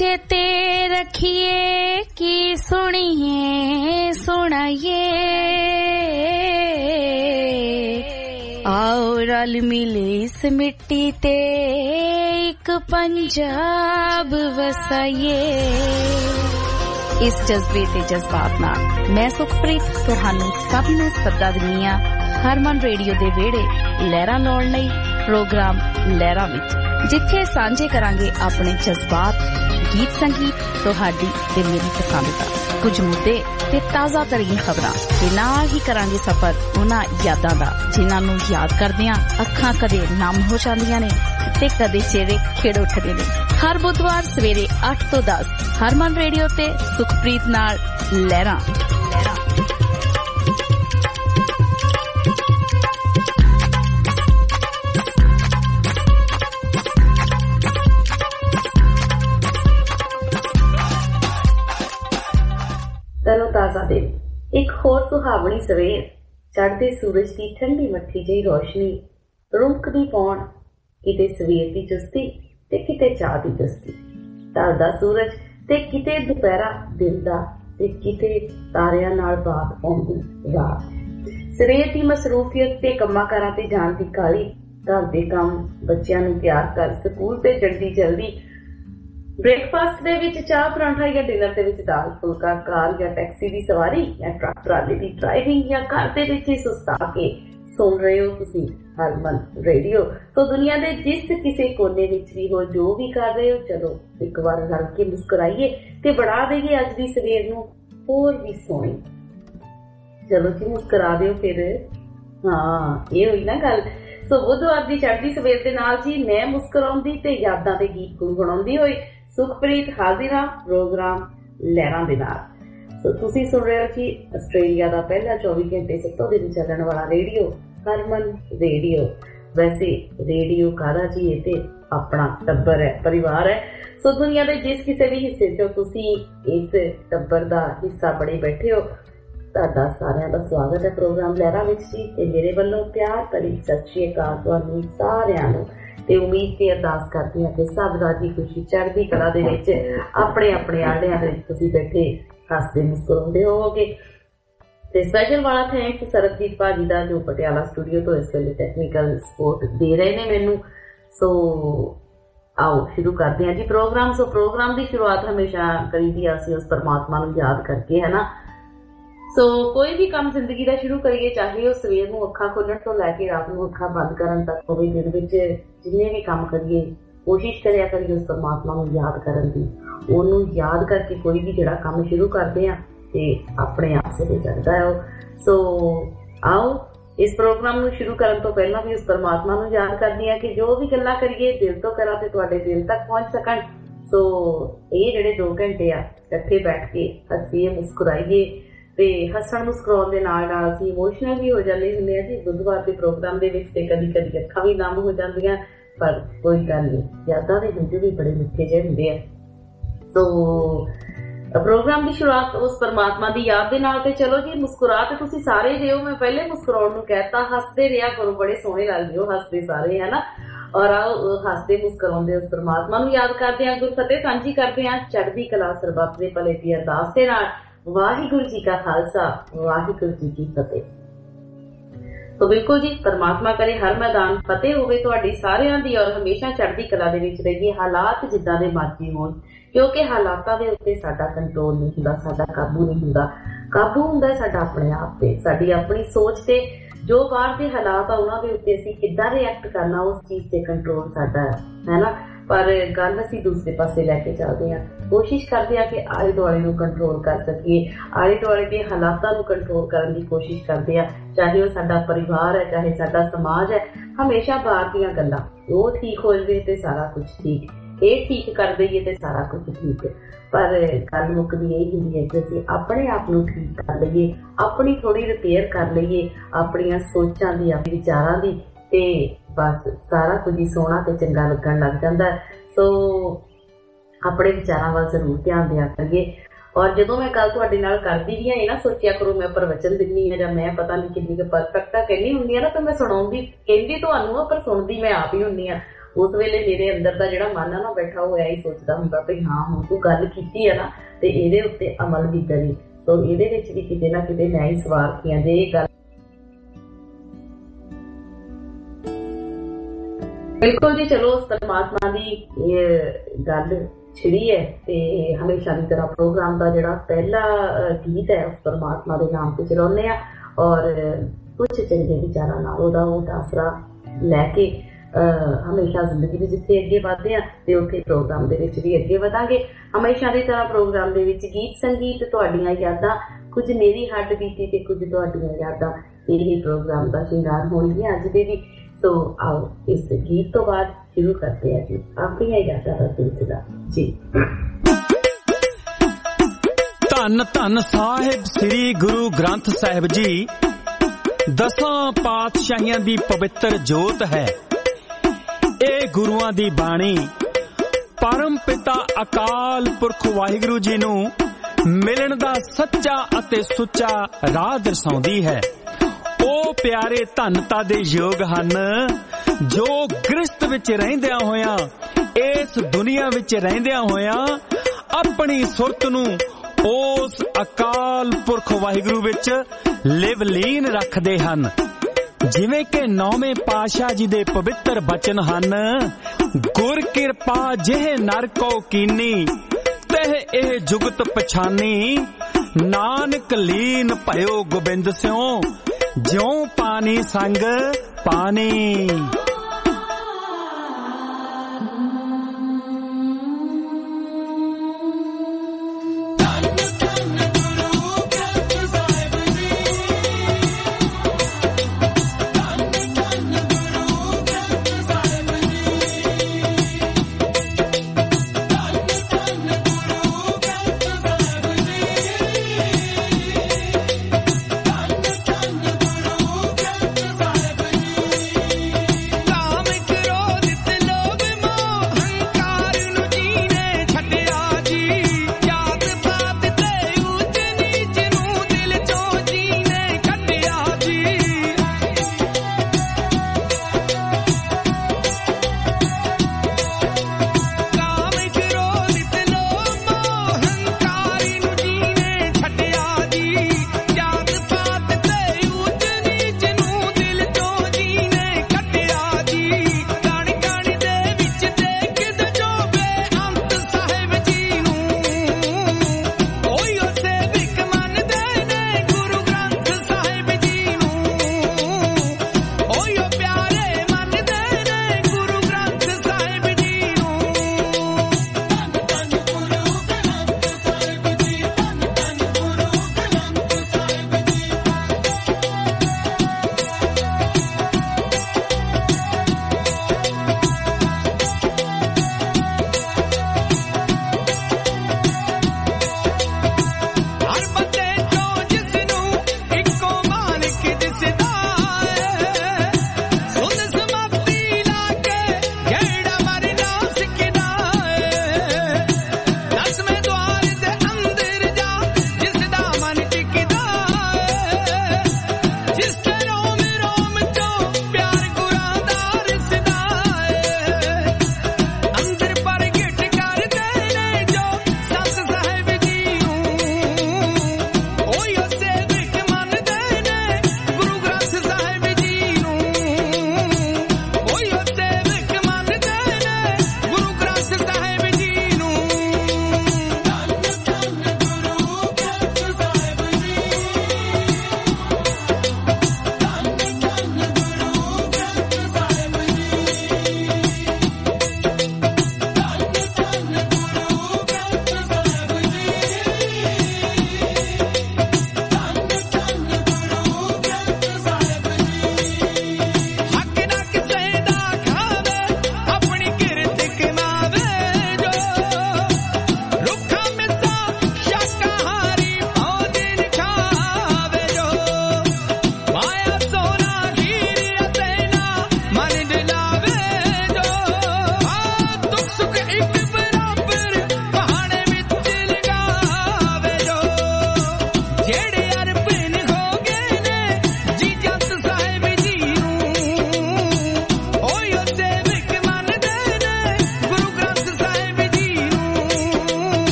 चेते रखिए कि सुनिए सुनाइए आओ रल मिले इस मिट्टी ते एक पंजाब वसाइए। इस जज्बे ते जज्बात नाल मैं सुखप्रीत तुहानू सब नू सदा दिंदी हां हरमन रेडियो दे वेड़े लहरां लाउण लई प्रोग्राम लहरां विच, जिथे सांझे करांगे अपने जज्बात, गीत संगीत, तुहाडी ते मेरी पसंद दा कुछ मुद्दे ते ताज़ा तरीन खबरां ते नाल ही करांगे सफर उन्हां यादां दा जिन्हां नू याद करदियां अखां कदे नम हो जांदियां ने ते कदे चेहरे खिड़ उठदे ने। हर बुधवार सवेरे 8 ਤੋਂ 10 हरमन रेडियो ते सुखप्रीत नाल लहरां। तरो ताजा दिन, एक होर सुहावनी सवेर, चढ़दे सूरज की ठंडी मट्ठी जही रोशनी, रुंकदी पौण, किते सवेर दी चुस्ती ते किते चाह दी दस्ती, ढलदा सूरज ते किते दुपहरा दिन दा ते किते तारियां नाल बात आउंदी रात। सवेर दी मसरूफियत ते कम्मां कारां ते जाण दी काली, घर दे काम, बच्चियां नूं तैयार कर स्कूल ते जल्दी जल्दी, ब्रेकफास्ट दे विच चाह परांठा या डिनर दे विच दाल फुलका, कार या टैक्सी दी सवारी या ट्रक ट्राली दी ड्राइविंग या घर दे विच ही सुस्ता के सुन रहे हो तुसीं हरमन रेडियो। तो दुनिया दे जिस किसी कोने विच भी हो, जो भी कर रहे हो, चलो एक बार रल के मुस्कुराइए ते बढ़ा देइए अज दी सवेर नूं होर भी सोहणी। चलो जी मुस्कुरा दिओ फिर। हाँ ये हुई ना गल। सो बुधवार दी चढ़दी सवेर दे नाल जी मैं मुस्कुराउंदी ते यादां दे गीत गुणगुणाउंदी होई सुखप्रीत हाजिरा प्रोग्राम लहरां दे नाल। सो तुसीं सुन रहे हो जी आस्ट्रेलिया दा पहला 24 घंटे सत्तों दिन चलण वाला रेडियो हरमन रेडियो। वैसे रेडियो कादा जी ये ते अपना टब्बर है, परिवार है। सो दुनिया दे जिस किसी भी हिस्से चो तुसीं इस टब्बर दा हिस्सा बने बैठे हो, तुहाडा सारिआं दा स्वागत है प्रोग्राम लहरां विच जी। ते मेरे वल्लों प्यार भरी सत श्री अकाल तुहानूं सारिआं नूं ते उम्मीद ते अरदास करदी हां कि सब राजी खुशी चढ़दी कला दे विच अपने अपने आड़िਆਂ दे विच तुसीं बैठे हसदे मुस्कुराउंदे होवोगे। ते स्पैशल वाला थैंक्स सरबजीत भाजी दा जो पटियाला स्टूडियो तो इस वेले टैक्नीकल सपोर्ट दे रहे ने मैनू। सो आओ शुरू करते हैं जी प्रोग्राम। सो प्रोग्राम की शुरुआत हमेशा करीदी असीं उस परमात्मा नूं याद करके, है ना। सो कोई भी काम जिंदगी का शुरू करिए, चाहे वो सवेर नूं अखां खोलण तो लैके रात नूं अखां बंद करन तक होवे, दिन विच जिन्ने भी काम करिए कोशिश करिया करिए उस परमात्मा नूं याद करन दी। ओनूं याद करके कोई भी जिहड़ा काम शुरू करते हैं ते अपने आप सिरे चढ़दा है। सो आओ इस प्रोग्राम नूं शुरू करन तो पहला भी उस परमात्मा नूं याद करदी हां कि जो भी गल्लां करिए दिल तो करा ते तुहाडे दिल तक पहुंच सकण। सो ये जिहड़े 2 घंटे आ इकट्ठे बैठ के हसीए मुस्कुराइए ते हसण मुस्कुराउण दे नाल नाल असीं इमोशनल भी हो जांदे हुंदे आ जी। बुधवार के प्रोग्राम दे विच ते कदी कदी अखां भी नम हो जांदियां, पर कोई गल नहीं, यादां दे हुंदे भी बड़े मिठे जिहे हुंदे आ। सो प्रोग्राम की शुरुआत उस परमात्मा की याद दे नाल ते चलो जी मुस्कुरा ते तुसीं सारे जिहो मैं पहले मुस्कुराउण नूं कहता, हसदे रिहा करो, बड़े सोहणे लगदे हो हसदे सारे, है ना। और आओ हसदे मुस्कुराउंदे उस परमात्मा नूं याद करदे हां, गुर फतेह सांझी करदे हां चढ़दी कला सरबत दे भले दी अरदास दे नाल। वाहिगुरु जी का खालसा वाहिगुरु जी की फतेह। तो बिल्कुल जी परमात्मा करे हर मैदान फतेह होवे तुहाडी सारिआं दी और हमेशा चढ़दी कला दे विच रहिए, हालात जिद्दां दे मर्जी होण, क्योंकि हालातां दे उत्ते साडा कंट्रोल नहीं हुंदा, साडा काबू नहीं हुंदा। काबू हुंदा साडा अपने आप ते, साडी अपनी सोच ते, जो बाहर दे हालात आ उन्हां दे उत्ते असीं किद्दां रिएक्ट करना उस चीज ते कंट्रोल साडा है ना। पर गल असीं दूसरे पासे लैके चलदे हां, कोशिश करदे हां कि आले दुआले नूं कंट्रोल कर सकीए, आले दुआले दे हालातां नूं कंट्रोल करन दी कोशिश करदे हां, चाहे वो साडा परिवार है, चाहे साडा समाज है। हमेशा बाहर दीयां गल्लां वो ठीक हो जावे ते सारा कुछ ठीक, ये ठीक कर दईए ते सारा कुछ ठीक। पर गल मुकदी यही हुंदी है कि असीं अपने आप नूं ठीक कर लईए, अपनी थोड़ी रिपेयर कर लईए, अपणियां सोचां दी, अपने विचारां दी, ते बस सारा कुछ ही सोहना ते चंगा लगन लग जांदा। सो अपने विचारां वल जरूर ध्यान दिया करिए। और जदों मैं गल तुहाडे नाल करदी भी हां, ना सोचिया करो मैं प्रवचन दिन्नी हां जां मैं पता नहीं किन्नी क परफेक्ट कहनी हुंदी हां ना, तो मैं सुणाउंदी कहंदी तुहानूं आ पर सुणदी मैं आप ही हुंदी हां। उस वेले मेरे अंदर का जिहड़ा मन है ना बैठा होया ही सोचदा हुंदा भी हाँ हुण तूं गल कीती है ना ते इहदे उत्ते अमल भी करी। सो इहदे विच भी किते ना किते मैं ही स्वार्थी हां जे इह गल। बिल्कुल जी, चलो परमात्मा की गल छिड़ी है ते हमेशा की तरह प्रोग्राम का जिहड़ा पहला गीत है उस परमात्मा के नाम ते चलाउने आ और कुछ चंगे विचारां नाल ओहदा आसरा लैके हमेशा जिंदगी में जिथे अगे वधदे हां ते उत्थे प्रोग्राम दे विच भी अगे वधांगे। हमेशा की तरह प्रोग्राम दे विच गीत संगीत तुहाडीआं यादां, कुछ मेरी हड्ड बीती ते कुछ तुहाडीआं यादां, यही प्रोग्राम का श्रृंगार होणगीआं अज दे भी। तो आओ इस गीत तो बाद शुरू करते हैं जी अपनी यादां दा सिलसिला जी। धन धन साहिब श्री गुरु ग्रंथ साहिब जी 10 पातशाहियां दी पवित्र जोत है। ਇਹ ਗੁਰੂਆਂ ਦੀ ਬਾਣੀ ਪਰਮ ਪਿਤਾ ਅਕਾਲ ਪੁਰਖ ਵਾਹਿਗੁਰੂ ਜੀ ਨੂੰ ਮਿਲਣ ਦਾ ਸੱਚਾ ਅਤੇ ਸੁੱਚਾ ਰਾਹ ਦਰਸਾਉਂਦੀ ਹੈ। ਉਹ ਪਿਆਰੇ ਧੰਨਤਾ ਦੇ ਯੋਗ ਹਨ ਜੋ ਗ੍ਰਸਤ ਵਿੱਚ ਰਹਿੰਦਿਆਂ ਹੋਇਆਂ ਇਸ ਦੁਨੀਆ ਵਿੱਚ ਰਹਿੰਦਿਆਂ ਹੋਇਆਂ ਆਪਣੀ ਸੁਰਤ ਨੂੰ ਉਸ ਅਕਾਲ ਪੁਰਖ ਵਾਹਿਗੁਰੂ ਵਿੱਚ ਲਿਵਲੀਨ ਰੱਖਦੇ ਹਨ। ਜਿਵੇਂ ਕਿ 9ਵੇਂ ਪਾਤਸ਼ਾਹ ਜੀ ਦੇ ਪਵਿੱਤਰ ਬਚਨ ਹਨ, ਗੁਰ ਕਿਰਪਾ ਜਿਹੇ ਨਰ ਕੋ ਕੀਨੀ ਤਹ ਇਹ ਜੁਗਤ ਪਛਾਨੀ, ਨਾਨਕ ਲੀਨ ਭਇਓ ਗੋਬਿੰਦ ਸਿਉ ਜਿਉ ਪਾਣੀ ਸੰਗ ਪਾਣੀ।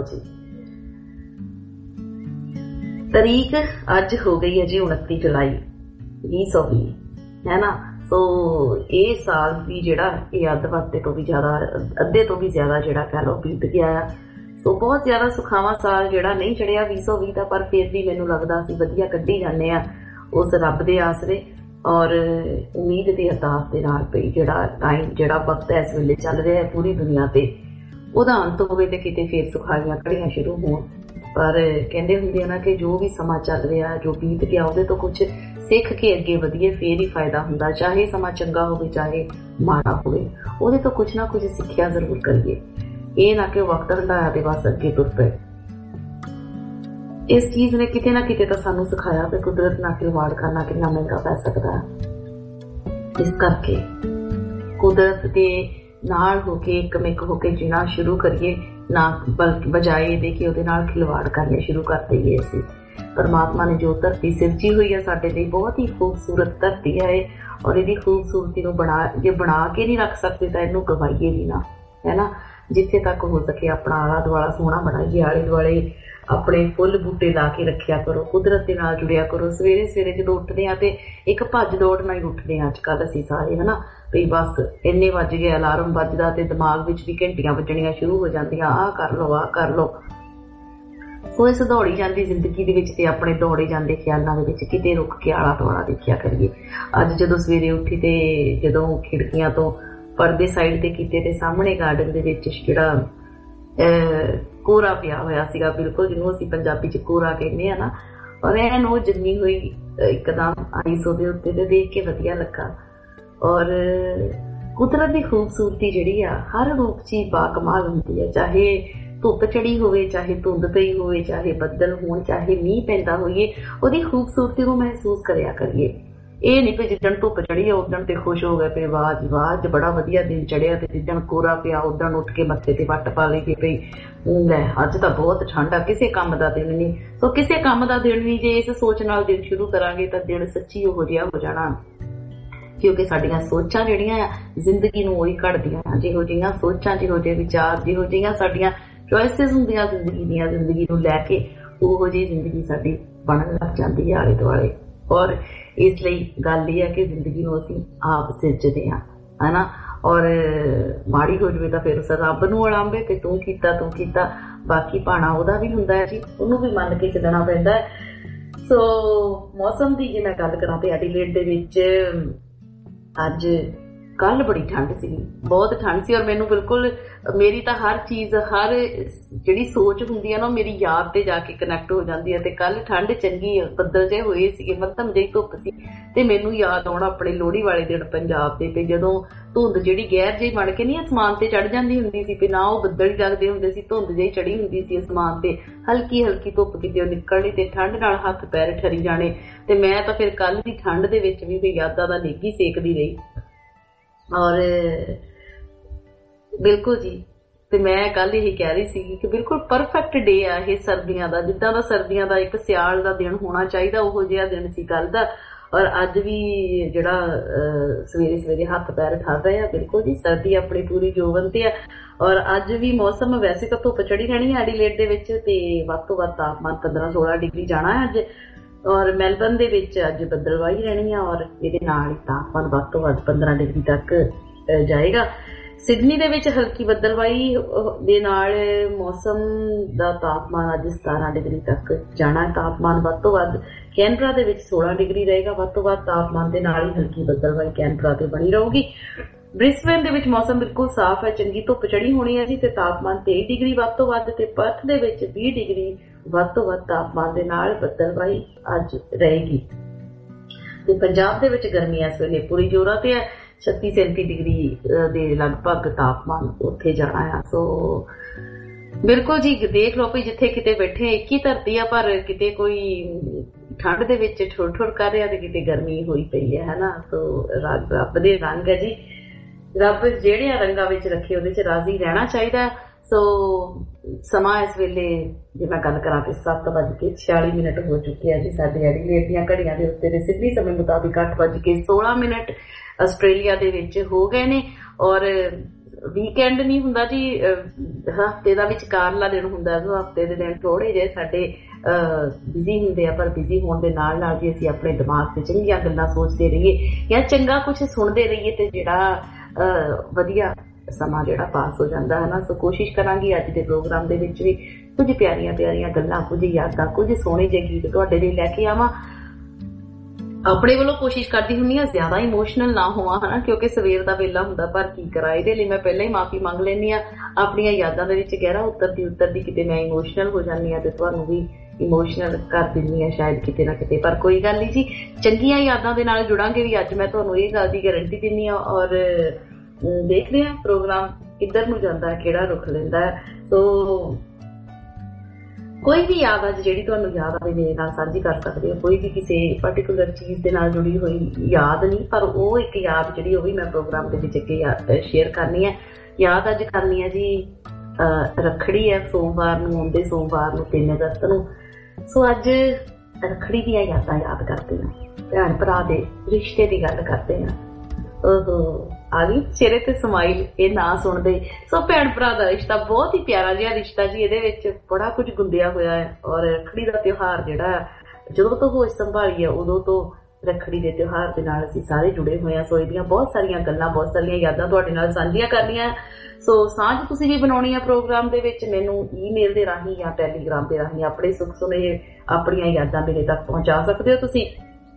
जी, तारीख अज हो गई है जी 29 जुलाई 2020 है ना। सो ये साल भी जिहड़ा अद्धे तो भी ज्यादा जिहड़ा कह लो बीत गया है। सो बहुत ज्यादा सुखावा साल जिहड़ा नहीं चढ़िया 2020 का, पर फिर भी मैनूं लगदा असीं वधिया कड्ढी जाने आ उस रब दे आसरे और उम्मीद ते अरदास दे नाल पई जिहड़ा टाइम जिहड़ा वक्त इस वेले चल रहा है पूरी दुनिया ते ਉਹਦਾ अंत होवे ते किते फिर सुखाइयां घड़ियां शुरू होण। पर कहंदे हुंदे ना कि जो भी समा चल रहा जो बीत गया ਉਹਦੇ ਤੋਂ कुछ सिख के अगे वधिए फिर ही फायदा हुंदा। चाहे समा चंगा होवे चाहे माड़ा होवे, ਉਹਦੇ ਤੋਂ कुछ ना कुछ सिੱਖਿਆ जरूर करिए। ਇਹ ना कि वक्त हंडाया ते बस अगे तुर पए। इस चीज ने किते ना किते तो सानू सिखाया कि कुदरत नाल खिलवाड़ करना कितना महंगा पै सकता है। इस करके कुदरत के नाल होके एकमिक होके जीना शुरू करिए, ना बल्कि बजाए दे कि ਉਹਦੇ ਨਾਲ खिलवाड़ करने शुरू कर दईए। असीं परमात्मा ने जो धरती सिरजी हुई है साडे लई बहुत ही खूबसूरत धरती है और इहदी खूबसूरती नूं बना के नहीं रख सकते तो इहनूं गवाईए भी ना, है ना। जिथे तक हो सके अपना आला दुआला सोहना बनाइए, आले दुआले अपने फुल बूटे ला के रखिया करो, कुदरत के नाल जुड़िया करो। सवेरे सवेरे जो उठते हैं तो एक भज दौड़ नाल उठते हैं अजकल असीं सारे, है ना। भी बस इन्ने वज गए, अलार्म बजदा ते दिमाग विच भी घंटियां वजणियां शुरू हो जांदियां, आ कर लो। सो इस दौड़ी जाती जिंदगी दे विच ते अपने दौड़े जाते ख्यालों दे विच किते रुक के आला दुआला देखिया करिए। अज जदों सवेरे उठी ते जदों खिड़कियां तो परदे साइड ते कीते ते सामने गार्डन दे विच जिहड़ा कोरा पिया होया सीगा, बिल्कुल जिन्हों असीं पंजाबी च कोरा कहने आ ना, और ऐन वो जमी हुई एकदम आईस उहदे उत्ते ते देख के वधिया लगा। और कुदरत की खूबसूरती जिहड़ी आ हर रूप च बाकमाल हुंदी है, चाहे धुप चढ़ी होवे, चाहे धुंध पई होवे, चाहे बदल होण, चाहे मींह पैंदा होइए, उहदी खूबसूरती नूं महसूस करिया करिए। ਇਹ नहीं कि जिदन धुप चढ़ी है उदन ते खुश हो गए पे वाह जी वाह अज बड़ा वधिया दिन चढ़िया, ते जिदन कोरा पिया उदन उठ के मत्थे ते वट पा लई पई लै अज तां बहुत ठंड आ, किसी काम दा दिन नहीं। तो किसी काम दा दिन नहीं, जे इस सोच नाल दिन शुरू करांगे तां दिन सच्ची उहो जिहा हो जाना, क्योंकि साडियां सोचां जिहड़ियां जिंदगी नूं ओही घड़दियां। जिहो जिहियां सोचां, जिहो जिहे विचार, जिहो जिहियां साडियां चॉइसिस हुंदियां जिंदगी दीयां, जिंदगी नूं लैके उहो जी जिंदगी साडी बनन लग जांदी है आले दुआले। और इसलिए गल यह है कि जिंदगी नूं असीं आप सिरजदे हां, है ना। और माड़ी हो जाए तो फिर उस रब नूं अलांबे कि तूं कीता, बाकी भाणा उहदा भी हुंदा है जी, उहनूं भी मन के चलना पैंदा है। सो मौसम की जे मैं गल करां ते एडिलेड दे विच अज कल बड़ी ठंड सी, बहुत ठंड सी। और मैनू बिल्कुल मेरी तो हर चीज हर जिहड़ी सोच हुंदी है ना मेरी याद ते जाके कनैक्ट हो जाती है। ते कल ठंड चंगी बदल जे होए सीगे, मध्यम जी धुप सी, ते मैनू याद आउणा अपने लोहड़ी वाले दिन पंजाब दे ते जदों धुंध जिहड़ी गैर जी बन के नहीं आसमान ते चढ़ जांदी हुंदी सी, ते ना वो बदल ही लगदे हुंदे सी, धुंध जी चढ़ी हुंदी सी आसमान ते, हल्की हल्की धुप किते निकलनी ते ठंड नाल हत्थ पैर ठरी जाने। ते मैं तो फिर कल दी ठंड दे विच भी यादां दा नेगी सेकदी रही। और बिल्कुल जी, ते मैं कल यही कह रही सी कि बिल्कुल परफेक्ट डे आ ये सर्दियां दा, जिद्दां दा सर्दियां दा एक सियाल दा दिन होना चाहिए उहो जिहा दिन सी कल दा। और अज भी जिहड़ा सवेरे सवेरे हत्थ पैर ठर रहे हैं, बिल्कुल जी सर्दी अपनी पूरी जोवन ते है। और अज भी मौसम वैसे तो धुप चढ़ी रहनी है एडिलेड दे विच, ते वध तों वध तापमान 15-16 डिग्री जाना है अज। और मैलबर्न दे विच अज बदलवाई रहनी है और इहदे नाल तापमान वध तों वध 15 डिग्री तक जाएगा। सिडनी दे विच हल्की बदलवाई दे नाल मौसम दा तापमान अज 17 डिग्री तक जाना है, तापमान वध तों वध। कैनबरा दे विच 16 डिग्री रहेगा, वध तों वध तापमान दे नाल ही हल्की बदलवाई कैनबरा ते बनी रहूगी। ब्रिस्बेन दे विच मौसम बिल्कुल साफ है, चंगी धुप चढ़ी होनी है जी, ते तापमान 23 डिग्री वध तों वध, ते पर्थ दे विच 20 डिग्री वध तों वध तापमान दे नाल बदलवाई अज रहेगी। ते पंजाब दे विच गर्मी इस वेले पूरी जोरां ते है, 36-37 डिग्री दे लगभग तापमान उत्थे जाना है। सो बिल्कुल जी देख लो भाई जिथे किते बैठे एक ही धरती है, पर किते कोई ठंड दे विच ठुर ठुर कर रहा ते किते गर्मी होई पई है ना। तो रब दे रंग है जी, रब जिहड़े रंगां विच रखे उहदे च राजी रहना चाहिए। सो समा इस वेले जे मैं गल करां ते 7:46 हो चुके हैं जी साडे एडिलेड दीयां घड़ियां दे उत्ते, ते सिडनी समय मुताबिक 8:16 आस्ट्रेलिया दे विच हो गए ने। और ਵੀਕਐਂਡ ਨਹੀਂ ਹੁੰਦਾ ਜੀ, ਹਫ਼ਤੇ ਦਾ ਵਿਚਕਾਰਲਾ ਦਿਨ ਹੁੰਦਾ। ਹਫ਼ਤੇ ਦੇ ਦਿਨ ਥੋੜੇ ਜਿਹੇ ਸਾਡੇ ਬਿਜ਼ੀ ਹੁੰਦੇ ਆ, ਪਰ ਬਿਜ਼ੀ ਹੋਣ ਦੇ ਨਾਲ ਨਾਲ ਜੀ ਅਸੀਂ ਆਪਣੇ ਦਿਮਾਗ ਤੇ ਚੰਗੀਆਂ ਗੱਲਾਂ ਸੋਚਦੇ ਰਹੀਏ ਜਾਂ ਚੰਗਾ ਕੁਛ ਸੁਣਦੇ ਰਹੀਏ ਤੇ ਜਿਹੜਾ ਵਧੀਆ ਸਮਾਂ ਜਿਹੜਾ ਪਾਸ ਹੋ ਜਾਂਦਾ ਹੈ ਨਾ। ਸੋ ਕੋਸ਼ਿਸ਼ ਕਰਾਂਗੀ ਅੱਜ ਦੇ ਪ੍ਰੋਗਰਾਮ ਦੇ ਵਿੱਚ ਵੀ ਕੁਝ ਪਿਆਰੀਆਂ ਪਿਆਰੀਆਂ ਗੱਲਾਂ, ਕੁਝ ਯਾਦਾਂ, ਕੁਝ ਸੋਹਣੇ ਜਿਹੇ ਗੀਤ ਤੁਹਾਡੇ ਲਈ ਲੈ ਕੇ ਆਵਾਂ। ਆਪਣੇ ਵੱਲੋਂ ਕੋਸ਼ਿਸ਼ ਕਰਦੀ ਹੁੰਦੀ ਹਾਂ ਜ਼ਿਆਦਾ ਇਮੋਸ਼ਨਲ ਨਾ ਹੋਵਾਂ ਹਨਾ, ਕਿਉਂਕਿ ਸਵੇਰ ਦਾ ਵੇਲਾ ਹੁੰਦਾ, ਪਰ ਕੀ ਕਰਾਂ, ਇਹਦੇ ਲਈ ਮੈਂ ਪਹਿਲਾਂ ਹੀ ਮਾਫੀ ਮੰਗ ਲੈਂਦੀ ਹਾਂ। ਆਪਣੀਆਂ ਯਾਦਾਂ ਦੇ ਵਿੱਚ ਗਹਿਰਾ ਉਤਰਦੀ ਕਿਤੇ ਮੈਂ ਇਮੋਸ਼ਨਲ ਹੋ ਜਾਂਦੀ ਹਾਂ ਤੇ ਤੁਹਾਨੂੰ ਵੀ ਇਮੋਸ਼ਨਲ ਕਰ ਦਿੰਦੀ ਹਾਂ ਸ਼ਾਇਦ ਕਿਤੇ ਨਾ ਕਿਤੇ, ਪਰ ਕੋਈ ਗੱਲ ਨਹੀਂ ਜੀ, ਚੰਗੀਆਂ ਯਾਦਾਂ ਦੇ ਨਾਲ ਜੁੜਾਂਗੇ ਵੀ। ਅੱਜ ਮੈਂ ਤੁਹਾਨੂੰ ਇਹ ਗੱਲ ਦੀ ਗਾਰੰਟੀ ਦਿੰਦੀ ਹਾਂ ਔਰ ਦੇਖਦੇ ਹਾਂ ਪ੍ਰੋਗਰਾਮ ਕਿੱਧਰ ਨੂੰ ਜਾਂਦਾ, ਕਿਹੜਾ ਰੁਖ ਲੈਂਦਾ ਹੈ। ਸੋ ਕੋਈ ਵੀ ਯਾਦ ਅੱਜ ਜਿਹੜੀ ਤੁਹਾਨੂੰ ਯਾਦ ਆਵੇ ਮੇਰੇ ਨਾਲ ਸਾਂਝੀ ਕਰ ਸਕਦੇ ਹੋ। ਕੋਈ ਵੀ ਕਿਸੇ ਪਾਰਟੀਕੂਲਰ ਚੀਜ਼ ਦੇ ਨਾਲ ਜੁੜੀ ਹੋਈ ਯਾਦ ਨਹੀਂ, ਪਰ ਉਹ ਇੱਕ ਯਾਦ ਜਿਹੜੀ ਉਹ ਵੀ ਮੈਂ ਪ੍ਰੋਗਰਾਮ ਦੇ ਵਿੱਚ ਅੱਗੇ ਸ਼ੇਅਰ ਕਰਨੀ ਹੈ। ਯਾਦ ਅੱਜ ਕਰਨੀ ਹੈ ਜੀ ਰੱਖੜੀ ਹੈ, ਸੋਮਵਾਰ ਨੂੰ, ਆਉਂਦੇ ਸੋਮਵਾਰ ਨੂੰ 3 ਅਗਸਤ ਨੂੰ। ਸੋ ਅੱਜ ਰੱਖੜੀ ਦੀਆਂ ਯਾਦਾਂ ਯਾਦ ਕਰਦੇ ਹਾਂ, ਭੈਣ ਭਰਾ ਦੇ ਰਿਸ਼ਤੇ ਦੀ ਗੱਲ ਕਰਦੇ ਹਾਂ। ਆ ਗਈ ਚਿਹਰੇ ਤੇ ਸਮਾਈਲ ਇਹ ਨਾ ਸੁਣਦੇ। ਸੋ ਭੈਣ ਭਰਾ ਦਾ ਰਿਸ਼ਤਾ ਬਹੁਤ ਹੀ ਪਿਆਰਾ ਜਿਹਾ ਰਿਸ਼ਤਾ ਜੀ, ਇਹਦੇ ਵਿੱਚ ਬੜਾ ਕੁਝ ਗੁੰਦਿਆ ਹੋਇਆ ਹੈ। ਔਰ ਰੱਖੜੀ ਦਾ ਤਿਉਹਾਰ ਜਿਹੜਾ ਜਦੋਂ ਤੋਂ ਹੋਸ਼ ਸੰਭਾਲੀ ਹੈ ਉਦੋਂ ਤੋਂ ਰੱਖੜੀ ਦੇ ਤਿਉਹਾਰ ਦੇ ਨਾਲ ਅਸੀਂ ਸਾਰੇ ਜੁੜੇ ਹੋਏ ਹਾਂ। ਸੋ ਇਹਦੀਆਂ ਬਹੁਤ ਸਾਰੀਆਂ ਗੱਲਾਂ, ਬਹੁਤ ਸਾਰੀਆਂ ਯਾਦਾਂ ਤੁਹਾਡੇ ਨਾਲ ਸਾਂਝੀਆਂ ਕਰਨੀਆਂ। ਸੋ ਸਾਂਝ ਤੁਸੀਂ ਵੀ ਬਣਾਉਣੀ ਆ ਪ੍ਰੋਗਰਾਮ ਦੇ ਵਿੱਚ। ਮੈਨੂੰ ਈਮੇਲ ਦੇ ਰਾਹੀਂ ਜਾਂ ਟੈਲੀਗ੍ਰਾਮ ਦੇ ਰਾਹੀਂ ਆਪਣੇ ਸੁੱਖ ਸੁਨੇਹੇ, ਆਪਣੀਆਂ ਯਾਦਾਂ ਮੇਰੇ ਤੱਕ ਪਹੁੰਚਾ ਸਕਦੇ ਹੋ ਤੁਸੀਂ।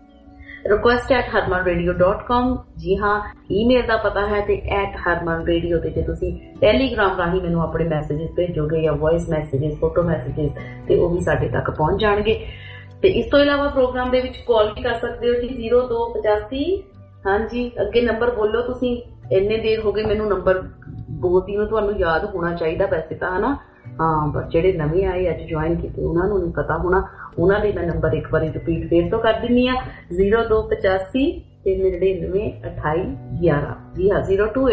request@harmanradio.com ਜੀ ਹਾਂ, ਈਮੇਲ ਦਾ ਪਤਾ ਹੈ, ਤੇ @harmanradio ਤੇ ਜੇ ਤੁਸੀਂ ਟੈਲੀਗ੍ਰਾਮ ਰਾਹੀਂ ਮੈਨੂੰ ਆਪਣੇ ਮੈਸੇजेस ਭੇਜੋਗੇ ਜਾਂ ਵੌਇਸ ਮੈਸੇजेस, ਫੋਟੋ ਮੈਸੇजेस, ਤੇ ਉਹ ਵੀ ਸਾਡੇ ਤੱਕ ਪਹੁੰਚ ਜਾਣਗੇ। ਤੇ ਇਸ ਤੋਂ ਇਲਾਵਾ ਪ੍ਰੋਗਰਾਮ ਦੇ ਵਿੱਚ ਕਾਲ ਵੀ ਕਰ ਸਕਦੇ ਹੋ ਜੀ 0285। ਹਾਂਜੀ, ਅੱਗੇ ਨੰਬਰ ਬੋਲੋ ਤੁਸੀਂ। ਇੰਨੇ ਦੇਰ ਹੋ ਗਏ ਮੈਨੂੰ ਨੰਬਰ ਬੋਲਦੀ ਨੂੰ, ਤੁਹਾਨੂੰ ਯਾਦ ਹੋਣਾ ਚਾਹੀਦਾ ਵੈਸੇ ਤਾਂ ਹਨਾ। ਹਾਂ, ਪਰ ਜਿਹੜੇ ਨਵੇਂ ਆਏ ਅੱਜ ਜੁਆਇਨ ਕੀਤੇ ਉਹਨਾਂ ਨੂੰ ਨਹੀਂ ਪਤਾ ਹੋਣਾ, ਉਹਨਾਂ ਲਈ ਮੈਂ ਨੰਬਰ ਇੱਕ ਵਾਰੀ ਰਿਪੀਟ ਫੇਰ ਤੋਂ ਕਰ ਦਿੰਦੀ ਹਾਂ 0285 399 2811। ਜੀ ਹਾਂ,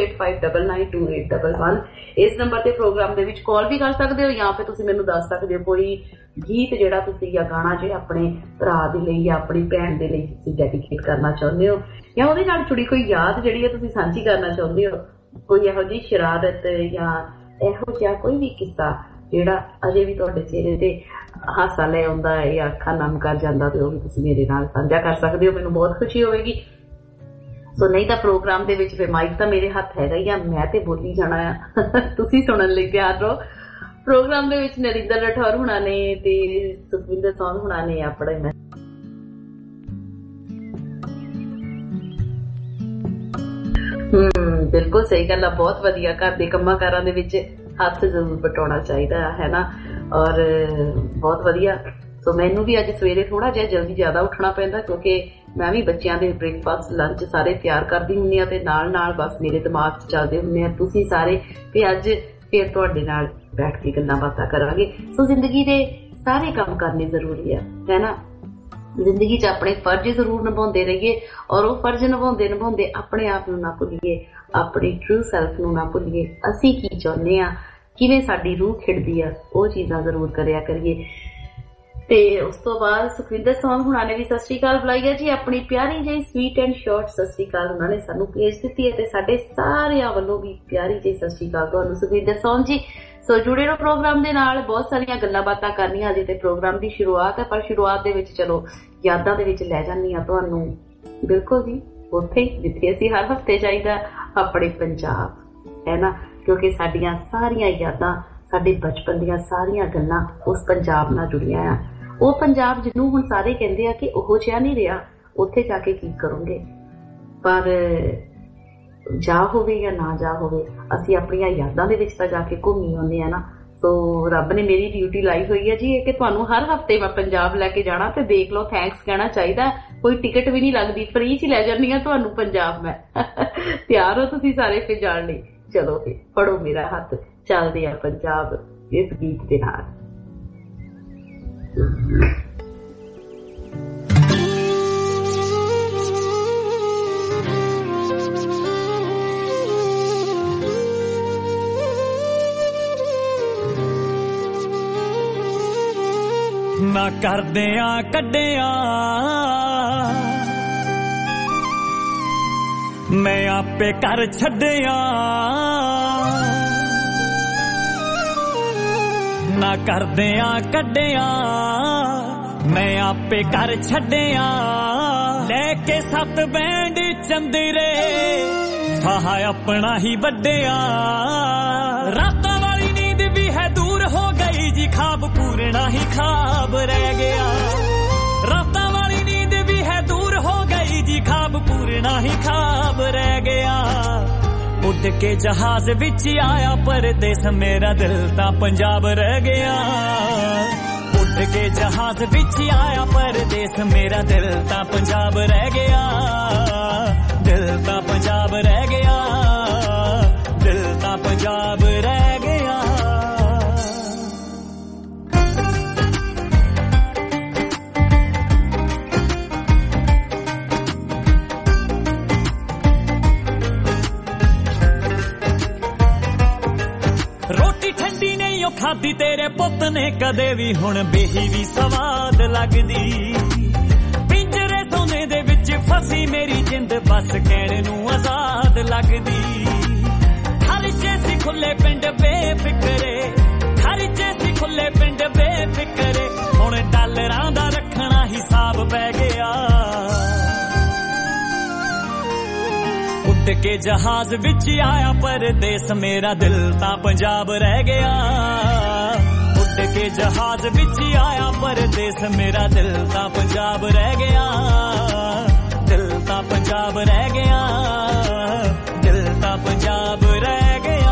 0285992811। ਇਸ ਨੰਬਰ ਤੇ ਪ੍ਰੋਗਰਾਮ ਦੇ ਵਿੱਚ ਕਾਲ ਵੀ ਕਰ ਸਕਦੇ ਹੋ ਜਾਂ ਫਿਰ ਤੁਸੀਂ ਮੈਨੂੰ ਦੱਸ ਸਕਦੇ ਹੋ ਕੋਈ ਗੀਤ ਜਿਹੜਾ ਤੁਸੀਂ ਜਾਂ ਗਾਣਾ ਜੇ ਆਪਣੇ ਭਰਾ ਦੇ ਲਈ ਜਾਂ ਆਪਣੀ ਭੈਣ ਦੇ ਲਈ ਤੁਸੀਂ ਡੈਡੀਕੇਟ ਕਰਨਾ ਚਾਹੁੰਦੇ ਹੋ, ਜਾਂ ਉਹਦੇ ਨਾਲ ਜੁੜੀ ਕੋਈ ਯਾਦ ਜਿਹੜੀ ਹੈ ਤੁਸੀਂ ਸਾਂਝੀ ਕਰਨਾ ਚਾਹੁੰਦੇ ਹੋ, ਕੋਈ ਇਹੋ ਜਿਹੀ ਸ਼ਰਾਰਤ ਜਾਂ ਇਹੋ ਜਿਹਾ ਕੋਈ ਵੀ ਕਿੱਸਾ ਜਿਹੜਾ ਅਜੇ ਵੀ ਤੁਹਾਡੇ ਚਿਹਰੇ ਤੇ ਹਾਸਾ ਲੈ ਆਉਂਦਾ ਹੈ ਜਾਂ ਅੱਖਾਂ ਨਮ ਕਰ ਜਾਂਦਾ, ਤੇ ਉਹ ਵੀ ਤੁਸੀਂ ਮੇਰੇ ਨਾਲ ਸਾਂਝਾ ਕਰ ਸਕਦੇ ਹੋ। ਮੈਨੂੰ ਬਹੁਤ ਖੁਸ਼ੀ ਹੋਵੇਗੀ। ਸੋ ਨਹੀਂ ਤਾਂ ਪ੍ਰੋਗਰਾਮ ਦੇ ਵਿੱਚ ਫਿਰ ਮਾਈਕ ਤਾਂ ਮੇਰੇ ਹੱਥ ਹੈਗਾ ਹੀ ਆ, ਮੈਂ ਤੇ ਬੋਲੀ ਜਾਣਾ ਆ, ਤੁਸੀਂ ਸੁਣਨ ਲਈ ਤਿਆਰ ਰਹੋ। ਪ੍ਰੋਗਰਾਮ ਦੇ ਵਿੱਚ ਨਰਿੰਦਰ ਰਾਠੌਰ ਹੁਣਾਂ ਨੇ ਤੇ ਸੁਖਵਿੰਦਰ ਸੌਂਗ ਹੁਣਾਂ ਨੇ ਆਪਣੇ ਬਿਲਕੁਲ ਸਹੀ ਗੱਲ ਆ, ਬਹੁਤ ਵਧੀਆ। ਘਰ ਦੇ ਕੰਮਾਂ ਕਾਰਾਂ ਦੇ ਵਿੱਚ ਹੱਥ ਜ਼ਰੂਰ ਬਟਾਉਣਾ ਚਾਹੀਦਾ ਹੈ ਨਾ, ਔਰ ਬਹੁਤ ਵਧੀਆ। ਸੋ ਮੈਨੂੰ ਵੀ ਅੱਜ ਸਵੇਰੇ ਥੋੜਾ ਜਿਹਾ ਜਲਦੀ ਜ਼ਿਆਦਾ ਉੱਠਣਾ ਪੈਂਦਾ, ਕਿਉਂਕਿ ਮੈਂ ਵੀ ਬੱਚਿਆਂ ਦੇ ਬ੍ਰੇਕਫਾਸਟ ਲੰਚ ਸਾਰੇ ਤਿਆਰ ਕਰਦੀ ਹੁੰਦੀ ਹਾਂ ਤੇ ਨਾਲ ਨਾਲ ਬਸ ਮੇਰੇ ਦਿਮਾਗ 'ਚ ਚੱਲਦੇ ਹੁੰਦੇ ਆ ਤੁਸੀਂ ਸਾਰੇ, ਤੇ ਅੱਜ ਫਿਰ ਤੁਹਾਡੇ ਨਾਲ ਬੈਠ ਕੇ ਗੱਲਾਂ ਬਾਤਾਂ ਕਰਾਂਗੇ। ਸੋ ਜ਼ਿੰਦਗੀ ਦੇ ਸਾਰੇ ਕੰਮ ਕਰਨੇ ਜ਼ਰੂਰੀ ਹੈ ਨਾ। ਜ਼ਿੰਦਗੀ 'ਚ ਆਪਣੇ ਫਰਜ਼ ਜ਼ਰੂਰ ਨਿਭਾਉਂਦੇ ਰਹੀਏ, ਔਰ ਉਹ ਫਰਜ਼ ਨਿਭਾਉਂਦੇ ਆਪਣੇ ਆਪ ਨੂੰ ਨਾ ਭੁੱਲੀਏ, ਆਪਣੀ ਟਰੂ ਸੈਲਫ ਨੂੰ ਨਾ ਭੁੱਲੀਏ। ਅਸੀਂ ਕੀ ਚਾਹੁੰਦੇ ਆ, ਕਿਵੇਂ ਸਾਡੀ ਰੂਹ ਖਿੜਦੀ ਆ, ਉਹ ਚੀਜ਼ਾਂ ਜ਼ਰੂਰ ਕਰਿਆ ਕਰੀਏ। ਤੇ ਉਸ ਤੋਂ ਬਾਅਦ ਸੁਖਵਿੰਦਰ ਸੌਂਗ ਹੁਣਾਂ ਨੇ ਵੀ ਸਤਿ ਸ਼੍ਰੀ ਅਕਾਲ ਬੁਲਾਈ ਹੈ ਜੀ, ਆਪਣੀ ਪਿਆਰੀ ਜਿਹੀ ਸਵੀਟ ਐਂਡ ਸ਼ਾਰਟ ਸਤਿ ਸ਼੍ਰੀ ਅਕਾਲ ਉਹਨਾਂ ਨੇ ਸਾਨੂੰ ਭੇਜ ਦਿੱਤੀ ਹੈ, ਤੇ ਸਾਡੇ ਸਾਰਿਆਂ ਵੱਲੋਂ ਵੀ ਪਿਆਰੀ ਜਿਹੀ ਸਤਿ ਸ਼੍ਰੀ ਅਕਾਲ ਤੁਹਾਨੂੰ ਸੁਖਵਿੰਦਰ ਸੌਂਗ ਜੀ। ਸੋ ਜੁੜੇ ਰਹੋ ਪ੍ਰੋਗਰਾਮ ਦੇ ਨਾਲ, ਬਹੁਤ ਸਾਰੀਆਂ ਗੱਲਾਂ ਬਾਤਾਂ ਕਰਨੀਆਂ। ਅਜੇ ਤੇ ਪ੍ਰੋਗਰਾਮ ਦੀ ਸ਼ੁਰੂਆਤ ਹੈ, ਪਰ ਸ਼ੁਰੂਆਤ ਦੇ ਵਿੱਚ ਚਲੋ ਯਾਦਾਂ ਦੇ ਵਿੱਚ ਲੈ ਜਾਂਦੀ ਹਾਂ ਤੁਹਾਨੂੰ, ਬਿਲਕੁਲ ਜੀ ਉੱਥੇ ਜਿੱਥੇ ਅਸੀਂ ਹਰ ਹਫ਼ਤੇ ਜਾਈਦਾ, ਆਪਣੇ ਪੰਜਾਬ ਹੈ ਨਾ, ਕਿਉਂਕਿ ਸਾਡੀਆਂ ਸਾਰੀਆਂ ਯਾਦਾਂ, ਸਾਡੇ ਬਚਪਨ ਦੀਆਂ ਸਾਰੀਆਂ ਗੱਲਾਂ ਉਸ ਪੰਜਾਬ ਨਾਲ ਜੁੜੀਆਂ ਆ। ਉਹ ਪੰਜਾਬ ਜਿਹਨੂੰ ਹੁਣ ਸਾਰੇ ਕਹਿੰਦੇ ਆ ਕਿ ਉਹ ਜਿਹਾ ਨਹੀਂ ਰਿਹਾ, ਉੱਥੇ ਜਾ ਕੇ ਕੀ ਕਰੋਗੇ, ਪਰ ਜਾ ਹੋਵੇ ਜਾਂ ਨਾ ਜਾ ਹੋਵੇ, ਅਸੀਂ ਆਪਣੀਆਂ ਯਾਦਾਂ ਦੇ ਵਿੱਚ ਤਾਂ ਜਾ ਕੇ ਘੁੰਮੀ ਆਉਂਦੇ ਆ ਨਾ। ਸੋ ਰੱਬ ਨੇ ਮੇਰੀ ਡਿਊਟੀ ਲਾਈ ਹੋਈ ਹੈ ਜੀ ਇਹ ਕਿ ਤੁਹਾਨੂੰ ਹਰ ਹਫ਼ਤੇ ਮੈਂ ਪੰਜਾਬ ਲੈ ਕੇ ਜਾਣਾ, ਤੇ ਦੇਖ ਲਓ ਥੈਂਕਸ ਕਹਿਣਾ ਚਾਹੀਦਾ, ਕੋਈ ਟਿਕਟ ਵੀ ਨਹੀਂ ਲੱਗਦੀ, ਫ੍ਰੀ 'ਚ ਲੈ ਜਾਂਦੀ ਹਾਂ ਤੁਹਾਨੂੰ ਪੰਜਾਬ ਮੈਂ। ਤਿਆਰ ਹੋ ਤੁਸੀਂ ਸਾਰੇ ਫਿਰ ਜਾਣ ਲਈ? ਚਲੋ ਫਿਰ ਫੜੋ ਮੇਰਾ ਹੱਥ, ਚੱਲਦੇ ਆ ਪੰਜਾਬ ਇਸ ਗੀਤ ਦੇ ਨਾਲ। ਨਾ ਕਰਦਿਆਂ ਕੱਢਿਆਂ मैं आपे कर छड्डिया ना करदिया कड्डिया मैं आपे कर छड्डिया लेके 7 बैंड चंदिरे साहा अपना ही वड्डिया रातां वाली नींद भी है दूर हो गई जी ख्वाब पूरना ही ख्वाब रह गया रातां वाली नींद भी है दूर हो गई जी ख्वाब पूरना ही ख्वाब रह गया उड़ के जहाज विच आया परदेस मेरा दिल तां पंजाब रह गया उड़ के जहाज विच आया परदेस मेरा दिल तां पंजाब रह गया दिल तां पंजाब रह गया दिल तां पंजाब रह गया रोटी ठंडी नहीं ओ खादी तेरे पुत ने कदे भी हुण बेही भी स्वाद लगदी पिंजरे सोने दे विच फसी मेरी जिंद बस कहण नूं आजाद लगदी खर्चे सी खुले पिंड बेफिकरे खर्चे सी खुले पिंड बेफिकरे हुण डॉलरां दा रखना हिसाब पै गया उड़ के जहाज विच आया परदेस मेरा दिल तां पंजाब रह गया उड़ के जहाज विच आया परदेस मेरा दिल तां पंजाब रह गया दिल तां पंजाब रह गया दिल तां पंजाब रह गया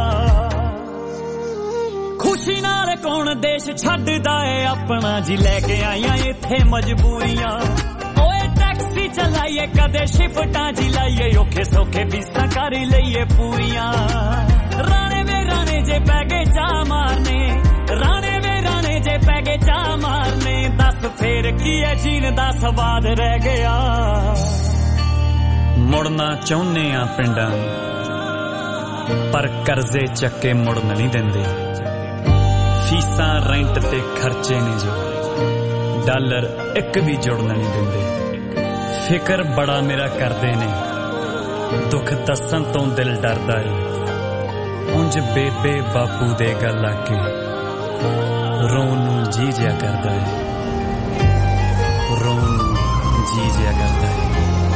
खुशी नाल कौन देश छड्डदा है अपना जी लेके आईयां इत्थे मजबूरियां टैक्सी चलाइए कदे शिफ्टां जी लाइए औखे सौखे फीसां कर लईए पूरियां राणे वे राणे जे पैगे चा मारने राणे वे राणे जे पैगे चा मारने दस फेर की है जीन दा स्वाद रह गया मुड़ना चाहुंदे आ पिंडां पर कर्जे चक्के मुड़न नहीं दिंदे फीसां रेंट ते खर्चे ने जो डॉलर एक भी जुड़न नहीं दिंदे फिकर बड़ा मेरा करदे ने दुख दसन तो दिल डरदा है उंज बेबे बापू दे गल आके रोन नूं जी जिया करदा है रोन नूं जी जिया करदा है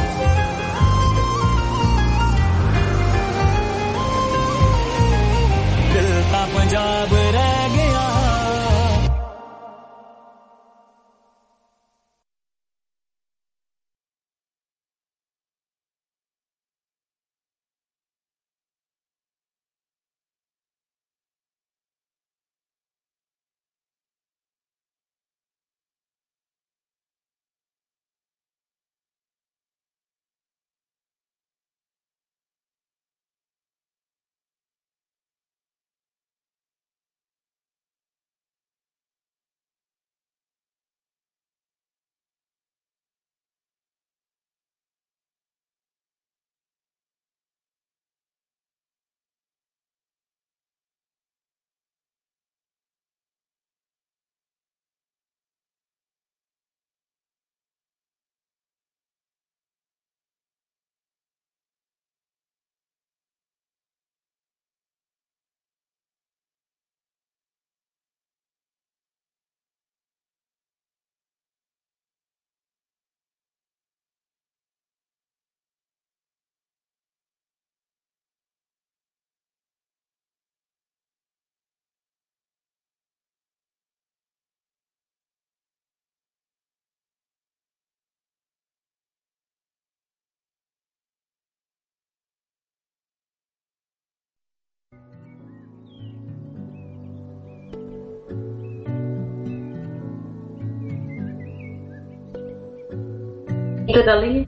दिल तां पंजाब रह गया गल ही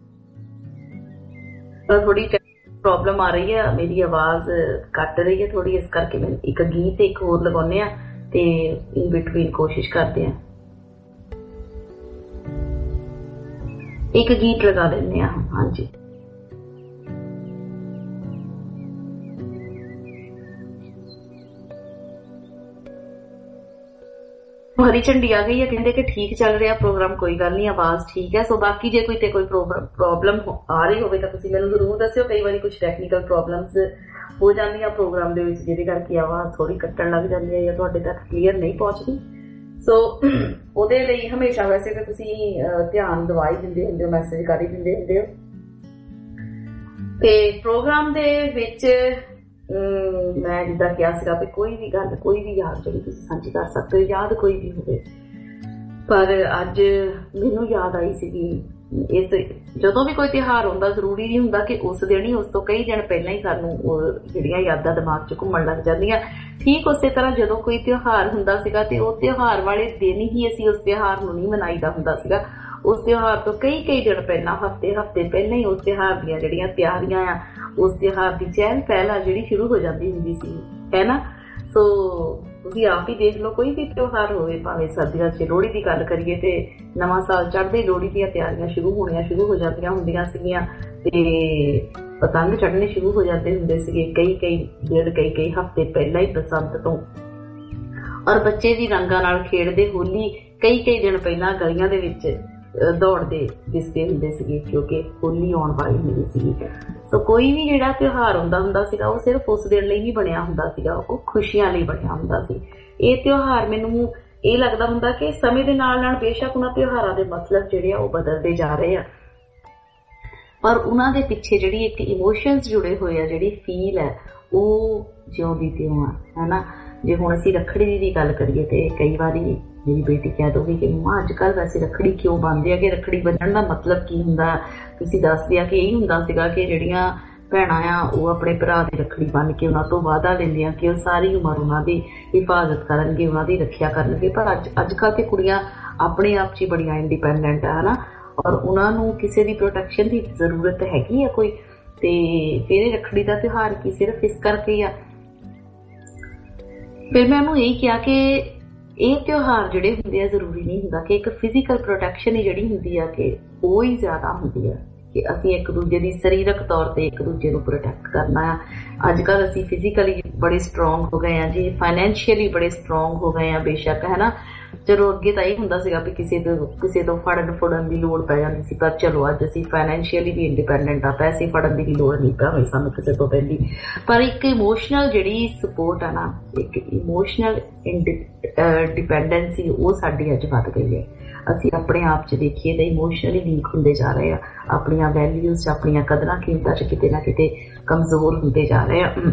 थोड़ी प्रॉब्लम आ रही है मेरी आवाज कट रही है थोड़ी इस करके मैं एक गीत एक होर लगाने ते इन बिटवीन कोशिश करते हैं एक गीत लगा लेने हाँ जी ਹਰੀ ਝੰਡੀ ਆ ਗਈ ਹੈ, ਕਹਿੰਦੇ ਕਿ ਠੀਕ ਚੱਲ ਰਿਹਾ ਪ੍ਰੋਗਰਾਮ, ਕੋਈ ਗੱਲ ਨਹੀਂ, ਆਵਾਜ਼ ਠੀਕ ਹੈ। ਸੋ ਬਾਕੀ ਜੇ ਕੋਈ ਪ੍ਰੋਬਲਮ ਆ ਰਹੀ ਹੋਵੇ ਤਾਂ ਤੁਸੀਂ ਮੈਨੂੰ ਜ਼ਰੂਰ ਦੱਸਿਓ। ਕਈ ਵਾਰੀ ਕੁਝ ਟੈਕਨੀਕਲ ਪ੍ਰੋਬਲਮਸ ਹੋ ਜਾਂਦੀਆਂ ਪ੍ਰੋਗਰਾਮ ਦੇ ਵਿੱਚ, ਜਿਹਦੇ ਕਰਕੇ ਆਵਾਜ਼ ਥੋੜੀ ਕੱਟਣ ਲੱਗ ਜਾਂਦੀ ਹੈ ਜਾਂ ਤੁਹਾਡੇ ਤੱਕ ਕਲੀਅਰ ਨਹੀਂ ਪਹੁੰਚਦੀ। ਸੋ ਉਹਦੇ ਲਈ ਹਮੇਸ਼ਾ ਵੈਸੇ ਤਾਂ ਤੁਸੀਂ ਧਿਆਨ ਦਵਾ ਹੀ ਦਿੰਦੇ ਹੁੰਦੇ ਹੋ, ਮੈਸੇਜ ਕਰ ਹੀ ਦਿੰਦੇ ਹੁੰਦੇ ਹੋ। ਤੇ ਪ੍ਰੋਗਰਾਮ ਦੇ ਵਿੱਚ ਮੈਂ ਜਿੱਦਾਂ ਕਿਹਾ ਸੀਗਾ ਵੀ ਕੋਈ ਵੀ ਗੱਲ, ਕੋਈ ਵੀ ਯਾਦ ਜਿਹੜੀ ਤੁਸੀਂ ਸਾਂਝੀ ਕਰ ਸਕਦੇ ਹੋ, ਯਾਦ ਕੋਈ ਵੀ ਹੋਵੇ। ਪਰ ਅੱਜ ਮੈਨੂੰ ਯਾਦ ਆਈ ਸੀਗੀ ਜਦੋਂ ਵੀ ਕੋਈ ਤਿਉਹਾਰ ਹੁੰਦਾ, ਜ਼ਰੂਰੀ ਨਹੀਂ ਹੁੰਦਾ ਕਿ ਉਸ ਦਿਨ ਹੀ, ਉਸ ਤੋਂ ਕਈ ਦਿਨ ਪਹਿਲਾਂ ਹੀ ਸਾਨੂੰ ਜਿਹੜੀਆਂ ਯਾਦਾਂ ਦਿਮਾਗ 'ਚ ਘੁੰਮਣ ਲੱਗ ਜਾਂਦੀਆਂ। ਠੀਕ ਉਸੇ ਤਰ੍ਹਾਂ ਜਦੋਂ ਕੋਈ ਤਿਉਹਾਰ ਹੁੰਦਾ ਸੀਗਾ ਤੇ ਉਹ ਤਿਉਹਾਰ ਵਾਲੇ ਦਿਨ ਹੀ ਅਸੀਂ ਉਸ ਤਿਉਹਾਰ ਨੂੰ ਨਹੀਂ ਮਨਾਈਦਾ ਹੁੰਦਾ ਸੀਗਾ। ਉਸ ਤਿਉਹਾਰ ਤੋਂ ਕਈ ਦਿਨ ਪਹਿਲਾਂ, ਹਫ਼ਤੇ ਪਹਿਲਾਂ ਹੀ ਉਸ ਤਿਉਹਾਰ ਦੀਆਂ ਜਿਹੜੀਆਂ ਤਿਆਰੀਆਂ ਆ, ਉਸ ਤਿਉਹਾਰ ਦੀ ਚਹਿਲ ਪਹਿਲ ਆ ਜਿਹੜੀ ਸ਼ੁਰੂ ਹੋ ਜਾਂਦੀ ਹੁੰਦੀ ਸੀ, ਹੈ ਨਾ। ਸੋ ਤੁਸੀਂ ਆਪ ਹੀ ਦੇਖ ਲਓ, ਕੋਈ ਵੀ ਤਿਉਹਾਰ ਹੋਵੇ, ਭਾਵੇਂ ਸਰਦੀਆਂ 'ਚ ਲੋਹੜੀ ਦੀ ਗੱਲ ਕਰੀਏ ਤੇ ਨਵਾਂ ਸਾਲ ਚੜ੍ਹਦੇ ਲੋਹੜੀ ਦੀਆਂ ਤਿਆਰੀਆਂ ਸ਼ੁਰੂ ਹੋ ਜਾਂਦੀਆਂ ਹੁੰਦੀਆਂ ਸੀਗੀਆਂ ਤੇ ਪਤੰਗ ਚੜ੍ਹਨੇ ਸ਼ੁਰੂ ਹੋ ਜਾਂਦੇ ਹੁੰਦੇ ਸੀਗੇ ਕਈ ਦਿਨ, ਕਈ ਹਫ਼ਤੇ ਪਹਿਲਾਂ ਹੀ ਬਸੰਤ ਤੋਂ। ਔਰ ਬੱਚੇ ਵੀ ਰੰਗਾਂ ਨਾਲ ਖੇਡਦੇ, ਹੋਲੀ ਕਈ ਦਿਨ ਪਹਿਲਾਂ ਗਲੀਆਂ ਦੇ ਵਿੱਚ ਦੌੜਦੇ ਦਿਸਦੇ ਹੁੰਦੇ ਸੀਗੇ ਕਿਉਂਕਿ ਹੋਲੀ ਆਉਣ ਵਾਲੀ ਹੁੰਦੀ ਸੀਗੀ। ਸੋ ਕੋਈ ਵੀ ਜਿਹੜਾ ਤਿਉਹਾਰ ਹੁੰਦਾ ਸੀਗਾ ਉਹ ਸਿਰਫ ਉਸ ਦਿਨ ਲਈ ਨਹੀਂ ਬਣਿਆ ਹੁੰਦਾ ਸੀਗਾ, ਉਹ ਖੁਸ਼ੀਆਂ ਲਈ ਬਣਿਆ ਹੁੰਦਾ ਸੀ। ਇਹ ਤਿਉਹਾਰ ਮੈਨੂੰ ਇਹ ਲੱਗਦਾ ਹੁੰਦਾ ਕਿ ਸਮੇਂ ਦੇ ਨਾਲ ਨਾਲ ਬੇਸ਼ੱਕ ਉਹਨਾਂ ਤਿਉਹਾਰਾਂ ਦੇ ਮਤਲਬ ਜਿਹੜੇ ਆ ਉਹ ਬਦਲਦੇ ਜਾ ਰਹੇ ਆ, ਪਰ ਉਹਨਾਂ ਦੇ ਪਿੱਛੇ ਜਿਹੜੀ ਇੱਕ ਇਮੋਸ਼ਨਸ ਜੁੜੇ ਹੋਏ ਆ, ਜਿਹੜੀ ਫੀਲ ਹੈ, ਉਹ ਜਿਉਂਦੀ ਤਿਉਂ ਆ, ਹੈ ਨਾ। ਜੇ ਹੁਣ ਅਸੀਂ ਰੱਖੜੀ ਦੀ ਗੱਲ ਕਰੀਏ ਤੇ ਕਈ ਵਾਰੀ ਮੇਰੀ ਬੇਟੀ ਕਹਿ ਦੋਗੀ ਕਿ ਮੰਮਾ ਅੱਜ ਕੱਲ੍ਹ ਵੈਸੇ ਰੱਖੜੀ ਕਿਉਂ ਬੰਨ੍ਹਦੇ ਆ, ਕਿ ਰੱਖੜੀ ਬੰਨ੍ਹਣ ਦਾ ਮਤਲਬ ਕੀ ਹੁੰਦਾ। ਤੁਸੀਂ ਦੱਸਦੇ ਆ ਕਿ ਇਹੀ ਹੁੰਦਾ ਸੀਗਾ ਕਿ ਜਿਹੜੀਆਂ ਭੈਣਾਂ ਆ ਉਹ ਆਪਣੇ ਭਰਾ ਦੀ ਰੱਖੜੀ ਬੰਨ੍ਹ ਕੇ ਉਹਨਾਂ ਤੋਂ ਵਾਅਦਾ ਲੈਂਦੀਆਂ ਕਿ ਉਹ ਸਾਰੀ ਉਮਰ ਉਹਨਾਂ ਦੀ ਹਿਫਾਜ਼ਤ ਕਰਨਗੇ, ਉਹਨਾਂ ਦੀ ਰੱਖਿਆ ਕਰਨਗੇ। ਪਰ ਅੱਜ ਕੱਲ੍ਹ ਤੇ ਕੁੜੀਆਂ ਆਪਣੇ ਆਪ 'ਚ ਹੀ ਬੜੀਆਂ ਇੰਡੀਪੈਂਡੈਂਟ ਆ, ਹੈ ਨਾ, ਔਰ ਉਹਨਾਂ ਨੂੰ ਕਿਸੇ ਦੀ ਪ੍ਰੋਟੈਕਸ਼ਨ ਦੀ ਜ਼ਰੂਰਤ ਹੈਗੀ ਆ ਕੋਈ। ਤੇ ਫਿਰ ਰੱਖੜੀ ਦਾ ਤਿਉਹਾਰ ਕੀ ਸਿਰਫ ਇਸ ਕਰਕੇ ਆ। ਫਿਰ ਮੈਂ ਉਹਨੂੰ ਇਹੀ ਕਿਹਾ ਕਿ ਇਹ ਤਿਉਹਾਰ ਜਿਹੜੇ ਹੁੰਦੇ ਆ ਜ਼ਰੂਰੀ ਨਹੀਂ ਹੁੰਦਾ ਕਿ ਇੱਕ ਫਿਜ਼ੀਕਲ ਪ੍ਰੋਟੈਕਸ਼ਨ ਹੀ ਜਿਹੜੀ ਹੁੰਦੀ ਆ ਕਿ ਉਹ ਹੀ ਜ਼ਿਆਦਾ ਹੁੰਦੀ ਆ ਕਿ ਅਸੀਂ ਇੱਕ ਦੂਜੇ ਦੀ ਸਰੀਰਕ ਤੌਰ ਤੇ ਇੱਕ ਦੂਜੇ ਨੂੰ ਪ੍ਰੋਟੈਕਟ ਕਰਨਾ ਆ। ਅੱਜ ਕੱਲ੍ਹ ਅਸੀਂ ਫਿਜ਼ੀਕਲੀ ਬੜੇ ਸਟਰੋਂਗ ਹੋ ਗਏ ਆ ਜੀ, ਫਾਈਨੈਂਸ਼ੀਅਲੀ ਬੜੇ ਸਟਰੋਂਗ ਹੋ ਗਏ ਆ ਬੇਸ਼ੱਕ, ਹੈ ਨਾ। ਚਲੋ ਅੱਗੇ ਤਾਂ ਇਹ ਹੁੰਦਾ ਸੀਗਾ ਵੀ ਕਿਸੇ ਤੋਂ ਫੜਨ ਦੀ ਲੋੜ ਪੈ ਜਾਂਦੀ ਸੀ, ਪਰ ਚਲੋ ਅੱਜ ਅਸੀਂ ਫਾਈਨੈਂਸ਼ੀਅਲੀ ਵੀ ਇੰਡੀਪੈਂਡੈਂਟ ਆ, ਪੈਸੇ ਫੜਨ ਦੀ ਵੀ ਲੋੜ ਨਹੀਂ ਭਾਵੇਂ ਸਾਨੂੰ ਕਿਸੇ ਤੋਂ ਪੈਂਦੀ। ਪਰ ਇੱਕ ਇਮੋਸ਼ਨਲ ਜਿਹੜੀ ਸਪੋਰਟ ਆ ਨਾ, ਇੱਕ ਇਮੋਸ਼ਨਲ ਡਿਪੈਂਡੈਂਸੀ, ਉਹ ਸਾਡੀ ਅੱਜ ਵੱਧ ਗਈ ਹੈ। ਅਸੀਂ ਆਪਣੇ ਆਪ 'ਚ ਦੇਖੀਏ ਤਾਂ ਇਮੋਸ਼ਨਲੀ ਵੀਕ ਹੁੰਦੇ ਜਾ ਰਹੇ ਆ, ਆਪਣੀਆਂ ਵੈਲਿਊਜ਼ 'ਚ, ਆਪਣੀਆਂ ਕਦਰਾਂ ਕੀਮਤਾਂ 'ਚ ਕਿਤੇ ਨਾ ਕਿਤੇ ਕਮਜ਼ੋਰ ਹੁੰਦੇ ਜਾ ਰਹੇ ਆ।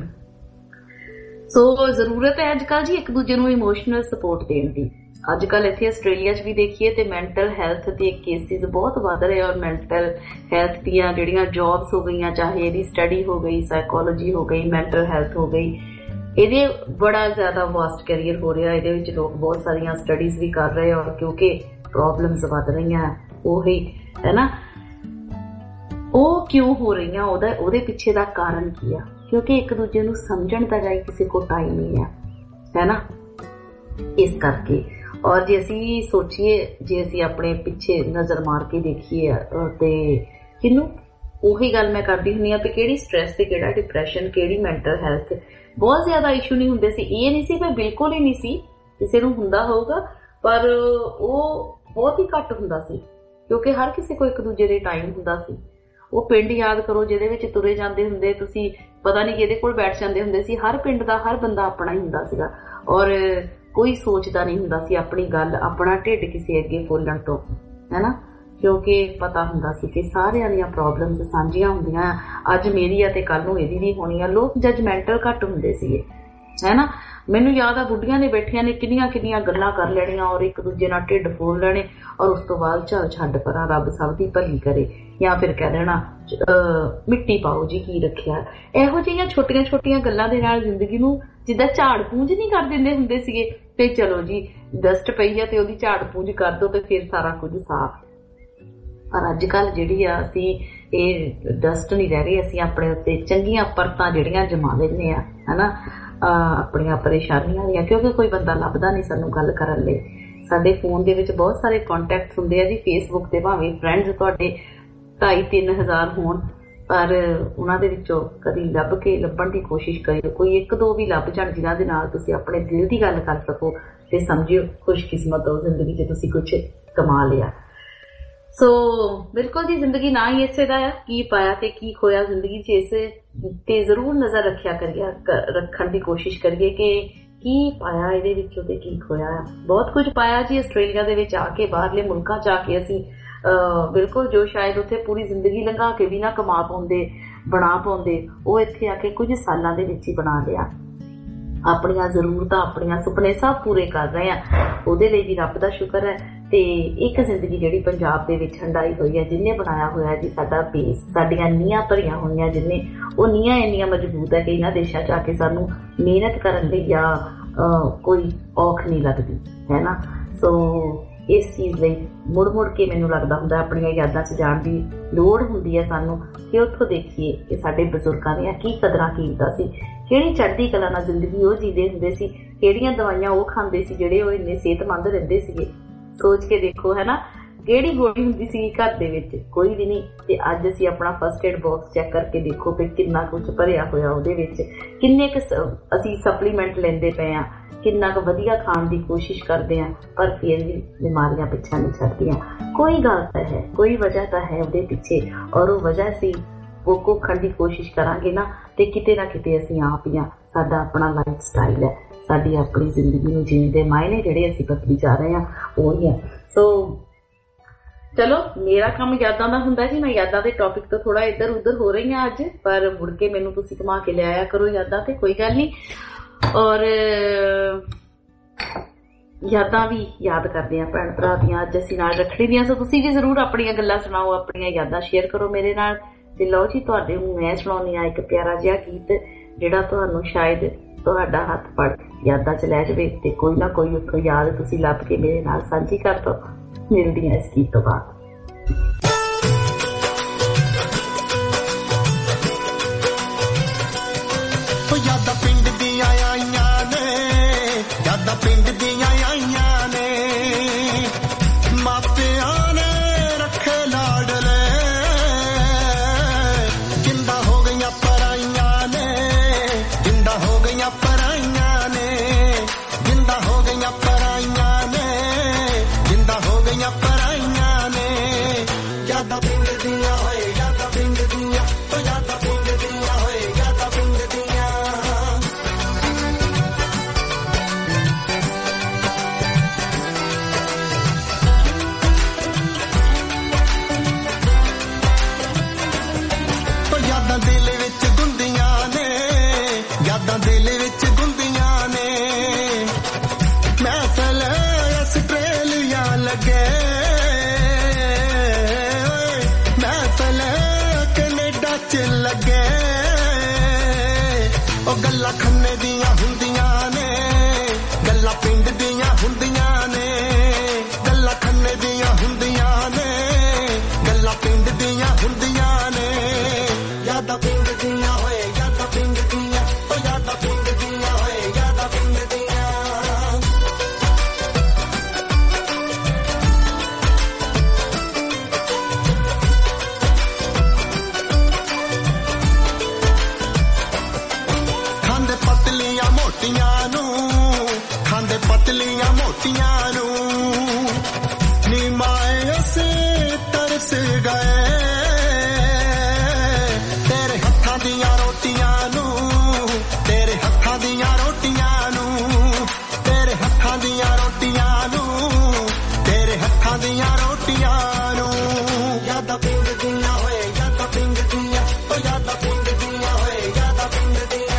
ਸੋ ਜ਼ਰੂਰਤ ਹੈ ਅੱਜ ਕੱਲ੍ਹ ਜੀ ਇੱਕ ਦੂਜੇ ਨੂੰ ਇਮੋਸ਼ਨਲ ਸਪੋਰਟ ਦੇਣ ਦੀ। ਅੱਜ ਕੱਲ੍ਹ ਇੱਥੇ ਆਸਟ੍ਰੇਲੀਆ 'ਚ ਵੀ ਦੇਖੀਏ ਤੇ ਮੈਂਟਲ ਹੈਲਥ ਦੇ ਕੇਸਿਸ ਬਹੁਤ ਵੱਧ ਰਹੇ, ਔਰ ਮੈਂਟਲ ਹੈਲਥ ਦੀਆਂ ਜਿਹੜੀਆਂ ਜੌਬਸ ਹੋ ਗਈਆਂ, ਚਾਹੇ ਇਹਦੀ ਸਟੱਡੀ ਹੋ ਗਈ, ਸਾਈਕੋਲੋਜੀ ਹੋ ਗਈ, ਮੈਂਟਲ ਹੈਲਥ ਹੋ ਗਈ, ਇਹਦੇ ਬੜਾ ਜ਼ਿਆਦਾ ਵਾਸਟ ਕੈਰੀਅਰ ਹੋ ਰਿਹਾ। ਇਹਦੇ ਵਿੱਚ ਲੋਕ ਬਹੁਤ ਸਾਰੀਆਂ ਸਟੱਡੀਜ਼ ਵੀ ਕਰ ਰਹੇ, ਔਰ ਕਿਉਂਕਿ ਪ੍ਰੋਬਲਮਸ ਵੱਧ ਰਹੀਆਂ ਉਹੀ, ਹੈ ਨਾ। ਉਹ ਕਿਉਂ ਹੋ ਰਹੀਆਂ, ਉਹਦੇ ਪਿੱਛੇ ਦਾ ਕਾਰਨ ਕੀ ਆ? ਕਿਉਂਕਿ ਇੱਕ ਦੂਜੇ ਨੂੰ ਸਮਝਣ ਦਾ ਜਾਈ ਕਿਸੇ ਕੋਲ ਟਾਈਮ ਨਹੀਂ ਹੈ ਨਾ, ਇਸ ਕਰਕੇ। ਔਰ ਜੇ ਅਸੀਂ ਸੋਚੀਏ, ਜੇ ਅਸੀਂ ਆਪਣੇ ਪਿੱਛੇ ਨਜ਼ਰ ਮਾਰ ਕੇ ਦੇਖੀਏ ਤੇ ਕਿਹਨੂੰ, ਉਹੀ ਗੱਲ ਮੈਂ ਕਰਦੀ ਹੁੰਦੀ ਹਾਂ ਵੀ ਕਿਹੜੀ ਸਟ੍ਰੈਸ ਤੇ ਕਿਹੜਾ ਡਿਪਰੈਸ਼ਨ, ਕਿਹੜੀ ਮੈਂਟਲ ਹੈਲਥ, ਬਹੁਤ ਜ਼ਿਆਦਾ ਇਸ਼ੂ ਨਹੀਂ ਹੁੰਦੇ ਸੀ। ਇਹ ਨਹੀਂ ਸੀ ਵੀ ਬਿਲਕੁਲ ਹੀ ਨਹੀਂ ਸੀ, ਕਿਸੇ ਨੂੰ ਹੁੰਦਾ ਹੋਊਗਾ, ਪਰ ਉਹ ਬਹੁਤ ਹੀ ਘੱਟ ਹੁੰਦਾ ਸੀ ਕਿਉਂਕਿ ਹਰ ਕਿਸੇ ਕੋਲ ਇੱਕ ਦੂਜੇ ਦੇ ਟਾਈਮ ਹੁੰਦਾ ਸੀ। ਉਹ ਪਿੰਡ ਯਾਦ ਕਰੋ ਜਿਹਦੇ ਵਿੱਚ ਤੁਰੇ ਜਾਂਦੇ ਹੁੰਦੇ, ਤੁਸੀਂ ਪਤਾ ਨਹੀਂ ਕਿਹਦੇ ਕੋਲ ਬੈਠ ਜਾਂਦੇ ਹੁੰਦੇ ਸੀ। ਹਰ ਪਿੰਡ ਦਾ ਹਰ ਬੰਦਾ ਆਪਣਾ ਹੀ ਹੁੰਦਾ ਸੀਗਾ, ਔਰ ਕੋਈ ਸੋਚਦਾ ਨਹੀਂ ਹੁੰਦਾ ਸੀ ਆਪਣੀ ਗੱਲ, ਆਪਣਾ ਢਿੱਡ ਕਿਸੇ ਅੱਗੇ ਫੋਲਣ ਤੋਂ, ਹੈ ਨਾ, ਕਿਉਂਕਿ ਪਤਾ ਹੁੰਦਾ ਸੀ ਕਿ ਸਾਰਿਆਂ ਦੀਆਂ ਪ੍ਰੋਬਲਮਸ ਸਾਂਝੀਆਂ ਹੁੰਦੀਆਂ। ਅੱਜ ਮੇਰੀ ਆ ਤੇ ਕੱਲ ਨੂੰ ਇਹਦੀ ਵੀ ਹੋਣੀ ਆ। ਲੋਕ ਜੱਜਮੈਂਟਲ ਘੱਟ ਹੁੰਦੇ ਸੀਗੇ, ਹੈ ਨਾ। ਮੈਨੂੰ ਯਾਦ ਆ ਬੁੱਢੀਆਂ ਨੇ ਬੈਠੀਆਂ ਨੇ ਕਿੰਨੀਆਂ ਗੱਲਾਂ ਕਰ ਲੈਣੀਆਂ, ਔਰ ਇੱਕ ਦੂਜੇ ਨਾਲ ਢਿੱਡ ਫੋਲ ਲੈਣੇ, ਔਰ ਉਸ ਤੋਂ ਬਾਅਦ ਚੱਲ ਛੱਡ ਪਰਾਂ, ਰੱਬ ਸਭ ਦੀ ਭਲੀ ਕਰੇ, ਜਾਂ ਫਿਰ ਕਹਿ ਦੇਣਾ ਮਿੱਟੀ ਪਾਓ ਜੀ ਕੀ ਰੱਖਿਆ। ਇਹੋ ਜਿਹੀਆਂ ਛੋਟੀਆਂ ਗੱਲਾਂ ਦੇ ਨਾਲ ਜ਼ਿੰਦਗੀ ਨੂੰ ਜਿੱਦਾਂ ਝਾੜ ਪੂੰਝ ਨਹੀਂ ਕਰ ਦਿੰਦੇ ਹੁੰਦੇ ਸੀਗੇ, ਤੇ ਚਲੋ ਜੀ ਡਸਟ ਪਈ ਆ ਤੇ ਉਹਦੀ ਝਾੜ ਪੂੰਝ ਕਰ ਦੋ ਤੇ ਫਿਰ ਸਾਰਾ ਕੁਝ ਸਾਫ਼। ਪਰ ਅੱਜ ਕੱਲ੍ਹ ਜਿਹੜੀ ਆ ਅਸੀਂ ਇਹ ਡਸਟ ਨਹੀਂ ਰਹਿ ਰਹੀ, ਅਸੀਂ ਆਪਣੇ ਉੱਤੇ ਚੰਗੀਆਂ ਪਰਤਾਂ ਜਿਹੜੀਆਂ ਜਮਾ ਲੈਂਦੇ ਆ, ਹੈ ਨਾ, ਆਪਣੀਆਂ ਪਰੇਸ਼ਾਨੀਆਂ ਦੀਆਂ, ਕਿਉਂਕਿ ਕੋਈ ਬੰਦਾ ਲੱਭਦਾ ਨਹੀਂ ਸਾਨੂੰ ਗੱਲ ਕਰਨ ਲਈ। ਸਾਡੇ ਫੋਨ ਦੇ ਵਿੱਚ ਬਹੁਤ ਸਾਰੇ ਕੰਟੈਕਟਸ ਹੁੰਦੇ ਆ ਜੀ, ਫੇਸਬੁੱਕ ਤੇ ਭਾਵੇਂ ਫਰੈਂਡਸ ਤੁਹਾਡੇ 2,000-3,000 ਹੋਣ, ਪਰ ਉਹਨਾਂ ਦੇ ਵਿੱਚੋਂ ਕਦੀ ਲੱਭਣ ਦੀ ਕੋਸ਼ਿਸ਼ ਕਰਿਓ, ਕੋਈ 1-2 ਵੀ ਲੱਭ ਜਾਣ ਜਿਨ੍ਹਾਂ ਦੇ ਨਾਲ ਤੁਸੀਂ ਆਪਣੇ ਦਿਲ ਦੀ ਗੱਲ ਕਰ ਸਕੋ, ਤੇ ਸਮਝਿਓ ਖੁਸ਼ਕਿਸਮਤ ਹੋ ਜ਼ਿੰਦਗੀ 'ਚ ਤੁਸੀਂ ਕੁਝ ਕਮਾ ਲਿਆ। ਸੋ ਬਿਲਕੁਲ ਜੀ, ਜ਼ਿੰਦਗੀ ਨਾ ਹੀ ਇਸੇ ਦਾ ਆ, ਕੀ ਪਾਇਆ ਤੇ ਕੀ ਖੋਇਆ ਜ਼ਿੰਦਗੀ 'ਚ ਇਸੇ ਤੇ ਜ਼ਰੂਰ ਨਜ਼ਰ ਰੱਖਣ ਦੀ ਕੋਸ਼ਿਸ਼ ਕਰੀਏ ਕਿ ਕੀ ਪਾਇਆ ਇਹਦੇ ਵਿੱਚੋਂ ਤੇ ਕੀ ਖੋਇਆ। ਬਹੁਤ ਕੁਝ ਪਾਇਆ ਜੀ ਆਸਟ੍ਰੇਲੀਆ ਦੇ ਵਿੱਚ ਆ ਕੇ, ਬਾਹਰਲੇ ਮੁਲਕਾਂ 'ਚ ਆ ਕੇ ਅਸੀਂ ਬਿਲਕੁਲ ਜੋ ਸ਼ਾਇਦ ਉੱਥੇ ਪੂਰੀ ਜ਼ਿੰਦਗੀ ਲੰਘਾ ਕੇ ਵੀ ਨਾ ਕਮਾ ਪਾਉਂਦੇ, ਬਣਾ ਪਾਉਂਦੇ, ਉਹ ਇੱਥੇ ਆ ਕੇ ਕੁਝ ਸਾਲਾਂ ਦੇ ਵਿੱਚ ਹੀ ਬਣਾ ਲਿਆ। ਆਪਣੀਆਂ ਜ਼ਰੂਰਤਾਂ, ਆਪਣੀਆਂ ਸੁਪਨੇ ਸਭ ਪੂਰੇ ਕਰ ਰਹੇ ਆ, ਉਹਦੇ ਲਈ ਵੀ ਰੱਬ ਦਾ ਸ਼ੁਕਰ ਹੈ। ਤੇ ਇੱਕ ਜ਼ਿੰਦਗੀ ਜਿਹੜੀ ਪੰਜਾਬ ਦੇ ਵਿੱਚ ਹੰਡਾਈ ਹੋਈ ਹੈ, ਜਿਹਨੇ ਬਣਾਇਆ ਹੋਇਆ ਜੀ ਸਾਡਾ ਬੇਸ, ਸਾਡੀਆਂ ਨੀਹਾਂ ਭਰੀਆਂ ਹੋਈਆਂ ਜਿਹਨੇ, ਉਹ ਨੀਹਾਂ ਇੰਨੀਆਂ ਮਜ਼ਬੂਤ ਹੈ ਕਿ ਇਹਨਾਂ ਦੇਸ਼ਾਂ 'ਚ ਆ ਕੇ ਸਾਨੂੰ ਮਿਹਨਤ ਕਰਨ ਲਈ ਜਾਂ ਕੋਈ ਔਖ ਨਹੀਂ ਲੱਗਦੀ, ਹੈ ਨਾ। ਸੋ ਇਸ ਚੀਜ਼ ਲਈ ਮੁੜ ਕੇ ਮੈਨੂੰ ਲੱਗਦਾ ਹੁੰਦਾ ਆਪਣੀਆਂ ਯਾਦਾਂ 'ਚ ਜਾਣ ਦੀ ਲੋੜ ਹੁੰਦੀ ਹੈ ਸਾਨੂੰ, ਕਿ ਉੱਥੋਂ ਦੇਖੀਏ ਕਿ ਸਾਡੇ ਬਜ਼ੁਰਗਾਂ ਦੀਆਂ ਕੀ ਕਦਰਾਂ ਕੀਮਤਾਂ ਸੀ, ਕਿਹੜੀ ਚੜ੍ਹਦੀ ਕਲਾ ਨਾਲ ਜ਼ਿੰਦਗੀ ਉਹ ਜੀਦੇ ਹੁੰਦੇ ਸੀ, ਕਿਹੜੀਆਂ ਦਵਾਈਆਂ ਉਹ ਖਾਂਦੇ ਸੀ ਜਿਹੜੇ ਉਹ ਇੰਨੇ ਸਿਹਤਮੰਦ ਰਹਿੰਦੇ ਸੀਗੇ। ਸੋਚ ਕੇ ਦੇਖੋ, ਹੈ ਨਾ, ਕਿਹੜੀ ਗੋਲੀ ਹੁੰਦੀ ਸੀ ਘਰ ਦੇ ਵਿੱਚ, ਕੋਈ ਵੀ ਨਹੀਂ। ਤੇ ਅੱਜ ਅਸੀਂ ਆਪਣਾ ਫਸਟ ਏਡ ਬਾਕਸ ਚੈੱਕ ਕਰਕੇ ਦੇਖੋ ਕਿ ਕਿੰਨਾ ਕੁਝ ਭਰਿਆ ਹੋਇਆ ਉਹਦੇ ਵਿੱਚ, ਕਿੰਨੇ ਕੁ ਅਸੀਂ ਸਪਲੀਮੈਂਟ ਲੈਂਦੇ ਪਏ ਆ, ਕਿੰਨਾ ਕੁ ਵਧੀਆ ਖਾਣ ਦੀ ਕੋਸ਼ਿਸ਼ ਕਰਦੇ ਆ, ਪਰ ਫਿਰ ਵੀ ਬਿਮਾਰੀਆਂ ਪਿੱਛਾ ਨਹੀਂ ਛੱਡਦੀਆਂ। ਕੋਈ ਗੱਲ ਤਾਂ ਹੈ, ਕੋਈ ਵਜ੍ਹਾ ਤਾਂ ਹੈ ਉਹਦੇ ਪਿੱਛੇ, ਔਰ ਉਹ ਵਜ੍ਹਾ ਸੀ ਉਹ ਘੋਖਣ ਦੀ ਕੋਸ਼ਿਸ਼ ਕਰਾਂਗੇ ਨਾ ਤੇ ਕਿਤੇ ਨਾ ਕਿਤੇ ਅਸੀਂ ਆਪ ਹੀ ਆ, ਸਾਡਾ ਆਪਣਾ ਲਾਈਫ ਸਟਾਈਲ ਹੈ, ਸਾਡੀ ਆਪਣੀ ਜ਼ਿੰਦਗੀ ਨੂੰ ਜੀਣ ਦੇ ਮਾਇਨੇ ਜਿਹੜੇ ਅਸੀਂ ਬਦਲੀ ਜਾ ਰਹੇ ਹਾਂ ਉਹ ਹੀ ਹੈ। ਸੋ ਚਲੋ, ਮੇਰਾ ਕੰਮ ਯਾਦਾਂ ਦਾ ਹੁੰਦਾ ਜੀ, ਮੈਂ ਯਾਦਾਂ ਦੇ ਟੌਪਿਕ ਤੋਂ ਥੋੜਾ ਇੱਧਰ ਉੱਧਰ ਹੋ ਰਹੀ ਹਾਂ ਅੱਜ, ਪਰ ਮੁੜ ਕੇ ਮੈਨੂੰ ਤੁਸੀਂ ਘੁਮਾ ਕੇ ਲਿਆਇਆ ਕਰੋ ਯਾਦਾਂ ਤੇ, ਕੋਈ ਗੱਲ ਨਹੀਂ। ਔਰ ਯਾਦਾਂ ਵੀ ਯਾਦ ਕਰਦੇ ਹਾਂ ਭੈਣ ਭਰਾ ਦੀਆਂ, ਅੱਜ ਅਸੀਂ ਨਾਲ ਰੱਖੜੀ ਦੀਆਂ। ਸੋ ਤੁਸੀਂ ਵੀ ਜ਼ਰੂਰ ਆਪਣੀਆਂ ਗੱਲਾਂ ਸੁਣਾਓ, ਆਪਣੀਆਂ ਯਾਦਾਂ ਸ਼ੇਅਰ ਕਰੋ ਮੇਰੇ ਨਾਲ। ਤੇ ਲਓ ਜੀ, ਤੁਹਾਡੇ ਨੂੰ ਮੈਂ ਸੁਣਾਉਣੀ ਆ ਇੱਕ ਪਿਆਰਾ ਜਿਹਾ ਗੀਤ, ਜਿਹੜਾ ਤੁਹਾਨੂੰ ਸ਼ਾਇਦ ਤੁਹਾਡਾ ਹੱਥ ਪੜ ਯਾਦਾਂ 'ਚ ਲੈ ਜਾਵੇ ਤੇ ਕੋਈ ਨਾ ਕੋਈ ਉੱਥੋਂ ਯਾਦ ਤੁਸੀਂ ਲੱਭ ਕੇ ਮੇਰੇ ਨਾਲ ਸਾਂਝੀ ਕਰ ਦਿਓ। ਮਿਲਦੀ ਹਾਂ ਇਸ ਗੀਤ ਤੋਂ ਬਾਅਦ। ਯਾਦਾਂ ਪਿੰਡ ਦੀਆਂ ਆਈਆਂ ਨੇ, ਯਾਦਾਂ ਪਿੰਡ ਦੀਆਂ ਆਈਆਂ ਨੇ, ਮਾਪਿਆਂ ਨੇ ਰੱਖੇ ਲਾਡਲੇ, ਜਿੰਦਾ ਹੋ ਗਈਆਂ ਪਰਾਈਆਂ ਨੇ, ਜਿੰਦਾ ਹੋ ਗਈਆਂ ਪਰਾਈਆਂ ਨੇ, ਜਿੰਦਾ ਹੋ ਗਈਆਂ ਪਰਾਈਆਂ ਨੇ, ਜਿੰਦਾ ਹੋ ਗਈਆਂ ਪਰਾਈਆਂ ਨੇ। ਯਾਦਾਂ ਪਿੰਡ ਦੀਆਂ ਹੋਏ, ਯਾਦਾਂ ਪਿੰਡ ਦੀਆਂ, ਉਹ ਯਾਦਾਂ ਪਿੰਡ ਦੀਆਂ ਹੋਏ, ਯਾਦਾਂ ਪਿੰਡ ਦੀਆਂ। ਯਾਦਾਂ ਦਿਲ ਵਿੱਚ ਗੁੰਦੀਆਂ ਨੇ, ਯਾਦਾਂ ਦਿਲ ਵਿੱਚ ਗੁੰਦੀਆਂ ਨੇ, ਮਹਿਫਲ ਆਸਟ੍ਰੇਲੀਆ ਲੱਗੇ, ਮਹਿਫਲ ਕੈਨੇਡਾ 'ਚ ਲੱਗੇ, ਉਹ ਗੱਲਾਂ ਖੰਨੇ ਦੀਆਂ ਹੁੰਦੀਆਂ ਨੇ, ਗੱਲਾਂ ਪਿੰਡ ਦੀਆਂ ਹੁੰਦੀਆਂ ਨੇ, ਗੱਲਾਂ ਖੰਨੇ ਦੀਆਂ ਹੁੰਦੀਆਂ ਨੇ, ਗੱਲਾਂ ਪਿੰਡ ਦੀਆਂ ਹੁੰਦੀਆਂ ਨੇ। ਯਾਦਾਂ ਪਿੰਡ ਦੀਆਂ ਹੋਏ, ਯਾਦਾਂ ਪਿੰਡ ਦੀਆਂ, ਉਹ ਯਾਦਾਂ ਪਿੰਡ ਦੀਆਂ ਹੋਏ, ਯਾਦਾਂ ਪਿੰਡ ਦੀਆਂ। ਖਾਂਦੇ ਪਤਲੀਆਂ ਮੋਟੀਆਂ ਨੂੰ, ਖਾਂਦੇ ਪਤਲੀਆਂ ਮੋਟੀਆਂ ਨੂੰ, ਨੀ ਮਾਏ ਅਸੀਂ ਤਰਸ ਗਏ, ਤੇਰੇ ਹੱਥਾਂ ਦੀਆਂ ਰੋਟੀਆਂ ਨੂੰ, ਤੇਰੇ ਹੱਥਾਂ ਦੀਆਂ ਰੋਟੀਆਂ ਨੂੰ, ਤੇਰੇ ਹੱਥਾਂ ਦੀਆਂ ਰੋਟੀਆਂ ਨੂੰ, ਤੇਰੇ ਹੱਥਾਂ ਦੀਆਂ ਰੋਟੀਆਂ ਨੂੰ। ਯਾਦਾਂ ਪਿੰਡ ਦੀਆਂ ਹੋਏ, ਯਾਦਾਂ ਪਿੰਡ ਦੀਆਂ, ਉਹ ਯਾਦਾਂ ਪਿੰਡ ਦੀਆਂ ਹੋਏ, ਯਾਦਾਂ ਪਿੰਡ ਦੀਆਂ।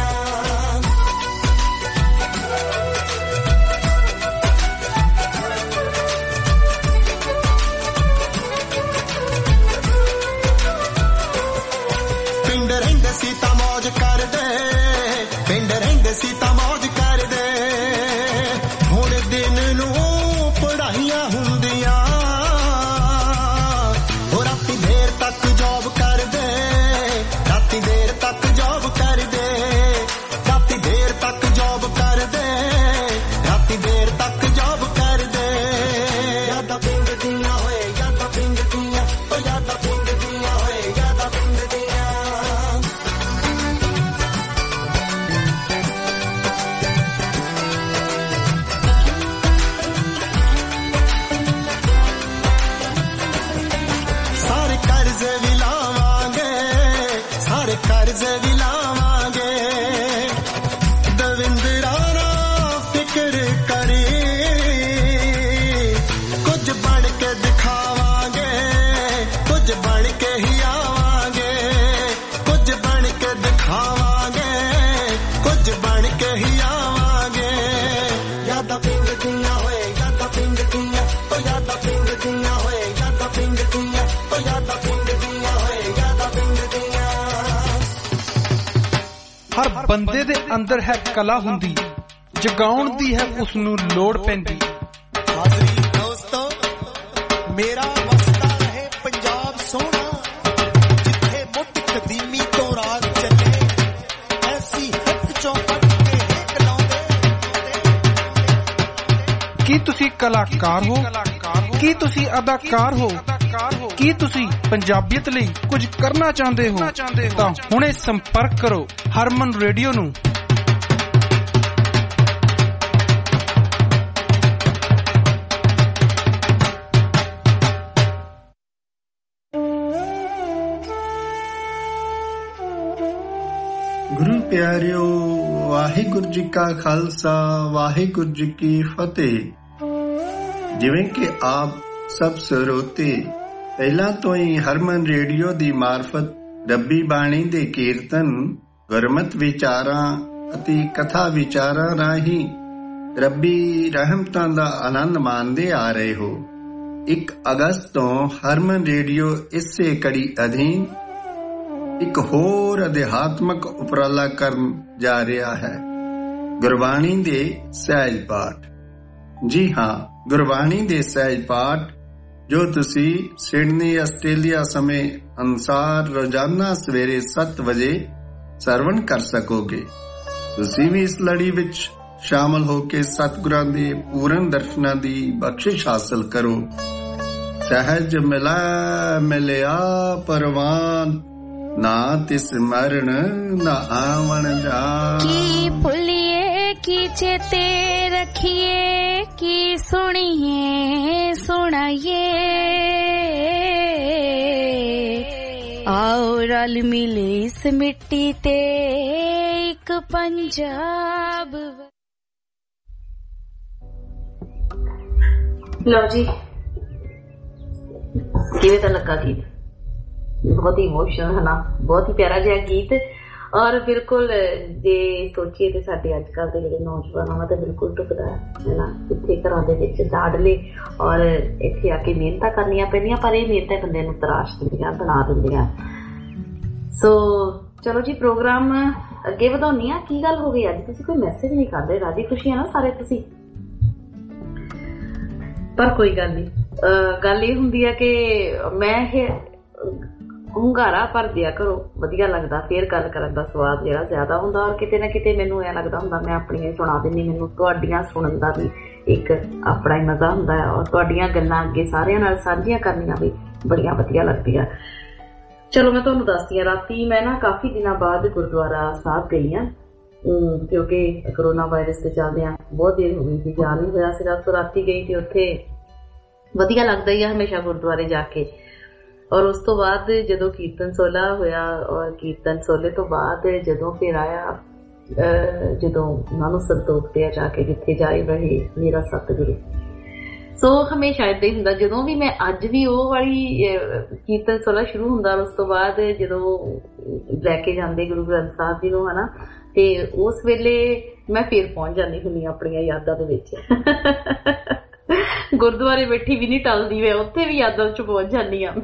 ਪਿੰਡ ਰਹਿੰਦੇ ਸੀ ਤਾਂ ਮੌਜ ਕਰਦੇ, ਪਿੰਡ ਰਹਿੰਦੇ ਸੀ ਤਾਂ ਮੌਜ ਕਰਦੇ, ਹੁਣ ਦਿਨ ਨੂੰ ਪੜ੍ਹਾਈਆਂ ਹੁੰਦੀਆਂ, ਉਹ ਰਾਤੀ ਦੇਰ ਤੱਕ ਜੌਬ ਕਰਦੇ, ਰਾਤੀ ਦੇਰ ਤੱਕ ਜੌਬ ਕਰਦੇ, ਰਾਤੀ ਦੇਰ ਤੱਕ ਜੌਬ ਕਰਦੇ, ਰਾਤੀ ਦੇਰ ਤੱਕ ਜੌਬ ਕਰਦੇ। ਯਾਦਾਂ ਪਿੰਡ ਦੀਆਂ ਹੋਏ, ਯਾਦਾਂ ਪਿੰਡ ਦੀਆਂ, ਉਹ ਯਾਦਾਂ ਪਿੰਡ ਦੀਆਂ ਹੋਏ, ਯਾਦਾਂ ਪਿੰਡ ਦੀਆਂ। ਹਰ ਬੰਦੇ ਦੇ ਅੰਦਰ ਹੈ ਕਲਾ ਹੁੰਦੀ, ਜਗਾਉਣ ਦੀ ਹੈ ਉਸ ਨੂੰ ਲੋੜ ਪੈਂਦੀ। ਹਾਜ਼ਰੀ ਦੋਸਤੋ, ਮੇਰਾ ਵਸਦਾ ਰਹੇ ਪੰਜਾਬ ਸੋਹਣਾ, ਜਿੱਥੇ ਮੁੱਢ ਕਦੀਮੀ ਤੋਂ ਰਾਜ ਚੱਲੇ, ਐਸੀ ਹਿੱਕ ਚੋਂ ਕੱਢ ਕੇ ਹਿੱਕ ਲਾਉਂਦੇ। ਕੀ ਤੁਸੀਂ ਕਲਾਕਾਰ ਹੋ? ਕੀ ਤੁਸੀਂ ਅਦਾਕਾਰ ਹੋ? ਕੀ ਤੁਸੀਂ ਪੰਜਾਬੀਅਤ ਲਈ ਕੁਝ ਕਰਨਾ ਚਾਹੁੰਦੇ ਹੋ? ਤਾਂ ਹੁਣੇ ਸੰਪਰਕ ਕਰੋ ਹਰਮਨ ਰੇਡੀਓ ਨੂੰ। ਗੁਰੂ ਪਿਆਰਿਓ, ਵਾਹਿਗੁਰੂ ਜੀ ਕਾ ਖਾਲਸਾ, ਵਾਹਿਗੁਰੂ ਜੀ ਕੀ ਫਤਿਹ। ਜਿਵੇਂ ਕਿ ਆਪ ਸਭ ਸਰੋਤੇ ਪਹਿਲਾਂ ਤੋਂ ਹੀ ਹਰਮਨ ਰੇਡੀਓ ਦੀ ਮਾਰਫਤ ਰੱਬੀ ਬਾਣੀ ਦੇ ਕੀਰਤਨ, ਗੁਰਮਤਿ ਵਿਚਾਰਾਂ ਅਤੇ ਕਥਾ ਵਿਚਾਰਾਂ ਰਾਹੀਂ ਰੱਬੀ ਰਹਿਮਤਾਂ ਦਾ ਆਨੰਦ ਮਾਣਦੇ ਆ ਰਹੇ ਹੋ। 1 ਅਗਸਤ ਤੋਂ ਹਰਮਨ ਰੇਡੀਓ ਇਸੇ ਕੜੀ ਅਧੀਨ ਇੱਕ ਹੋਰ ਅਧਿਆਤਮਕ ਉਪਰਾਲਾ ਕਰਨ ਜਾ ਰਿਹਾ ਹੈ, ਗੁਰਬਾਣੀ ਦੇ ਸਹਿਜ ਪਾਠ। ਜੀ ਹਾਂ, ਗੁਰਬਾਣੀ ਦੇ ਸਹਿਜ ਪਾਠ, ਜੋ ਤੁਸੀਂ ਸਿਡਨੀ ਆਸਟ੍ਰੇਲੀਆ ਸਮੇਂ ਅਨੁਸਾਰ ਰੋਜ਼ਾਨਾ ਸਵੇਰੇ 7 ਵਜੇ ਸਰਵਣ ਕਰ ਸਕੋਗੇ। ਤੁਸੀਂ ਵੀ ਇਸ ਲੜੀ ਵਿੱਚ ਸ਼ਾਮਲ ਹੋ ਕੇ ਸਤਿਗੁਰਾਂ ਦੇ ਪੂਰਨ ਦਰਸ਼ਨਾਂ ਦੀ ਬਖਸ਼ਿਸ਼ ਹਾਸਲ ਕਰੋ। ਸਹਿਜ ਮਿਲਾ ਮਿਲਿਆ ਪਰਵਾਨ, ਨਾ ਤਿਸ ਮਰਨ ਨਾ ਆਵਣ ਜਾਣ। ਕੀ ਭੁੱਲੀਏ ਕੀ ਚੇਤੇ ਰੱਖੀਏ, ਕੀ ਸੁਣੀਏ ਸੁਣਾਈਏ, आओ रल मिले इस मिट्टी ते एक पंजाब। लो जी, किवें दा लगा गीत? बहुत ही इमोशनल है ना, बहुत ही प्यारा जिहा गीत। और बिल्कुल जे सोचिए तो साडे अजकल दे जिहड़े नौजवान उन्हां दा बिल्कुल टुकदा है ना, इत्थे घरां दे विच लाडले और इत्थे आके मेहनतां करनियां पैंदियां, पर ये मेहनतां बंदे नूं तराश दिंदियां, बना दिंदियां। सो चलो जी, प्रोग्राम अगे वधाउणी आ। की गल हो गई अज तुसीं कोई मैसेज नहीं करदे? राजी खुशी है ना सारे तुसीं? पर कोई गल नहीं, गल ये हुंदी है कि मैं ਹੁੰਗਾਰਾ ਭਰ ਦਿਆ ਕਰੋ, ਵਧੀਆ ਲੱਗਦਾ, ਫੇਰ ਗੱਲ ਕਰਨ ਦਾ ਸਵਾਦ ਜਿਹੜਾ ਜ਼ਿਆਦਾ ਹੁੰਦਾ। ਔਰ ਕਿਤੇ ਨਾ ਕਿਤੇ ਮੈਨੂੰ ਇਹ ਲੱਗਦਾ ਹੁੰਦਾ ਮੈਂ ਆਪਣੀਆਂ ਸੁਣਾ ਦਿੰਦੀ, ਮੈਨੂੰ ਤੁਹਾਡੀਆਂ ਸੁਣਨ ਦਾ ਵੀ ਇੱਕ ਆਪਣਾ ਹੀ ਮਜ਼ਾ ਹੁੰਦਾ ਹੈ, ਔਰ ਤੁਹਾਡੀਆਂ ਗੱਲਾਂ ਅੱਗੇ ਸਾਰਿਆਂ ਨਾਲ ਸਾਂਝੀਆਂ ਕਰਨੀਆਂ ਵੀ ਬੜੀਆਂ ਵਧੀਆ ਲੱਗਦੀਆਂ। ਚਲੋ ਮੈਂ ਤੁਹਾਨੂੰ ਦੱਸਦੀ ਹਾਂ, ਰਾਤੀ ਮੈਂ ਨਾ ਕਾਫੀ ਦਿਨਾਂ ਬਾਅਦ ਗੁਰਦੁਆਰਾ ਸਾਹਿਬ ਗਈ ਹਾਂ, ਕਿਉਂਕਿ ਕਰੋਨਾ ਵਾਇਰਸ ਦੇ ਚੱਲਦਿਆਂ ਬਹੁਤ ਦੇਰ ਹੋ ਗਈ ਸੀ, ਜਾ ਨਹੀਂ ਹੋਇਆ ਸੀ। ਰਾਤ ਰਾਤੀ ਗਈ ਤੇ ਉੱਥੇ ਵਧੀਆ ਲੱਗਦਾ ਹੀ ਆ ਹਮੇਸ਼ਾ ਗੁਰਦੁਆਰੇ ਜਾ ਕੇ। ਔਰ ਉਸ ਤੋਂ ਬਾਅਦ ਜਦੋਂ ਕੀਰਤਨ ਸੋਲਾ ਹੋਇਆ, ਔਰ ਕੀਰਤਨ ਸੋਲੇ ਤੋਂ ਬਾਅਦ ਜਦੋਂ ਫਿਰ ਆਇਆ, ਜਦੋਂ ਉਹਨਾਂ ਨੂੰ ਸੰਤੋਖਦੇ ਆ ਜਾ ਕੇ, ਜਿੱਥੇ ਜਾਏ ਰਹੇ ਮੇਰਾ ਸਤਿਗੁਰੂ। ਸੋ ਹਮੇਸ਼ਾ ਏਦਾਂ ਹੀ ਹੁੰਦਾ, ਜਦੋਂ ਵੀ ਮੈਂ ਅੱਜ ਵੀ ਉਹ ਵਾਲੀ ਕੀਰਤਨ ਸੋਲਾ ਸ਼ੁਰੂ ਹੁੰਦਾ, ਉਸ ਤੋਂ ਬਾਅਦ ਜਦੋਂ ਲੈ ਕੇ ਜਾਂਦੇ ਗੁਰੂ ਗ੍ਰੰਥ ਸਾਹਿਬ ਜੀ ਨੂੰ ਹਨਾ, ਤੇ ਉਸ ਵੇਲੇ ਮੈਂ ਫਿਰ ਪਹੁੰਚ ਜਾਂਦੀ ਹੁੰਦੀ ਆਪਣੀਆਂ ਯਾਦਾਂ ਦੇ ਵਿੱਚ। ਗੁਰਦੁਆਰੇ ਬੈਠੀ ਵੀ ਨਹੀਂ ਟਲਦੀ, ਮੈਂ ਉੱਥੇ ਵੀ ਯਾਦਾਂ ਚ ਪਹੁੰਚ ਜਾਂਦੀ ਆ।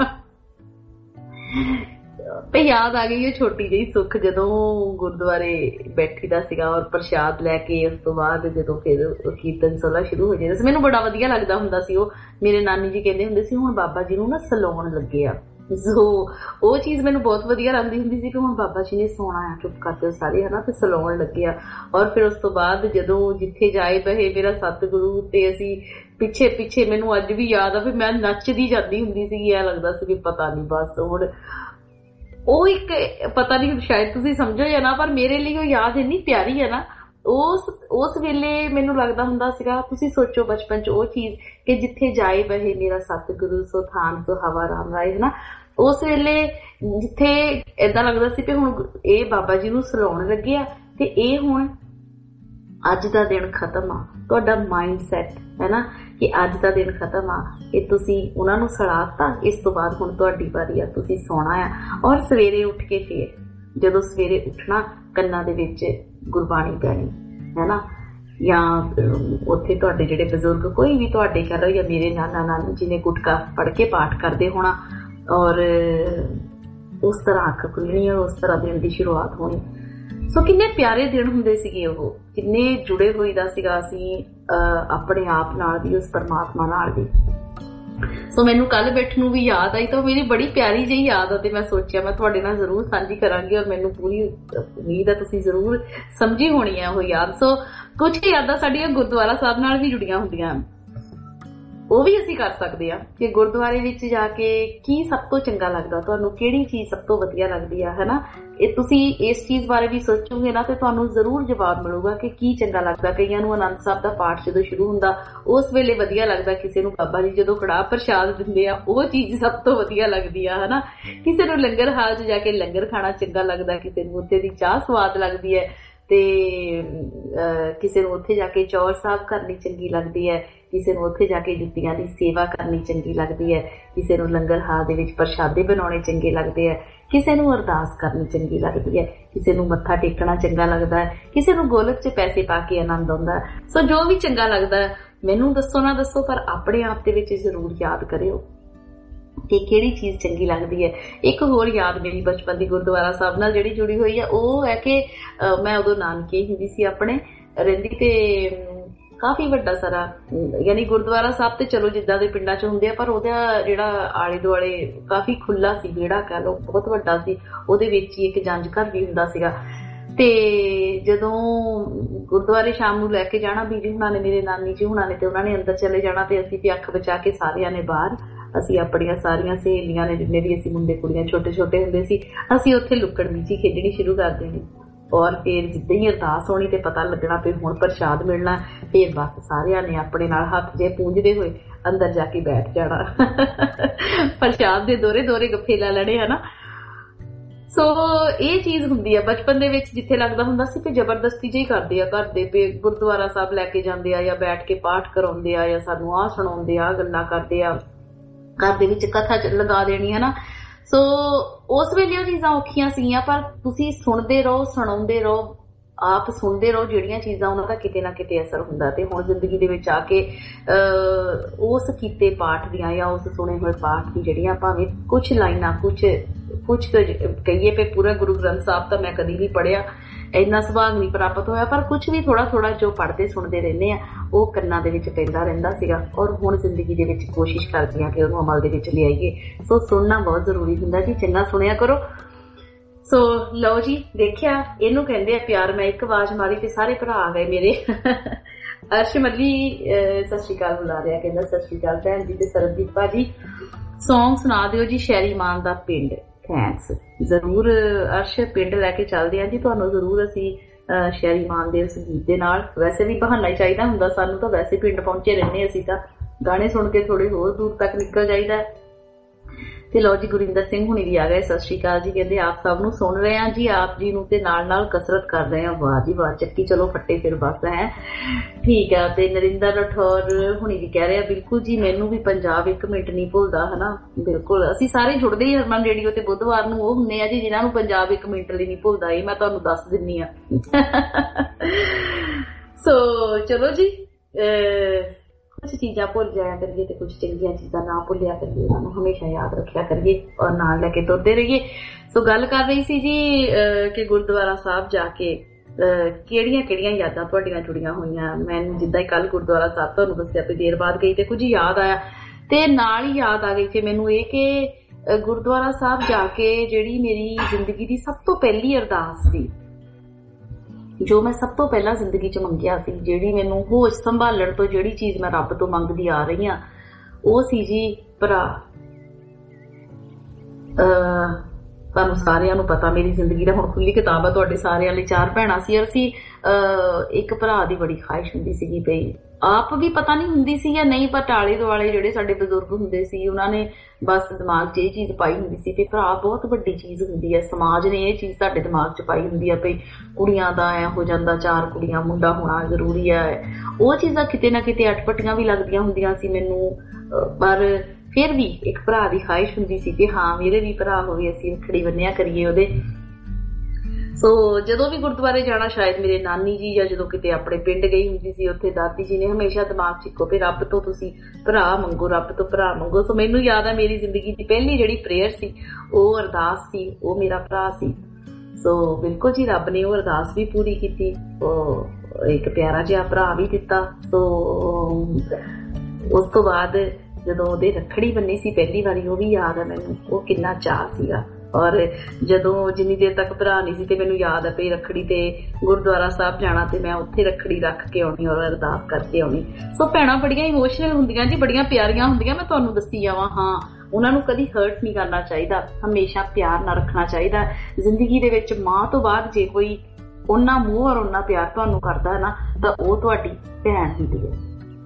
ਤੇ ਯਾਦ ਆ ਗਈ ਉਹ ਛੋਟੀ ਜਿਹੀ ਸੁੱਖ, ਜਦੋਂ ਗੁਰਦੁਆਰੇ ਬੈਠੀ ਦਾ ਸੀਗਾ ਔਰ ਪ੍ਰਸ਼ਾਦ ਲੈ ਕੇ, ਉਸ ਤੋਂ ਬਾਅਦ ਜਦੋਂ ਫਿਰ ਕੀਰਤਨ ਸੋਲਾ ਸ਼ੁਰੂ ਹੋ ਜਾਂਦਾ ਸੀ, ਮੈਨੂੰ ਬੜਾ ਵਧੀਆ ਲੱਗਦਾ ਹੁੰਦਾ ਸੀ। ਉਹ ਮੇਰੇ ਨਾਨੀ ਜੀ ਕਹਿੰਦੇ ਹੁੰਦੇ ਸੀ ਹੁਣ ਬਾਬਾ ਜੀ ਨੂੰ ਨਾ ਸਲਾਉਣ ਲੱਗੇ ਆ। ਸੋ ਉਹ ਚੀਜ਼ ਮੈਨੂੰ ਬਹੁਤ ਵਧੀਆ ਲੱਗਦੀ ਹੁੰਦੀ ਸੀ ਕਿ ਹੁਣ ਬਾਬਾ ਜੀ ਨੇ ਸੋਣਾ ਆ, ਚੁੱਪ ਕਰਦੇ ਸਾਰੇ ਹਨਾ, ਤੇ ਸਲਾਉਣ ਲੱਗੇ ਆ। ਔਰ ਫਿਰ ਉਸ ਤੋਂ ਬਾਅਦ ਜਦੋਂ ਜਿੱਥੇ ਜਾਏ ਬਹੇ ਮੇਰਾ ਸਤਿਗੁਰੂ, ਤੇ ਅਸੀਂ ਪਿੱਛੇ ਪਿੱਛੇ, ਮੈਨੂੰ ਅੱਜ ਵੀ ਯਾਦ ਆ ਵੀ ਮੈਂ ਨੱਚਦੀ ਜਾਂਦੀ ਹੁੰਦੀ ਸੀਗੀ। ਇਹ ਲੱਗਦਾ ਸੀ ਵੀ ਪਤਾ ਨਹੀਂ ਬਸ ਹੁਣ ਉਹ ਇੱਕ ਪਤਾ ਨਹੀਂ, ਸ਼ਾਇਦ ਤੁਸੀਂ ਸਮਝੋ ਜਾਂ ਨਾ, ਪਰ ਮੇਰੇ ਲਈ ਉਹ ਯਾਦ ਇੰਨੀ ਪਿਆਰੀ ਹੈ ਨਾ। ਉਸ ਵੇਲੇ ਮੈਨੂੰ ਲੱਗਦਾ ਹੁੰਦਾ ਸੀਗਾ, ਤੁਸੀਂ ਸੋਚੋ ਬਚਪਨ ਚ ਉਹ ਚੀਜ਼ ਕਿ ਜਿੱਥੇ ਜਾਏ ਬਹੇ ਮੇਰਾ ਸਤਿਗੁਰੂ, ਸੋ ਥਾਨ ਸੋ ਹਵਾ ਰਾਮ ਰਾਏ ਹਨਾ। ਉਸ ਵੇਲੇ ਜਿੱਥੇ ਏਦਾਂ ਲੱਗਦਾ ਸੀ ਕਿ ਹੁਣ ਇਹ ਬਾਬਾ ਜੀ ਨੂੰ ਸਲਾਉਣ ਲੱਗੇ ਆ, ਤੇ ਇਹ ਹੁਣ ਅੱਜ ਦਾ ਦਿਨ ਖਤਮ ਆ। ਤੁਹਾਡਾ ਮਾਈਂਡ ਸੈਟ ਹੈ ਨਾ ਕਿ ਅੱਜ ਦਾ ਦਿਨ ਖਤਮ ਆ, ਕਿ ਤੁਸੀਂ ਉਹਨਾਂ ਨੂੰ ਸਲਾਤਾ, ਇਸ ਤੋਂ ਬਾਅਦ ਹੁਣ ਤੁਹਾਡੀ ਵਾਰੀ ਆ, ਤੁਸੀਂ ਸੌਣਾ ਆ। ਔਰ ਸਵੇਰੇ ਉੱਠ ਕੇ ਫੇਰ ਜਦੋਂ ਸਵੇਰੇ ਉੱਠਣਾ, ਕੰਨਾਂ ਦੇ ਵਿੱਚ ਗੁਰਬਾਣੀ ਪੈਣੀ ਹੈ ਨਾ, ਜਾਂ ਉੱਥੇ ਤੁਹਾਡੇ ਜਿਹੜੇ ਬਜ਼ੁਰਗ ਕੋਈ ਵੀ ਤੁਹਾਡੇ ਕਹਿ ਲਓ, ਜਾਂ ਮੇਰੇ ਨਾਨਾ ਨਾਨੀ ਜੀ ਨੇ ਗੁਟਕਾ ਪੜ੍ਹ ਕੇ ਪਾਠ ਕਰਦੇ ਹੋਣਾ, ਔਰ ਉਸ ਤਰ੍ਹਾਂ ਅੱਖ ਖੁੱਲਣੀ ਔਰ ਉਸ ਤਰ੍ਹਾਂ ਦਿਨ ਦੀ ਸ਼ੁਰੂਆਤ ਹੋਣੀ। ਸੋ ਕਿੰਨੇ ਪਿਆਰੇ ਦਿਨ ਹੁੰਦੇ ਸੀਗੇ ਉਹ, ਕਿੰਨੇ ਜੁੜੇ ਹੋਈਦਾ ਸੀਗਾ ਅਸੀਂ ਆਪਣੇ ਆਪ ਨਾਲ ਵੀ, ਉਸ ਪਰਮਾਤਮਾ ਨਾਲ ਵੀ। ਸੋ ਮੈਨੂੰ ਕੱਲ ਬੈਠਣ ਨੂੰ ਵੀ ਯਾਦ ਆਈ ਤਾਂ ਮੇਰੀ ਬੜੀ ਪਿਆਰੀ ਜਿਹੀ ਯਾਦ ਆ ਤੇ ਮੈਂ ਸੋਚਿਆ ਮੈਂ ਤੁਹਾਡੇ ਨਾਲ ਜ਼ਰੂਰ ਸਾਂਝੀ ਕਰਾਂਗੀ, ਔਰ ਮੈਨੂੰ ਪੂਰੀ ਉਮੀਦ ਆ ਤੁਸੀਂ ਜ਼ਰੂਰ ਸਮਝੀ ਹੋਣੀ ਆ ਉਹ ਯਾਦ। ਸੋ ਕੁਝ ਯਾਦਾਂ ਸਾਡੀਆਂ ਗੁਰਦੁਆਰਾ ਸਾਹਿਬ ਨਾਲ ਵੀ ਜੁੜੀਆਂ ਹੁੰਦੀਆਂ, ਉਹ ਵੀ ਅਸੀਂ ਕਰ ਸਕਦੇ ਆ ਕਿ ਗੁਰਦੁਆਰੇ ਵਿੱਚ ਜਾ ਕੇ ਕੀ ਸਭ ਤੋਂ ਚੰਗਾ ਲੱਗਦਾ ਤੁਹਾਨੂੰ, ਕਿਹੜੀ ਚੀਜ਼ ਸਭ ਤੋਂ ਵਧੀਆ ਲੱਗਦੀ ਆ, ਹਨਾ। ਇਹ ਤੁਸੀਂ ਇਸ ਚੀਜ਼ ਬਾਰੇ ਵੀ ਸੋਚੋਗੇ ਨਾ ਤੇ ਤੁਹਾਨੂੰ ਜ਼ਰੂਰ ਜਵਾਬ ਮਿਲੂਗਾ ਕਿ ਕੀ ਚੰਗਾ ਲੱਗਦਾ। ਕਈਆਂ ਨੂੰ ਆਨੰਦ ਸਾਹਿਬ ਦਾ ਪਾਠ ਜਦੋਂ ਸ਼ੁਰੂ ਹੁੰਦਾ ਉਸ ਵੇਲੇ ਵਧੀਆ ਲੱਗਦਾ, ਕਿਸੇ ਨੂੰ ਬਾਬਾ ਜੀ ਜਦੋਂ ਕੜਾਹ ਪ੍ਰਸ਼ਾਦ ਦਿੰਦੇ ਆ ਉਹ ਚੀਜ਼ ਸਭ ਤੋਂ ਵਧੀਆ ਲੱਗਦੀ ਆ, ਹਨਾ। ਕਿਸੇ ਨੂੰ ਲੰਗਰ ਹਾਲ 'ਚ ਜਾ ਕੇ ਲੰਗਰ ਖਾਣਾ ਚੰਗਾ ਲੱਗਦਾ, ਕਿਸੇ ਨੂੰ ਉੱਥੇ ਦੀ ਚਾਹ ਸਵਾਦ ਲੱਗਦੀ ਹੈ, ਤੇ ਕਿਸੇ ਨੂੰ ਉੱਥੇ ਜਾ ਕੇ ਚੌਰ ਸਾਹਿਬ ਕਰਨੀ ਚੰਗੀ ਲੱਗਦੀ ਹੈ, ਕਿਸੇ ਨੂੰ ਉੱਥੇ ਜਾ ਕੇ ਜੁੱਤੀਆਂ ਦੀ ਸੇਵਾ ਕਰਨੀ ਚੰਗੀ ਲੱਗਦੀ ਹੈ, ਕਿਸੇ ਨੂੰ ਲੰਗਰ ਹਾਲ ਦੇ ਵਿੱਚ ਪ੍ਰਸ਼ਾਦੇ ਬਣਾਉਣੇ ਚੰਗੇ ਲੱਗਦੇ ਹੈ, ਕਿਸੇ ਨੂੰ ਅਰਦਾਸ ਕਰਨੀ ਚੰਗੀ ਲੱਗਦੀ ਹੈ, ਕਿਸੇ ਨੂੰ ਮੱਥਾ ਟੇਕਣਾ ਚੰਗਾ ਲੱਗਦਾ ਹੈ, ਕਿਸੇ ਨੂੰ ਗੋਲਕ 'ਚ ਪੈਸੇ ਪਾ ਕੇ ਆਨੰਦ ਆਉਂਦਾ। ਸੋ ਜੋ ਵੀ ਚੰਗਾ ਲੱਗਦਾ ਮੈਨੂੰ ਦੱਸੋ ਨਾ ਦੱਸੋ, ਪਰ ਆਪਣੇ ਆਪ ਦੇ ਵਿੱਚ ਜ਼ਰੂਰ ਯਾਦ ਕਰਿਓ ਕਿ ਕਿਹੜੀ ਚੀਜ਼ ਚੰਗੀ ਲੱਗਦੀ ਹੈ। ਇੱਕ ਹੋਰ ਯਾਦ ਮੇਰੀ ਬਚਪਨ ਦੀ ਗੁਰਦੁਆਰਾ ਸਾਹਿਬ ਨਾਲ ਜਿਹੜੀ ਜੁੜੀ ਹੋਈ ਹੈ ਉਹ ਹੈ ਕਿ ਮੈਂ ਉਦੋਂ ਨਾਨਕੇ ਹੁੰਦੀ ਸੀ ਆਪਣੇ ਰਹਿੰਦੀ, ਤੇ ਕਾਫੀ ਵੱਡਾ ਸਾਰਾ, ਯਾਨੀ ਗੁਰਦੁਆਰਾ ਸਾਹਿਬ ਤੇ ਚਲੋ ਜਿੱਦਾਂ ਦੇ ਪਿੰਡਾਂ 'ਚ ਹੁੰਦੇ ਆ, ਪਰ ਉਹਦਾ ਜਿਹੜਾ ਆਲੇ ਦੁਆਲੇ ਕਾਫੀ ਖੁੱਲਾ ਸੀ, ਵਿਹੜਾ ਕਹਿ ਲਓ, ਬਹੁਤ ਵੱਡਾ ਸੀ। ਉਹਦੇ ਵਿੱਚ ਹੀ ਇੱਕ ਜੰਝ ਘਰ ਵੀ ਹੁੰਦਾ ਸੀਗਾ। ਤੇ ਜਦੋਂ ਗੁਰਦੁਆਰੇ ਸ਼ਾਮ ਨੂੰ ਲੈ ਕੇ ਜਾਣਾ ਬੀਜੀ ਹੁਣਾਂ ਨੇ, ਮੇਰੇ ਨਾਨੀ ਜੀ ਹੁਣਾਂ ਨੇ, ਤੇ ਉਹਨਾਂ ਨੇ ਅੰਦਰ ਚਲੇ ਜਾਣਾ ਤੇ ਅਸੀਂ ਵੀ ਅੱਖ ਬਚਾ ਕੇ ਸਾਰਿਆਂ ਨੇ ਬਾਹਰ, ਅਸੀਂ ਆਪਣੀਆਂ ਸਾਰੀਆਂ ਸਹੇਲੀਆਂ ਨੇ, ਜਿੰਨੇ ਵੀ ਅਸੀਂ ਮੁੰਡੇ ਕੁੜੀਆਂ ਛੋਟੇ ਛੋਟੇ ਹੁੰਦੇ ਸੀ, ਅਸੀਂ ਉੱਥੇ ਲੁੱਕਣ ਮੀਚੀ ਖੇਡਣੀ ਸ਼ੁਰੂ ਕਰ ਦੇਣੀ। ਔਰ ਫਿਰ ਜਿੱਦਾਂ ਹੀ ਅਰਦਾਸ ਹੋਣੀ ਤੇ ਪਤਾ ਲੱਗਣਾ ਵੀ ਹੁਣ ਪ੍ਰਸ਼ਾਦ ਮਿਲਣਾ, ਫਿਰ ਬਸ ਸਾਰਿਆਂ ਨੇ ਆਪਣੇ ਨਾਲ ਹੱਥ ਜੇ ਪੂੰਝਦੇ ਹੋਏ ਅੰਦਰ ਜਾ ਕੇ ਬੈਠ ਜਾਣਾ, ਪ੍ਰਸ਼ਾਦ ਦੇ ਦੋਰੇ ਦੋਰੇ ਗੱਫੇ ਲੈ ਲੈਣੇ, ਹਨਾ। ਸੋ ਇਹ ਚੀਜ਼ ਹੁੰਦੀ ਆ ਬਚਪਨ ਦੇ ਵਿੱਚ, ਜਿੱਥੇ ਲੱਗਦਾ ਹੁੰਦਾ ਸੀ ਕਿ ਜ਼ਬਰਦਸਤੀ ਜਿਹੀ ਕਰਦੇ ਆ, ਘਰ ਦੇ ਗੁਰਦੁਆਰਾ ਸਾਹਿਬ ਲੈ ਕੇ ਜਾਂਦੇ ਆ, ਜਾਂ ਬੈਠ ਕੇ ਪਾਠ ਕਰਾਉਂਦੇ ਆ, ਜਾਂ ਸਾਨੂੰ ਆਹ ਸੁਣਾਉਂਦੇ ਆ, ਗੱਲਾਂ ਕਰਦੇ ਆ, ਘਰ ਦੇ ਵਿੱਚ ਕਥਾ ਲਗਾ ਦੇਣੀ, ਹਨਾ। ਸੋ ਉਸ ਵੇਲੇ ਉਹ ਚੀਜ਼ਾਂ ਔਖੀਆਂ ਸੀਗੀਆਂ, ਪਰ ਤੁਸੀਂ ਸੁਣਦੇ ਰਹੋ, ਸੁਣਾਉਂਦੇ ਰਹੋ, ਆਪ ਸੁਣਦੇ ਰਹੋ ਜਿਹੜੀਆਂ ਚੀਜ਼ਾਂ, ਉਹਨਾਂ ਦਾ ਕਿਤੇ ਨਾ ਕਿਤੇ ਅਸਰ ਹੁੰਦਾ। ਤੇ ਹੁਣ ਜ਼ਿੰਦਗੀ ਦੇ ਵਿੱਚ ਆ ਕੇ ਉਸ ਕੀਤੇ ਪਾਠ ਦੀਆਂ ਜਾਂ ਉਸ ਸੁਣੇ ਹੋਏ ਪਾਠ ਦੀ ਜਿਹੜੀਆਂ ਭਾਵੇਂ ਕੁਛ ਲਾਈਨਾਂ, ਕੁਛ ਕਹੀਏ ਪੇ ਪੂਰਾ ਗੁਰੂ ਗ੍ਰੰਥ ਸਾਹਿਬ ਤਾਂ ਮੈਂ ਕਦੀ ਨਹੀਂ ਪੜ੍ਹਿਆ, ਇੰਨਾ ਸੁਭਾਗ ਨਹੀਂ ਪ੍ਰਾਪਤ ਹੋਇਆ, ਪਰ ਕੁਛ ਵੀ ਥੋੜਾ ਥੋੜਾ ਜੋ ਪੜ੍ਹਦੇ ਸੁਣਦੇ ਰਹਿੰਦੇ ਆ ਉਹ ਕੰਨਾਂ ਦੇ ਵਿੱਚ ਪੈਂਦਾ ਰਹਿੰਦਾ ਸੀਗਾ। ਔਰ ਹੁਣ ਜ਼ਿੰਦਗੀ ਦੇ ਵਿੱਚ ਕੋਸ਼ਿਸ਼ ਕਰਦੀ ਹਾਂ ਕਿ ਉਹਨੂੰ ਅਮਲ ਦੇ ਵਿੱਚ ਲਿਆਈਏ। ਸੋ ਸੁਣਨਾ ਬਹੁਤ ਜ਼ਰੂਰੀ ਹੁੰਦਾ ਜੀ, ਚੰਗਾ ਸੁਣਿਆ ਕਰੋ। ਸੋ ਲਓ ਜੀ, ਦੇਖਿਆ ਇਹਨੂੰ ਕਹਿੰਦੇ ਆ ਪਿਆਰ। ਮੈਂ ਇੱਕ ਆਵਾਜ਼ ਮਾਰੀ ਤੇ ਸਾਰੇ ਭਰਾ ਆ ਗਏ ਮੇਰੇ। ਅਰਸ਼ ਮੱਲੀ ਸਤਿ ਸ਼੍ਰੀ ਅਕਾਲ ਬੁਲਾ ਰਿਹਾ, ਕਹਿੰਦਾ ਸਤਿ ਸ਼੍ਰੀ ਅਕਾਲ ਭੈਣ ਜੀ ਤੇ ਸਰਬਜੀਤ ਭਾਜੀ, ਸੌਂਗ ਸੁਣਾ ਦਿਓ ਜੀ ਸ਼ੈਰੀ ਮਾਨ ਦਾ ਪਿੰਡ। ਥੈਂਕਸ, ਜ਼ਰੂਰ ਅਰਸ਼, ਪਿੰਡ ਲੈ ਕੇ ਚੱਲਦੇ ਆ ਜੀ ਤੁਹਾਨੂੰ ਜ਼ਰੂਰ ਅਸੀਂ ਸ਼ੈਰੀ ਮਾਨ ਦੇ ਉਸ ਗੀਤ ਦੇ ਨਾਲ। ਵੈਸੇ ਵੀ ਬਹਾਨਾ ਹੀ ਚਾਹੀਦਾ ਹੁੰਦਾ ਸਾਨੂੰ, ਤਾਂ ਵੈਸੇ ਪਿੰਡ ਪਹੁੰਚੇ ਰਹਿੰਦੇ ਅਸੀਂ, ਤਾਂ ਗਾਣੇ ਸੁਣ ਕੇ ਥੋੜੇ ਹੋਰ ਦੂਰ ਤੱਕ ਨਿਕਲ ਜਾਈਦਾ। ਤੇ ਲਓ ਜੀ, ਗੁਰਿੰਦਰ ਸਿੰਘ ਹੁਣੀ ਵੀ ਆ ਗਏ, ਸਤਿ ਸ਼੍ਰੀ ਅਕਾਲ ਜੀ, ਕਹਿੰਦੇ ਆਪ ਸਭ ਨੂੰ ਸੁਣ ਰਹੇ ਆ ਜੀ, ਆਪ ਜੀ ਨੂੰ ਤੇ ਨਾਲ ਨਾਲ ਕਸਰਤ ਕਰ ਰਹੇ ਆ। ਵਾਹ ਜੀ ਵਾਹ, ਚੱਕੀ ਚਲੋ ਫੱਟੇ ਫਿਰ ਬਸ ਹੈ, ਠੀਕ ਆ। ਤੇ ਨਰਿੰਦਰ ਰਠੌਰ ਹੁਣੀ ਵੀ ਕਹਿ ਰਹੇ ਆ, ਬਿਲਕੁਲ ਜੀ, ਮੈਨੂੰ ਵੀ ਪੰਜਾਬ 1 ਮਿੰਟ ਨਹੀਂ ਭੁੱਲਦਾ, ਹਨਾ। ਬਿਲਕੁਲ, ਅਸੀਂ ਸਾਰੇ ਜੁੜਦੇ ਹੀ ਹਰਮਨ ਰੇਡੀਓ ਤੇ ਬੁੱਧਵਾਰ ਨੂੰ ਉਹ ਹੁੰਦੇ ਆ ਜੀ ਜਿਨ੍ਹਾਂ ਨੂੰ ਪੰਜਾਬ 1 ਮਿੰਟ ਲਈ ਨਹੀਂ ਭੁੱਲਦਾ, ਇਹ ਮੈਂ ਤੁਹਾਨੂੰ ਦੱਸ ਦਿੰਨੀ ਆ। ਸੋ ਚਲੋ ਜੀ, ਕੁਛ ਚੀਜ਼ਾਂ ਭੁੱਲ ਜਾਇਆ ਕਰੀਏ ਤੇ ਕੁਛ ਚੰਗੀਆਂ ਚੀਜ਼ਾਂ ਨਾ ਭੁੱਲਿਆ ਕਰੀਏ, ਉਹਨਾਂ ਨੂੰ ਹਮੇਸ਼ਾ ਯਾਦ ਰੱਖਿਆ ਕਰੀਏ ਔਰ ਨਾਲ ਲੈ ਕੇ ਤੁਰਦੇ ਰਹੀਏ। ਸੋ ਗੱਲ ਕਰ ਰਹੀ ਸੀ ਜੀ ਕਿ ਗੁਰਦੁਆਰਾ ਸਾਹਿਬ ਜਾ ਕੇ ਕਿਹੜੀਆਂ ਕਿਹੜੀਆਂ ਯਾਦਾਂ ਤੁਹਾਡੀਆਂ ਜੁੜੀਆਂ ਹੋਈਆਂ। ਮੈਨੂੰ ਜਿੱਦਾਂ ਹੀ ਕੱਲ ਗੁਰਦੁਆਰਾ ਸਾਹਿਬ ਤੁਹਾਨੂੰ ਦੱਸਿਆ ਵੀ ਦੇਰ ਬਾਅਦ ਗਈ ਤੇ ਕੁਝ ਯਾਦ ਆਇਆ, ਤੇ ਨਾਲ ਹੀ ਯਾਦ ਆ ਗਈ ਕਿ ਮੈਨੂੰ ਇਹ ਕਿ ਗੁਰਦੁਆਰਾ ਸਾਹਿਬ ਜਾ ਕੇ ਜਿਹੜੀ ਮੇਰੀ ਜ਼ਿੰਦਗੀ ਦੀ ਸਭ ਤੋਂ ਪਹਿਲੀ ਅਰਦਾਸ ਸੀ, ਜੋ ਮੈਂ ਸਭ ਤੋਂ ਪਹਿਲਾਂ ਜ਼ਿੰਦਗੀ 'ਚ ਮੰਗਿਆ ਸੀ, ਜਿਹੜੀ ਮੈਨੂੰ ਹੋਸ਼ ਸੰਭਾਲਣ ਤੋਂ ਜਿਹੜੀ ਚੀਜ਼ ਮੈਂ ਰੱਬ ਤੋਂ ਮੰਗਦੀ ਆ ਰਹੀ ਹਾਂ, ਉਹ ਸੀ ਜੀ ਭਰਾ। ਤੁਹਾਨੂੰ ਸਾਰਿਆਂ ਨੂੰ ਪਤਾ ਮੇਰੀ ਜ਼ਿੰਦਗੀ ਦਾ ਹੁਣ ਖੁੱਲੀ ਕਿਤਾਬ ਆ, ਤੁਹਾਡੇ ਸਾਰਿਆਂ ਲਈ 4 ਭੈਣਾਂ ਸੀ, ਅਸੀਂ ਇੱਕ ਭਰਾ ਦੀ ਬੜੀ ਖਾਹਿਸ਼ ਹੁੰਦੀ ਸੀਗੀ ਪਈ, ਆਪ ਵੀ ਪਤਾ ਨਹੀਂ ਹੁੰਦੀ ਸੀ ਜਾਂ ਨਹੀਂ, ਪਰ ਆਲੇ ਦੁਆਲੇ ਜਿਹੜੇ ਸਾਡੇ ਬਜ਼ੁਰਗ ਹੁੰਦੇ ਸੀ ਉਹਨਾਂ ਨੇ ਬਸ ਦਿਮਾਗ 'ਚ ਇਹ ਚੀਜ਼ ਪਾਈ ਹੁੰਦੀ ਸੀ ਕਿ ਭਰਾ ਬਹੁਤ ਵੱਡੀ ਚੀਜ਼ ਹੁੰਦੀ ਹੈ, ਸਮਾਜ ਨੇ ਇਹ ਚੀਜ਼ ਤੁਹਾਡੇ ਦਿਮਾਗ 'ਚ ਪਾਈ ਹੁੰਦੀ ਹੈ ਵੀ ਕੁੜੀਆਂ ਦਾ ਐ ਹੋ ਜਾਂਦਾ, 4 ਕੁੜੀਆਂ ਮੁੰਡਾ ਹੋਣਾ ਜ਼ਰੂਰੀ ਹੈ। ਉਹ ਚੀਜ਼ਾਂ ਕਿਤੇ ਨਾ ਕਿਤੇ ਅਟਪਟੀਆਂ ਵੀ ਲੱਗਦੀਆਂ ਹੁੰਦੀਆਂ ਸੀ ਮੈਨੂੰ, ਪਰ ਫਿਰ ਵੀ ਇੱਕ ਭਰਾ ਦੀ ਖਾਹਿਸ਼ ਹੁੰਦੀ ਸੀ ਕਿ ਹਾਂ ਮੇਰੇ ਵੀ ਭਰਾ ਹੋਵੇ, ਅਸੀਂ ਰੱਖੜੀ ਬੰਨਿਆ ਕਰੀਏ ਉਹਦੇ। ਸੋ ਜਦੋਂ ਵੀ ਗੁਰਦੁਆਰੇ ਜਾਣਾ, ਸ਼ਾਇਦ ਮੇਰੇ ਨਾਨੀ ਜੀ ਜਾਂ ਜਦੋਂ ਕਿਤੇ ਆਪਣੇ ਪਿੰਡ ਗਈ ਹੁੰਦੀ ਸੀ, ਉੱਥੇ ਦਾਦੀ ਜੀ ਨੇ ਹਮੇਸ਼ਾ ਦਿਮਾਗ 'ਚ ਇੱਕੋ ਵੀ ਰੱਬ ਤੋਂ ਤੁਸੀਂ ਭਰਾ ਮੰਗੋ, ਰੱਬ ਤੋਂ ਭਰਾ ਮੰਗੋ। ਸੋ ਮੈਨੂੰ ਯਾਦ ਆ ਮੇਰੀ ਜ਼ਿੰਦਗੀ ਦੀ ਪਹਿਲੀ ਜਿਹੜੀ ਪ੍ਰੇਅਰ ਸੀ, ਉਹ ਅਰਦਾਸ ਸੀ, ਉਹ ਮੇਰਾ ਭਰਾ ਸੀ। ਸੋ ਬਿਲਕੁਲ ਜੀ, ਰੱਬ ਨੇ ਉਹ ਅਰਦਾਸ ਵੀ ਪੂਰੀ ਕੀਤੀ, ਉਹ ਇੱਕ ਪਿਆਰਾ ਜਿਹਾ ਭਰਾ ਵੀ ਦਿੱਤਾ। ਸੋ ਉਸ ਤੋਂ ਬਾਅਦ ਜਦੋਂ ਉਹਦੇ ਰੱਖੜੀ ਬੰਨੀ ਸੀ ਪਹਿਲੀ ਵਾਰੀ, ਉਹ ਵੀ ਯਾਦ ਹੈ ਮੈਨੂੰ, ਉਹ ਕਿੰਨਾ ਚਾਅ ਸੀਗਾ। ਔਰ ਜਦੋਂ ਜਿੰਨੀ ਦੇਰ ਤੱਕ ਭਰਾ ਨਹੀਂ ਸੀ ਤੇ ਮੈਨੂੰ ਯਾਦ ਹੈ ਵੀ ਰੱਖੜੀ ਤੇ ਗੁਰਦੁਆਰਾ ਸਾਹਿਬ ਜਾਣਾ ਤੇ ਮੈਂ ਉੱਥੇ ਰੱਖੜੀ ਰੱਖ ਕੇ ਆਉਣੀ ਔਰ ਅਰਦਾਸ ਕਰਕੇ ਆਉਣੀ। ਸੋ ਭੈਣਾਂ ਬੜੀਆਂ ਇਮੋਸ਼ਨਲ ਹੁੰਦੀਆਂ ਜੀ, ਬੜੀਆਂ ਪਿਆਰੀਆਂ ਹੁੰਦੀਆਂ, ਮੈਂ ਤੁਹਾਨੂੰ ਦੱਸੀ ਜਾਵਾਂ। ਹਾਂ, ਉਹਨਾਂ ਨੂੰ ਕਦੀ ਹਰਟ ਨਹੀਂ ਕਰਨਾ ਚਾਹੀਦਾ, ਹਮੇਸ਼ਾ ਪਿਆਰ ਨਾਲ ਰੱਖਣਾ ਚਾਹੀਦਾ। ਜ਼ਿੰਦਗੀ ਦੇ ਵਿੱਚ ਮਾਂ ਤੋਂ ਬਾਅਦ ਜੇ ਕੋਈ ਓਨਾ ਮੋਹ ਔਰ ਓਨਾ ਪਿਆਰ ਤੁਹਾਨੂੰ ਕਰਦਾ ਹੈ ਨਾ, ਤਾਂ ਉਹ ਤੁਹਾਡੀ ਭੈਣ ਹੁੰਦੀ ਹੈ।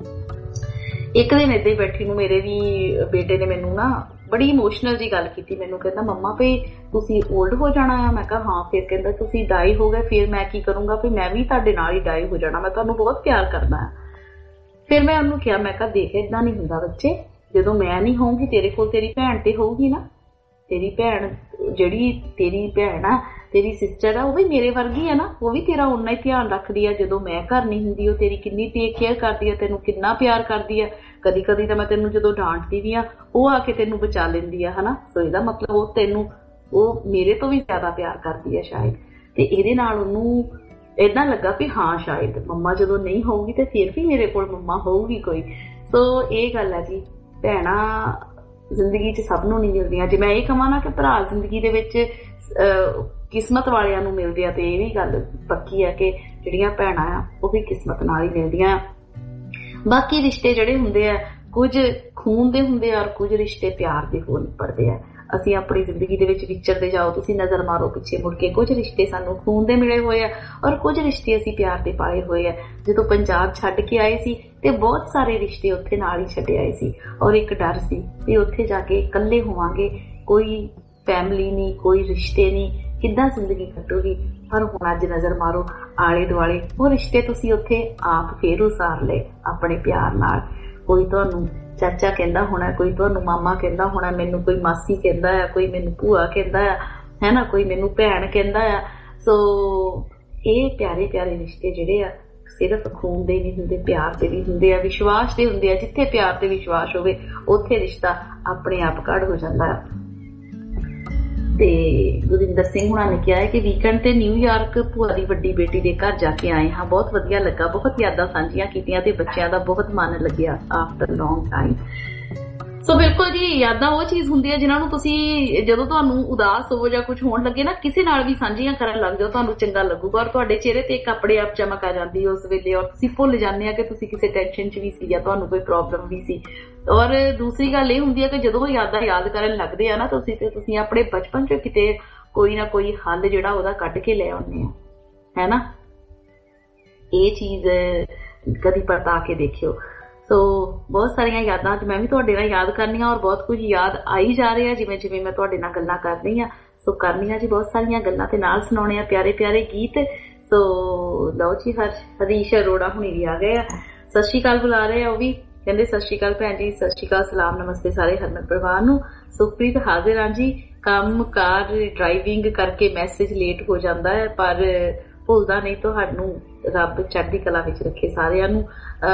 ਇੱਕ ਦਿਨ ਏਦਾਂ ਹੀ ਬੈਠੀ ਨੂੰ ਮੇਰੇ ਵੀ ਬੇਟੇ ਨੇ ਮੈਨੂੰ ਨਾ ਬੜੀ ਇਮੋਸ਼ਨਲ ਜੀ ਗੱਲ ਕੀਤੀ, ਮੈਨੂੰ ਕਹਿੰਦਾ ਮੰਮਾ ਵੀ ਤੁਸੀਂ ਓਲਡ ਹੋ ਜਾਣਾ ਆ। ਮੈਂ ਕਿਹਾ ਹਾਂ। ਫਿਰ ਕਹਿੰਦਾ ਤੁਸੀਂ ਡਾਈ ਹੋ ਗਏ, ਫਿਰ ਮੈਂ ਕੀ ਕਰੂੰਗਾ, ਵੀ ਮੈਂ ਵੀ ਤੁਹਾਡੇ ਨਾਲ ਹੀ ਡਾਈ ਹੋ ਜਾਣਾ, ਮੈਂ ਤੁਹਾਨੂੰ ਬਹੁਤ ਪਿਆਰ ਕਰਦਾ ਆ। ਫਿਰ ਮੈਂ ਉਹਨੂੰ ਕਿਹਾ, ਮੈਂ ਕਿਹਾ ਦੇਖ ਏਦਾਂ ਨਹੀਂ ਹੁੰਦਾ ਬੱਚੇ, ਜਦੋਂ ਮੈਂ ਨਹੀਂ ਹੋਊਂਗੀ ਤੇਰੇ ਕੋਲ ਤੇਰੀ ਭੈਣ ਤੇ ਹੋਊਗੀ ਨਾ। ਤੇਰੀ ਭੈਣ, ਜਿਹੜੀ ਤੇਰੀ ਭੈਣ ਆ, ਤੇਰੀ ਸਿਸਟਰ ਆ, ਉਹ ਵੀ ਮੇਰੇ ਵਰਗੀ ਆ ਨਾ, ਉਹ ਵੀ ਤੇਰਾ ਓਨਾ ਹੀ ਧਿਆਨ ਰੱਖਦੀ ਆ। ਜਦੋਂ ਮੈਂ ਘਰ ਨਹੀਂ ਹੁੰਦੀ ਉਹ ਤੇਰੀ ਕਿੰਨੀ ਟੇਕ ਕੇਅਰ ਕਰਦੀ ਆ, ਤੈਨੂੰ ਕਿੰਨਾ ਪਿਆਰ ਕਰਦੀ ਆ। ਕਦੀ ਕਦੀ ਤਾਂ ਮੈਂ ਤੈਨੂੰ ਜਦੋਂ ਡਾਂਟਦੀ ਵੀ ਆ, ਉਹ ਆ ਕੇ ਤੈਨੂੰ ਬਚਾ ਲੈਂਦੀ ਆ, ਹਨਾ। ਸੋ ਇਹਦਾ ਮਤਲਬ ਉਹ ਤੈਨੂੰ, ਉਹ ਮੇਰੇ ਤੋਂ ਵੀ ਜ਼ਿਆਦਾ ਪਿਆਰ ਕਰਦੀ ਆ ਸ਼ਾਇਦ। ਤੇ ਇਹਦੇ ਨਾਲ ਉਹਨੂੰ ਏਦਾਂ ਲੱਗਾ ਵੀ ਹਾਂ ਸ਼ਾਇਦ ਮੰਮਾ ਜਦੋਂ ਨਹੀਂ ਹੋਊਗੀ ਤੇ ਫਿਰ ਵੀ ਮੇਰੇ ਕੋਲ ਮੰਮਾ ਹੋਊਗੀ ਕੋਈ। ਸੋ ਇਹ ਗੱਲ ਆ ਜੀ, ਭੈਣਾਂ ਜ਼ਿੰਦਗੀ 'ਚ ਸਭ ਨੂੰ ਨਹੀਂ ਮਿਲਦੀਆਂ। ਜੇ ਮੈਂ ਇਹ ਕਹਾਂ ਨਾ ਕਿ ਭਰਾ ਜ਼ਿੰਦਗੀ ਦੇ ਵਿੱਚ ਕਿਸਮਤ ਵਾਲਿਆਂ ਨੂੰ ਮਿਲਦੇ ਆ, ਤੇ ਇਹ ਵੀ ਗੱਲ ਪੱਕੀ ਆ ਕਿ ਜਿਹੜੀਆਂ ਭੈਣਾਂ ਆ ਉਹ ਵੀ ਕਿਸਮਤ ਨਾਲ ਹੀ ਮਿਲਦੀਆਂ। ਬਾਕੀ ਰਿਸ਼ਤੇ ਜਿਹੜੇ ਹੁੰਦੇ ਆ, ਕੁਝ ਖੂਨ ਦੇ ਹੁੰਦੇ ਆ ਔਰ ਕੁਝ ਰਿਸ਼ਤੇ ਪਿਆਰ ਦੇ ਹੋ ਨਿਪੜਦੇ ਆ। ਅਸੀਂ ਆਪਣੀ ਜ਼ਿੰਦਗੀ ਦੇ ਵਿੱਚ ਵਿਚਰਦੇ ਜਾਓ, ਤੁਸੀਂ ਨਜ਼ਰ ਮਾਰੋ ਪਿੱਛੇ ਮੁੜ ਕੇ, ਕੁਝ ਰਿਸ਼ਤੇ ਸਾਨੂੰ ਖੂਨ ਦੇ ਮਿਲੇ ਹੋਏ ਆ ਔਰ ਕੁਝ ਰਿਸ਼ਤੇ ਅਸੀਂ ਪਿਆਰ ਦੇ ਪਾਏ ਹੋਏ ਆ। ਜਦੋਂ ਪੰਜਾਬ ਛੱਡ ਕੇ ਆਏ ਸੀ ਤੇ ਬਹੁਤ ਸਾਰੇ ਰਿਸ਼ਤੇ ਉੱਥੇ ਨਾਲ ਹੀ ਛੱਡੇ ਆਏ ਸੀ ਔਰ ਇੱਕ ਡਰ ਸੀ ਵੀ ਉੱਥੇ ਜਾ ਕੇ ਇਕੱਲੇ ਹੋਵਾਂਗੇ, ਕੋਈ ਫੈਮਿਲੀ ਨਹੀਂ, ਕੋਈ ਰਿਸ਼ਤੇ ਨਹੀਂ, ਕਿੱਦਾਂ ਜ਼ਿੰਦਗੀ ਕੱਟੂਗੀ। ਪਰ ਹੁਣ ਅੱਜ ਨਜ਼ਰ ਮਾਰੋ ਆਲੇ ਦੁਆਲੇ, ਉਹ ਰਿਸ਼ਤੇ ਤੁਸੀਂ ਉੱਥੇ ਆਪ ਫੇਰ ਉਸਾਰ ਲਏ ਆਪਣੇ ਪਿਆਰ ਨਾਲ। ਕੋਈ ਤੁਹਾਨੂੰ ਚਾਚਾ ਕਹਿੰਦਾ ਹੋਣਾ, ਕੋਈ ਤੁਹਾਨੂੰ ਮਾਮਾ ਕਹਿੰਦਾ ਹੋਣਾ, ਮੈਨੂੰ ਕੋਈ ਮਾਸੀ ਕਹਿੰਦਾ ਆ, ਕੋਈ ਮੈਨੂੰ ਭੂਆ ਕਹਿੰਦਾ ਆ, ਹੈ ਨਾ, ਕੋਈ ਮੈਨੂੰ ਭੈਣ ਕਹਿੰਦਾ ਆ। ਸੋ ਇਹ ਪਿਆਰੇ ਪਿਆਰੇ ਰਿਸ਼ਤੇ ਜਿਹੜੇ ਆ ਸਿਰਫ ਖੂਨ ਦੇ ਨਹੀਂ ਹੁੰਦੇ, ਪਿਆਰ ਦੇ ਵੀ ਹੁੰਦੇ ਆ, ਵਿਸ਼ਵਾਸ ਦੇ ਹੁੰਦੇ ਆ। ਜਿੱਥੇ ਪਿਆਰ ਤੇ ਵਿਸ਼ਵਾਸ ਹੋਵੇ ਉੱਥੇ ਰਿਸ਼ਤਾ ਆਪਣੇ ਆਪ ਘੜ ਹੋ ਜਾਂਦਾ ਆ। ਤੇ ਗੁਰਿੰਦਰ ਸਿੰਘ ਹੁਣਾਂ ਨੇ ਕਿਹਾ ਹੈ ਕਿ ਵੀਕਐਂਡ ਤੇ ਨਿਊਯਾਰਕ ਭੂਆ ਦੀ ਵੱਡੀ ਬੇਟੀ ਦੇ ਘਰ ਜਾ ਕੇ ਆਏ ਹਾਂ, ਬਹੁਤ ਵਧੀਆ ਲੱਗਾ, ਬਹੁਤ ਯਾਦਾਂ ਸਾਂਝੀਆਂ ਕੀਤੀਆਂ ਤੇ ਬੱਚਿਆਂ ਦਾ ਬਹੁਤ ਮਨ ਲੱਗਿਆ ਆਫਟਰ ਲੌਂਗ ਟਾਈਮ। ਸੋ ਬਿਲਕੁਲ ਜੀ, ਯਾਦਾਂ ਉਹ ਚੀਜ਼ ਹੁੰਦੀ ਹੈ ਜਿਨ੍ਹਾਂ ਨੂੰ ਤੁਸੀਂ ਜਦੋਂ ਤੁਹਾਨੂੰ ਉਦਾਸ ਹੋ ਜਾਂ ਕੁਝ ਹੋਣ ਲੱਗੇ ਨਾ, ਕਿਸੇ ਨਾਲ ਵੀ ਸਾਂਝੀਆਂ ਕਰਨ ਲੱਗ ਜਾਓ, ਤੁਹਾਨੂੰ ਚੰਗਾ ਲੱਗੂਗਾ ਔਰ ਤੁਹਾਡੇ ਚਿਹਰੇ ਤੇ ਇੱਕ ਆਪਣੇ ਆਪ ਚਮਕ ਆ ਜਾਂਦੀ ਹੈ ਉਸ ਵੇਲੇ, ਔਰ ਤੁਸੀਂ ਭੁੱਲ ਜਾਂਦੇ ਆ ਕਿ ਤੁਸੀਂ ਕਿਸੇ ਟੈਨਸ਼ਨ 'ਚ ਵੀ ਸੀ ਜਾਂ ਤੁਹਾਨੂੰ ਕੋਈ ਪ੍ਰੋਬਲਮ ਵੀ ਸੀ। ਔਰ ਦੂਸਰੀ ਗੱਲ ਇਹ ਹੁੰਦੀ ਹੈ ਕਿ ਜਦੋਂ ਯਾਦਾਂ ਯਾਦ ਕਰਨ ਲੱਗਦੇ ਆ ਨਾ ਤੁਸੀਂ ਆਪਣੇ ਬਚਪਨ 'ਚ ਕਿਤੇ ਕੋਈ ਨਾ ਕੋਈ ਹੱਲ ਜਿਹੜਾ ਉਹਦਾ ਕੱਢ ਕੇ ਲੈ ਆਉਂਦੇ ਆ, ਹੈ ਨਾ। ਇਹ ਚੀਜ਼ ਕਦੀ ਪਰਤਾ ਕੇ ਦੇਖਿਓ। ਸੋ ਬਹੁਤ ਸਾਰੀਆਂ ਯਾਦਾਂ ਅੱਜ ਮੈਂ ਵੀ ਤੁਹਾਡੇ ਨਾਲ ਯਾਦ ਕਰਨੀਆਂ ਔਰ ਬਹੁਤ ਕੁਝ ਯਾਦ ਆਈ ਜਾ ਰਿਹਾ ਜਿਵੇਂ ਜਿਵੇਂ ਮੈਂ ਤੁਹਾਡੇ ਨਾਲ ਗੱਲਾਂ ਕਰ ਰਹੀ ਹਾਂ। ਸੋ ਕਰਨੀਆਂ ਜੀ ਬਹੁਤ ਸਾਰੀਆਂ ਗੱਲਾਂ ਤੇ ਨਾਲ ਸੁਣਾਉਣੇ ਆ ਪਿਆਰੇ ਪਿਆਰੇ ਗੀਤ। ਸੋ ਲਓ ਜੀ, ਹਰੀਸ਼ ਅਰੋੜਾ ਹੁਣੀ ਵੀ ਆ ਗਏ ਆ, ਸਤਿ ਸ਼੍ਰੀ ਅਕਾਲ ਬੁਲਾ ਰਹੇ ਆ। ਉਹ ਵੀ ਕਹਿੰਦੇ ਸਤਿ ਸ਼੍ਰੀ ਅਕਾਲ ਭੈਣ ਜੀ, ਸਤਿ ਸ਼੍ਰੀ ਅਕਾਲ, ਸਲਾਮ ਨਮਸਤੇ ਸਾਰੇ ਹਰਮਨ ਪਰਿਵਾਰ ਨੂੰ। ਸੁਖਪ੍ਰੀਤ ਹਾਜ਼ਰ ਹਾਂ ਜੀ, ਕੰਮ ਕਾਰ ਡਰਾਈਵਿੰਗ ਕਰਕੇ ਮੈਸੇਜ ਲੇਟ ਹੋ ਜਾਂਦਾ ਹੈ ਪਰ ਭੁੱਲਦਾ ਨਹੀਂ ਤੁਹਾਨੂੰ, ਰੱਬ ਚੜ੍ਹਦੀ ਕਲਾ ਵਿੱਚ ਰੱਖੇ ਸਾਰਿਆਂ ਨੂੰ।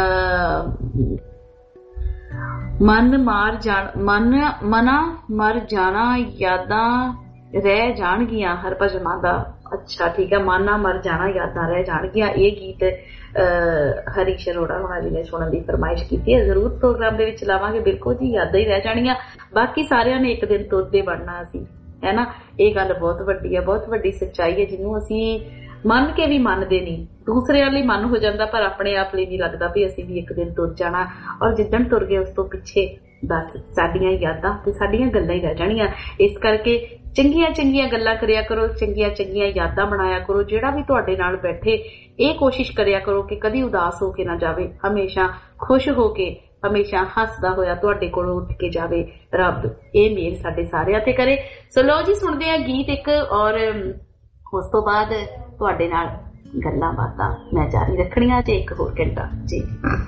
ਮਨਾ ਮਰ ਜਾਣਾ ਯਾਦਾਂ ਰਹਿ ਜਾਣਗੀਆਂ ਹਰਭਜਨਾਂ ਦਾ। ਅੱਛਾ ਠੀਕ ਹੈ, ਮਾਨਾ ਮਰ ਜਾਣਾ ਯਾਦਾਂ ਰਹਿ ਜਾਣਗੀਆਂ। ਇਹ ਗੀਤ ਹਰੀਸ਼ ਅਰੋੜਾ ਹੋਣਾ ਜੀ ਨੇ ਸੁਣਨ ਦੀ ਫਰਮਾਇਸ਼ ਕੀਤੀ ਹੈ, ਜ਼ਰੂਰ ਪ੍ਰੋਗਰਾਮ ਦੇ ਵਿੱਚ ਲਾਵਾਂਗੇ। ਬਿਲਕੁਲ ਜੀ, ਯਾਦਾਂ ਹੀ ਰਹਿ ਜਾਣੀਆਂ, ਬਾਕੀ ਸਾਰਿਆਂ ਨੇ ਇੱਕ ਦਿਨ ਤੁਰਦੇ ਬਣਨਾ ਅਸੀਂ, ਹੈ ਨਾ। ਇਹ ਗੱਲ ਬਹੁਤ ਵੱਡੀ ਹੈ, ਬਹੁਤ ਵੱਡੀ ਸੱਚਾਈ ਹੈ ਜਿਹਨੂੰ ਅਸੀਂ ਮੰਨ ਕੇ ਵੀ ਮੰਨਦੇ ਨਹੀਂ। ਦੂਸਰਿਆਂ ਲਈ ਮਨ ਹੋ ਜਾਂਦਾ ਪਰ ਆਪਣੇ ਆਪ ਲਈ ਨਹੀਂ ਲੱਗਦਾ ਵੀ ਅਸੀਂ ਵੀ ਇੱਕ ਦਿਨ ਤੁਰ ਜਾਣਾ। ਔਰ ਜਿੱਦਣ ਤੁਰ ਗਏ ਉਸ ਤੋਂ ਪਿੱਛੇ ਬਸ ਸਾਡੀਆਂ ਯਾਦਾਂ ਤੇ ਸਾਡੀਆਂ ਗੱਲਾਂ ਹੀ ਰਹਿ ਜਾਣੀਆਂ। ਇਸ ਕਰਕੇ ਚੰਗੀਆਂ ਚੰਗੀਆਂ ਗੱਲਾਂ ਕਰਿਆ ਕਰੋ, ਚੰਗੀਆਂ ਚੰਗੀਆਂ ਯਾਦਾਂ ਬਣਾਇਆ ਕਰੋ। ਜਿਹੜਾ ਵੀ ਤੁਹਾਡੇ ਨਾਲ ਬੈਠੇ ਇਹ ਕੋਸ਼ਿਸ਼ ਕਰਿਆ ਕਰੋ ਕਿ ਕਦੀ ਉਦਾਸ ਹੋ ਕੇ ਨਾ ਜਾਵੇ, ਹਮੇਸ਼ਾ ਖੁਸ਼ ਹੋ ਕੇ, ਹਮੇਸ਼ਾ ਹੱਸਦਾ ਹੋਇਆ ਤੁਹਾਡੇ ਕੋਲੋਂ ਉੱਠ ਕੇ ਜਾਵੇ। ਰੱਬ ਇਹ ਮਿਹਰ ਸਾਡੇ ਸਾਰਿਆਂ ਤੇ ਕਰੇ। ਸੋ ਲਓ ਜੀ, ਸੁਣਦੇ ਆ ਗੀਤ ਇੱਕ, ਔਰ ਉਸ ਤੋਂ ਬਾਅਦ ਤੁਹਾਡੇ ਨਾਲ ਗੱਲਾਂ ਬਾਤਾਂ ਮੈਂ ਜਾਰੀ ਰੱਖਣੀਆਂ ਜੇ ਇੱਕ ਹੋਰ ਘੰਟਾ ਜੀ।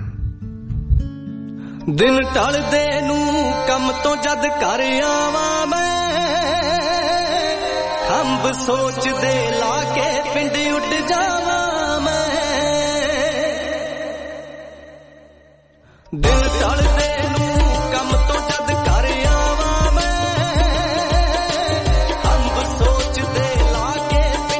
ਦਿਨ ਢਲਦੇ ਨੂੰ ਕੰਮ ਤੋਂ ਜਦ ਘਰ ਆਵਾਂ ਮੈਂ, ਖੰਭ ਸੋਚਦੇ ਲਾ ਕੇ ਪਿੰਡ ਉੱਡ ਜਾਵਾਂ ਮੈਂ। ਦਿਨ ਢਲਦੇ ਨੂੰ ਕੰਮ ਤੋਂ ਜਦ ਘਰ ਆਵਾਂ ਮੈਂ, ਖੰਭ ਸੋਚਦੇ ਲਾ ਕੇ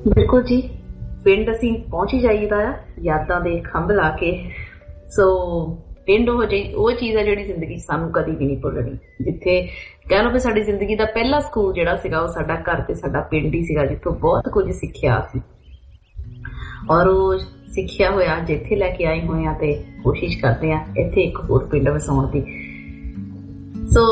ਬਿਲਕੁਲ ਜੀ, ਪਿੰਡ ਅਸੀਂ ਪਹੁੰਚ ਹੀ ਜਾਈਦਾ ਆ ਯਾਦਾਂ ਦੇ ਖੰਭ ਲਾ ਕੇ। ਸੋ ਪਿੰਡ ਉਹ ਚੀਜ਼ ਆ ਜਿਹੜੀ ਜ਼ਿੰਦਗੀ ਸਾਨੂੰ ਕਦੀ ਵੀ ਨਹੀਂ ਭੁੱਲਣੀ। ਜਿੱਥੇ ਕਹਿ ਲਓ ਵੀ ਸਾਡੀ ਜ਼ਿੰਦਗੀ ਦਾ ਪਹਿਲਾ ਸਕੂਲ ਜਿਹੜਾ ਸੀਗਾ ਉਹ ਸਾਡਾ ਘਰ ਤੇ ਸਾਡਾ ਪਿੰਡ ਹੀ ਸੀਗਾ, ਜਿੱਥੋਂ ਬਹੁਤ ਕੁਝ ਸਿੱਖਿਆ ਸੀ। ਔਰ ਉਹ ਸਿੱਖਿਆ ਹੋਇਆ ਜਿੱਥੇ ਲੈ ਕੇ ਆਏ ਹੋਏ ਆ ਤੇ ਕੋਸ਼ਿਸ਼ ਕਰਦੇ ਆ ਇੱਥੇ ਇੱਕ ਹੋਰ ਪਿੰਡ ਵਸਾਉਣ ਦੀ। ਸੋ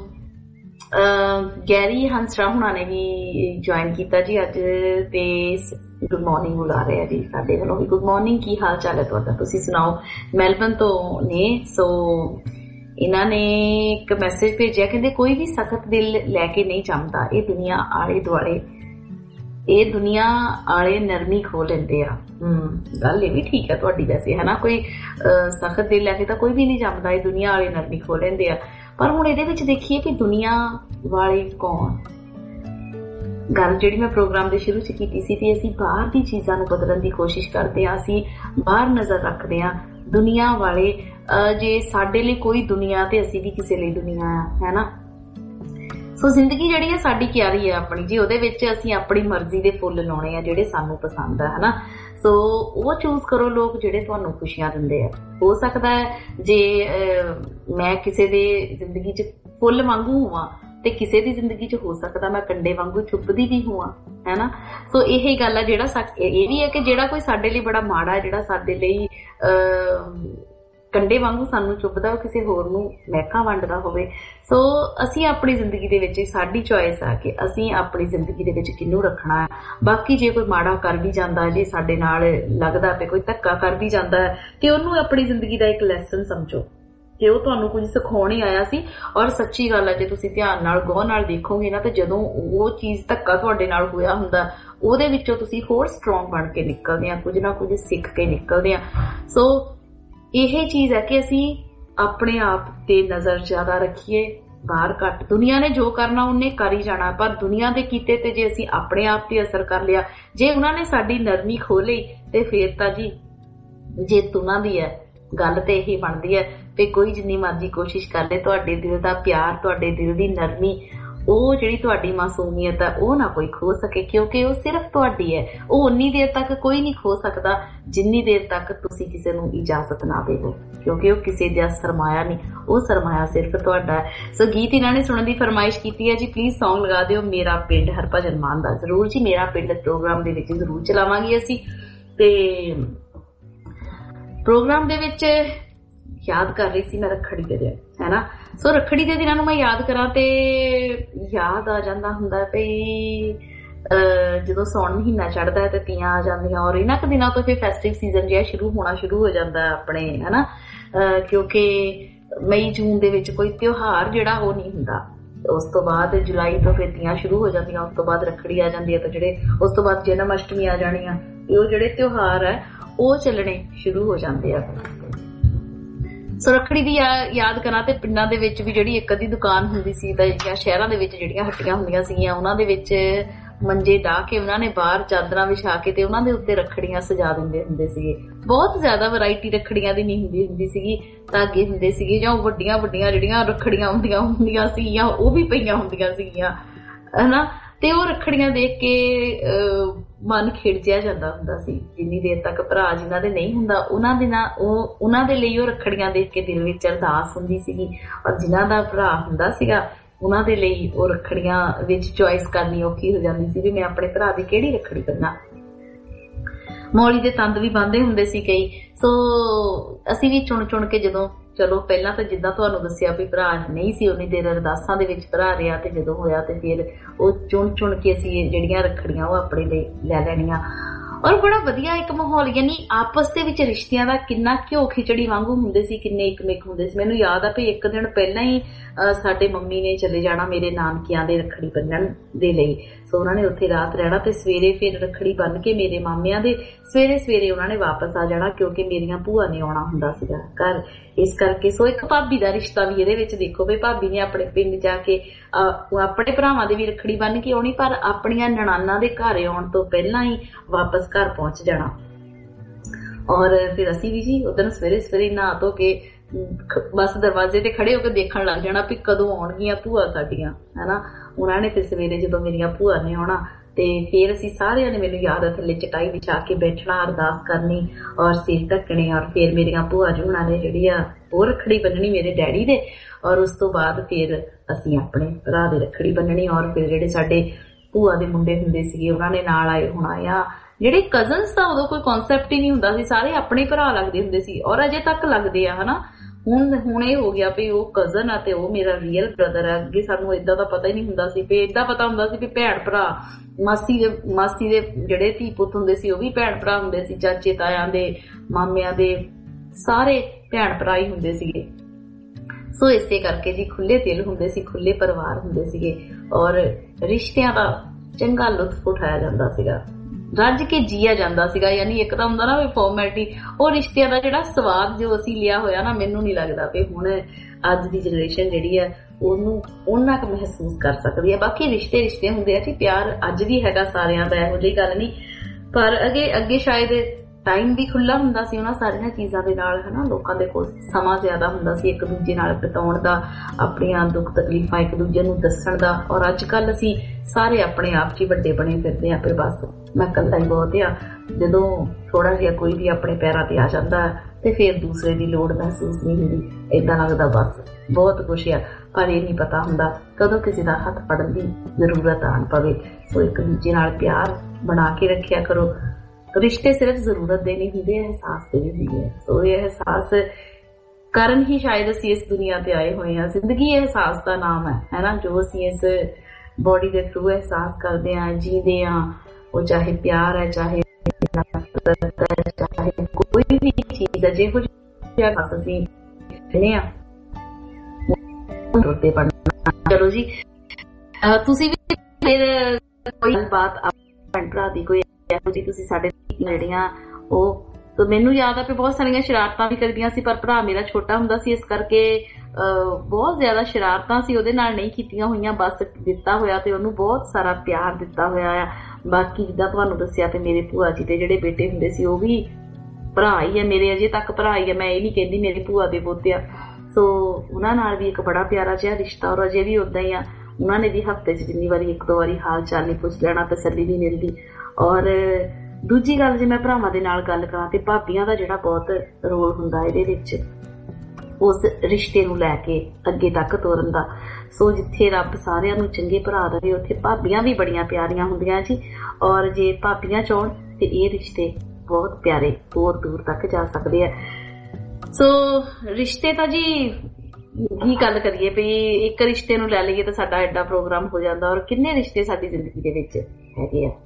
ਗੈਰੀ ਹੰਸਰਾ ਹੁਣਾਂ ਨੇ ਵੀ ਜੁਆਇਨ ਕੀਤਾ ਜੀ ਅੱਜ, ਤੇ ਗੁੱਡ ਮਾਰਨਿੰਗ ਬੁਲਾ ਰਹੇ ਆ ਜੀ ਸਾਡੇ ਵੱਲੋਂ ਵੀ। ਗੁੱਡ ਮਾਰਨਿੰਗ, ਕੀ ਹਾਲ ਚਾਲ ਹੈ ਤੁਹਾਡਾ? ਤੁਸੀਂ ਸੁਣਾਓ? ਮੈਲਬਨ ਤੋਂ ਨੇ। ਸੋ ਇਹਨਾਂ ਨੇ ਇੱਕ ਮੈਸੇਜ ਭੇਜਿਆ, ਕਹਿੰਦੇ ਕੋਈ ਵੀ ਸਖਤ ਦਿਲ ਲੈ ਕੇ ਨਹੀਂ ਜੰਮਦਾ, ਇਹ ਦੁਨੀਆ ਆਲੇ ਦੁਆਲੇ ਨਰਮੀ ਖੋ ਲੈਂਦੇ ਆ। ਗੱਲ ਇਹ ਵੀ ਠੀਕ ਹੈ ਤੁਹਾਡੀ ਵੈਸੇ, ਹੈ ਨਾ। ਕੋਈ ਸਖਤ ਦਿਲ ਲੈ ਕੇ ਤਾਂ ਕੋਈ ਵੀ ਨਹੀਂ ਜੰਮਦਾ, ਇਹ ਦੁਨੀਆ ਵਾਲੇ ਨਰਮੀ ਖੋ ਲੈਂਦੇ ਆ। ਪਰ ਹੁਣ ਇਹਦੇ ਵਿੱਚ ਦੇਖੀਏ ਕਿ ਦੁਨੀਆ ਵਾਲੇ ਕੌਣ? ਗੱਲ ਜਿਹੜੀ ਮੈਂ ਪ੍ਰੋਗਰਾਮ ਦੇ ਸ਼ੁਰੂ ਚ ਕੀਤੀ ਸੀ ਕਿ ਅਸੀਂ ਬਾਹਰ ਦੀ ਚੀਜ਼ਾਂ ਨੂੰ ਬਦਲਣ ਦੀ ਕੋਸ਼ਿਸ਼ ਕਰਦੇ ਹਾਂ, ਅਸੀਂ ਬਾਹਰ ਨਜ਼ਰ ਰੱਖਦੇ ਹਾਂ। ਦੁਨੀਆ ਵਾਲੇ ਜੇ ਸਾਡੇ ਲਈ ਕੋਈ ਦੁਨੀਆ ਤੇ ਅਸੀਂ ਵੀ ਕਿਸੇ ਲਈ ਦੁਨੀਆ ਆ, ਹੈ ਨਾ। ਸੋ ਜ਼ਿੰਦਗੀ ਜਿਹੜੀ ਹੈ ਸਾਡੀ ਕਿਆਰੀ ਹੈ ਆਪਣੀ ਜੀ, ਉਹਦੇ ਵਿੱਚ ਅਸੀਂ ਆਪਣੀ ਮਰਜ਼ੀ ਦੇ ਫੁੱਲ ਲਾਉਣੇ ਆ ਜਿਹੜੇ ਸਾਨੂੰ ਪਸੰਦ ਆ, ਹਨਾ। ਸੋ ਉਹ ਚੂਜ਼ ਕਰੋ ਲੋਕ ਜਿਹੜੇ ਤੁਹਾਨੂੰ ਖੁਸ਼ੀਆਂ ਦਿੰਦੇ ਆ। ਹੋ ਸਕਦਾ ਹੈ ਜੇ ਮੈਂ ਕਿਸੇ ਦੇ ਜ਼ਿੰਦਗੀ 'ਚ ਫੁੱਲ ਵਾਂਗੂ ਹੋਵਾਂ ਤੇ ਕਿਸੇ ਦੀ ਜ਼ਿੰਦਗੀ 'ਚ ਹੋ ਸਕਦਾ ਮੈਂ ਕੰਡੇ ਵਾਂਗੂ ਚੁੱਭਦੀ ਵੀ ਹੋਵਾਂ, ਹੈ ਨਾ। ਸੋ ਇਹੀ ਗੱਲ ਹੈ। ਜਿਹੜਾ ਇਹ ਵੀ ਹੈ ਕਿ ਜਿਹੜਾ ਕੋਈ ਸਾਡੇ ਲਈ ਬੜਾ ਮਾੜਾ ਹੈ, ਜਿਹੜਾ ਸਾਡੇ ਲਈ ਕੰਡੇ ਵਾਂਗੂ ਸਾਨੂੰ ਚੁੱਭਦਾ, ਉਹ ਕਿਸੇ ਹੋਰ ਨੂੰ ਮਹਿਕਾਂ ਵੰਡਦਾ ਹੋਵੇ। ਸੋ ਅਸੀਂ ਆਪਣੀ ਜ਼ਿੰਦਗੀ ਦੇ ਵਿੱਚ, ਸਾਡੀ ਚੋਇਸ ਆ ਕਿ ਅਸੀਂ ਆਪਣੀ ਜ਼ਿੰਦਗੀ ਦੇ ਵਿੱਚ ਕਿਹਨੂੰ ਰੱਖਣਾ ਹੈ। ਬਾਕੀ ਜੇ ਕੋਈ ਮਾੜਾ ਕਰ ਵੀ ਜਾਂਦਾ, ਜੇ ਸਾਡੇ ਨਾਲ ਲੱਗਦਾ ਤੇ ਕੋਈ ਧੱਕਾ ਕਰ ਵੀ ਜਾਂਦਾ ਹੈ, ਤੇ ਉਹਨੂੰ ਆਪਣੀ ਜ਼ਿੰਦਗੀ ਦਾ ਇੱਕ ਲੈਸਨ ਸਮਝੋ ਕਿ ਉਹ ਤੁਹਾਨੂੰ ਕੁਝ ਸਿਖਾਉਣ ਹੀ ਆਇਆ ਸੀ। ਔਰ ਸੱਚੀ ਗੱਲ ਹੈ, ਜੇ ਤੁਸੀਂ ਧਿਆਨ ਨਾਲ ਗੌਰ ਨਾਲ ਦੇਖੋਗੇ ਨਾ, ਤੇ ਜਦੋਂ ਉਹ ਚੀਜ਼ ਧੱਕਾ ਤੁਹਾਡੇ ਨਾਲ ਹੋਇਆ ਹੁੰਦਾ, ਉਹਦੇ ਵਿੱਚੋਂ ਤੁਸੀਂ ਹੋਰ ਸਟਰੋਂਗ ਬਣ ਕੇ ਨਿਕਲਦੇ ਆ, ਕੁਝ ਨਾ ਕੁਝ ਸਿੱਖ ਕੇ ਨਿਕਲਦੇ ਆ। ਸੋ ਇਹ ਚੀਜ਼ ਹੈ ਕਿ ਅਸੀਂ ਆਪਣੇ ਆਪ ਤੇ ਨਜ਼ਰ ਜ਼ਿਆਦਾ ਰੱਖੀਏ, ਬਾਹਰ ਘੱਟ। ਦੁਨੀਆ ਨੇ ਜੋ ਕਰਨਾ ਉਹਨੇ ਕਰ ਹੀ ਜਾਣਾ, ਪਰ ਦੁਨੀਆ ਦੇ ਕੀਤੇ ਤੇ ਜੇ ਅਸੀਂ ਆਪਣੇ ਆਪ ਤੇ ਅਸਰ ਕਰ ਲਿਆ, ਜੇ ਉਹਨਾਂ ਨੇ ਸਾਡੀ ਨਰਮੀ ਖੋ ਲਈ, ਤੇ ਫੇਰ ਤਾਂ ਜੀ ਜਿੱਤ ਉਹਨਾਂ ਦੀ ਹੈ। ਗੱਲ ਤੇ ਇਹੀ ਬਣਦੀ ਹੈ ਤੇ ਕੋਈ ਜਿੰਨੀ ਮਰਜ਼ੀ ਕੋਸ਼ਿਸ਼ ਕਰ ਲੈ, ਤੁਹਾਡੇ ਦਿਲ ਦਾ ਪਿਆਰ, ਤੁਹਾਡੇ ਦਿਲ ਦੀ ਨਰਮੀ, ਉਹ ਜਿਹੜੀ ਤੁਹਾਡੀ ਮਾਸੂਮੀਅਤ ਹੈ, ਉਹ ਨਾ ਕੋਈ ਖੋ ਸਕੇ, ਕਿਉਂਕਿ ਉਹ ਸਿਰਫ ਤੁਹਾਡੀ ਹੈ। ਉਹ ਉਨੀ ਦੇਰ ਤੱਕ ਕੋਈ ਨਹੀਂ ਖੋ ਸਕਦਾ ਜਿੰਨੀ ਦੇਰ ਤੱਕ ਤੁਸੀਂ ਕਿਸੇ ਨੂੰ ਇਜਾਜ਼ਤ ਨਾ ਦੇਵੋ, ਕਿਉਂਕਿ ਉਹ ਕਿਸੇ ਦਾ ਸਰਮਾਇਆ ਨਹੀਂ, ਉਹ ਸਰਮਾਇਆ ਸਿਰਫ ਤੁਹਾਡਾ ਹੈ। ਸੋ ਗੀਤ ਇਹਨਾਂ ਨੇ ਸੁਣਨ ਦੀ ਫਰਮਾਇਸ਼ ਕੀਤੀ ਹੈ ਜੀ, ਪਲੀਜ਼ ਸੌਂਗ ਲਗਾ ਦਿਓ ਮੇਰਾ ਪਿੰਡ ਹਰਭਜਨ ਮਾਨ ਦਾ। ਜ਼ਰੂਰ ਜੀ, ਮੇਰਾ ਪਿੰਡ ਪ੍ਰੋਗਰਾਮ ਦੇ ਵਿੱਚ ਜ਼ਰੂਰ ਚਲਾਵਾਂਗੇ ਅਸੀਂ। ਤੇ ਪ੍ਰੋਗਰਾਮ ਦੇ ਵਿੱਚ ਯਾਦ ਕਰ ਰਹੀ ਸੀ ਮੈਂ ਰੱਖੜੀ ਦੇ ਦਿਨ, ਹੈ ਨਾ। ਸੋ ਰੱਖੜੀ ਦੇ ਦਿਨਾਂ ਨੂੰ ਮੈਂ ਯਾਦ ਕਰਾਂ ਤੇ ਯਾਦ ਆ ਜਾਂਦਾ ਹੁੰਦਾ ਵੀ ਜਦੋਂ ਸੌਣ ਮਹੀਨਾ ਚੜ੍ਹਦਾ ਹੈ ਤੇ ਤੀਆਂ ਆ ਜਾਂਦੀਆਂ, ਔਰ ਇਹਨਾਂ ਕੁ ਦਿਨਾਂ ਤੋਂ ਫਿਰ ਫੈਸਟਿਵ ਸੀਜ਼ਨ ਜਿਹੜਾ ਸ਼ੁਰੂ ਹੋ ਜਾਂਦਾ ਆਪਣੇ, ਹੈ ਨਾ। ਕਿਉਂਕਿ ਮਈ ਜੂਨ ਦੇ ਵਿੱਚ ਕੋਈ ਤਿਉਹਾਰ ਜਿਹੜਾ ਉਹ ਨਹੀਂ ਹੁੰਦਾ। ਉਸ ਤੋਂ ਬਾਅਦ ਜੁਲਾਈ ਤੋਂ ਫਿਰ ਤੀਆਂ ਸ਼ੁਰੂ ਹੋ ਜਾਂਦੀਆਂ, ਉਸ ਤੋਂ ਬਾਅਦ ਰੱਖੜੀ ਆ ਜਾਂਦੀ ਹੈ, ਤੇ ਜਿਹੜੇ ਉਸ ਤੋਂ ਬਾਅਦ ਜਨਮ ਅਸ਼ਟਮੀ ਆ ਜਾਣੀਆਂ, ਉਹ ਜਿਹੜੇ ਤਿਉਹਾਰ ਹੈ ਉਹ ਚੱਲਣੇ ਸ਼ੁਰੂ ਹੋ ਜਾਂਦੇ ਆ। ਸੋ ਰੱਖੜੀ ਦੀ ਯਾਦ ਕਰਾਂ ਤੇ ਪਿੰਡਾਂ ਦੇ ਵਿੱਚ ਵੀ ਜਿਹੜੀ ਇੱਕ ਅੱਧੀ ਦੁਕਾਨ ਹੁੰਦੀ ਸੀ, ਜਾਂ ਸ਼ਹਿਰਾਂ ਦੇ ਵਿੱਚ ਜਿਹੜੀਆਂ ਹੱਟੀਆਂ ਹੁੰਦੀਆਂ ਸੀਗੀਆਂ, ਉਹਨਾਂ ਦੇ ਵਿੱਚ ਮੰਜੇ ਡਾਹ ਕੇ ਉਹਨਾਂ ਨੇ ਬਾਹਰ ਚਾਦਰਾਂ ਵਿਛਾ ਕੇ ਤੇ ਉਹਨਾਂ ਦੇ ਉੱਤੇ ਰੱਖੜੀਆਂ ਸਜਾ ਦਿੰਦੇ ਹੁੰਦੇ ਸੀਗੇ। ਬਹੁਤ ਜ਼ਿਆਦਾ ਵੈਰਾਈਟੀ ਰੱਖੜੀਆਂ ਦੀ ਨਹੀਂ ਹੁੰਦੀ ਸੀਗੀ, ਧਾਗੇ ਹੁੰਦੇ ਸੀਗੇ, ਜਾਂ ਵੱਡੀਆਂ ਵੱਡੀਆਂ ਜਿਹੜੀਆਂ ਰੱਖੜੀਆਂ ਹੁੰਦੀਆਂ ਸੀਗੀਆਂ ਉਹ ਵੀ ਪਈਆਂ ਹੁੰਦੀਆਂ ਸੀਗੀਆਂ, ਹਨਾ। ਤੇ ਉਹ ਰੱਖੜੀਆਂ ਦੇਖ ਕੇ ਮਨ ਖਿੜਜਿਆ ਜਾਂਦਾ ਹੁੰਦਾ ਸੀ। ਜਿੰਨੀ ਦੇਰ ਤੱਕ ਭਰਾ ਜਿਨ੍ਹਾਂ ਦੇ ਨਹੀਂ ਹੁੰਦਾ, ਉਹਨਾਂ ਦੇ ਲਈ ਉਹ ਰੱਖੜੀਆਂ ਦੇਖ ਕੇ ਦਿਲ ਵਿੱਚ ਅਰਦਾਸ ਹੁੰਦੀ ਸੀਗੀ। ਔਰ ਜਿਨ੍ਹਾਂ ਦਾ ਭਰਾ ਹੁੰਦਾ ਸੀਗਾ, ਉਹਨਾਂ ਦੇ ਲਈ ਉਹ ਰੱਖੜੀਆਂ ਵਿੱਚ ਚੋਇਸ ਕਰਨੀ ਔਖੀ ਹੋ ਜਾਂਦੀ ਸੀ ਵੀ ਮੈਂ ਆਪਣੇ ਭਰਾ ਦੀ ਕਿਹੜੀ ਰੱਖੜੀ ਬੰਨਾਂ। ਮੌਲੀ ਦੇ ਤੰਦ ਵੀ ਬੰਨ੍ਹਦੇ ਹੁੰਦੇ ਸੀ ਕਈ। ਸੋ ਅਸੀਂ ਵੀ ਚੁਣ ਕੇ, ਜਦੋਂ ਚਲੋ ਪਹਿਲਾਂ ਤਾਂ ਜਿੱਦਾਂ ਤੁਹਾਨੂੰ ਦੱਸਿਆ ਵੀ ਭਰਾ ਨਹੀਂ ਸੀ ਉਨੀ ਦੇਰ ਅਰਦਾਸਾਂ ਦੇ ਵਿੱਚ ਭਰਾ ਰਿਹਾ, ਤੇ ਜਦੋਂ ਹੋਇਆ ਤੇ ਫਿਰ ਉਹ ਚੁਣ ਕੇ ਅਸੀਂ ਜਿਹੜੀਆਂ ਰੱਖੜੀਆਂ ਉਹ ਆਪਣੇ ਲਈ ਲੈ ਲੈਣੀਆਂ। ਔਰ ਬੜਾ ਵਧੀਆ ਇੱਕ ਮਾਹੌਲ, ਯਾਨੀ ਆਪਸ ਦੇ ਵਿੱਚ ਰਿਸ਼ਤਿਆਂ ਦਾ ਕਿੰਨਾ ਘਿਓ ਖਿਚੜੀ ਵਾਂਗੂ ਹੁੰਦੇ ਸੀ, ਕਿੰਨੇ ਇੱਕਮਿਕ ਹੁੰਦੇ ਸੀ। ਮੈਨੂੰ ਯਾਦ ਆ ਵੀ ਇੱਕ ਦਿਨ ਪਹਿਲਾਂ ਹੀ ਸਾਡੇ ਮੰਮੀ ਨੇ ਚਲੇ ਜਾਣਾ ਮੇਰੇ ਨਾਨਕਿਆਂ ਦੇ ਰੱਖੜੀ ਬੰਨਣ ਦੇ ਲਈ। ਸੋ ਉਹਨਾਂ ਨੇ ਉੱਥੇ ਰਾਤ ਰਹਿਣਾ ਤੇ ਸਵੇਰੇ ਫਿਰ ਰੱਖੜੀ ਬੰਨ ਕੇ ਮੇਰੇ ਮਾਮਿਆਂ ਦੇ ਸਵੇਰੇ ਉਹਨਾਂ ਨੇ ਵਾਪਸ ਆ ਜਾਣਾ, ਕਿਉਂਕਿ ਮੇਰੀਆਂ ਭੂਆ ਨੇ ਆਉਣਾ ਹੁੰਦਾ ਸੀਗਾ ਘਰ। ਇਸ ਕਰਕੇ ਸੋ ਇੱਕ ਭਾਬੀ ਦਾ ਰਿਸ਼ਤਾ ਵੀ ਇਹਦੇ ਵਿੱਚ ਦੇਖੋ ਵੀ ਭਾਬੀ ਨੇ ਆਪਣੇ ਪਿੰਡ ਜਾ ਕੇ ਆਪਣੇ ਭਰਾਵਾਂ ਦੇ ਵੀ ਰੱਖੜੀ ਬੰਨ ਕੇ ਆਉਣੀ, ਪਰ ਆਪਣੀਆਂ ਨਨਾਨਾਂ ਦੇ ਘਰ ਆਉਣ ਤੋਂ ਪਹਿਲਾਂ ਹੀ ਵਾਪਸ ਘਰ ਪਹੁੰਚ ਜਾਣਾ। ਔਰ ਫਿਰ ਅਸੀਂ ਵੀ ਜੀ ਉਦੋਂ ਸਵੇਰੇ ਨਹਾ ਧੋ ਕੇ ਬਸ ਦਰਵਾਜ਼ੇ ਤੇ ਖੜੇ ਹੋ ਕੇ ਦੇਖਣ ਲੱਗ ਜਾਣਾ ਵੀ ਕਦੋਂ ਆਉਣਗੀਆਂ ਭੂਆ ਸਾਡੀਆਂ, ਹਨਾ। ਉਹਨਾਂ ਨੇ ਫਿਰ ਸਵੇਰੇ ਜਦੋਂ ਮੇਰੀਆਂ ਭੂਆ ਨੇ ਆਉਣਾ ਤੇ ਫਿਰ ਅਸੀਂ ਸਾਰਿਆਂ ਨੇ, ਮੈਨੂੰ ਯਾਦ ਹੈ, ਥੱਲੇ ਚਟਾਈ ਵਿਛਾ ਕੇ ਬੈਠਣਾ, ਅਰਦਾਸ ਕਰਨੀ ਔਰ ਸਿਰ ਢੱਕਣੇ, ਔਰ ਫਿਰ ਮੇਰੀਆਂ ਭੂਆ ਜੀ ਹੁਣਾਂ ਨੇ ਜਿਹੜੀ ਆ ਉਹ ਰੱਖੜੀ ਬੰਨਣੀ ਮੇਰੇ ਡੈਡੀ ਦੇ, ਔਰ ਉਸ ਤੋਂ ਬਾਅਦ ਫਿਰ ਅਸੀਂ ਆਪਣੇ ਭਰਾ ਦੇ ਰੱਖੜੀ ਬੰਨਣੀ। ਔਰ ਫਿਰ ਜਿਹੜੇ ਸਾਡੇ ਭੂਆ ਦੇ ਮੁੰਡੇ ਹੁੰਦੇ ਸੀਗੇ ਉਹਨਾਂ ਨੇ ਨਾਲ ਆਏ ਹੋਣਾ ਆ। ਜਿਹੜੇ ਕਜ਼ਨਸ ਦਾ ਉਦੋਂ ਕੋਈ ਕਨਸੈਪਟ ਹੀ ਨਹੀਂ ਹੁੰਦਾ ਸੀ, ਸਾਰੇ ਆਪਣੇ ਭਰਾ ਲੱਗਦੇ ਹੁੰਦੇ ਸੀ ਔਰ ਅਜੇ ਤੱਕ ਲੱਗਦੇ ਆ ਹਨਾ। ਹੁਣ ਇਹ ਹੋ ਗਿਆ ਵੀ ਉਹ ਕਜ਼ਨ ਆ ਤੇ ਉਹ ਮੇਰਾ ਰੀਅਲ ਬ੍ਰਦਰ ਆ। ਅੱਗੇ ਸਾਨੂੰ ਏਦਾਂ ਦਾ ਪਤਾ ਹੀ ਨਹੀਂ ਹੁੰਦਾ ਸੀ, ਵੀ ਏਦਾਂ ਪਤਾ ਹੁੰਦਾ ਸੀ ਵੀ ਭੈਣ ਭਰਾ, ਮਾਸੀ ਦੇ ਜਿਹੜੇ ਧੀ ਪੁੱਤ ਹੁੰਦੇ ਸੀ ਉਹ ਵੀ ਭੈਣ ਭਰਾ ਹੁੰਦੇ ਸੀ, ਚਾਚੇ ਤਾਇਆਂ ਦੇ, ਮਾਮਿਆਂ ਦੇ, ਸਾਰੇ ਭੈਣ ਭਰਾ ਹੀ ਹੁੰਦੇ ਸੀਗੇ। ਸੋ ਇਸੇ ਕਰਕੇ ਜੀ ਖੁੱਲੇ ਦਿਲ ਹੁੰਦੇ ਸੀ, ਖੁੱਲੇ ਪਰਿਵਾਰ ਹੁੰਦੇ ਸੀਗੇ ਔਰ ਰਿਸ਼ਤਿਆਂ ਦਾ ਚੰਗਾ ਲੁਤਫ ਉਠਾਇਆ ਜਾਂਦਾ ਸੀਗਾ, ਰੱਜ ਕੇ ਜੀਆ ਜਾਂਦਾ ਸੀਗਾ। ਯਾਨੀ ਇੱਕ ਤਾਂ ਹੁੰਦਾ ਨਾ ਵੀ ਫਾਰਮੈਲਿਟੀ, ਉਹ ਰਿਸ਼ਤਿਆਂ ਦਾ ਜਿਹੜਾ ਸਵਾਦ ਜੋ ਅਸੀਂ ਲਿਆ ਹੋਇਆ ਨਾ, ਮੈਨੂੰ ਨਹੀਂ ਲੱਗਦਾ ਵੀ ਹੁਣ ਅੱਜ ਦੀ ਜਨਰੇਸ਼ਨ ਜਿਹੜੀ ਹੈ ਉਹਨੂੰ ਉਹਨਾਂ ਕੁ ਮਹਿਸੂਸ ਕਰ ਸਕਦੀ ਹੈ। ਬਾਕੀ ਰਿਸ਼ਤੇ ਹੁੰਦੇ ਆ ਜੀ, ਪਿਆਰ ਅੱਜ ਵੀ ਹੈਗਾ ਸਾਰਿਆਂ ਦਾ, ਇਹੋ ਜਿਹੀ ਗੱਲ ਨਹੀਂ। ਪਰ ਅੱਗੇ ਸ਼ਾਇਦ ਟਾਈਮ ਵੀ ਖੁੱਲਾ ਹੁੰਦਾ ਸੀ ਉਹਨਾਂ ਸਾਰੀਆਂ ਚੀਜ਼ਾਂ ਦੇ ਨਾਲ ਹਨਾ। ਲੋਕਾਂ ਦੇ ਕੋਲ ਸਮਾਂ ਜ਼ਿਆਦਾ ਹੁੰਦਾ ਸੀ ਇੱਕ ਦੂਜੇ ਨਾਲ ਬਿਤਾਉਣ ਦਾ, ਆਪਣੀਆਂ ਦੁੱਖ ਤਕਲੀਫਾਂ ਇੱਕ ਦੂਜੇ ਨੂੰ ਦੱਸਣ ਦਾ। ਔਰ ਅੱਜ ਕੱਲ ਅਸੀਂ ਸਾਰੇ ਆਪਣੇ ਆਪ 'ਚ ਹੀ ਵੱਡੇ ਬਣੇ ਫਿਰਦੇ ਆ, ਫਿਰ ਬਸ ਮੈਂ ਇਕੱਲਾ ਹੀ ਬਹੁਤ ਆ। ਜਦੋਂ ਥੋੜਾ ਜਿਹਾ ਕੋਈ ਵੀ ਆਪਣੇ ਪੈਰਾਂ ਤੇ ਆ ਜਾਂਦਾ ਤੇ ਫਿਰ ਦੂਸਰੇ ਦੀ ਲੋੜ ਮਹਿਸੂਸ ਨਹੀਂ ਹੁੰਦੀ, ਏਦਾਂ ਲੱਗਦਾ ਬਸ ਬਹੁਤ ਕੁਛ ਆ। ਪਰ ਇਹ ਨਹੀਂ ਪਤਾ ਹੁੰਦਾ ਕਦੋਂ ਕਿਸੇ ਦਾ ਹੱਥ ਫੜਨ ਦੀ ਜ਼ਰੂਰਤ ਆਣ ਪਵੇ। ਸੋ ਇੱਕ ਦੂਜੇ ਨਾਲ ਪਿਆਰ ਬਣਾ ਕੇ ਰੱਖਿਆ ਕਰੋ। ਰਿਸ਼ਤੇ ਸਿਰਫ ਜ਼ਰੂਰਤ ਦੇ ਨਹੀਂ ਹੁੰਦੇ, ਅਹਿਸਾਸ ਦੇ ਵੀ ਹੁੰਦੇ ਆ। ਸੋ ਇਹ ਅਹਿਸਾਸ ਕਾਰਨ ਹੀ ਸ਼ਾਇਦ ਅਸੀਂ ਇਸ ਦੁਨੀਆ ਤੇ ਆਏ ਹੋਏ ਹਾਂ। ਜ਼ਿੰਦਗੀ ਅਹਿਸਾਸ ਦਾ ਨਾਮ ਹੈ ਨਾ, ਜੋ ਅਸੀਂ ਇਸ ਬੋਡੀ ਦੇ ਥਰੂ ਅਹਿਸਾਸ ਕਰਦੇ ਹਾਂ, ਜੀਂਦੇ ਹਾਂ। ਉਹ ਚਾਹੇ ਪਿਆਰ ਹੈ, ਚਾਹੇ ਚਾਹੇ ਕੋਈ ਵੀ ਚੀਜ਼ ਹੈ, ਜਿਹੋ ਜਿਹੀ ਅਸੀਂ ਕਹਿੰਦੇ ਹਾਂ। ਚਲੋ ਜੀ, ਤੁਸੀਂ ਵੀ ਫਿਰ ਕੋਈ ਬਾਤ ਭੈਣ ਭਰਾ ਦੀ ਕੋਈ ਇਹੋ ਜਿਹੀ ਤੁਸੀਂ ਸਾਡੇ ਜਿਹੜੀਆਂ ਉਹ ਮੈਨੂੰ ਯਾਦ ਆ ਕਿ ਬਹੁਤ ਸਾਰੀਆਂ ਸ਼ਰਾਰਤਾਂ ਵੀ ਕਰਦੀਆਂ ਸੀ, ਪਰ ਭਰਾ ਮੇਰਾ ਛੋਟਾ ਹੁੰਦਾ ਸੀ, ਇਸ ਕਰਕੇ ਬਹੁਤ ਜ਼ਿਆਦਾ ਸ਼ਰਾਰਤਾਂ ਸੀ ਉਹਦੇ ਨਾਲ ਨਹੀਂ ਕੀਤੀਆਂ ਹੋਈਆਂ, ਬਸ ਦਿੱਤਾ ਹੋਇਆ ਤੇ ਉਹਨੂੰ ਬਹੁਤ ਸਾਰਾ ਪਿਆਰ ਦਿੱਤਾ ਹੋਇਆ ਆ। ਬਾਕੀ ਜਿੱਦਾਂ ਤੁਹਾਨੂੰ ਦੱਸਿਆ ਤੇ ਮੇਰੇ ਭੂਆ ਜੀ ਦੇ ਜਿਹੜੇ ਬੇਟੇ ਹੁੰਦੇ ਸੀ ਉਹ ਵੀ ਭਰਾ ਹੀ ਆ ਮੇਰੇ, ਅਜੇ ਤੱਕ ਭਰਾ ਹੀ ਆ। ਮੈਂ ਇਹ ਨਹੀਂ ਕਹਿੰਦੀ ਮੇਰੇ ਭੂਆ ਦੇ ਪੋਤੇ ਆ। ਸੋ ਉਹਨਾਂ ਨਾਲ ਵੀ ਇੱਕ ਬੜਾ ਪਿਆਰਾ ਜਿਹਾ ਰਿਸ਼ਤਾ, ਔਰ ਅਜੇ ਵੀ ਓਦਾਂ ਹੀ ਆ। ਉਹਨਾਂ ਨੇ ਵੀ ਹਫ਼ਤੇ 'ਚ ਜਿੰਨੀ ਵਾਰੀ ਇੱਕ ਦੋ ਵਾਰੀ ਹਾਲ ਚਾਲ ਨਹੀਂ ਪੁੱਛ ਲੈਣਾ, ਤਸੱਲੀ ਵੀ ਮਿਲਦੀ। ਔਰ ਦੂਜੀ ਗੱਲ, ਜੇ ਮੈਂ ਭਰਾਵਾਂ ਦੇ ਨਾਲ ਗੱਲ ਕਰਾਂ ਤੇ ਭਾਬੀਆਂ ਦਾ ਜਿਹੜਾ ਬਹੁਤ ਰੋਲ ਹੁੰਦਾ ਇਹਦੇ ਵਿੱਚ, ਉਸ ਰਿਸ਼ਤੇ ਨੂੰ ਲੈ ਕੇ ਅੱਗੇ ਤੱਕ ਤੋਰਨ ਦਾ। ਸੋ ਜਿੱਥੇ ਰੱਬ ਸਾਰਿਆਂ ਨੂੰ ਚੰਗੇ ਭਰਾ ਦੇਵੇ ਉੱਥੇ ਭਾਬੀਆਂ ਵੀ ਬੜੀਆਂ ਪਿਆਰੀਆਂ ਹੁੰਦੀਆਂ ਜੀ। ਔਰ ਜੇ ਭਾਬੀਆਂ ਚਾਹੁਣ ਤੇ ਇਹ ਰਿਸ਼ਤੇ ਬਹੁਤ ਪਿਆਰੇ ਹੋਰ ਦੂਰ ਤੱਕ ਜਾ ਸਕਦੇ ਆ। ਸੋ ਰਿਸ਼ਤੇ ਤਾਂ ਜੀ ਕੀ ਗੱਲ ਕਰੀਏ ਵੀ ਇੱਕ ਰਿਸ਼ਤੇ ਨੂੰ ਲੈ ਲਈਏ ਤਾਂ ਸਾਡਾ ਐਡਾ ਪ੍ਰੋਗਰਾਮ ਹੋ ਜਾਂਦਾ, ਔਰ ਕਿੰਨੇ ਰਿਸ਼ਤੇ ਸਾਡੀ ਜ਼ਿੰਦਗੀ ਦੇ ਵਿੱਚ ਹੈਗੇ ਆ।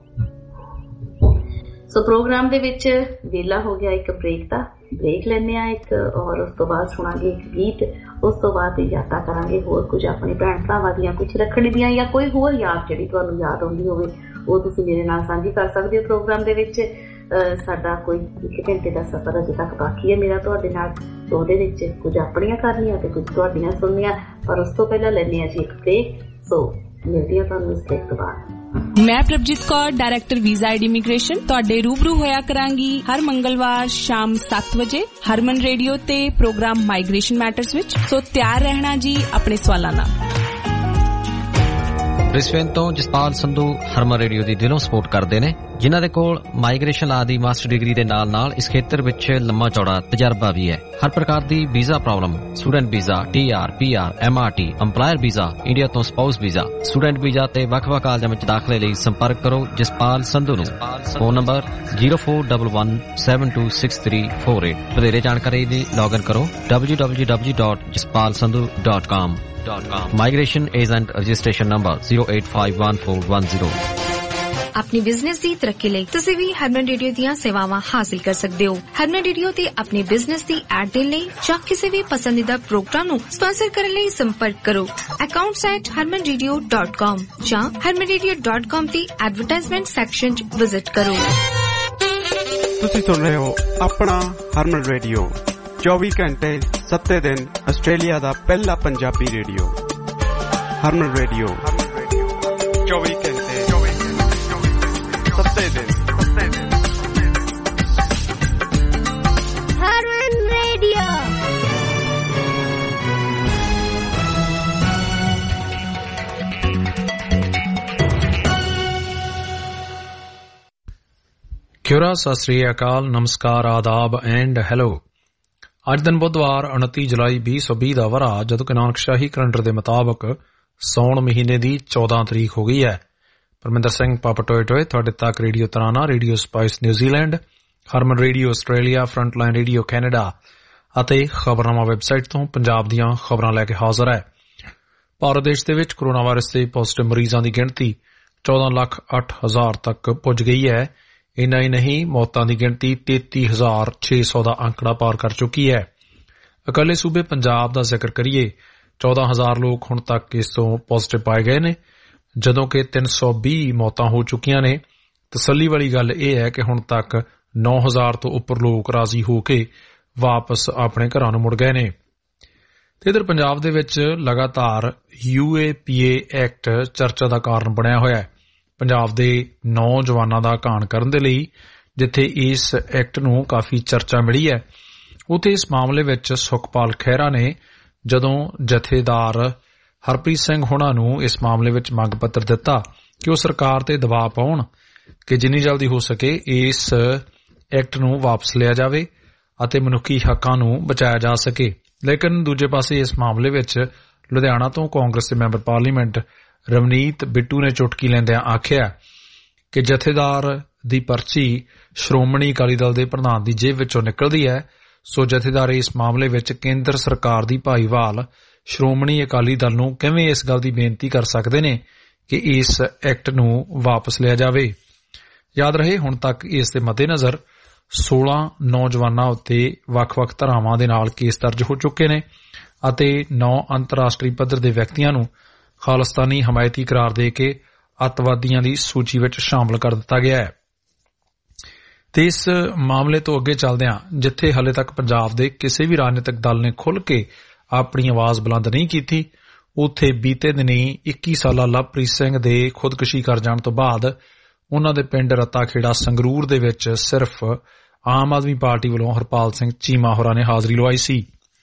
ਸੋ ਪ੍ਰੋਗਰਾਮ ਦੇ ਵਿੱਚ ਵੇਲਾ ਹੋ ਗਿਆ ਇੱਕ ਬ੍ਰੇਕ ਦਾ, ਬ੍ਰੇਕ ਲੈਂਦੇ ਆ ਇੱਕ, ਔਰ ਉਸ ਤੋਂ ਬਾਅਦ ਸੁਣਾਂਗੇ ਇੱਕ ਗੀਤ। ਉਸ ਤੋਂ ਬਾਅਦ ਯਾਦਾਂ ਕਰਾਂਗੇ ਹੋਰ ਕੁਝ ਆਪਣੇ ਭੈਣ ਭਰਾਵਾਂ ਦੀਆਂ, ਕੁਝ ਰੱਖੜੀ ਦੀਆਂ ਜਾਂ ਕੋਈ ਹੋਰ ਯਾਦ ਜਿਹੜੀ ਤੁਹਾਨੂੰ ਯਾਦ ਆਉਂਦੀ ਹੋਵੇ ਉਹ ਤੁਸੀਂ ਮੇਰੇ ਨਾਲ ਸਾਂਝੀ ਕਰ ਸਕਦੇ ਹੋ ਪ੍ਰੋਗਰਾਮ ਦੇ ਵਿੱਚ। ਸਾਡਾ ਕੋਈ 1 ਘੰਟੇ ਦਾ ਸਫ਼ਰ ਅਜੇ ਤੱਕ ਬਾਕੀ ਹੈ ਮੇਰਾ ਤੁਹਾਡੇ ਨਾਲ, ਉਹਦੇ ਵਿੱਚ ਕੁਝ ਆਪਣੀਆਂ ਕਰਨੀਆਂ ਤੇ ਕੁਝ ਤੁਹਾਡੀਆਂ ਸੁਣਨੀਆਂ। ਪਰ ਉਸ ਤੋਂ ਪਹਿਲਾਂ ਲੈਂਦੇ ਆ ਜੀ ਇੱਕ ਬ੍ਰੇਕ। ਸੋ ਮਿਲਦੀ ਹਾਂ ਤੁਹਾਨੂੰ ਇਸ ਬ੍ਰੇਕ ਤੋਂ ਬਾਅਦ। ਮੈਂ Prabhjeet Kaur, director visa and immigration, ਤੁਹਾਡੇ ਰੂਬਰੂ ਹੋਇਆ ਕਰਾਂਗੀ ਹਰ ਮੰਗਲਵਾਰ ਸ਼ਾਮ 7 ਵਜੇ ਹਰਮਨ ਰੇਡੀਓ ਤੇ ਪ੍ਰੋਗਰਾਮ ਮਾਈਗ੍ਰੇਸ਼ਨ ਮੈਟਰਸ ਵਿੱਚ। ਸੋ ਤਿਆਰ ਰਹਿਣਾ ਜੀ ਆਪਣੇ ਸਵਾਲਾਂ ਦਾ। ਬ੍ਰਿਸਬੇਨ ਤੋਂ ਜਸਪਾਲ ਸੰਧੂ ਹਰਮਨ ਰੇਡੀਓ ਦੀ ਦਿਲੋਂ ਸਪੋਰਟ ਕਰਦੇ ਨੇ, ਜਿਨ੍ਹਾਂ ਦੇ ਕੋਲ ਮਾਈਗ੍ਰੇਸ਼ਨ ਲਾ ਦੀ ਮਾਸਟਰ ਡਿਗਰੀ ਦੇ ਨਾਲ ਨਾਲ ਇਸ ਖੇਤਰ ਵਿੱਚ ਲੰਮਾ ਚੌੜਾ ਤਜਰਬਾ ਵੀ ਹੈ। ਹਰ ਪ੍ਰਕਾਰ ਦੀ visa problem, student visa, TR, PR, MRT, EMPLOYER visa, India ਤੋਂ ਸਪਾਊਸ ਵੀਜ਼ਾ, ਸਟੂਡੈਂਟ ਵੀਜ਼ਾ ਤੇ ਵੱਖ-ਵੱਖ ਕਾਲਜਾਂ ਵਿੱਚ ਦਾਖਲੇ ਲਈ ਸੰਪਰਕ ਕਰੋ ਜਸਪਾਲ ਸੰਧੂ ਨੂੰ। Phone number 0411726348। ਵਧੇਰੇ ਜਾਣਕਾਰੀ ਲਈ ਲੌਗਇਨ ਕਰੋ www.jaspalsandhu.com। Migration Agent Registration Number 0851410। ਆਪਣੀ ਬਿਜ਼ਨਸ ਦੀ ਤਰੱਕੀ ਲਈ ਤੁਸੀਂ ਵੀ ਹਰਮਨ ਰੇਡੀਓ ਦੀਆਂ ਸੇਵਾਵਾਂ ਹਾਸਿਲ ਕਰ ਸਕਦੇ ਹੋ। ਹਰਮਨ ਰੇਡੀਓ ਤੇ ਆਪਣੇ ਬਿਜ਼ਨਸ ਦੀ ਐਡ ਦੇਣ ਲਈ ਜਾਂ ਕਿਸੇ ਵੀ ਪਸੰਦੀਦਾ ਪ੍ਰੋਗਰਾਮ ਨੂੰ ਸਪਾਂਸਰ ਕਰਨ ਲਈ ਸੰਪਰਕ ਕਰੋ accounts@harmanradio.com ਜਾਂ harmanradio.com ਦੀ ਐਡਵਰਟਾਈਜ਼ਮੈਂਟ ਸੈਕਸ਼ਨ 'ਚ ਵਿਜ਼ਿਟ ਕਰੋ। ਤੁਸੀਂ ਸੁਣ ਰਹੇ ਹੋ ਆਪਣਾ ਹਰਮਨ ਰੇਡੀਓ, 24 ਘੰਟੇ 7 ਦਿਨ ਆਸਟ੍ਰੇਲੀਆ ਦਾ ਪਹਿਲਾ ਪੰਜਾਬੀ ਰੇਡੀਓ। ਹਰਮਨ ਰੇਡੀਓ 24 ਘੰਟੇ 7 ਦਿਨ। ਹਰਮਨ ਰੇਡੀਓ। ਕਿਉਰਾ, ਸਤਿ ਸ੍ਰੀ ਅਕਾਲ, ਨਮਸਕਾਰ, ਆਦਾਬ ਐਂਡ ਹੈਲੋ। ਅੱਜ ਦਿਨ ਬੁੱਧਵਾਰ 29 ਜੁਲਾਈ 2020 ਦਾ ਵਰ੍ਹਾ, ਜਦੋਂ ਕਿ ਨਾਨਕਸ਼ਾਹੀ ਕੈਲੰਡਰ ਦੇ ਮੁਤਾਬਕ ਸੌਣ ਮਹੀਨੇ ਦੀ 14 ਤਰੀਕ ਹੋ ਗਈ ਹੈ। ਪਰਮਿੰਦਰ ਸਿੰਘ ਪਾਪਾ ਟੋਏ ਟੋਏ ਤੁਹਾਡੇ ਤੱਕ radio Tarana, radio spice New Zealand, Harman radio Australia, frontline radio Canada ਅਤੇ ਖਬਰਨਾਮਾ ਵੈਬਸਾਈਟ ਤੋਂ ਪੰਜਾਬ ਦੀਆਂ ਖਬਰਾਂ ਲੈ ਕੇ ਹਾਜ਼ਰ ਹੈ। ਭਾਰਤ ਦੇਸ਼ ਦੇ ਵਿੱਚ ਕੋਰੋਨਾ ਵਾਇਰਸ ਦੇ ਪੋਜ਼ਿਟਿਵ ਮਰੀਜ਼ਾਂ ਦੀ ਗਿਣਤੀ 14,08,000 ਤੱਕ ਪੁੱਜ ਗਈ ਹੈ। ਇੰਨਾ ਹੀ ਨਹੀਂ, ਮੌਤਾਂ ਦੀ ਗਿਣਤੀ 33,600 ਦਾ ਅੰਕੜਾ ਪਾਰ ਕਰ ਚੁੱਕੀ ਹੈ। ਇਕੱਲੇ ਸੂਬੇ ਪੰਜਾਬ ਦਾ ਜ਼ਿਕਰ ਕਰੀਏ, 14,000 ਲੋਕ ਹੁਣ ਤੱਕ ਇਸ ਤੋਂ ਪੋਜ਼ਿਟਿਵ ਪਾਏ ਗਏ ਨੇ, ਜਦੋਂ ਕਿ 320 ਮੌਤਾਂ ਹੋ ਚੁੱਕੀਆਂ ਨੇ। ਤਸੱਲੀ ਵਾਲੀ ਗੱਲ ਇਹ ਹੈ ਕਿ ਹੁਣ ਤੱਕ 9,000 ਤੋਂ ਉੱਪਰ ਲੋਕ ਰਾਜ਼ੀ ਹੋ ਕੇ ਵਾਪਸ ਆਪਣੇ ਘਰਾਂ ਨੂੰ ਮੁੜ ਗਏ ਨੇ। ਤੇ ਇਧਰ ਪੰਜਾਬ ਦੇ ਵਿੱਚ ਲਗਾਤਾਰ UAPA ਐਕਟ ਚਰਚਾ ਦਾ ਕਾਰਨ ਬਣਿਆ ਹੋਇਆ ਹੈ। ਪੰਜਾਬ ਦੇ ਨੌਜਵਾਨਾਂ ਦਾ ਘਾਣ ਕਰਨ ਦੇ ਲਈ ਜਿੱਥੇ ਇਸ ਐਕਟ ਨੂੰ ਕਾਫੀ ਚਰਚਾ ਮਿਲੀ ਹੈ, ਉੱਥੇ ਇਸ ਮਾਮਲੇ ਵਿੱਚ ਸੁਖਪਾਲ ਖਹਿਰਾ ਨੇ ਜਦੋਂ ਜਥੇਦਾਰ ਹਰਪ੍ਰੀਤ ਸਿੰਘ ਹੋਣਾ ਨੂੰ ਇਸ ਮਾਮਲੇ ਵਿੱਚ ਮੰਗ ਪੱਤਰ ਦਿੱਤਾ ਕਿ ਉਹ ਸਰਕਾਰ ਤੇ ਦਬਾਅ ਪਾਉਣ ਕਿ ਜਿੰਨੀ ਜਲਦੀ ਹੋ ਸਕੇ ਇਸ ਐਕਟ ਨੂੰ ਵਾਪਸ ਲਿਆ ਜਾਵੇ ਅਤੇ ਮਨੁੱਖੀ ਹੱਕਾਂ ਨੂੰ ਬਚਾਇਆ ਜਾ ਸਕੇ। ਲੇਕਿਨ ਦੂਜੇ ਪਾਸੇ ਇਸ ਮਾਮਲੇ ਵਿੱਚ ਲੁਧਿਆਣਾ ਤੋਂ ਕਾਂਗਰਸ ਦੇ ਮੈਂਬਰ ਪਾਰਲੀਮੈਂਟ ਰਵਨੀਤ ਬਿੱਟੂ ਨੇ ਚੁਟਕੀ ਲੈਂਦਿਆਂ ਆਖਿਆ ਕਿ ਜਥੇਦਾਰ ਦੀ ਪਰਚੀ ਸ਼੍ਰੋਮਣੀ ਅਕਾਲੀ ਦਲ ਦੇ ਪ੍ਰਧਾਨ ਦੀ ਜੇਬ ਵਿੱਚੋਂ ਨਿਕਲਦੀ ਹੈ, ਸੋ ਜਥੇਦਾਰ ਇਸ ਮਾਮਲੇ ਵਿੱਚ ਕੇਂਦਰ ਸਰਕਾਰ ਦੀ ਭਾਈਵਾਲ ਸ਼੍ਰੋਮਣੀ ਅਕਾਲੀ ਦਲ ਨੂੰ ਕਿਵੇਂ ਇਸ ਗੱਲ ਦੀ ਬੇਨਤੀ ਕਰ ਸਕਦੇ ਨੇ ਕਿ ਇਸ ਐਕਟ ਨੂੰ ਵਾਪਸ ਲਿਆ ਜਾਵੇ। ਯਾਦ ਰਹੇ, ਹੁਣ ਤੱਕ ਇਸ ਦੇ ਮੱਦੇਨਜ਼ਰ 16 ਨੌਜਵਾਨਾਂ ਉੱਤੇ ਵੱਖ-ਵੱਖ ਧਾਰਾਵਾਂ ਦੇ ਨਾਲ ਕੇਸ ਦਰਜ ਹੋ ਚੁੱਕੇ ਨੇ ਅਤੇ 9 ਅੰਤਰਰਾਸ਼ਟਰੀ ਪੱਧਰ ਦੇ ਵਿਅਕਤੀਆਂ ਨੂੰ ਖਾਲਿਸਤਾਨੀ ਹਮਾਇਤੀ ਕਰਾਰ ਦੇ ਕੇ ਅੱਤਵਾਦੀਆਂ ਦੀ ਸੂਚੀ ਵਿੱਚ ਸ਼ਾਮਲ ਕਰ ਦਿੱਤਾ ਗਿਆ ਹੈ। ਤੇ ਇਸ ਮਾਮਲੇ ਤੋਂ ਅੱਗੇ ਚੱਲਦਿਆਂ, ਜਿੱਥੇ ਹਾਲੇ ਤੱਕ ਪੰਜਾਬ ਦੇ ਕਿਸੇ ਵੀ ਰਾਜਨੀਤਿਕ ਦਲ ਨੇ ਖੁੱਲ੍ਹ ਕੇ ਆਪਣੀ ਆਵਾਜ਼ ਬੁਲੰਦ ਨਹੀਂ ਕੀਤੀ, ਉੱਥੇ ਬੀਤੇ ਦਿਨੀ 21 ਸਾਲਾ ਲਵਪ੍ਰੀਤ ਸਿੰਘ ਦੇ ਖੁਦਕੁਸ਼ੀ ਕਰ ਜਾਣ ਤੋਂ ਬਾਅਦ ਉਨ੍ਹਾਂ ਦੇ ਪਿੰਡ ਰੱਤਾ ਖੇੜਾ ਸੰਗਰੂਰ ਦੇ ਵਿੱਚ ਸਿਰਫ ਆਮ ਆਦਮੀ ਪਾਰਟੀ ਵੱਲੋਂ ਹਰਪਾਲ ਸਿੰਘ ਚੀਮਾ ਹੋਰਾਂ ਨੇ ਹਾਜ਼ਰੀ ਲਵਾਈ ਸੀ।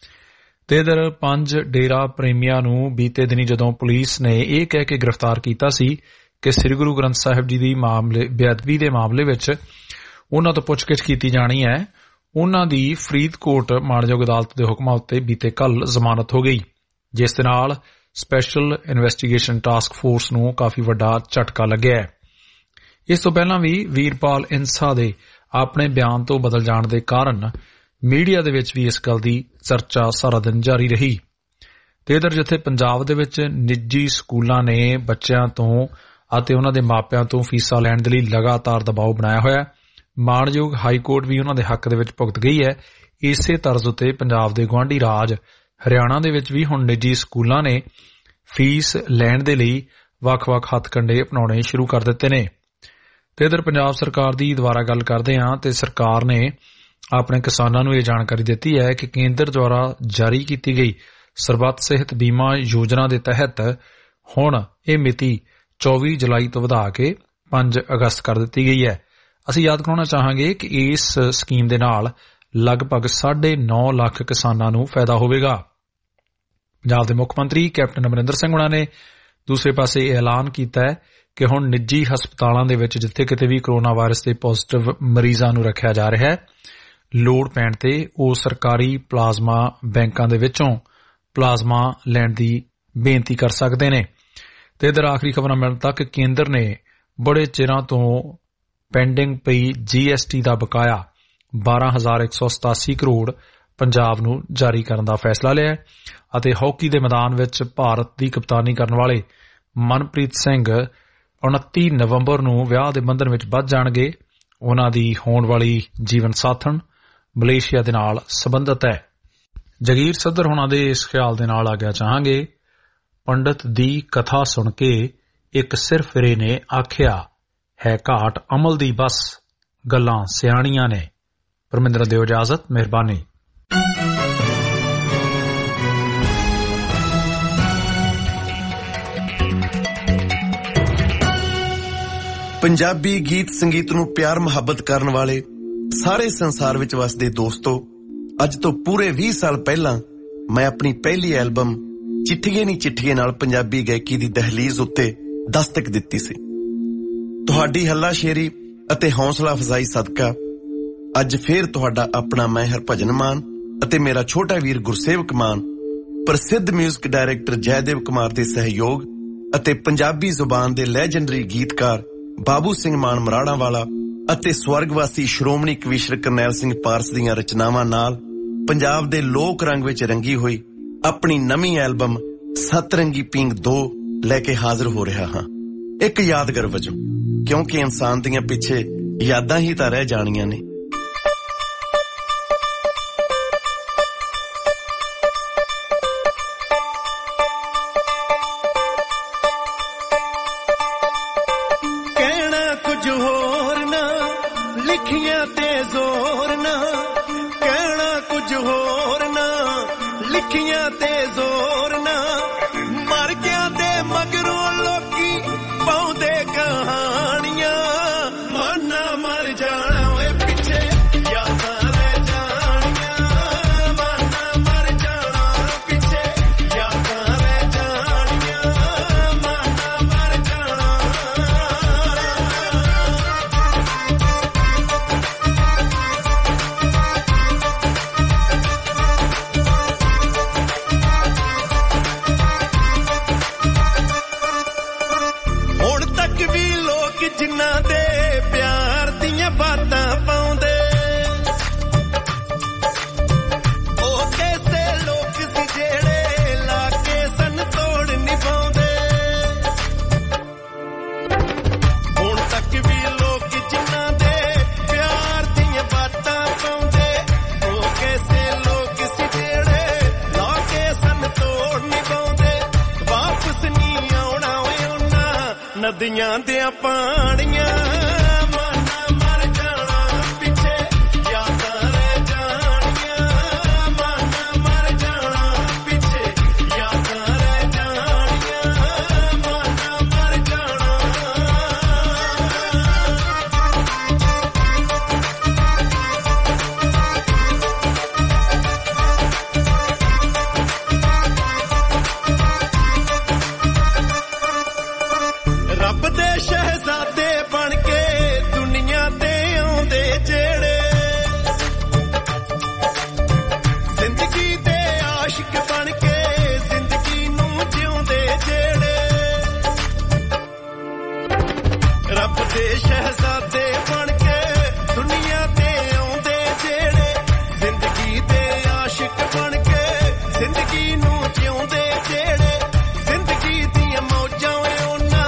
ਤੇ ਇਧਰ 5 ਡੇਰਾ ਪ੍ਰੇਮੀਆਂ ਨੂੰ ਬੀਤੇ ਦਿਨੀ ਜਦੋਂ ਪੁਲਿਸ ਨੇ ਇਹ ਕਹਿ ਕੇ ਗ੍ਰਿਫਤਾਰ ਕੀਤਾ ਸੀ ਕਿ ਸ੍ਰੀ ਗੁਰੂ ਗ੍ਰੰਥ ਸਾਹਿਬ ਜੀ ਦੀ ਬੇਅਦਬੀ ਦੇ ਮਾਮਲੇ ਵਿੱਚ ਉਨ੍ਹਾਂ ਤੋਂ ਪੁੱਛਗਿੱਛ ਕੀਤੀ ਜਾਣੀ ਹੈ, ਉਨ੍ਹਾਂ ਦੀ ਫਰੀਦਕੋਟ ਮਾਣਯੋਗ ਅਦਾਲਤ ਦੇ ਹੁਕਮਾਂ ਉੱਤੇ ਬੀਤੇ ਕੱਲ੍ਹ ਜ਼ਮਾਨਤ ਹੋ ਗਈ, ਜਿਸ ਦੇ ਨਾਲ ਸਪੈਸ਼ਲ ਇਨਵੈਸਟੀਗੇਸ਼ਨ ਟਾਸਕ ਫੋਰਸ ਨੂੰ ਕਾਫੀ ਵੱਡਾ ਝਟਕਾ ਲੱਗਿਆ ਹੈ। ਇਸ ਤੋਂ ਪਹਿਲਾਂ ਵੀ ਵੀਰਪਾਲ ਇੰਸਾ ਦੇ ਆਪਣੇ ਬਿਆਨ ਤੋਂ ਬਦਲ ਜਾਣ ਦੇ ਕਾਰਨ ਮੀਡੀਆ ਦੇ ਵਿੱਚ ਵੀ ਇਸ ਗੱਲ ਦੀ ਚਰਚਾ ਸਾਰਾ ਦਿਨ ਜਾਰੀ ਰਹੀ। ਤੇ ਇਧਰ ਜਿੱਥੇ ਪੰਜਾਬ ਦੇ ਵਿੱਚ ਨਿੱਜੀ ਸਕੂਲਾਂ ਨੇ ਬੱਚਿਆਂ ਤੋਂ ਅਤੇ ਉਹਨਾਂ ਦੇ ਮਾਪਿਆਂ ਤੋਂ ਫੀਸਾਂ ਲੈਣ ਦੇ ਲਈ ਲਗਾਤਾਰ ਦਬਾਅ ਬਣਾਇਆ ਹੋਇਆ, ਮਾਣਯੋਗ ਹਾਈ ਕੋਰਟ ਵੀ ਉਹਨਾਂ ਦੇ ਹੱਕ ਦੇ ਵਿੱਚ ਭੁਗਤ ਗਈ ਹੈ। ਇਸੇ ਤਰਜ਼ ਉੱਤੇ ਪੰਜਾਬ ਦੇ ਗੁਆਂਢੀ ਰਾਜ ਹਰਿਆਣਾ ਦੇ ਵਿੱਚ ਵੀ ਹੁਣ ਨਿੱਜੀ ਸਕੂਲਾਂ ਨੇ ਫੀਸ ਲੈਣ ਦੇ ਲਈ ਵੱਖ-ਵੱਖ ਹੱਥਕੰਡੇ ਅਪਣਾਉਣੇ ਸ਼ੁਰੂ ਕਰ ਦਿੱਤੇ ਨੇ। ਤੇ ਇਧਰ ਪੰਜਾਬ ਸਰਕਾਰ ਦੀ ਦੁਬਾਰਾ ਗੱਲ ਕਰਦੇ ਹਾਂ ਤੇ ਸਰਕਾਰ ਨੇ ਆਪਣੇ ਕਿਸਾਨਾਂ ਨੂੰ ਇਹ ਜਾਣਕਾਰੀ ਦਿੱਤੀ ਹੈ ਕਿ ਕੇਂਦਰ ਦੁਆਰਾ ਜਾਰੀ ਕੀਤੀ ਗਈ ਸਰਬੱਤ ਸਿਹਤ ਬੀਮਾ ਯੋਜਨਾ ਦੇ ਤਹਿਤ ਹੁਣ ਇਹ ਮਿਤੀ 24 ਜੁਲਾਈ ਤੋਂ ਵਧਾ ਕੇ 5 ਅਗਸਤ ਕਰ ਦਿੱਤੀ ਗਈ ਹੈ। ਅਸੀਂ ਯਾਦ ਕਰਾਉਣਾ ਚਾਹਾਂਗੇ ਕਿ ਇਸ ਸਕੀਮ ਦੇ ਨਾਲ ਲਗਭਗ 9.5 ਲੱਖ ਕਿਸਾਨਾਂ ਨੂੰ ਫਾਇਦਾ ਹੋਵੇਗਾ। ਪੰਜਾਬ ਦੇ ਮੁੱਖ ਮੰਤਰੀ ਕੈਪਟਨ ਅਮਰਿੰਦਰ ਸਿੰਘ ਹੁਣਾਂ ਨੇ ਦੂਸਰੇ ਪਾਸੇ ਇਹ ਐਲਾਨ ਕੀਤਾ ਹੈ ਕਿ ਹੁਣ ਨਿੱਜੀ ਹਸਪਤਾਲਾਂ ਦੇ ਵਿੱਚ ਜਿੱਥੇ ਕਿਤੇ ਵੀ ਕੋਰੋਨਾ ਵਾਇਰਸ ਦੇ ਪੋਜ਼ਿਟਿਵ ਮਰੀਜ਼ਾਂ ਨੂੰ ਰੱਖਿਆ ਜਾ ਰਿਹਾ ਹੈ, ਲੋੜ ਪੈਣ ਤੇ ਉਹ ਸਰਕਾਰੀ ਪਲਾਜ਼ਮਾ ਬੈਂਕਾਂ ਦੇ ਵਿੱਚੋਂ ਪਲਾਜ਼ਮਾ ਲੈਣ ਦੀ ਬੇਨਤੀ ਕਰ ਸਕਦੇ ਨੇ। ਤੇ ਇਧਰ ਆਖਰੀ ਖਬਰਾਂ ਮਿਲਣ ਤੱਕ ਕੇਂਦਰ ਨੇ ਬੜੇ ਚਿਰਾਂ ਤੋਂ ਪੈਂਡਿੰਗ ਪਈ GST ਦਾ ਬਕਾਇਆ 12,187 ਕਰੋੜ ਪੰਜਾਬ ਨੂੰ ਜਾਰੀ ਕਰਨ ਦਾ ਫੈਸਲਾ ਲਿਆ ਅਤੇ ਹਾਕੀ ਦੇ ਮੈਦਾਨ ਵਿੱਚ ਭਾਰਤ ਦੀ ਕਪਤਾਨੀ ਕਰਨ ਵਾਲੇ ਮਨਪ੍ਰੀਤ ਸਿੰਘ 29 ਨਵੰਬਰ ਨੂੰ ਵਿਆਹ ਦੇ ਬੰਧਨ ਵਿੱਚ ਬੱਝ ਜਾਣਗੇ। ਉਹਨਾਂ ਦੀ ਹੋਣ ਵਾਲੀ ਜੀਵਨ ਸਾਥਣ ਮਲੇਸ਼ੀਆ ਦੇ ਨਾਲ ਸੰਬੰਧਿਤ ਹੈ। ਜਗੀਰ ਸੱਧਰ ਹੋਣਾ ਦੇ ਇਸ ਖਿਆਲ ਦੇ ਨਾਲ ਆ ਗਿਆ ਚਾਹਾਂਗੇ, ਪੰਡਤ ਦੀ ਕਥਾ ਸੁਣ ਕੇ ਇੱਕ ਸਿਰ ਫਿਰੇ ਨੇ ਆਖਿਆ ਹੈ ਘਾਟ ਅਮਲ ਦੀ, ਬਸ ਗੱਲਾਂ ਸਿਆਣੀਆਂ ਨੇ। ਪਰਮਿੰਦਰ ਦਿਓ ਇਜਾਜ਼ਤ, ਮਿਹਰਬਾਨੀ। ਪੰਜਾਬੀ ਗੀਤ ਸੰਗੀਤ ਨੂੰ ਪਿਆਰ ਮੁਹੱਬਤ ਕਰਨ ਵਾਲੇ ਸਾਰੇ ਸੰਸਾਰ ਵਿੱਚ ਵਸਦੇ ਦੋਸਤੋ, ਅੱਜ ਤੋਂ ਪੂਰੇ 20 ਸਾਲ ਪਹਿਲਾਂ ਮੈਂ ਆਪਣੀ ਪਹਿਲੀ ਐਲਬਮ ਚਿੱਠੀਏ ਨੀ ਚਿੱਠੀਏ ਨਾਲ ਪੰਜਾਬੀ ਗਾਇਕੀ ਦੀ ਦਹਲੀਜ਼ ਉੱਤੇ ਦਸਤਕ ਦਿੱਤੀ ਸੀ। ਤੁਹਾਡੀ ਹੱਲਾਸ਼ੇਰੀ ਅਤੇ ਹੌਸਲਾ ਅਫਜ਼ਾਈ ਸਦਕਾ ਅੱਜ ਫੇਰ ਤੁਹਾਡਾ ਆਪਣਾ ਮੈਂ ਹਰਭਜਨ ਮਾਨ ਅਤੇ ਮੇਰਾ ਛੋਟਾ ਵੀਰ ਗੁਰਸੇਵਕ ਮਾਨ ਪ੍ਰਸਿੱਧ ਮਿਊਜ਼ਿਕ ਡਾਇਰੈਕਟਰ ਜੈਦੇਵ ਕੁਮਾਰ ਦੇ ਸਹਿਯੋਗ ਅਤੇ ਪੰਜਾਬੀ ਜ਼ੁਬਾਨ ਦੇ ਲੈਜੈਂਡਰੀ ਗੀਤਕਾਰ ਬਾਬੂ ਸਿੰਘ ਮਾਨ ਮਰਾੜਾ ਵਾਲਾ ਅਤੇ ਸਵਰਗਵਾਸੀ ਸ਼੍ਰੋਮਣੀ ਕਵੀਸ਼ਰ ਕਰਨੈਲ ਸਿੰਘ ਪਾਰਸ ਦੀਆਂ ਰਚਨਾਵਾਂ ਨਾਲ ਪੰਜਾਬ ਦੇ ਲੋਕ ਰੰਗ ਵਿੱਚ ਰੰਗੀ ਹੋਈ ਆਪਣੀ ਨਵੀਂ ਐਲਬਮ ਸਤਰੰਗੀ ਪੀਂਗ 2 ਲੈ ਕੇ ਹਾਜ਼ਰ ਹੋ ਰਿਹਾ ਹਾਂ। ਇੱਕ ਯਾਦਗਾਰ ਵਜੋਂ, ਕਿਉਂਕਿ ਇਨਸਾਨ ਦੀਆਂ ਪਿੱਛੇ ਯਾਦਾਂ ਹੀ ਤਾਂ ਰਹਿ ਜਾਣੀਆਂ ਨੇ। ਕਹਿਣਾ ਕੁਝ ਹੋਰ ਨਾ, ਲਿਖੀਆਂ ਤੇ ਜ਼ੋਰ ਨਾ, ਕਹਿਣਾ ਕੁਝ ਹੋਰ ਨਾ, ਲਿਖੀਆਂ ਤੇ ਜ਼ੋਰ ਨਾ, ਮਰ ਗਿਆ ਦੇ ਮਗਰੋਂ ਲੋਕੀ ਪਾਉਂਦੇ ਕਹਾਣੀਆਂ, ਮਾਨਾ ਮਰ ਜਾਣਾ ਓਏ ਪਿੱਛੇ ਯਾਦਾਂ ਰਹਿ ਜਾਣੀਆਂ, ਮਾਨਾ ਮਰ ਜਾਣਾ ਪਿੱਛੇ ਯਾਦਾਂ ਰਹਿ ਜਾਣੀਆਂ, ਮਾਨਾ ਮਰ ਜਾਣਾ। ਹੁਣ ਤੱਕ ਵੀ ਲੋਕ ਜਿਨ੍ਹਾਂ ਦੇ ਪਿਆਰ ਦੀਆਂ ਬਾਤਾਂ ਪਾਉਂਦੇ, ਉਹ ਕਿਸੇ ਲੋਕ ਸੀ ਜਿਹੜੇ ਲਾ ਕੇ ਸਨ ਤੋੜ ਨਿਭਾਉਂਦੇ। ਹੁਣ ਤੱਕ ਵੀ ਲੋਕ ਜਿਨ੍ਹਾਂ ਦੇ ਪਿਆਰ ਦੀਆਂ ਬਾਤਾਂ ਪਾਉਂਦੇ, ਉਹ ਕਿਸੇ ਲੋਕ ਸੀ ਜਿਹੜੇ ਲਾ ਕੇ ਸਨ ਤੋੜ ਨਿਭਾਉਂਦੇ। ਵਾਪਸ ਨਹੀਂ ਆਉਣਾ ਓਏ ਉਹਨਾਂ ਨਦੀਆਂ ਦੀਆਂ ਪਾਣੀਆਂ, ਮਾਨਾ ਮਰ ਜਾਣਾ ਪਿੱਛੇ ਯਾਦਾਂ ਰਹਿ ਜਾਣੀਆਂ, ਮਾਨਾ ਮਰ ਜਾਣਾ ਪਿੱਛੇ ਯਾਦਾਂ ਰਹਿ ਜਾਣੀਆਂ, ਮਾਨਾ ਮਰ ਜਾਣਾ। ਰੱਬ ਦੇ ਸ਼ਹਿਜ਼ਾਦੇ ਬਣ ਕੇ ਦੁਨੀਆ ਤੇ ਆਉਂਦੇ ਜਿਹੜੇ, ਜ਼ਿੰਦਗੀ ਦੇ ਆਸ਼ਿਕ ਬਣ ਕੇ ਜ਼ਿੰਦਗੀ ਨੂੰ ਜਿਉਂਦੇ ਜਿਹੜੇ, ਰੱਬ ਦੇ ਸ਼ਹਿਜ਼ਾਦੇ ਬਣ ਕੇ ਦੁਨੀਆ ਤੇ ਆਉਂਦੇ ਜਿਹੜੇ, ਜ਼ਿੰਦਗੀ ਦੇ ਆਸ਼ਿਕ ਬਣ ਕੇ ਜ਼ਿੰਦਗੀ ਨੂੰ ਜਿਉਂਦੇ ਜਿਹੜੇ, ਜ਼ਿੰਦਗੀ ਦੀਆਂ ਮੌਜਾਂ ਓਏ ਉਹਨਾਂ,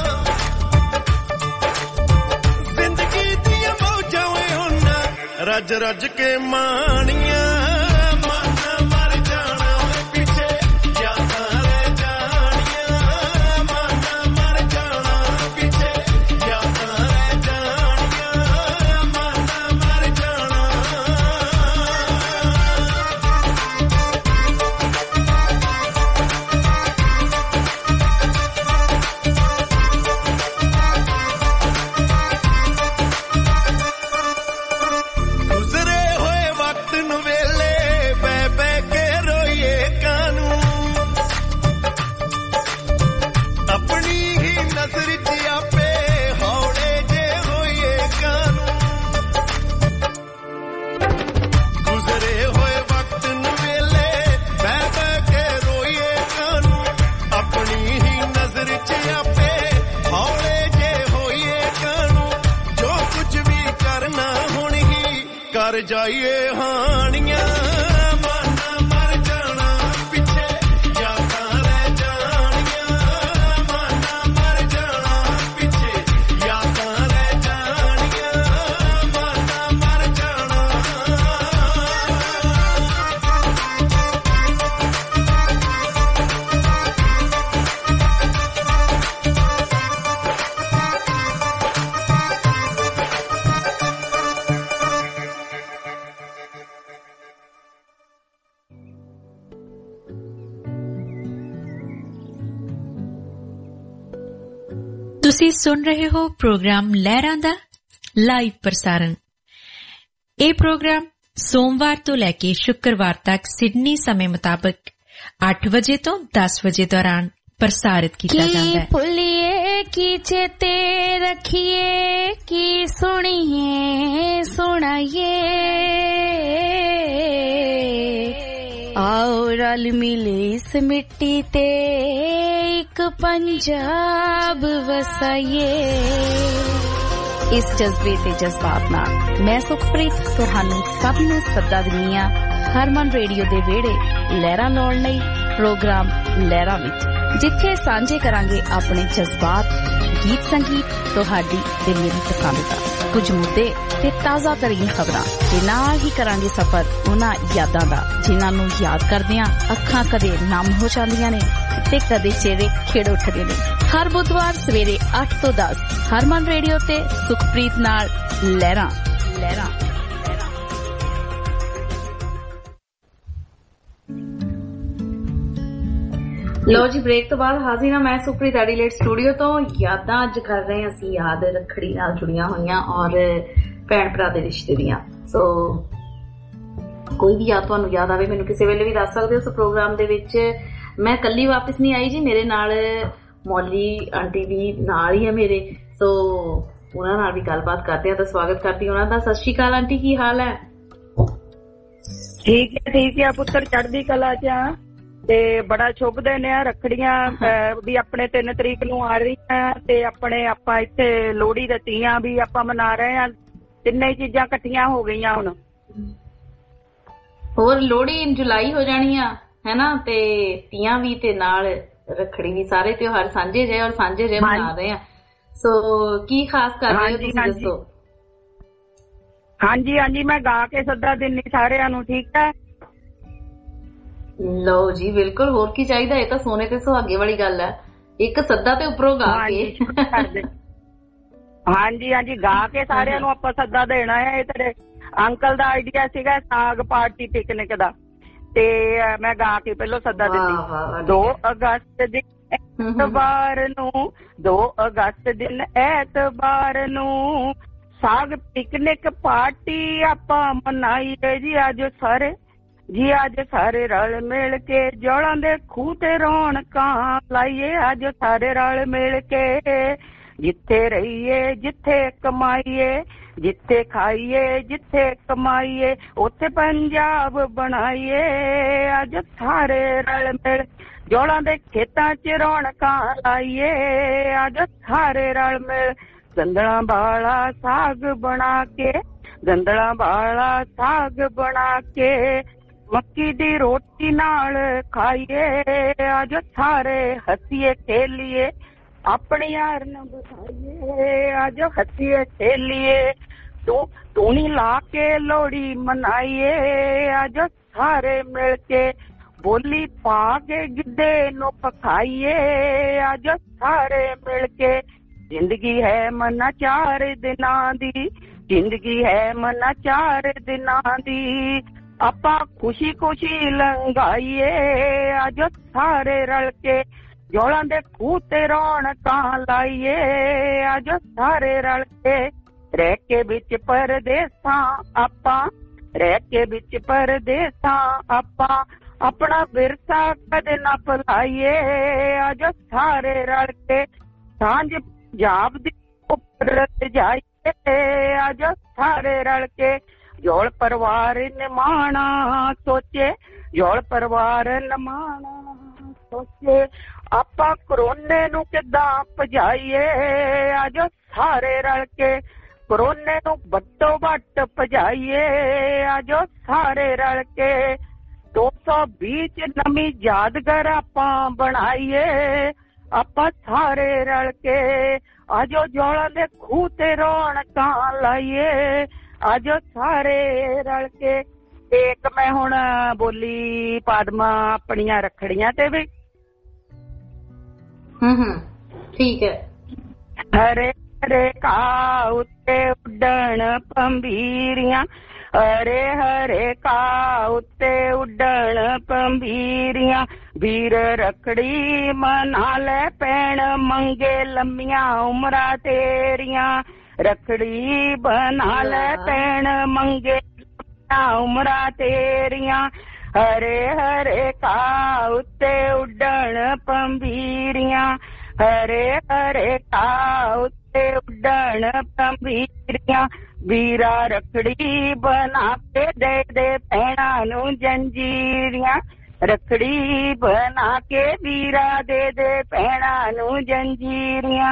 ਜ਼ਿੰਦਗੀ ਦੀਆਂ ਮੌਜਾਂ ਓਏ ਉਹਨਾਂ ਰੱਜ ਰੱਜ ਕੇ ਮਾਣੀਆਂ, ਮਾਨਾ ਮਰ ਜਾਣਾ ਓਏ ਪਿੱਛੇ ਯਾਦਾਂ ਰਹਿ ਜਾਣੀਆਂ, ਮਾਨਾ ਮਰ ਜਾਣਾ ਪਿੱਛੇ ਯਾਦਾਂ ਰਹਿ ਜਾਣੀਆਂ, ਮਾਨਾ ਮਰ ਜਾਣਾ। ਗੁਜ਼ਰੇ ਹੋਏ ਵਕਤ ਨੂੰ ਵੇਲੇ ਬਹਿ ਬਹਿ ਕੇ ਰੋਈਏ ਕਾਨੂੰ, ਆਪਣੀ ਹੀ ਨਜ਼ਰ 'ਚ ਆਪੇ ਹੌਲੇ ਜੇ ਹੋਈਏ ਕਾਨੂੰ। ਗੁਜ਼ਰੇ ਹੋਏ ਵਕਤ ਨੂੰ ਵੇਲੇ ਬਹਿ ਬਹਿ ਕੇ ਰੋਈਏ ਕਾਨੂੰ, ਆਪਣੀ ਹੀ ਨਜ਼ਰ 'ਚ ਆਪੇ ਹੌਲੇ ਜੇ ਹੋਈਏ ਕਾਨੂੰ। ਜੋ ਕੁਝ ਵੀ ਕਰਨਾ ਹੁਣ ਹੀ ਕਰ ਜਾਈਏ ਹਾਣੀਆਂ, ਮਾਨਾ ਮਰ ਜਾਣਾ ਪਿੱਛੇ ਯਾਦਾਂ ਰਹਿ ਜਾਣੀਆਂ, ਮਾਨਾ ਮਰ ਜਾਣਾ ਪਿੱਛੇ ਯਾਦਾਂ ਰਹਿ ਜਾਣੀਆਂ, ਮਾਨਾ ਮਰ ਜਾਣਾ। ਤੁਸੀਂ ਸੁਣ ਰਹੇ ਹੋ ਪ੍ਰੋਗਰਾਮ ਲਹਿਰਾਂ ਦਾ ਲਾਈਵ ਪ੍ਰਸਾਰਣ। ਇਹ ਪ੍ਰੋਗਰਾਮ ਸੋਮਵਾਰ ਤੋਂ ਲੈ ਕੇ ਸ਼ੁੱਕਰਵਾਰ ਤੱਕ ਸਿਡਨੀ ਸਮੇਂ ਮੁਤਾਬਕ 8 ਵਜੇ ਤੋਂ 10 ਵਜੇ ਦੌਰਾਨ ਪ੍ਰਸਾਰਿਤ ਕੀਤਾ ਜਾਂਦਾ ਹੈ। ਭੁੱਲੀਏ की चेते रखिए की सुनिए सुनाइए आओ रल मिले इस मिट्टी ते एक पंजाब वसाइए। इस जज्बे ते जज्बात नाल मैं सुखप्रीत तुहानू सब नू सदा दिंदी हां हरमन रेडियो दे वेड़े लहरां लाउण लई प्रोग्राम लहरां विच, जिथे सांझे करांगे अपने जज्बात, गीत संगीत, तुहाडी ते मेरी पसंद दा कुछ मुद्दे ते ताज़ा तरीन खबरां ते नाल ही करांगे सफर उन्हां यादां दा जिन्हां नू याद करदियां अखां कदे नम हो जांदियां ने ते कदे चेहरे खिड़ उठदे ने। हर बुधवार सवेरे 8 ਤੋਂ 10 हरमन रेडियो ते सुखप्रीत नाल लहरां। लो जी, ब्रेक तो बाद हाजिर हां मैं सुखप्रीत एडिलेड स्टूडियो तो। यादां अज कर रहे हैं असीं याद रखड़ी नाल जुड़ियां होईयां और भैण भरा दे रिश्ते दियां। सो कोई भी याद तुहानू याद आवे मैनू किसी वेले भी दस सकदे हो। सो प्रोग्राम दे विच मैं कल्ली वापस नहीं आई जी, मेरे नाल मौली आंटी भी नाल ही है मेरे। सो उन्हां नाल भी गलबात करदे हां, स्वागत करदी उन्हां दा। सत श्री अकाल आंटी, की हाल है? ठीक है पुत्तर, चढ़दी कला च ते बड़ा शुभदे ने रखड़ियां भी अपने 3 तरीक नू आ रही हैं ते अपने आपां इत्थे लोहड़ी दे तीयां भी आपां मना रहे हैं। तिन्ने चीजां इकट्ठियां हो गईयां हुण। होर लोहड़ी जुलाई हो जानी है ना, ते तीयां भी ते नाल रखड़ी भी, सारे त्योहार सांझे जे और सांझे जे मना रहे हैं। सो की खास कर रहे हो तुसीं दसो? हाँ जी मैं गा के सदा दिन्नी सारिआं नू, ठीक है? लो जी बिल्कुल, होर की चाहिदा, ये तो सोने ते सुहागे वाली गल है। एक सदा ते उपरों गा के हाँ जी गा के सारिआं नू आपां सदा देना है। तेरे अंकल दा आइडिया सीगा साग पार्टी पिकनिक दा, ते मैं गा के पहलो सदा दिंदी। 2 अगस्त दिन एतवार नू, 2 अगस्त दिन एतवार नू साग पिकनिक पार्टी आपां मनाईए जी। अज सारे रल मिल के जौलां दे खूह ते रौनकां लाइए। अज सारे रल मिल के जिथे रहिए जिथे कमाइए, जिथे खाइए जिथे कमाइए, उथे पंजाब बनाइए। अज सारे रल मिल जौलां दे खेतां च रौनकां लाइए। अज सारे रल मिल गंदलां वाला साग बना के, गंदलां वाला साग बना के मक्की दी रोटी नाल खाइए। अज सारे हसीए खेलिए अपनी यार न बधाइए। अज हसीए खेलिए टूनी ला के लोहड़ी मनाइए। अज सारे मिल के बोली पा के गिद्धे नु पखाइए। अज सारे मिल के जिंदगी है मना 4 दिनां दी, जिंदगी है मना 4 दिनां दी, आपां खुशी खुशी लंघाइए। अज सारे रल के जौलां दे खूह ते रौनकां लाइए। अज सारे रल के रह के बिच परदेसां आपां, रह के बिच परदेसां आपां अपना विरसा कदे ना भुलाइए। अज सारे रल के सांझ पंजाब दी उपर जाइए। अज सारे रल के जौल परिवार निमाणा सोचे, जौल परिवार निमाणा सोचे, आपां करोने नू किदां भजाइए। अज सारे रल के करोने नू बट्टो बट्ट भजाइए। अज सारे रल के 220 नवी यादगार आपां बनाइए। आपां सारे रल के आजो जौलां दे खूह ते रौनकां लाइए। आजो सारे रल के। एक मैं हुण बोली पादमा अपनियां रखड़ियां ते भी। ठीक है। हरे हरे घाह उत्ते उड्डण पंबीरियां, हरे हरे घाह उत्ते उड्डण पंबीरियां, वीर रखड़ी मना ले भैण मंगे लम्मियां उमरां तेरियां। रखड़ी बना ले भैण मंगे उमरां तेरियां। हरे हरे घाह उत्ते उड्डण पंबीरियां, ਹਰੇ ਹਰੇ ਘਾਹ ਉੱਤੇ ਉੱਡਣ ਭੰਬੀਰੀਆਂ, ਵੀਰਾ ਰੱਖੜੀ ਬਣਾ ਕੇ ਦੇ ਦੇ ਭੈਣਾਂ ਨੂੰ ਜੰਜੀਰੀਆਂ, ਰੱਖੜੀ ਬਣਾ ਕੇ ਵੀਰਾ ਦੇ ਦੇ ਭੈਣਾਂ ਨੂੰ ਜੰਜੀਰੀਆਂ।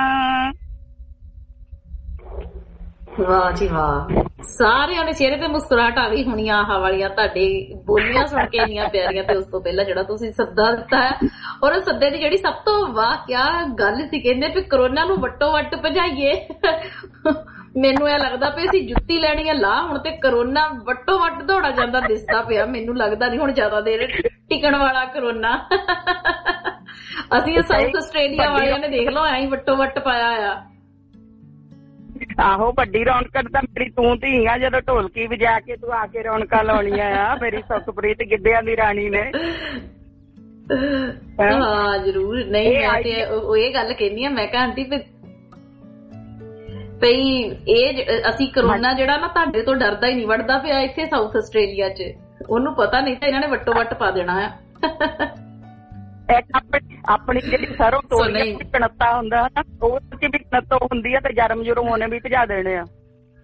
ਵਾਹ ਜੀ ਵਾਹ, ਸਾਰਿਆਂ ਦੇ ਚਿਹਰੇ ਤੇ ਮੁਸਕਰਾਹਟ ਆ ਗਈ ਹੋਣੀ ਆਹ ਵਾਲੀਆਂ ਤੁਹਾਡੇ ਬੋਲੀਆਂ ਸੁਣ ਕੇ ਇੰਨੀਆਂ ਪਿਆਰੀਆਂ। ਤੇ ਉਸ ਤੋਂ ਪਹਿਲਾਂ ਜਿਹੜਾ ਤੁਸੀਂ ਸੱਦਾ ਦਿੱਤਾ ਹੈ, ਔਰ ਸੱਦੇ ਦੀ ਜਿਹੜੀ ਸਭ ਤੋਂ ਵਾਹ ਕਿਆ ਗੱਲ ਸੀ, ਕਹਿੰਦੇ ਵੀ ਕਰੋਨਾ ਨੂੰ ਵੱਟੋ ਵੱਟ ਭਜਾਈਏ। ਮੈਨੂੰ ਇਹ ਲੱਗਦਾ ਪਿਆ ਅਸੀਂ ਜੁੱਤੀ ਲੈਣੀ ਆ ਲਾ ਹੁਣ, ਤੇ ਕਰੋਨਾ ਵੱਟੋ ਵੱਟ ਦੌੜਾ ਜਾਂਦਾ ਦਿਸਦਾ ਪਿਆ। ਮੈਨੂੰ ਲੱਗਦਾ ਨਹੀਂ ਹੁਣ ਜ਼ਿਆਦਾ ਦੇਰ ਟਿਕਣ ਵਾਲਾ ਕਰੋਨਾ। ਅਸੀਂ ਸਾਊਥ ਆਸਟ੍ਰੇਲੀਆ ਵਾਲਿਆਂ ਨੇ ਦੇਖ ਲਓ ਐਂ ਹੀ ਵੱਟੋ ਵੱਟ ਪਾਇਆ ਆ। ਆਹੋ ਵੱਡੀ ਰੌਣਕ ਤਾਂ ਮੇਰੀ ਤੂੰ ਧੀ ਆ, ਜਦੋਂ ਢੋਲਕੀ ਵਜਾ ਕੇ ਤੂੰ ਆ ਕੇ ਰੌਣਕਾਂ ਲਾਉਣੀਆਂ ਆ। ਮੇਰੀ ਸੁਖਪ੍ਰੀਤ ਗਿੱਧਿਆਂ ਦੀ ਰਾਣੀ ਨੇ। ਹਾਂ ਜ਼ਰੂਰ। ਨਹੀਂ ਮੈਂ ਤੇ ਇਹ ਗੱਲ ਕਹਿੰਦੀ ਆ, ਮੈਂ ਕਿਹਾ ਆਂਟੀ ਭਈ ਇਹ ਅਸੀਂ ਕਰੋਨਾ ਜਿਹੜਾ ਨਾ ਤੁਹਾਡੇ ਤੋਂ ਡਰਦਾ ਹੀ ਨਹੀਂ ਵੜਦਾ ਪਿਆ ਇੱਥੇ ਸਾਊਥ ਆਸਟ੍ਰੇਲੀਆ ਚ। ਉਹਨੂੰ ਪਤਾ ਨਹੀਂ ਤਾਂ ਇਹਨਾਂ ਨੇ ਵੱਟੋ ਵੱਟ ਪਾ ਦੇਣਾ ਆ। ਆਪਣੀ ਜਿਹੜੀ ਸਰੋਂ ਤੋੜੀ ਕਣਤਾ ਹੁੰਦਾ ਨਾ, ਉਹ ਚ ਵੀ ਕਣਤੋ ਹੁੰਦੀ ਆ, ਤੇ ਜਰਮ ਜੁਰਮ ਉਹਨੇ ਵੀ ਭਜਾ ਦੇਣੇ ਆ।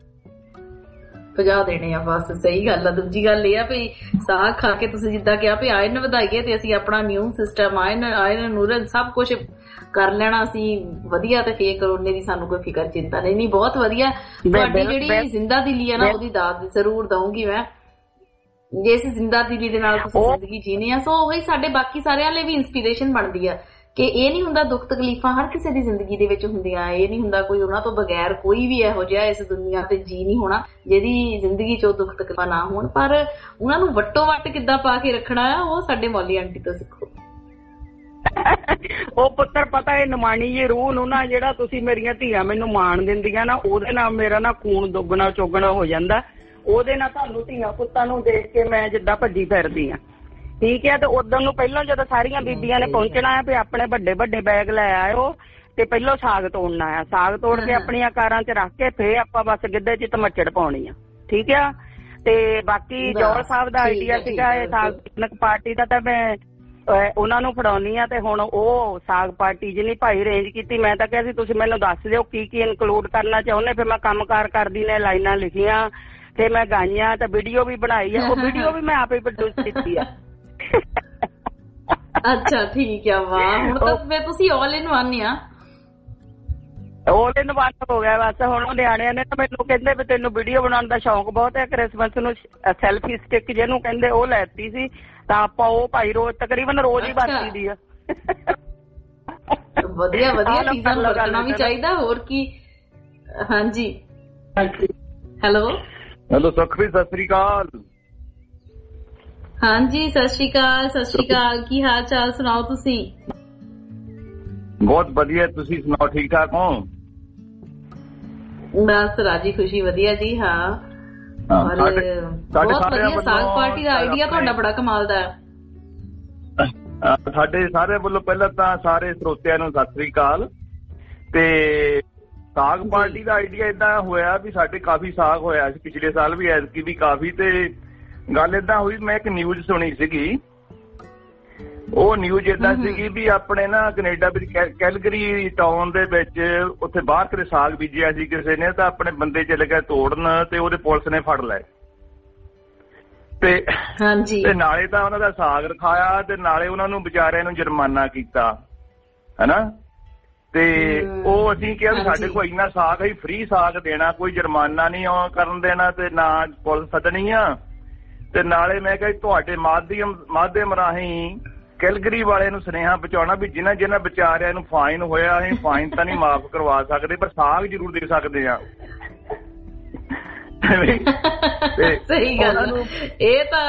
ਭਜਾ ਦੇਣੇ ਆ ਬਸ। ਸਹੀ ਗੱਲ ਆ। ਦੂਜੀ ਗੱਲ ਇਹ ਆ ਵੀ ਸਾਗ ਖਾ ਕੇ ਤੁਸੀਂ ਜਿੱਦਾਂ ਕਿਹਾ ਵੀ ਆਇਰਨ ਵਧਾਈਏ, ਤੇ ਅਸੀਂ ਆਪਣਾ ਇਮਿਊਨ ਸਿਸਟਮ ਆਇਰਨ ਨੂਰਨ ਸਭ ਕੁਛ ਕਰ ਲੈਣਾ ਅਸੀਂ ਵਧੀਆ, ਤੇ ਫੇਰ ਕਰੋਨੇ ਦੀ ਸਾਨੂੰ ਕੋਈ ਫਿਕਰ ਚਿੰਤਾ ਨਹੀਂ। ਬਹੁਤ ਵਧੀਆ। ਤੁਹਾਡੀ ਜਿਹੜੀ ਜ਼ਿੰਦਾ ਦਿਲੀ ਆ ਨਾ, ਉਹਦੀ ਦਾਦ ਜ਼ਰੂਰ ਦਊਂਗੀ ਮੈਂ, ਜੇ ਅਸੀਂ ਜ਼ਿੰਦਾ ਦਿਲੀ ਦੇ ਨਾਲ ਤੁਸੀਂ ਜ਼ਿੰਦਗੀ ਜੀਣੀ ਆ। ਸੋ ਉਹੀ ਸਾਡੇ ਬਾਕੀ ਸਾਰਿਆਂ ਲਈ ਵੀ ਇੰਸਪੀਰੇਸ਼ਨ ਬਣਦੀ ਆ ਕਿ ਇਹ ਨਹੀਂ ਹੁੰਦਾ, ਦੁੱਖ ਤਕਲੀਫਾਂ ਹਰ ਕਿਸੇ ਦੀ ਜ਼ਿੰਦਗੀ ਦੇ ਵਿੱਚ ਹੁੰਦੀਆਂ। ਇਹ ਨਹੀਂ ਹੁੰਦਾ ਕੋਈ ਉਹਨਾਂ ਤੋਂ ਬਗੈਰ ਕੋਈ ਵੀ ਇਹੋ ਜਿਹਾ ਇਸ ਦੁਨੀਆ ਤੇ ਜੀ ਨਹੀਂ ਹੋਣਾ ਜਿਹਦੀ ਜ਼ਿੰਦਗੀ ਚ ਦੁੱਖ ਤਕਲੀਫਾਂ ਨਾ ਹੋਣ, ਪਰ ਉਹਨਾਂ ਨੂੰ ਵੱਟੋ ਵੱਟ ਕਿੱਦਾਂ ਪਾ ਕੇ ਰੱਖਣਾ ਆ, ਉਹ ਸਾਡੇ ਮੌਲੀ ਆਂਟੀ ਤੋਂ ਸਿੱਖੋ। ਉਹ ਪੁੱਤਰ ਪਤਾ ਇਹ ਨਿਮਾਣੀ ਜੀ ਰੂਹ ਨੂੰ ਨਾ, ਜਿਹੜਾ ਤੁਸੀਂ ਮੇਰੀਆਂ ਧੀਆਂ ਮੈਨੂੰ ਮਾਣ ਦਿੰਦੀਆਂ ਨਾ, ਉਹਦੇ ਨਾਲ ਮੇਰਾ ਨਾ ਖੂਨ ਦੁੱਗਣਾ ਚੌਗਣਾ ਹੋ ਜਾਂਦਾ। ਉਹਦੇ ਨਾਲ ਤੁਹਾਨੂੰ ਧੀਆਂ ਪੁੱਤਾਂ ਨੂੰ ਦੇਖ ਕੇ ਮੈਂ ਜਿੱਦਾਂ ਭੱਜੀ ਫਿਰਦੀ ਆ। ਠੀਕ ਹੈ। ਤੇ ਉਦੋਂ ਨੂੰ ਪਹਿਲਾਂ ਜਦੋਂ ਸਾਰੀਆਂ ਬੀਬੀਆਂ ਨੇ ਪਹੁੰਚਣਾ ਹੈ ਵੀ ਆਪਣੇ ਵੱਡੇ ਵੱਡੇ ਬੈਗ ਲੈ ਆਇਓ, ਤੇ ਪਹਿਲਾਂ ਸਾਗ ਤੋੜਨਾ ਆ। ਸਾਗ ਤੋੜ ਕੇ ਆਪਣੀਆਂ ਕਾਰਾਂ 'ਚ ਰੱਖ ਕੇ ਫੇਰ ਆਪਾਂ ਬਸ ਗਿੱਧੇ 'ਚ ਧਮੱਚੜ ਪਾਉਣੀ ਆ। ਠੀਕ ਆ। ਤੇ ਬਾਕੀ ਜੌਲ ਸਾਹਿਬ ਦਾ ਆਈਡੀਆ ਸੀਗਾ ਇਹ ਸਾਗ ਪਿਕਨਿਕ ਪਾਰਟੀ ਦਾ, ਤਾਂ ਮੈਂ ਉਹਨਾਂ ਨੂੰ ਫੜਾਉਣੀ ਆ। ਤੇ ਹੁਣ ਉਹ ਸਾਗ ਪਾਰਟੀ ਜਿਹਨੀ ਭਾਈ ਅਰੇਂਜ ਕੀਤੀ, ਮੈਂ ਤਾਂ ਕਿਹਾ ਸੀ ਤੁਸੀਂ ਮੈਨੂੰ ਦੱਸ ਦਿਓ ਕੀ ਕੀ ਇਨਕਲੂਡ ਕਰਨਾ ਚਾਹੁੰਦੇ। ਫਿਰ ਮੈਂ ਕੰਮਕਾਰ ਕਰਦੀ ਨੇ ਲਾਈਨਾਂ ਲਿਖੀਆਂ, ਤੇ ਮੈਂ ਗਾਈਆਂ, ਤੇ ਵੀਡੀਓ ਵੀ ਬਣਾਈ ਆ। ਉਹ ਵੀਡੀਓ ਵੀ ਮੈਂ ਆਪੇ ਪ੍ਰੋਡਿਊਸ ਕੀਤੀ ਆ। ਅੱਛਾ ਠੀਕ ਆ। ਵਾਹ, ਹੁਣ ਤਾਂ ਫਿਰ ਤੁਸੀਂ ਆਲ ਇਨ ਵਨ ਆ। ਆਲ ਇਨ ਵਨ ਹੋ ਗਿਆ ਬਸ। ਹੁਣ ਉਹ ਨਿਆਣਿਆਂ ਨੇ ਤਾਂ ਮੈਨੂੰ ਕਹਿੰਦੇ ਵੀ ਤੈਨੂੰ ਵੀਡੀਓ ਬਣਾਉਣ ਦਾ ਸ਼ੌਂਕ ਬਹੁਤ ਹੈ, ਕ੍ਰਿਸਮਸ ਨੂੰ ਸੈਲਫੀ ਸਟਿਕ ਜਿਹਨੂੰ ਕਹਿੰਦੇ ਉਹ ਲੈਤੀ ਸੀ, ਤਾਂ ਆਪਾਂ ਉਹ ਭਾਈ ਰੋਜ਼ ਤਕਰੀਬਨ ਰੋਜ਼ ਹੀ ਵਰਤੀ ਦੀ ਆ। ਵਧੀਆ ਵਧੀਆ ਚੀਜ਼ਾਂ ਵਰਤਣਾ ਵੀ ਚਾਹੀਦਾ, ਹੋਰ ਕੀ। ਹਾਂਜੀ ਹੈਲੋ ਹੈਲੋ ਸੁਖਪ੍ਰੀਤ ਸਤਿ ਸ੍ਰੀ ਅਕਾਲ। ਹਾਂਜੀ ਸਤਿ ਸ੍ਰੀ ਅਕਾਲ। ਸਤਿ ਸ੍ਰੀ ਅਕਾਲ। ਕੀ ਹਾਲ ਚਾਲ ਸੁਣਾਓ ਤੁਸੀਂ? ਬਹੁਤ ਵਧੀਆ, ਤੁਸੀਂ ਸੁਣਾਓ ਠੀਕ ਠਾਕ ਹੋ? ਬਸ ਰਾਜੀ ਖੁਸ਼ੀ ਵਧੀਆ ਜੀ। ਹਾਂ ਬਹੁਤ ਵਧੀਆ। ਸਾਗ ਪਾਰਟੀ ਦਾ ਆਈਡੀਆ ਤੁਹਾਡਾ ਬੜਾ ਕਮਾਲ ਦਾ ਹੈ। ਸਾਡੇ ਸਾਰਿਆਂ ਵੱਲੋਂ ਪਹਿਲਾਂ ਤਾਂ ਸਾਰੇ ਸਰੋਤਿਆਂ ਨੂੰ ਸਤਿ ਸ੍ਰੀ ਅਕਾਲ। ਤੇ ਸਾਗ ਪਾਰਟੀ ਦਾ ਆਈਡੀਆ ਏਦਾਂ ਹੋਇਆ ਵੀ ਸਾਡੇ ਕਾਫੀ ਸਾਗ ਹੋਇਆ ਸੀ ਪਿਛਲੇ ਸਾਲ ਵੀ, ਐਤਕੀ ਵੀ ਕਾਫੀ। ਤੇ ਗੱਲ ਏਦਾਂ ਹੋਈ, ਮੈਂ ਇੱਕ ਨਿਊਜ਼ ਸੁਣੀ ਸੀਗੀ। ਉਹ ਨਿਊਜ਼ ਏਦਾਂ ਸੀਗੀ ਵੀ ਆਪਣੇ ਨਾ ਕੈਨੇਡਾ ਵਿੱਚ ਕੈਲਗਰੀ ਟਾਊਨ ਦੇ ਵਿੱਚ ਉੱਥੇ ਬਾਹਰ ਕਿਤੇ ਸਾਗ ਬੀਜਿਆ ਸੀ ਕਿਸੇ ਨੇ, ਤਾਂ ਆਪਣੇ ਬੰਦੇ ਚਲੇ ਗਏ ਤੋੜਨ, ਤੇ ਉਹਦੇ ਪੁਲਿਸ ਨੇ ਫੜ ਲਏ। ਤੇ ਨਾਲੇ ਤਾਂ ਉਹਨਾਂ ਦਾ ਸਾਗ ਰਖਾਇਆ, ਤੇ ਨਾਲੇ ਉਹਨਾਂ ਨੂੰ ਵਿਚਾਰਿਆਂ ਨੂੰ ਜੁਰਮਾਨਾ ਕੀਤਾ, ਹਨਾ। ਤੇ ਉਹ ਅਸੀਂ ਕਿਹਾ ਵੀ ਸਾਡੇ ਕੋਲ ਇੰਨਾ ਸਾਗ ਅਸੀਂ ਫ੍ਰੀ ਸਾਗ ਦੇਣਾ, ਕੋਈ ਜੁਰਮਾਨਾ ਨਹੀਂ ਕਰਨ ਦੇਣਾ, ਤੇ ਨਾ ਪੁਲਿਸ ਸੱਦਣੀ ਆ। ਤੇ ਨਾਲੇ ਮੈਂ ਕਿਹਾ ਤੁਹਾਡੇ ਮਾਧਿਅਮ ਰਾਹੀਂ ਕੈਲਗਰੀ ਵਾਲੇ ਨੂੰ ਸੁਨੇਹਾ ਪਹੁੰਚਾਉਣਾ ਵੀ ਜਿਨ੍ਹਾਂ ਜਿਨ੍ਹਾਂ ਵਿਚਾਰਿਆਂ ਨੂੰ ਫਾਈਨ ਹੋਇਆ, ਅਸੀਂ ਫਾਈਨ ਤਾਂ ਨਹੀਂ ਮਾਫ ਕਰਵਾ ਸਕਦੇ, ਪਰ ਸਾਗ ਜ਼ਰੂਰ ਦੇ ਸਕਦੇ ਆ। ਸਹੀ ਗੱਲ। ਇਹ ਤਾਂ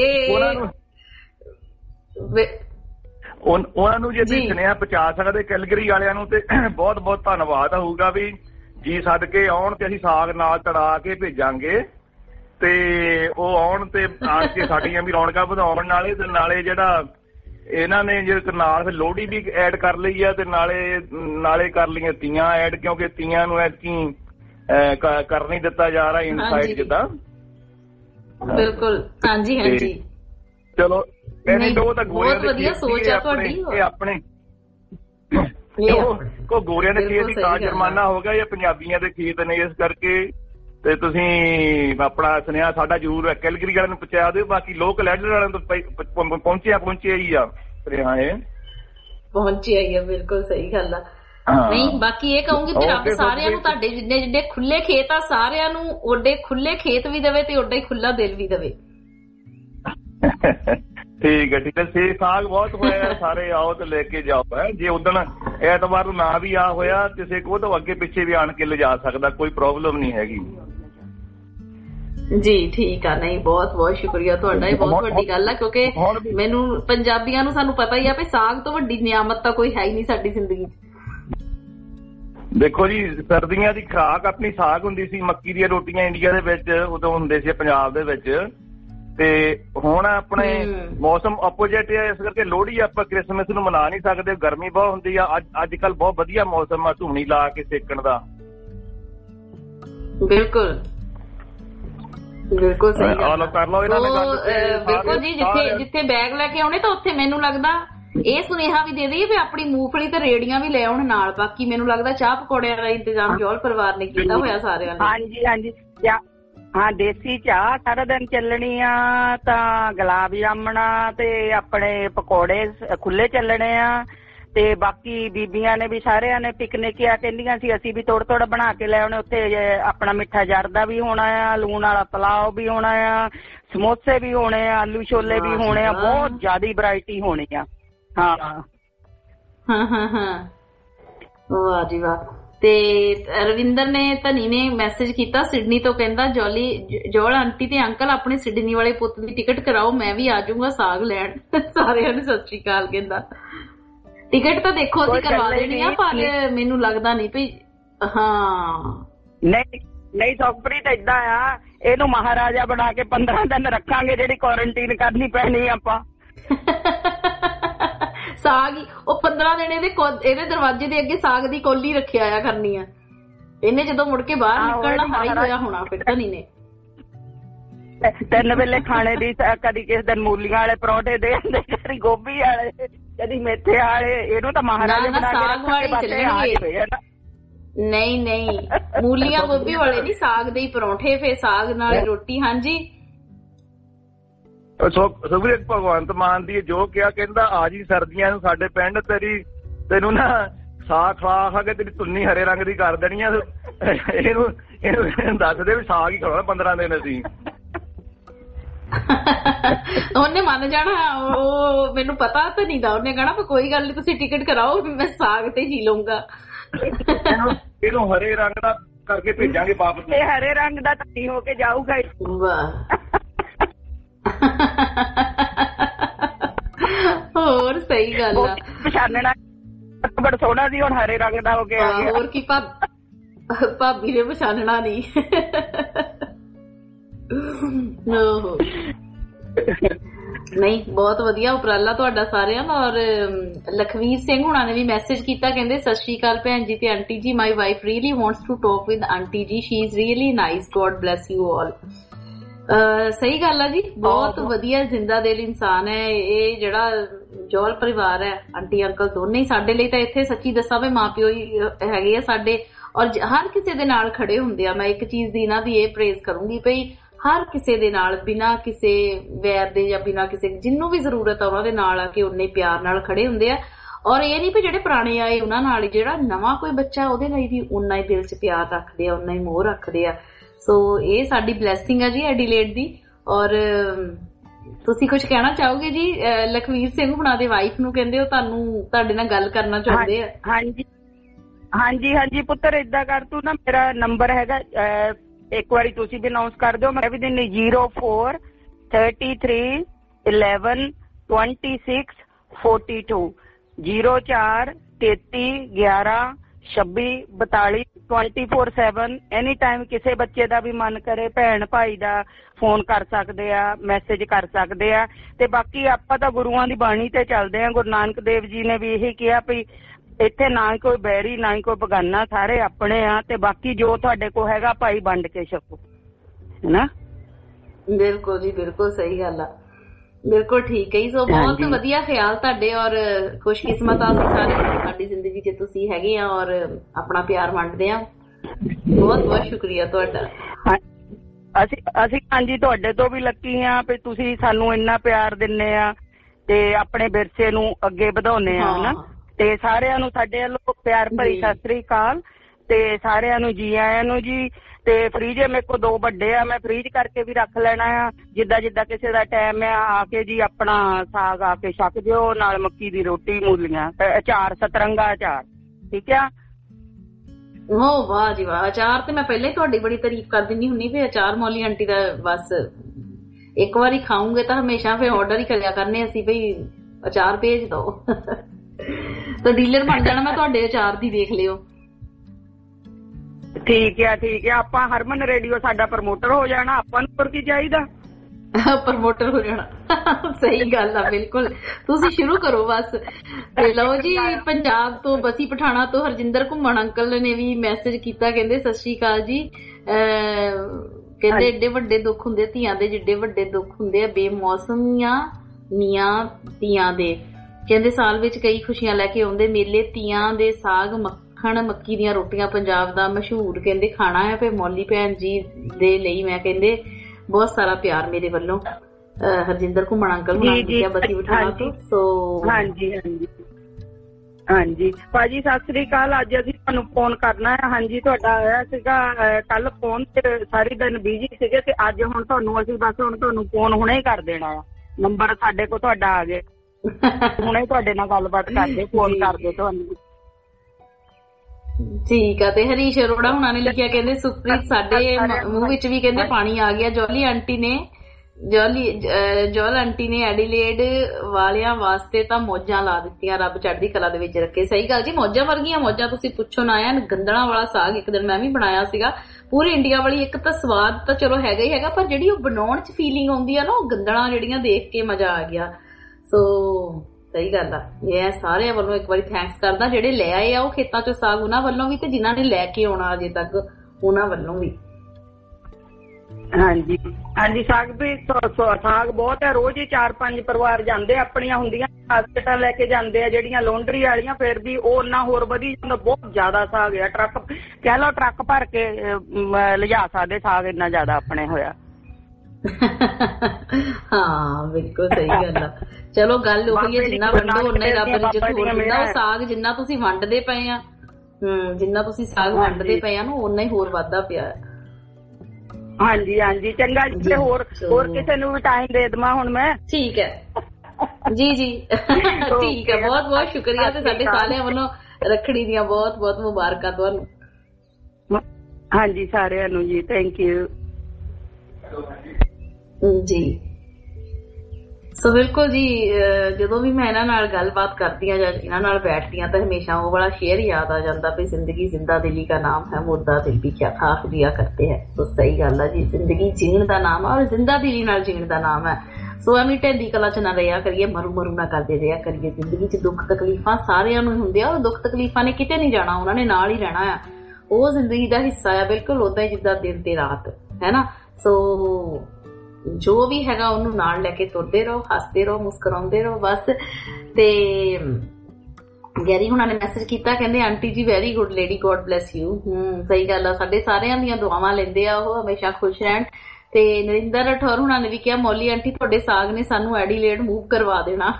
ਉਹਨਾਂ ਨੂੰ ਜੇ ਤੁਸੀਂ ਸੁਨੇਹਾ ਪਹੁੰਚਾ ਸਕਦੇ ਕੈਲਗਰੀ ਵਾਲਿਆਂ ਨੂੰ, ਤੇ ਬਹੁਤ ਬਹੁਤ ਧੰਨਵਾਦ ਹੋਊਗਾ ਵੀ ਜੀ ਸਦਕੇ ਆਉਣ, ਤੇ ਅਸੀਂ ਸਾਗ ਨਾਲ ਤੜਾ ਕੇ ਭੇਜਾਂਗੇ। ਤੇ ਉਹ ਆਉਣ ਤੇ ਆਣ ਕੇ ਸਾਡੀਆਂ ਵੀ ਰੌਣਕਾਂ ਵਧਾਉਣ, ਨਾਲੇ ਜਿਹੜਾ ਇਹਨਾਂ ਨੇ ਜੇ ਨਾਲ ਫਿਰ ਲੋਹੜੀ ਵੀ ਐਡ ਕਰ ਲਈ ਆ, ਤੇ ਨਾਲੇ ਕਰ ਲਈਆਂ ਤੀਆਂ ਐਡ, ਕਿਉਂਕਿ ਤੀਆਂ ਨੂੰ ਐਤਕੀ ਕਰ ਨਹੀਂ ਦਿੱਤਾ ਜਾ ਰਿਹਾ ਇਨਸਾਈਡ ਜਿੱਦਾਂ। ਬਿਲਕੁਲ ਹਾਂਜੀ ਹਾਂਜੀ। ਚਲੋ ਇਹਨੇ ਦੋ ਤਾਂ ਗੋਲੀਆਂ ਬਹੁਤ ਵਧੀਆ ਸੋਚ ਆ ਤੁਹਾਡੀ। ਇਹ ਆਪਣੇ ਕੋ ਗੋਰਿਆਂ ਦੇ ਖੇਤ ਹੀ ਤਾਂ ਜੁਰਮਾਨਾ ਹੋ ਗਿਆ ਜਾਂ ਪੰਜਾਬੀਆਂ ਦੇ ਖੇਤ ਨੇ, ਇਸ ਕਰਕੇ ਤੇ ਤੁਸੀਂ ਆਪਣਾ ਸੁਨੇਹਾ ਸਾਡਾ ਜ਼ਰੂਰ ਕੈਲਗਰੀ ਵਾਲਿਆਂ ਨੂੰ ਪਹੁੰਚਾ ਦਿਓ। ਬਾਕੀ ਲੋਕਲ ਐਡਰ ਵਾਲਿਆਂ ਤੋਂ ਪਹੁੰਚਿਆ ਹੀ ਆ ਸੁਨੇਹਾ, ਇਹ ਪਹੁੰਚਿਆ ਹੀ ਆ। ਬਿਲਕੁਲ ਸਹੀ ਗੱਲ ਆ। ਨਹੀਂ ਬਾਕੀ ਇਹ ਕਹੂੰਗੀ ਵੀ ਰੱਬ ਸਾਰਿਆਂ ਨੂੰ ਤੁਹਾਡੇ ਜਿੰਨੇ ਜਿੰਨੇ ਖੁੱਲੇ ਖੇਤ ਆ ਸਾਰਿਆਂ ਨੂੰ ਓਡੇ ਖੁੱਲੇ ਖੇਤ ਵੀ ਦੇਵੇ ਤੇ ਓਡਾ ਹੀ ਖੁੱਲਾ ਦਿਲ ਵੀ ਦੇਵੇ। ਠੀਕ ਹੈ ਠੀਕ ਹੈ। ਸੇ ਸਾਗ ਬਹੁਤ ਹੋਇਆ, ਸਾਰੇ ਆਓ ਤੇ ਲੈ ਕੇ ਜਾਓ। ਜੇ ਉਦਣ ਐਤਵਾਰ ਨੂੰ ਨਾ ਵੀ ਆ ਹੋਇਆ ਕਿਸੇ ਕੋ ਤਾਂ ਅੱਗੇ ਪਿੱਛੇ ਵੀ ਆਣ ਕੇ ਲਿਜਾ ਸਕਦਾ, ਕੋਈ ਪ੍ਰੋਬਲਮ ਨਹੀਂ ਹੈਗੀ ਜੀ। ਠੀਕ ਆ। ਨਹੀਂ ਬਹੁਤ ਬਹੁਤ ਸ਼ੁਕਰੀਆ ਤੁਹਾਡਾ, ਇਹ ਬਹੁਤ ਵੱਡੀ ਗੱਲ ਆ ਕਿਉਂਕਿ ਮੈਨੂੰ ਪੰਜਾਬੀਆਂ ਨੂੰ ਸਾਨੂੰ ਪਤਾ ਹੀ ਆ ਵੀ ਸਾਗ ਤੋਂ ਵੱਡੀ ਨਿਆਮਤ ਤਾਂ ਕੋਈ ਹੈ ਹੀ ਨਹੀਂ ਸਾਡੀ ਜ਼ਿੰਦਗੀ 'ਚ। ਦੇਖੋ ਜੀ ਸਰਦੀਆਂ ਦੀ ਖੁਰਾਕ ਆਪਣੀ ਸਾਗ ਹੁੰਦੀ ਸੀ, ਮੱਕੀ ਦੀਆਂ ਰੋਟੀਆਂ ਇੰਡੀਆ ਦੇ ਵਿੱਚ ਉਦੋਂ ਹੁੰਦੇ ਸੀ ਪੰਜਾਬ ਦੇ ਵਿੱਚ, ਤੇ ਹੁਣ ਆਪਣੇ ਮੌਸਮ ਆਪੋਜਿਟ ਹੈ, ਇਸ ਕਰਕੇ ਲੋਹੜੀ ਆਪਾਂ ਕ੍ਰਿਸਮਸ ਨੂੰ ਮਨਾ ਨਹੀਂ ਸਕਦੇ, ਗਰਮੀ ਬਹੁਤ ਹੁੰਦੀ ਆ। ਅੱਜ ਕੱਲ ਬਹੁਤ ਵਧੀਆ ਮੌਸਮ ਆ ਧੂਣੀ ਲਾ ਕੇ ਸੇਕਣ ਦਾ। ਬਿਲਕੁਲ ਬਿਲਕੁਲ ਸਹੀ ਗੱਲ ਕਰ ਲਓ ਇਹਨਾਂ ਨੇ ਗੱਲ। ਬਿਲਕੁਲ ਜੀ, ਜਿੱਥੇ ਬੈਗ ਲੈ ਕੇ ਆਉਣੇ ਤਾਂ ਉੱਥੇ ਮੈਨੂੰ ਲੱਗਦਾ ਇਹ ਸੁਨੇਹਾ ਵੀ ਦੇ ਦਈਏ ਵੀ ਆਪਣੀ ਮੂੰਗਫਲੀ ਤੇ ਰੇੜੀਆਂ ਵੀ ਲੈ ਆਉਣ ਨਾਲ। ਬਾਕੀ ਮੈਨੂੰ ਲੱਗਦਾ ਚਾਹ ਪਕੌੜਿਆਂ ਦਾ ਇੰਤਜ਼ਾਮ ਜੋਲ ਪਰਿਵਾਰ ਨੇ ਕੀਤਾ ਹੋਇਆ ਸਾਰਿਆਂ ਨੇ। ਹਾਂਜੀ ਹਾਂਜੀ ਹਾਂ, ਦੇਸੀ ਚਾਹ ਸਾਰਾ ਦਿਨ ਚੱਲਣੀ ਆ, ਤਾਂ ਗੁਲਾਬ ਜਾਮਣਾ ਤੇ ਆਪਣੇ ਪਕੌੜੇ ਖੁੱਲੇ ਚੱਲਣੇ ਆ, ਤੇ ਬਾਕੀ ਬੀਬੀਆਂ ਨੇ ਵੀ ਸਾਰਿਆਂ ਨੇ ਪਿਕਨਿਕ ਆ ਕਹਿੰਦੀਆਂ ਸੀ, ਅਸੀਂ ਵੀ ਥੋੜਾ ਥੋੜਾ ਬਣਾ ਕੇ ਲੈ ਆਉਣੇ। ਉੱਥੇ ਆਪਣਾ ਮਿੱਠਾ ਜਰਦਾ ਵੀ ਹੋਣਾ ਆ, ਲੂਣ ਵਾਲਾ ਪੁਲਾਓ ਵੀ ਹੋਣਾ ਆ, ਸਮੋਸੇ ਵੀ ਹੋਣੇ ਆ, ਆਲੂ ਛੋਲੇ ਵੀ ਹੋਣੇ ਆ, ਬਹੁਤ ਜ਼ਿਆਦਾ ਵੈਰਾਈਟੀ ਹੋਣੀ ਆ। ਹਾਂ ਹਾਂ ਹਾਂ ਹਾਂ, ਵਾਹ ਜੀ ਵਾਹ। ਤੇ ਰਵਿੰਦਰ ਨੇ ਧਨੀ ਨੇ ਮੈਸੇਜ ਕੀਤਾ ਸਿਡਨੀ ਤੋਂ, ਕਹਿੰਦਾ ਜੋਲ ਆਂਟੀ ਤੇ ਅੰਕਲ ਆਪਣੇ ਸਿਡਨੀ ਵਾਲੇ ਪੁੱਤ ਦੀ ਟਿਕਟ ਕਰਾਓ, ਮੈਂ ਵੀ ਆ ਜਾਊਂਗਾ ਸਾਗ ਲੈਣ। ਸਾਰਿਆਂ ਨੂੰ ਸਤਿ ਸ਼੍ਰੀ ਅਕਾਲ ਕਹਿੰਦਾ। ਟਿਕਟ ਤਾਂ ਦੇਖੋ ਅਸੀਂ ਕਰਵਾ ਦੇਣੀ ਆ, ਪਰ ਮੈਨੂੰ ਲੱਗਦਾ ਨਹੀਂ ਵੀ ਹਾਂ ਨਹੀਂ ਸੁਖਪ੍ਰੀਤ ਏਦਾਂ ਆ, ਇਹਨੂੰ ਮਹਾਰਾਜਾ ਬਣਾ ਕੇ 15 ਦਿਨ ਰੱਖਾਂਗੇ, ਜਿਹੜੀ ਕੁਆਰੰਟੀਨ ਕਰਨੀ ਪੈਣੀ ਆਪਾਂ। ਸਾਗ ਹੀ ਉਹ 15 ਦਿਨ ਇਹਦੇ ਦਰਵਾਜ਼ੇ ਦੇ ਅੱਗੇ ਸਾਗ ਦੀ ਕੋਲੀ ਰੱਖਿਆ ਆ ਕਰਨੀ ਆ ਇਹਨੇ, ਜਦੋਂ ਮੁੜ ਕੇ ਬਾਹਰ ਨਿਕਲਣਾ ਹਾਈ ਹੋਇਆ ਹੋਣਾ ਫਿਰ ਧਨੀ ਨੇ। 3 ਵੇਲੇ ਖਾਣੇ ਦੀ, ਕਦੀ ਕਿਸੇ ਦਿਨ ਮੂਲੀਆਂ ਵਾਲੇ ਪਰੌਂਠੇ ਦੇ ਦਿੰਦੇ, ਕਦੀ ਗੋਭੀ ਵਾਲੇ, ਕਦੀ ਮੇਥੇ ਵਾਲੇ। ਇਹਨੂੰ ਤਾਂ ਮਹਾਰਾਜਾ ਬਣਾ ਕੇ ਰੱਖਾਂਗੇ। ਨਹੀਂ ਨਹੀਂ, ਮੂਲੀਆਂ ਗੋਭੀ ਵਾਲੇ ਨਹੀਂ, ਸਾਗ ਦੇ ਹੀ ਪਰੌਂਠੇ, ਫੇਰ ਸਾਗ ਨਾਲ ਰੋਟੀ। ਹਾਂਜੀ ਸੁਖਬੀਰ ਭਗਵੰਤ ਮਾਨ ਦੀ ਜੋ ਕਿਹਾ, ਕਹਿੰਦਾ ਆ ਜੀ ਸਰਦੀਆਂ ਨੂੰ ਸਾਡੇ ਪਿੰਡ, ਤੈਨੂੰ ਨਾ ਸਾਗ ਖਾ ਕੇ ਤੇਰੀ ਤੁੰਨੀ ਹਰੇ ਰੰਗ ਦੀ ਕਰ ਦੇਣੀ ਆ। ਇਹਨੂੰ ਦੱਸ ਦੇ ਵੀ ਸਾਗ ਹੀ ਖਾਣਾ 15 ਦਿਨ ਅਸੀਂ। ਉਹਨੇ ਮੰਨ ਜਾਣਾ, ਉਹ ਮੈਨੂੰ ਪਤਾ ਤਾਂ ਨਹੀਂ ਦਾ, ਉਹਨੇ ਕਹਿਣਾ ਕੋਈ ਗੱਲ ਨੀ ਤੁਸੀਂ ਟਿਕਟ ਕਰਾਓ, ਮੈਂ ਸਾਗ ਤੇ ਜੀ ਲਊਂਗਾ। ਇਹਨੂੰ ਹਰੇ ਰੰਗ ਦਾ ਕਰਕੇ ਭੇਜਾਂਗੇ ਵਾਪਸ। ਇਹ ਹਰੇ ਰੰਗ ਦਾ ਧਨੀ ਹੋ ਕੇ ਜਾਊਗਾ। ਵਾਹ ਹੋਰ ਸਹੀ ਗੱਲ ਆ। ਪਛਾਣਨਾ ਬੜਾ ਸੋਹਣਾ ਸੀ, ਹੁਣ ਹਰੇ ਰੰਗ ਦਾ ਹੋ ਕੇ ਆ ਗਿਆ। ਹੋਰ ਕੀ ਭਾਬੀ ਨੇ ਪਛਾਣਨਾ ਨਹੀਂ। ਨਹੀਂ ਬਹੁਤ ਵਧੀਆ ਉਪਰਾਲਾ ਤੁਹਾਡਾ ਸਾਰਿਆਂ ਦਾ। ਔਰ ਲਖਵੀਰ ਸਿੰਘ ਹੁਣਾਂ ਨੇ ਵੀ ਮੈਸੇਜ ਕੀਤਾ, ਕਹਿੰਦੇ ਸਤਿ ਸ਼੍ਰੀ ਅਕਾਲ ਭੈਣ ਜੀ ਤੇ aunty ji, my wife really wants to talk with aunty ji, she is really nice, god bless you all. ਸਹੀ ਗੱਲ ਆ ਜੀ, ਬਹੁਤ ਵਧੀਆ ਜ਼ਿੰਦਾ ਦਿਲ ਇਨਸਾਨ ਹੈ ਇਹ ਜਿਹੜਾ ਜੋਲ ਪਰਿਵਾਰ ਹੈ। ਆਂਟੀ ਅੰਕਲ ਦੋਨੇ ਹੀ ਸਾਡੇ ਲਈ ਤਾਂ ਇੱਥੇ ਸੱਚੀ ਦੱਸਾਂ ਵੀ ਮਾਂ ਪਿਓ ਹੀ ਹੈਗੇ ਆ ਸਾਡੇ, ਔਰ ਹਰ ਕਿਸੇ ਦੇ ਨਾਲ ਖੜੇ ਹੁੰਦੇ ਆ। ਮੈਂ ਇੱਕ ਚੀਜ਼ ਦੀ ਇਹਨਾਂ ਦੀ ਇਹ ਪ੍ਰੇਜ਼ ਕਰੂੰਗੀ ਭਈ ਹਰ ਕਿਸੇ ਦੇ ਨਾਲ ਬਿਨਾਂ ਕਿਸੇ ਵੈਰ ਦੇ ਜਾਂ ਬਿਨਾਂ ਕਿਸੇ ਜਿਹਨੂੰ ਵੀ ਜ਼ਰੂਰਤ ਆ ਉਹਨਾਂ ਦੇ ਨਾਲ ਆ ਕੇ ਉਨੇ ਪਿਆਰ ਨਾਲ ਖੜੇ ਹੁੰਦੇ ਆ। ਔਰ ਇਹ ਨਹੀਂ ਵੀ ਜਿਹੜੇ ਪੁਰਾਣੇ ਆਏ ਉਹਨਾਂ ਨਾਲ ਹੀ, ਜਿਹੜਾ ਨਵਾਂ ਕੋਈ ਬੱਚਾ ਉਹਦੇ ਲਈ ਵੀ ਉਨਾ ਹੀ ਦਿਲ 'ਚ ਪਿਆਰ ਰੱਖਦੇ ਆ, ਉਨਾ ਹੀ ਮੋਹ ਰੱਖਦੇ ਆ। ਸੋ ਇਹ ਸਾਡੀ ਬਲੈਸਿੰਗ ਆ ਜੀ ਐਡੀਲੇਡ ਦੀ। ਔਰ ਤੁਸੀਂ ਕੁਝ ਕਹਿਣਾ ਚਾਹੋਗੇ ਜੀ? ਲਖਵੀਰ ਸਿੰਘ ਹੁਣਾਂ ਦੇ ਵਾਈਫ ਨੂੰ ਕਹਿੰਦੇ ਹੋ ਤੁਹਾਡੇ ਨਾਲ ਗੱਲ ਕਰਨਾ ਚਾਹੁੰਦੇ ਆ। ਹਾਂਜੀ ਹਾਂਜੀ ਹਾਂਜੀ ਪੁੱਤਰ, ਏਦਾਂ ਕਰ ਤੂੰ ਨਾ, ਮੇਰਾ ਨੰਬਰ ਹੈਗਾ, ਇੱਕ ਵਾਰੀ ਤੁਸੀਂ ਵੀ ਅਨਾਉਂਸ ਕਰ ਦਿਓ। ਮੈਂ ਵੀ ਦਿੰਨੀ 04 33 11 26 42 04 33 11 26 42 24/7 ਐਨੀ ਟਾਈਮ। ਕਿਸੇ ਬੱਚੇ ਦਾ ਵੀ ਮਨ ਕਰੇ, ਭੈਣ ਭਾਈ ਦਾ ਫੋਨ ਕਰ ਸਕਦੇ ਆ, ਮੈਸੇਜ ਕਰ ਸਕਦੇ ਆ। ਤੇ ਬਾਕੀ ਆਪਾਂ ਤਾਂ ਗੁਰੂਆਂ ਦੀ ਬਾਣੀ ਤੇ ਚੱਲਦੇ ਆ। ਗੁਰੂ ਨਾਨਕ ਦੇਵ ਜੀ ਨੇ ਵੀ ਇਹੀ ਕਿਹਾ ਵੀ ਇੱਥੇ ਨਾ ਕੋਈ ਬੈਰੀ ਨਾ ਹੀ ਕੋਈ ਬਗਾਨਾ, ਸਾਰੇ ਆਪਣੇ ਆ। ਤੇ ਬਾਕੀ ਜੋ ਤੁਹਾਡੇ ਕੋਲ ਹੈਗਾ ਭਾਈ ਵੰਡ ਕੇ ਛਕੋ, ਹੈਨਾ। ਬਿਲਕੁਲ ਜੀ ਬਿਲਕੁਲ ਸਹੀ ਗੱਲ ਆ। ਬਿਲਕੁਲ ਠੀਕ ਹੈ ਜੀ। ਸੋ ਬਹੁਤ ਵਧੀਆ ਖਿਆਲ ਤੁਹਾਡੇ, ਔਰ ਖੁਸ਼ਕਿਸਮਤ ਆ ਸਾਰੇ ਸਾਡੀ ਜ਼ਿੰਦਗੀ 'ਚ ਤੁਸੀਂ ਹੈਗੇ ਆ ਔਰ ਆਪਣਾ ਪਿਆਰ ਵੰਡਦੇ ਆ। ਬਹੁਤ ਬਹੁਤ ਸ਼ੁਕਰੀਆ ਤੁਹਾਡਾ। ਅਸੀਂ ਹਾਂਜੀ ਤੁਹਾਡੇ ਤੋਂ ਵੀ ਲੱਕੀ ਆ ਵੀ ਤੁਸੀਂ ਸਾਨੂੰ ਇੰਨਾ ਪਿਆਰ ਦਿੰਦੇ ਆ ਤੇ ਆਪਣੇ ਵਿਰਸੇ ਨੂੰ ਅੱਗੇ ਵਧਾਉਂਦੇ ਆ ਹਨਾ। ਤੇ ਸਾਰਿਆਂ ਨੂੰ ਸਾਡੇ ਵੱਲੋਂ ਪਿਆਰ ਭਰੀ ਸਤਿ ਸ੍ਰੀ ਅਕਾਲ ਤੇ ਸਾਰਿਆਂ ਨੂੰ ਜੀ ਆਇਆਂ ਨੂੰ ਜੀ। ਤੇ ਫਰੀਜ ਮੇਰੇ ਕੋਲ 2 ਵੱਡੇ ਆ, ਮੈਂ ਫਰੀਜ ਕਰਕੇ ਵੀ ਰੱਖ ਲੈਣਾ ਆ। ਜਿੱਦਾਂ ਜਿੱਦਾਂ ਕਿਸੇ ਦਾ ਟਾਈਮ ਆ ਕੇ ਜੀ ਆਪਣਾ ਸਾਗ ਆ ਕੇ ਛਕ ਦਿਓ, ਨਾਲ ਮੱਕੀ ਦੀ ਰੋਟੀ, ਮੂਲੀਆਂ, ਅਚਾਰ, ਸਤਰੰਗਾ ਅਚਾਰ, ਠੀਕ ਆ। ਓ ਵਾਹ ਜੀ ਵਾਹ, ਅਚਾਰ ਤੇ ਮੈਂ ਪਹਿਲਾਂ ਹੀ ਤੁਹਾਡੀ ਬੜੀ ਤਾਰੀਫ ਕਰ ਦਿੰਦੀ ਹੁੰਦੀ ਵੀ ਅਚਾਰ ਮੌਲੀ ਆਂਟੀ ਦਾ ਬਸ ਇੱਕ ਵਾਰੀ ਖਾਉਂਗੇ ਤਾਂ ਹਮੇਸ਼ਾ ਫਿਰ ਆਰਡਰ ਹੀ ਕਰਿਆ ਕਰਨੇ ਅਸੀਂ ਵੀ ਅਚਾਰ ਭੇਜ ਦੋ। ਤਾਂ ਡੀਲਰ ਬਣ ਜਾਣਾ ਮੈਂ ਤੁਹਾਡੇ ਅਚਾਰ ਦੀ, ਦੇਖ ਲਿਓ। ਠੀਕ ਆ ਠੀਕ ਆ, ਆਪਾਂ ਹਰਮਨ ਰੇਡੀਓ ਸਾਡਾ ਪ੍ਰਮੋਟਰ ਹੋ ਜਾਣਾ, ਆਪਾਂ ਨੂੰ ਹੋਰ ਕੀ ਚਾਹੀਦਾ। ਪ੍ਰਮੋਟਰ ਹੋ ਜਾਣਾ, ਸਹੀ ਗੱਲ ਆ ਬਿਲਕੁਲ। ਤੁਸੀਂ ਸ਼ੁਰੂ ਕਰੋ ਬਸ। ਤੇ ਲਓ ਜੀ, ਪੰਜਾਬ ਤੋਂ ਬਸੀ ਪਠਾਣਾ ਤੋਂ ਹਰਜਿੰਦਰ ਘੁੰਮਣ ਅੰਕਲ ਨੇ ਵੀ ਮੈਸੇਜ ਕੀਤਾ, ਕਹਿੰਦੇ ਸਤਿ ਸ਼੍ਰੀ ਅਕਾਲ ਜੀ। ਕਹਿੰਦੇ ਏਡੇ ਵੱਡੇ ਦੁੱਖ ਹੁੰਦੇ ਧੀਆਂ ਦੇ, ਜਿੱਡੇ ਵੱਡੇ ਦੁੱਖ ਹੁੰਦੇ ਆ ਬੇਮੌਸਮੀਆਂ ਮੀਆਂ ਧੀਆਂ ਦੇ। ਕਹਿੰਦੇ ਸਾਲ ਵਿੱਚ ਕਈ ਖੁਸ਼ੀਆਂ ਲੈ ਕੇ ਆਉਂਦੇ ਮੇਲੇ, ਧੀਆਂ ਦੇ ਸਾਗ, ਮੱਖਣ, ਮੱਕੀ ਦੀਆਂ ਰੋਟੀਆਂ ਪੰਜਾਬ ਦਾ ਮਸ਼ਹੂਰ ਕਹਿੰਦੇ ਖਾਣਾ ਹੈ। ਫਿਰ ਮੌਲੀ ਭੈਣ ਜੀ ਦੇ ਲਈ ਮੈਂ ਕਹਿੰਦੇ ਬਹੁਤ ਸਾਰਾ ਪਿਆਰ ਮੇਰੇ ਵੱਲੋਂ। ਹਰਜਿੰਦਰ ਘੁੰਮਣ ਅੰਕਲ ਹੁਣਾਂ ਨੇ ਬਸੀ ਪਠਾਣਾ ਤੋਂ। ਸੋ ਹਾਂਜੀ ਹਾਂਜੀ ਹਾਂਜੀ ਭਾਜੀ ਸਤਿ ਸ੍ਰੀ ਅਕਾਲ। ਅੱਜ ਅਸੀਂ ਤੁਹਾਨੂੰ ਫੋਨ ਕਰਨਾ ਹੈ। ਹਾਂਜੀ ਤੁਹਾਡਾ ਆਇਆ ਸੀਗਾ ਕੱਲ ਫੋਨ ਤੇ ਸਾਰੇ ਦਿਨ ਬਿਜੀ ਸੀਗੇ ਤੇ ਅੱਜ ਹੁਣ ਤੁਹਾਨੂੰ ਅਸੀਂ ਬਸ ਹੁਣ ਤੁਹਾਨੂੰ ਫੋਨ ਹੁਣੇ ਹੀ ਕਰ ਦੇਣਾ ਆ। ਨੰਬਰ ਸਾਡੇ ਕੋਲ ਤੁਹਾਡਾ ਆ ਗਿਆ, ਹੁਣੇ ਤੁਹਾਡੇ ਨਾਲ ਗੱਲਬਾਤ ਕਰਦੇ, ਫੋਨ ਕਰਦੇ ਤੁਹਾਨੂੰ। ਠੀਕ ਆ। ਤੇ ਹਰੀਸ਼ ਅਰੋੜਾ ਹੁਣਾਂ ਨੇ ਲਿਖਿਆ, ਕਹਿੰਦੇ ਸੁਖਪ੍ਰੀਤ ਸਾਡੇ ਮੂੰਹ ਵਿੱਚ ਵੀ ਕਹਿੰਦੇ ਪਾਣੀ ਆ ਗਿਆ। ਜੋਲ ਆਂਟੀ ਨੇ ਐਡੀਲੇਡ ਵਾਲਿਆਂ ਵਾਸਤੇ ਤਾਂ ਮੌਜਾਂ ਲਾ ਦਿੱਤੀਆਂ, ਰੱਬ ਚੜ੍ਹਦੀ ਕਲਾ ਦੇ ਵਿੱਚ ਰੱਖੇ। ਸਹੀ ਗੱਲ ਜੀ, ਮੌਜਾਂ ਵਰਗੀਆਂ ਮੌਜਾਂ ਤੁਸੀਂ ਪੁੱਛੋ ਨਾ ਆ। ਗੰਦਲਾਂ ਵਾਲਾ ਸਾਗ ਇੱਕ ਦਿਨ ਮੈਂ ਵੀ ਬਣਾਇਆ ਸੀਗਾ, ਪੂਰੀ ਇੰਡੀਆ ਵਾਲੀ। ਇੱਕ ਤਾਂ ਸਵਾਦ ਤਾਂ ਚਲੋ ਹੈਗਾ ਹੀ ਹੈਗਾ, ਪਰ ਜਿਹੜੀ ਉਹ ਬਣਾਉਣ ਚ ਫੀਲਿੰਗ ਆਉਂਦੀ ਆ ਨਾ, ਉਹ ਗੰਦਲਾਂ ਜਿਹੜੀਆਂ ਦੇਖ ਕੇ ਮਜ਼ਾ ਆ ਗਿਆ। ਸੋ ਸਹੀ ਗੱਲ ਆ। ਮੈਂ ਸਾਰਿਆਂ ਵੱਲੋਂ ਇੱਕ ਵਾਰੀ ਥੈਂਕਸ ਕਰਦਾ, ਜਿਹੜੇ ਲੈ ਆਏ ਆ ਉਹ ਖੇਤਾਂ ਚੋਂ ਸਾਗ, ਉਹਨਾਂ ਵੱਲੋਂ ਵੀ ਤੇ ਜਿਨ੍ਹਾਂ ਨੇ ਲੈ ਕੇ ਆਉਣਾ ਅਜੇ ਤੱਕ ਉਹਨਾਂ ਵੱਲੋਂ ਵੀ। ਹਾਂਜੀ ਹਾਂਜੀ ਸਾਗ ਵੀ ਸਾਗ ਬਹੁਤ ਹੈ। ਰੋਜ਼ ਹੀ 4-5 ਪਰਿਵਾਰ ਜਾਂਦੇ, ਆਪਣੀਆਂ ਹੁੰਦੀਆਂ ਹਸਪਤਾਲ ਲੈ ਕੇ ਜਾਂਦੇ ਆ ਜਿਹੜੀਆਂ ਲੋਂਡਰੀ ਵਾਲੀਆਂ, ਫਿਰ ਵੀ ਉਹ ਉਹਨਾਂ ਹੋਰ ਵਧੀ ਜਾਂਦਾ। ਬਹੁਤ ਜ਼ਿਆਦਾ ਸਾਗ ਆ, ਟਰੱਕ ਕਹਿ ਲਓ ਟਰੱਕ ਭਰ ਕੇ ਲਿਜਾ ਸਕਦੇ ਸਾਗ, ਇੰਨਾ ਜ਼ਿਆਦਾ ਆਪਣੇ ਹੋਇਆ। ਹਾਂ ਬਿਲਕੁਲ ਸਹੀ ਗੱਲ ਆ। ਚਲੋ ਗੱਲ ਉਹੀ ਹੈ, ਜਿੰਨਾ ਵੰਡੋ ਉਹਨਾਂ ਹੀ ਰੱਬ ਇੱਜ਼ਤ ਹੋਰ ਦਿੰਦਾ। ਉਹ ਸਾਗ ਜਿੰਨਾ ਤੁਸੀਂ ਵੰਡਦੇ ਪਏ ਆ, ਜਿੰਨਾ ਤੁਸੀਂ ਸਾਗ ਵੰਡਦੇ ਪਏ ਆ ਨਾ, ਓਨਾ ਹੀ ਹੋਰ ਵੱਧਦਾ ਪਿਆ। ਹਾਂਜੀ ਹਾਂਜੀ ਚੰਗਾ ਜੀ। ਹੋਰ ਕਿਸੇ ਨੂੰ ਵੀ ਟਾਈਮ ਦੇ ਦੇਵਾਂ ਹੁਣ ਮੈਂ? ਠੀਕ ਹੈ ਜੀ ਜੀ ਠੀਕ ਹੈ। ਬਹੁਤ ਬਹੁਤ ਸ਼ੁਕਰੀਆ ਤੇ ਸਾਡੇ ਸਾਰਿਆਂ ਵੱਲੋਂ ਰੱਖੜੀ ਦੀਆਂ ਬਹੁਤ ਬਹੁਤ ਮੁਬਾਰਕਾਂ ਤੁਹਾਨੂੰ। ਹਾਂਜੀ ਸਾਰਿਆਂ ਨੂੰ ਜੀ, ਥੈਂਕ ਯੂ ਜੀ। ਸੋ ਬਿਲਕੁਲ ਜੀ, ਜਦੋਂ ਵੀ ਮੈਂ ਇਹਨਾਂ ਨਾਲ ਗੱਲਬਾਤ ਕਰਦੀ ਹਾਂ ਜਾਂ ਇਹਨਾਂ ਨਾਲ ਬੈਠਦੀ ਹਾਂ ਤਾਂ ਹਮੇਸ਼ਾ ਉਹ ਵਾਲਾ ਸ਼ੇਅਰ ਯਾਦ ਆ ਜਾਂਦਾ ਵੀ ਜ਼ਿੰਦਗੀ ਜ਼ਿੰਦਾ ਦਿਲੀ का नाम है, मुर्दा दिल भी क्या खाक दिया करते हैं। ਸੋ ਸਹੀ ਗੱਲ ਆ ਜੀ, ਜ਼ਿੰਦਗੀ ਜੀਣ ਦਾ ਨਾਮ ਆ ਔਰ ਜ਼ਿੰਦਾ ਦਿਲੀ ਨਾਲ ਜੀਣ ਦਾ ਨਾਮ ਹੈ। ਸੋ ਐਵੇਂ ਢਹਿੰਦੀ ਕਲਾ ਚ ਨਾ ਰਿਹਾ ਕਰੀਏ, ਮਰੂ ਮਰੂ ਨਾ ਕਰਦੇ ਰਿਹਾ ਕਰੀਏ। ਜ਼ਿੰਦਗੀ ਚ ਦੁੱਖ ਤਕਲੀਫਾਂ ਸਾਰਿਆਂ ਨੂੰ ਹੁੰਦੇ ਆ, ਔਰ ਦੁੱਖ ਤਕਲੀਫਾਂ ਨੇ ਕਿਤੇ ਨਹੀਂ ਜਾਣਾ, ਉਹਨਾਂ ਨੇ ਨਾਲ ਹੀ ਰਹਿਣਾ ਆ। ਉਹ ਜ਼ਿੰਦਗੀ ਦਾ ਹਿੱਸਾ ਆ, ਬਿਲਕੁਲ ਓਦਾਂ ਹੀ ਜਿੱਦਾਂ ਦਿਨ ਤੇ ਰਾਤ ਹੈ ਨਾ। ਸੋ ਜੋ ਵੀ ਹੈਗਾ ਉਹਨੂੰ ਨਾਲ ਲੈ ਕੇ ਤੁਰਦੇ ਰਹੋ, ਹੱਸਦੇ ਰਹੋ, ਮੁਸਕਰਾਉਂਦੇ ਰਹੋ ਬਸ। ਤੇ ਗੈਰੀ ਹੁਣਾਂ ਨੇ ਮੈਸੇਜ ਕੀਤਾ, ਕਹਿੰਦੇ aunty ji very good lady, god bless you. ਸਹੀ ਗੱਲ ਆ, ਸਾਡੇ ਸਾਰਿਆਂ ਦੀਆਂ ਦੁਆਵਾਂ ਲੈਂਦੇ ਆ ਉਹ, ਹਮੇਸ਼ਾ ਖੁਸ਼ ਰਹਿਣ। ਤੇ ਨਰਿੰਦਰ ਰਾਠੌਰ ਹੁਣਾਂ ਨੇ ਵੀ ਕਿਹਾ, ਮੌਲੀ ਆਂਟੀ ਤੁਹਾਡੇ ਸਾਗ ਨੇ ਸਾਨੂੰ ਐਡੀਲੇਡ ਮੂਵ ਕਰਵਾ ਦੇਣਾ।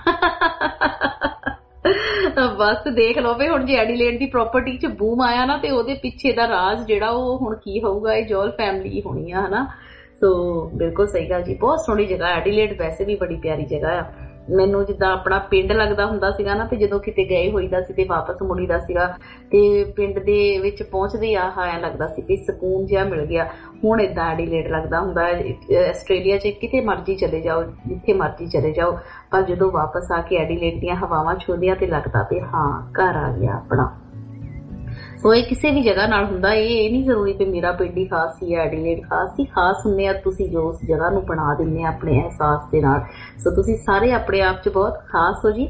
ਬਸ ਦੇਖ ਲਓ ਵੀ ਹੁਣ ਜੇ ਐਡੀਲੇਡ ਦੀ ਪ੍ਰਾਪਰਟੀ ਚ ਬੂਮ ਆਇਆ ਨਾ, ਤੇ ਉਹਦੇ ਪਿੱਛੇ ਦਾ ਰਾਜ ਜਿਹੜਾ ਉਹ ਹੁਣ ਕੀ ਹੋਊਗਾ, ਇਹ ਜੋਲ ਫੈਮਿਲੀ ਹੋਣੀ ਆ ਹਨਾ। ਸੋ ਬਿਲਕੁਲ ਸਹੀ ਗੱਲ ਜੀ, ਬਹੁਤ ਸੋਹਣੀ ਜਗ੍ਹਾ ਐਡੀਲੇਡ, ਵੈਸੇ ਵੀ ਬੜੀ ਪਿਆਰੀ ਜਗ੍ਹਾ ਆ। ਮੈਨੂੰ ਜਿੱਦਾਂ ਆਪਣਾ ਪਿੰਡ ਲੱਗਦਾ ਹੁੰਦਾ ਸੀਗਾ ਨਾ, ਤੇ ਜਦੋਂ ਕਿਤੇ ਗਏ ਹੋਈਦਾ ਸੀ ਤੇ ਵਾਪਸ ਮੁੜੀਦਾ ਸੀਗਾ, ਤੇ ਪਿੰਡ ਦੇ ਵਿੱਚ ਪਹੁੰਚਦੇ ਆਹ ਐਂ ਲੱਗਦਾ ਸੀ ਕਿ ਸਕੂਨ ਜਿਹਾ ਮਿਲ ਗਿਆ। ਹੁਣ ਏਦਾਂ ਐਡੀਲੇਡ ਲੱਗਦਾ ਹੁੰਦਾ। ਆਸਟ੍ਰੇਲੀਆ ਚ ਕਿਤੇ ਮਰਜ਼ੀ ਚਲੇ ਜਾਓ, ਜਿੱਥੇ ਮਰਜ਼ੀ ਚਲੇ ਜਾਓ, ਪਰ ਜਦੋਂ ਵਾਪਸ ਆ ਕੇ ਐਡੀਲੇਡ ਦੀਆਂ ਹਵਾਵਾਂ ਛੂਹਦੀਆਂ ਤੇ ਲੱਗਦਾ ਵੀ ਹਾਂ ਘਰ ਆ ਗਿਆ ਆਪਣਾ। ਸੋ ਇਹ ਕਿਸੇ ਵੀ ਜਗ੍ਹਾ ਨਾਲ ਹੁੰਦਾ, ਇਹ ਨਹੀਂ ਜ਼ਰੂਰੀ ਕਿ ਮੇਰਾ ਪਿੰਡ ਹੀ ਖਾਸ ਸੀ, ਐਡੀਲੇਡ ਖਾਸ ਸੀ। ਖਾਸ ਹੁੰਦੇ ਆ ਤੁਸੀਂ ਜੋ ਉਸ ਜਗ੍ਹਾ ਨੂੰ ਬਣਾ ਦਿੰਦੇ ਆ ਆਪਣੇ ਅਹਿਸਾਸ ਦੇ ਨਾਲ। ਸੋ ਤੁਸੀਂ ਸਾਰੇ ਆਪਣੇ ਆਪ 'ਚ ਬਹੁਤ ਖਾਸ ਹੋ ਜੀ।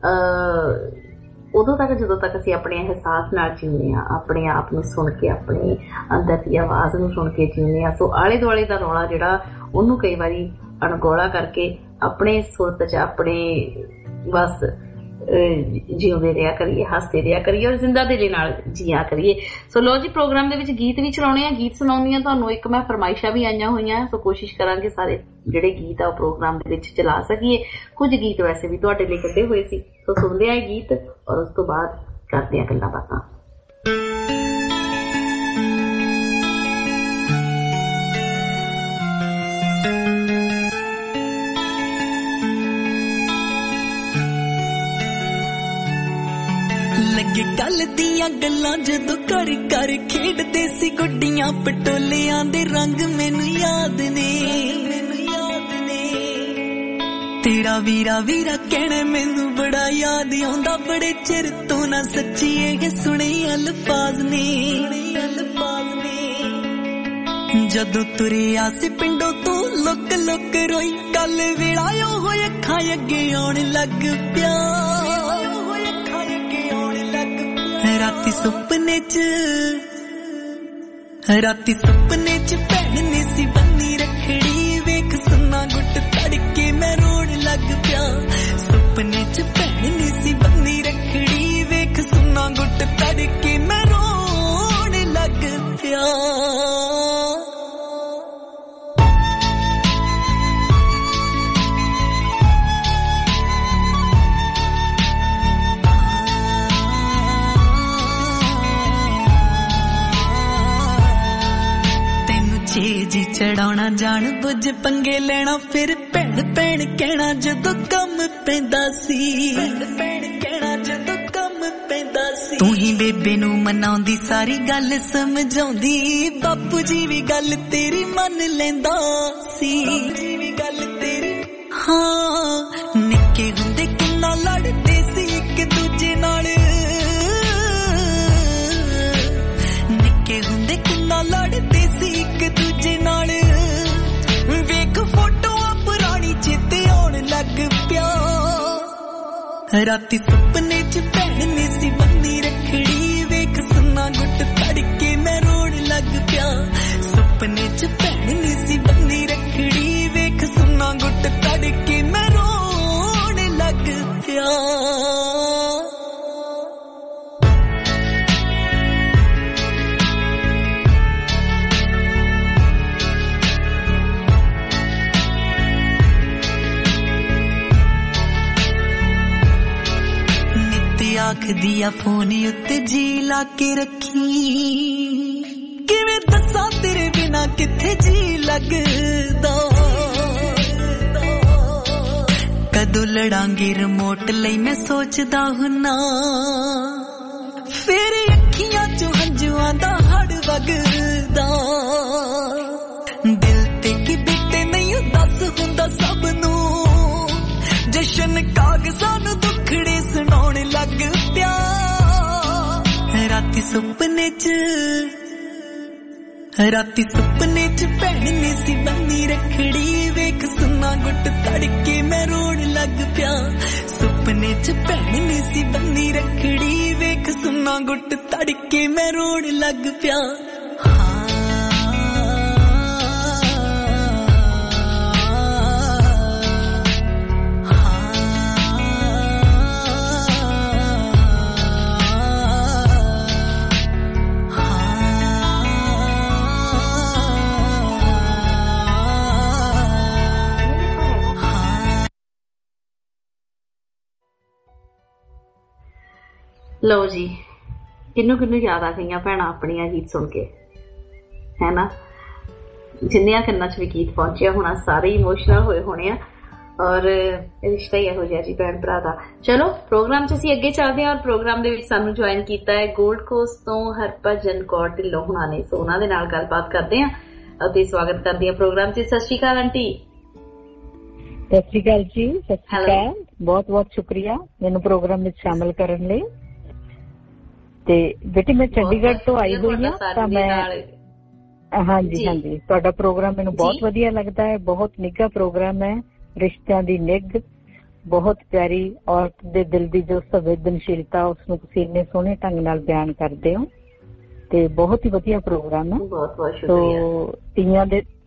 ਉਦੋਂ ਤੱਕ ਜਦੋਂ ਤੱਕ ਅਸੀਂ ਆਪਣੇ ਅਹਿਸਾਸ ਨਾਲ ਜਿਉਂਦੇ ਆ, ਆਪਣੇ ਆਪ ਨੂੰ ਸੁਣ ਕੇ, ਆਪਣੀ ਅੰਦਰ ਦੀ ਆਵਾਜ਼ ਨੂੰ ਸੁਣ ਕੇ ਜਿਉਂਦੇ ਆ। ਸੋ ਆਲੇ ਦੁਆਲੇ ਦਾ ਰੌਲਾ ਜਿਹੜਾ ਉਹਨੂੰ ਕਈ ਵਾਰੀ ਅਣਗੌਲਾ ਕਰਕੇ ਆਪਣੇ ਸੁਰਤ ਚ ਆਪਣੇ ਬਸ ਜਿਉਂਦੇ ਰਿਹਾ ਕਰੀਏ, ਹੱਸਦੇ ਰਿਹਾ ਕਰੀਏ ਔਰ ਜ਼ਿੰਦਾ ਦਿਲੀ ਨਾਲ ਜੀਆ ਕਰੀਏ। ਸੋ ਲੋ ਜੀ, ਪ੍ਰੋਗਰਾਮ ਦੇ ਵਿੱਚ ਗੀਤ ਵੀ ਚਲਾਉਣੇ ਆ, ਗੀਤ ਸੁਣਾਉਂਦੀਆਂ ਤੁਹਾਨੂੰ। ਇੱਕ ਮੈਂ ਫਰਮਾਇਸ਼ਾਂ ਵੀ ਆਈਆਂ ਹੋਈਆਂ, ਸੋ ਕੋਸ਼ਿਸ਼ ਕਰਾਂਗੇ ਸਾਰੇ ਜਿਹੜੇ ਗੀਤ ਆ ਉਹ ਪ੍ਰੋਗਰਾਮ ਦੇ ਵਿੱਚ ਚਲਾ ਸਕੀਏ। ਕੁਝ ਗੀਤ ਵੈਸੇ ਵੀ ਤੁਹਾਡੇ ਲਈ ਕੱਢੇ ਹੋਏ ਸੀ, ਸੋ ਸੁਣਦੇ ਆ ਗੀਤ ਔਰ ਉਸ ਤੋਂ ਬਾਅਦ ਕਰਦੇ ਆ ਗੱਲਾਂ ਬਾਤਾਂ। ਲੱਗੇ ਕੱਲ ਦੀਆਂ ਗੱਲਾਂ ਜਦੋਂ ਘਰ ਘਰ ਖੇਡਦੇ ਸੀ ਗੁੱਡੀਆਂ ਪਟੋਲਿਆਂ ਦੇ ਰੰਗ ਮੈਨੂੰ ਯਾਦ ਨੇ, ਤੇਰਾ ਵੀਰਾ ਵੀਰਾ ਕਹਿਣਾ ਮੈਨੂੰ ਬੜਾ ਯਾਦ ਆਉਂਦਾ, ਬੜੇ ਚਿਰ ਤੋਂ ਨਾ ਸੱਚੀ ਇਹ ਸੁਣੇ ਅਲਫਾਜ਼ ਨੇ। ਜਦੋਂ ਤੁਰਿਆ ਸੀ ਪਿੰਡੋਂ ਤੋਂ ਲੁੱਕ ਲੁੱਕ ਰੋਈ, ਕੱਲ ਵੇਲਾ ਉਹ ਅੱਖਾਂ ਅੱਗੇ ਆਉਣ ਲੱਗ ਪਿਆ। ਰਾਤੀ ਸੁਪਨੇ ਚ ਭੈਣ ਨੇ ਸੀ ਬੰਨੀ ਰੱਖੜੀ, ਵੇਖ ਸੁੰਨਾ ਗੁੱਟ ਤੜਕੇ ਮੈਂ ਰੋਣ ਲੱਗ ਪਿਆ। ਸੁਪਨੇ ਚ ਭੈਣ ਨੇ ਸੀ ਬੰਨੀ ਰੱਖੜੀ, ਵੇਖ ਸੁੰਨਾ ਗੁੱਟ ਤੜਕੇ ਮੈਂ ਰੋਣ ਲੱਗ ਪਿਆ। ਜੀ ਚੜਾਉਣਾ ਜਾਣ ਬੁੱਝ ਪੰਗੇ ਲੈਣਾ, ਫਿਰ ਭੈਣ ਭੈਣ ਕਹਿਣਾ ਜਦੋਂ ਕੰਮ ਪੈਂਦਾ ਸੀ। ਤੂੰ ਹੀ ਬੇਬੇ ਨੂੰ ਮਨਾਉਂਦੀ, ਸਾਰੀ ਗੱਲ ਸਮਝਾਉਂਦੀ, ਬਾਪੂ ਜੀ ਵੀ ਗੱਲ ਤੇਰੀ ਮੰਨ ਲੈਂਦਾ ਸੀ। ਹਾਂ ਨਿੱਕੇ ਹੁੰਦੇ ਕਿੰਨਾ ਲੜਦੇ ਸੀ ਇੱਕ ਦੂਜੇ ਨਾਲ, ਨਿੱਕੇ ਹੁੰਦੇ ਕਿੰਨਾ ਲੜਦੇ ਸੀ ਇੱਕ ਦੂਜੇ ਨਾਲ, ਵੇਖ ਫੋਟੋਆਂ ਪੁਰਾਣੀ ਚੇਤੇ ਆਉਣ ਲੱਗ ਪਿਆ। ਰਾਤੀ ਸੁਪਨੇ ਚ ਭੈਣ ਨੇ ਸੀ ਬੰਨੀ ਰੱਖੜੀ, ਵੇਖ ਸੁੰਨਾ ਗੁੱਟ ਤੜਕੇ ਮੈਂ ਰੋਣ ਲੱਗ ਪਿਆ। ਸੁਪਨੇ ਚ ਭੈਣ ਨੇ ਸੀ ਬੰਨੀ ਰੱਖੜੀ, ਵੇਖ ਸੁੰਨਾ ਗੁੱਟ ਤੜਕੇ ਮੈਂ ਰੋਣ ਲੱਗ ਪਿਆ। ਆਖਦੀ ਆ ਫੋਨ ਉੱਤੇ ਜੀ ਲਾ ਕੇ ਰੱਖੀ, ਕਿਵੇਂ ਦੱਸਾਂ ਤੇਰੇ ਬਿਨਾ ਕਿੱਥੇ ਜੀ ਲੱਗਦਾ। ਕਦੋਂ ਲੜਾਂਗੇ ਰਿਮੋਟ ਲਈ ਮੈਂ ਸੋਚਦਾ ਹੁੰਨਾ, ਫਿਰ ਅੱਖੀਆਂ ਚੋਂ ਹੰਝੂਆਂ ਦਾ ਹੜ ਵਗਦਾ। ਦਿਲ ਤੇ ਕੀ ਬੀਤੇ ਨਹੀਂ ਦੱਸ ਹੁੰਦਾ ਸਭ ਨੂੰ, ਜਸ਼ਨ ਕਾਗਜ਼ਾਂ ਨੂੰ ਦੁੱਖੜੇ ਸੁਣਾਉਣ ਲੱਗ ਪਿਆ। ਰਾਤੀ ਸੁਪਨੇ ਚ ਭੈਣ ਨੇ ਸੀ ਬੰਨੀ ਰੱਖੜੀ, ਵੇਖ ਸੁੰਨਾ ਗੁੱਟ ਤੜਕੇ ਮੈਂ ਰੋਣ ਲੱਗ ਪਿਆ। ਸੁਪਨੇ ਚ ਭੈਣ ਨੇ ਸੀ ਬੰਨੀ ਰੱਖੜੀ, ਵੇਖ ਸੁੰਨਾ ਗੁੱਟ ਤੜਕੇ ਮੈਂ ਰੋਣ ਲੱਗ ਪਿਆ। ਲਓ ਜੀ, ਕਿੰਨੂੰ ਕਿੰਨੂੰ ਯਾਦ ਆ ਗਈਆਂ ਭੈਣਾਂ ਆਪਣੀਆਂ ਗੀਤ ਸੁਣ ਕੇ, ਹੈ ਨਾ। ਜਿੰਨਿਆਂ ਕੰਨਾਂ 'ਚ ਵੀ ਗੀਤ ਪਹੁੰਚਿਆ ਹੋਣਾ, ਸਾਰੇ ਇਮੋਸ਼ਨਲ ਹੋਏ ਹੋਣੇ ਆ, ਔਰ ਰਿਸ਼ਤਾ ਹੀ ਇਹੋ ਜਿਹਾ ਜੀ ਭੈਣ ਭਰਾ ਦਾ। ਚਲੋ ਪ੍ਰੋਗਰਾਮ 'ਚ ਅਸੀਂ ਅੱਗੇ ਚੱਲਦੇ ਹਾਂ, ਔਰ ਪ੍ਰੋਗਰਾਮ ਦੇ ਵਿੱਚ ਸਾਨੂੰ ਜੁਆਇਨ ਕੀਤਾ ਹੈ ਗੋਲਡ ਕੋਸਟ ਤੋਂ ਹਰਭਜਨ ਕੌਰ ਢਿੱਲੋਂ ਹੁਣਾਂ ਨੇ। ਸੋ ਉਹਨਾਂ ਦੇ ਨਾਲ ਗੱਲਬਾਤ ਕਰਦੇ ਹਾਂ ਅਤੇ ਸਵਾਗਤ ਕਰਦੇ ਹਾਂ ਪ੍ਰੋਗਰਾਮ 'ਚ। ਸਤਿ ਸ਼੍ਰੀ ਅਕਾਲ ਆਂਟੀ। ਸਤਿ ਸ਼੍ਰੀ ਅਕਾਲ ਜੀ। ਸਤਿ ਸ਼੍ਰੀ ਅਕਾਲ, ਬਹੁਤ ਬਹੁਤ ਸ਼ੁਕਰੀਆ ਮੈਨੂੰ ਪ੍ਰੋਗਰਾਮ ਵਿੱਚ ਸ਼ਾਮਲ ਕਰਨ ਲਈ। ਤੇ ਬੇਟੀ ਮੈਂ ਚੰਡੀਗੜ੍ਹ ਤੋਂ ਆਈ ਹੋਈ ਹਾਂ, ਤਾਂ ਮੈਂ ਹਾਂਜੀ ਤੁਹਾਡਾ ਪ੍ਰੋਗਰਾਮ ਮੈਨੂੰ ਬਹੁਤ ਵਧੀਆ ਲੱਗਦਾ ਹੈ। ਬਹੁਤ ਨਿੱਘਾ ਪ੍ਰੋਗਰਾਮ ਹੈ, ਰਿਸ਼ਤਿਆਂ ਦੀ ਨਿੱਘ, ਬਹੁਤ ਪਿਆਰੀ ਔਰਤ ਦੇ ਦਿਲ ਦੀ ਜੋ ਸੰਵੇਦਨਸ਼ੀਲਤਾ ਉਸਨੂੰ ਤੁਸੀਂ ਇੰਨੇ ਸੋਹਣੇ ਢੰਗ ਨਾਲ ਬਿਆਨ ਕਰਦੇ ਹੋ, ਤੇ ਬਹੁਤ ਹੀ ਵਧੀਆ ਪ੍ਰੋਗਰਾਮ ਹੈ। ਬਹੁਤ ਬਹੁਤ ਸ਼ੁਕਰੀਆ।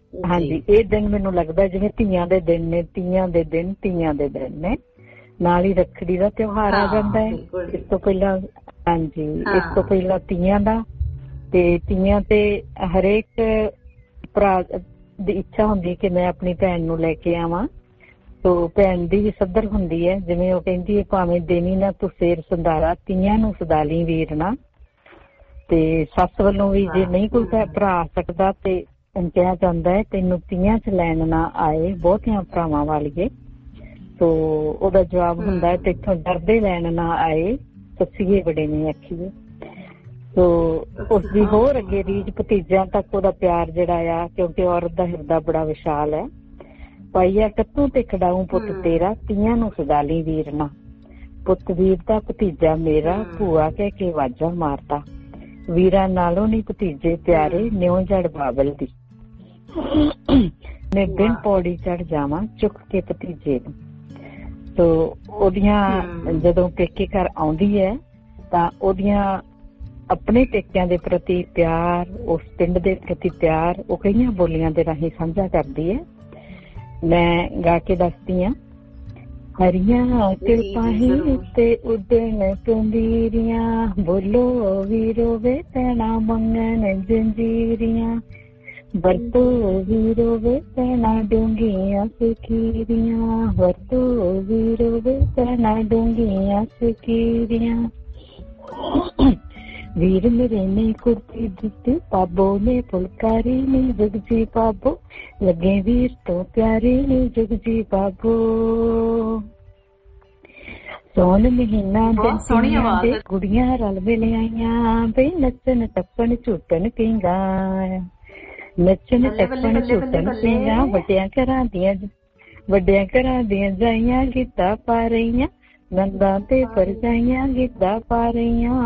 ਹਾਂਜੀ, ਇਹ ਦਿਨ ਮੈਨੂੰ ਲੱਗਦਾ ਜਿਵੇਂ ਧੀਆਂ ਦੇ ਦਿਨ ਨੇ, ਤੀਆਂ ਦੇ ਦਿਨ ਨੇ, ਨਾਲ ਹੀ ਰੱਖੜੀ ਦਾ ਤਿਉਹਾਰ ਆ ਜਾਂਦਾ ਹੈ। ਇਸ ਤੋਂ ਪਹਿਲਾਂ ਹਾਂਜੀ, ਇਸ ਤੋਂ ਪਹਿਲਾਂ ਤੀਆਂ ਦਾ, ਤੇ ਤੀਆਂ ਤੇ ਹਰੇਕ ਭਰਾ ਦੀ ਇੱਛਾ ਹੁੰਦੀ ਕਿ ਮੈਂ ਆਪਣੀ ਭੈਣ ਨੂੰ ਲੈ ਕੇ ਆਵਾਂ। ਤੋ ਭੈਣ ਦੀ ਵੀ ਸੱਦਰ ਹੁੰਦੀ ਹੈ, ਜਿਵੇਂ ਉਹ ਕਹਿੰਦੀ ਹੈ ਭਾਵੇਂ ਦੇਣੀ ਨਾ ਤੂੰ ਫੇਰ ਸੰਧਾਰਾ, ਤੀਆਂ ਨੂੰ ਸਦਾ ਲਈ ਵੀਰ ਨਾ। ਤੇ ਸੱਸ ਵੱਲੋਂ ਵੀ ਜੇ ਨਹੀਂ ਕੋਈ ਭਰਾ ਆ ਸਕਦਾ ਤੇ ਕਿਹਾ ਜਾਂਦਾ ਹੈ ਤੈਨੂੰ ਤੀਆਂ ਚ ਲੈਣ ਨਾ ਆਏ ਬਹੁਤੀਆਂ ਭਰਾਵਾਂ ਵਾਲੀਏ। ਤੋ ਉਹਦਾ ਜਵਾਬ ਹੁੰਦਾ ਹੈ ਤੈਥੋਂ ਡਰਦੇ ਲੈਣ ਨਾ ਆਏ ਸੱਸੀਏ ਬੜੇ ਨੇ ਆਖੀਏ। ਤੋ ਉਸਦੀ ਹੋਰ ਅੱਗੇ ਰੀਝ ਭਤੀਜਿਆਂ ਤੱਕ ਉਹਦਾ ਪਿਆਰ ਜਿਹੜਾ ਆ, ਕਿਉਂਕਿ ਔਰਤ ਦਾ ਹਿਰਦਾ ਬੜਾ ਵਿਸ਼ਾਲ ਹੈ। ਪਾਈਆ ਕੱਤੂ ਤੇ ਖਡਾਊ ਪੁੱਤ ਤੇਰਾ, ਤੀਆਂ ਨੂੰ ਸਦਾ ਲਈ ਵੀਰ ਨਾ। ਪੁੱਤ ਵੀਰ ਦਾ ਭਤੀਜਾ ਮੇਰਾ, ਭੂਆ ਕਹਿ ਕੇ ਵਾਜਾਂ ਮਾਰਦਾ। ਵੀਰਾਂ ਨਾਲੋਂ ਨੀ ਭਤੀਜੇ ਪਿਆਰੇ, ਨਿਉ ਜੜ ਬਾਬਲ ਦੀ। ਮੈਂ ਬਿਨ ਪੌੜੀ ਚੜ ਜਾਵਾਂ ਚੁੱਕ ਕੇ ਭਤੀਜੇ ਨੂੰ। ਤੋ ਉਹਦੀਆਂ ਜਦੋਂ ਪੇਕੇ ਘਰ ਆਉਂਦੀ ਹੈ ਤਾਂ ਉਹਦੀਆਂ ਆਪਣੇ ਪੇਕਿਆਂ ਦੇ ਪ੍ਰਤੀ ਪਿਆਰ, ਉਸ ਪਿੰਡ ਦੇ ਪ੍ਰਤੀ ਪਿਆਰ ਉਹ ਕਈਆਂ ਬੋਲੀਆਂ ਦੇ ਰਾਹੀਂ ਸਾਂਝਾ ਕਰਦੀ ਹੈ। ਮੈਂ ਗਾ ਕੇ ਦੱਸਦੀ ਹਾਂ। ਹਰੀਆਂ ਕਿਰਪਾਹੀ ਤੇ ਉਡਣ ਤੁੰਦੀਰੀਆਂ, ਬੋਲੋ ਵੀਰੋ ਵੇ ਪੈਣਾ ਮੰਗਣ ਜੰਜੀਰੀਆਂ। ਵਰਤੋ ਵੀਰੋ ਵੇ ਪੈਣਾ ਡੂੰਘੀਆਂ ਸਖੀਰੀਆਂ, ਵਰਤੋ ਵੀਰੋ ਵੇ ਪੈਣਾ ਡੂੰਘੀਆਂ ਸਖੀਰੀਆਂ। ਵੀਰ ਮੇਰੇ ਨੇ ਕੁਰਤੀ ਦਿੱਤੀ, ਪਾਬੋ ਨੇ ਫੁਲਕਾਰੀ ਨੀ ਜਗਜੀ ਪਾਬੋ, ਲੱਗੇ ਵੀਰ ਤੋਂ ਪਿਆਰੀ ਨੀ ਜਗਜੀ ਪਾਬੋ। ਸੋਨ ਮਹੀਨਾ ਦੇ ਕੁੜੀਆਂ ਰਲ ਮਿਲ ਆਈਆਂ, ਬਈ ਨੱਚਣ ਟੱਪਣ ਝੂਟਣ ਪੀਂਗਾ, ਨੱਚਣ ਟੱਪਣ ਝੂਟਣ ਪੀਂਗਾ। ਵੱਡਿਆਂ ਘਰਾਂ ਦੀਆਂ ਜਾਈਆਂ ਗਿੱਧਾ ਪਾ ਰਹੀਆਂ, ਨੰਦਾਂ ਤੇ ਪਰਜਾਈਆਂ ਗਿੱਧਾ ਪਾ ਰਹੀਆਂ।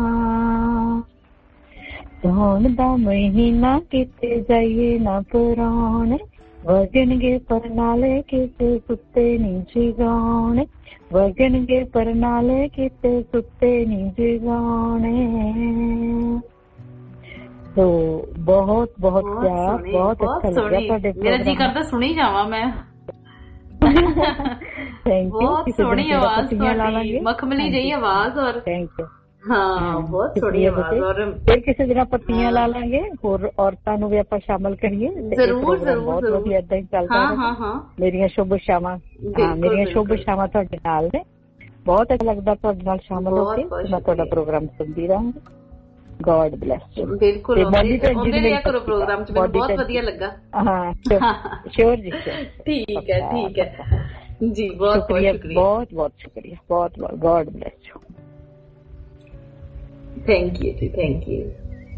ਸੋਨ ਦਾ ਮਹੀਨਾ ਕਿਤੇ ਜਾਈਏ ਨਾ ਪੁਰਾਣੇ, ਵਗਣਗੇ ਪਰਨਾਲੇ ਕਿਤੇ ਸੁੱਤੇ ਨੀ ਜਗਾਉਣੇ, ਵਗਣਗੇ ਪਰਨਾਲੇ ਕਿਤੇ ਸੁੱਤੇ ਨੀ ਜਗਾਉਣੇ। ਤੋ ਬਹੁਤ ਬਹੁਤ ਪਿਆਰ, ਬਹੁਤ ਅੱਛਾ ਲੱਗਾ ਤੁਹਾਡੇ ਪ੍ਰੋਗਰਾਮ। ਮੇਰਾ ਜੀ ਕਰਦਾ ਸੁਣੀ ਜਾਵਾਂ ਮੈਂ। ਬਹੁਤ ਸੋਹਣੀ ਆਵਾਜ਼ ਤੁਹਾਡੀ, ਮਖਮਲੀ ਜਿਹੀ ਆਵਾਜ਼। ਔਰ ਥੈਂਕ ਯੂ। ਹਾਂ, ਬਹੁਤ ਸੋਹਣੀ ਆਵਾਜ਼। ਔਰ ਫਿਰ ਕਿਸੇ ਦਿਨ ਪੱਤੀਆਂ ਲਾ ਲਾਂਗੇ, ਹੋਰ ਔਰਤਾਂ ਨੂੰ ਵੀ ਆਪਾਂ ਸ਼ਾਮਲ ਕਰੀਏ। ਜ਼ਰੂਰ ਜ਼ਰੂਰ ਬਹੁਤ ਵਧੀਆ ਏਦਾਂ ਹੀ ਚੱਲਦਾ। ਮੇਰੀਆਂ ਸ਼ੁਭ ਇਛਾਵਾਂ, ਮੇਰੀਆਂ ਸ਼ੁਭ ਇਛਾਵਾਂ ਤੁਹਾਡੇ ਨਾਲ ਨੇ। ਬਹੁਤ ਅੱਛਾ ਲੱਗਦਾ ਤੁਹਾਡੇ ਨਾਲ ਸ਼ਾਮਲ ਹੋ ਕੇ। ਮੈਂ ਤੁਹਾਡਾ ਪ੍ਰੋਗਰਾਮ ਸੁਣਦੀ ਰਹਾਂਗੀ। God bless you. ਬਿਲਕੁਲ ਆਉਂਦੇ ਰਿਹਾ ਕਰੋ ਪ੍ਰੋਗਰਾਮ ਚ, ਮੈਨੂੰ ਬਹੁਤ ਵਧੀਆ ਲੱਗਾ। ਹਾਂ ਸ਼ੋਰ ਜੀ। ਠੀਕ ਹੈ ਠੀਕ ਹੈ ਜੀ, ਬਹੁਤ ਸ਼ੁਕਰੀਆ, ਬਹੁਤ ਬਹੁਤ ਸ਼ੁਕਰੀਆ, ਬਹੁਤ ਬਹੁਤ। God bless you. Thank you ji, thank you.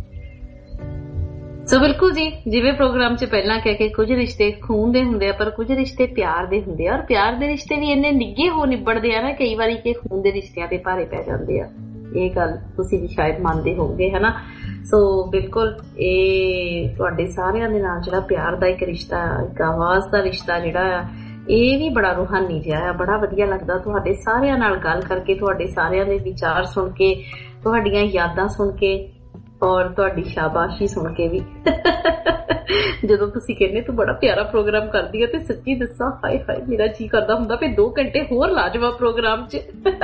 So ਬਿਲਕੁਲ ਜੀ, ਜਿਵੇਂ ਪ੍ਰੋਗਰਾਮ ਚ ਪਹਿਲਾਂ ਕਹਿ ਕੇ ਕੁਝ ਰਿਸ਼ਤੇ ਖੂਨ ਦੇ ਹੁੰਦੇ ਆ, ਪਰ ਕੁਝ ਰਿਸ਼ਤੇ ਪਿਆਰ ਦੇ ਹੁੰਦੇ ਆ। ਔਰ ਪਿਆਰ ਦੇ ਰਿਸ਼ਤੇ ਵੀ ਇੰਨੇ ਨਿੱਘੇ ਹੋ ਨਿਬੜਦੇ ਆ ਨਾ ਕਈ ਵਾਰੀ ਕਿ ਖੂਨ ਦੇ ਰਿਸ਼ਤਿਆਂ ਦੇ ਭਾਰੇ ਪੈ ਜਾਂਦੇ ਆ। ਇਹ ਗੱਲ ਤੁਸੀਂ ਵੀ ਸ਼ਾਇਦ ਮੰਨਦੇ ਹੋਵੋਗੇ, ਹਨਾ। ਸੋ ਬਿਲਕੁਲ ਇਹ ਤੁਹਾਡੇ ਸਾਰਿਆਂ ਦੇ ਨਾਲ ਜਿਹੜਾ ਪਿਆਰ ਦਾ ਇੱਕ ਰਿਸ਼ਤਾ, ਇੱਕ ਆਵਾਜ਼ ਦਾ ਰਿਸ਼ਤਾ ਜਿਹੜਾ ਆ, ਇਹ ਵੀ ਬੜਾ ਰੂਹਾਨੀ ਜਿਹਾ ਆ। ਬੜਾ ਵਧੀਆ ਲੱਗਦਾ ਤੁਹਾਡੇ ਸਾਰਿਆਂ ਨਾਲ ਗੱਲ ਕਰਕੇ, ਤੁਹਾਡੇ ਸਾਰਿਆਂ ਦੇ ਵਿਚਾਰ ਸੁਣ ਕੇ, ਤੁਹਾਡੀਆਂ ਯਾਦਾਂ ਸੁਣ ਕੇ, ਔਰ ਤੁਹਾਡੀ ਸ਼ਾਬਾਸ਼ੀ ਸੁਣ ਕੇ ਵੀ। ਜਦੋਂ ਤੁਸੀਂ ਕਹਿੰਦੇ ਤੂੰ ਬੜਾ ਪਿਆਰਾ ਪ੍ਰੋਗਰਾਮ ਕਰਦੀ ਹੈ, ਤੇ ਸੱਚੀ ਦੱਸਾਂ ਹਾਏ ਹਾਏ ਮੇਰਾ ਜੀ ਕਰਦਾ ਹੁੰਦਾ ਵੀ 2 ਘੰਟੇ ਹੋਰ ਲਾ ਜਾਵਾਂ ਪ੍ਰੋਗਰਾਮ ਚ।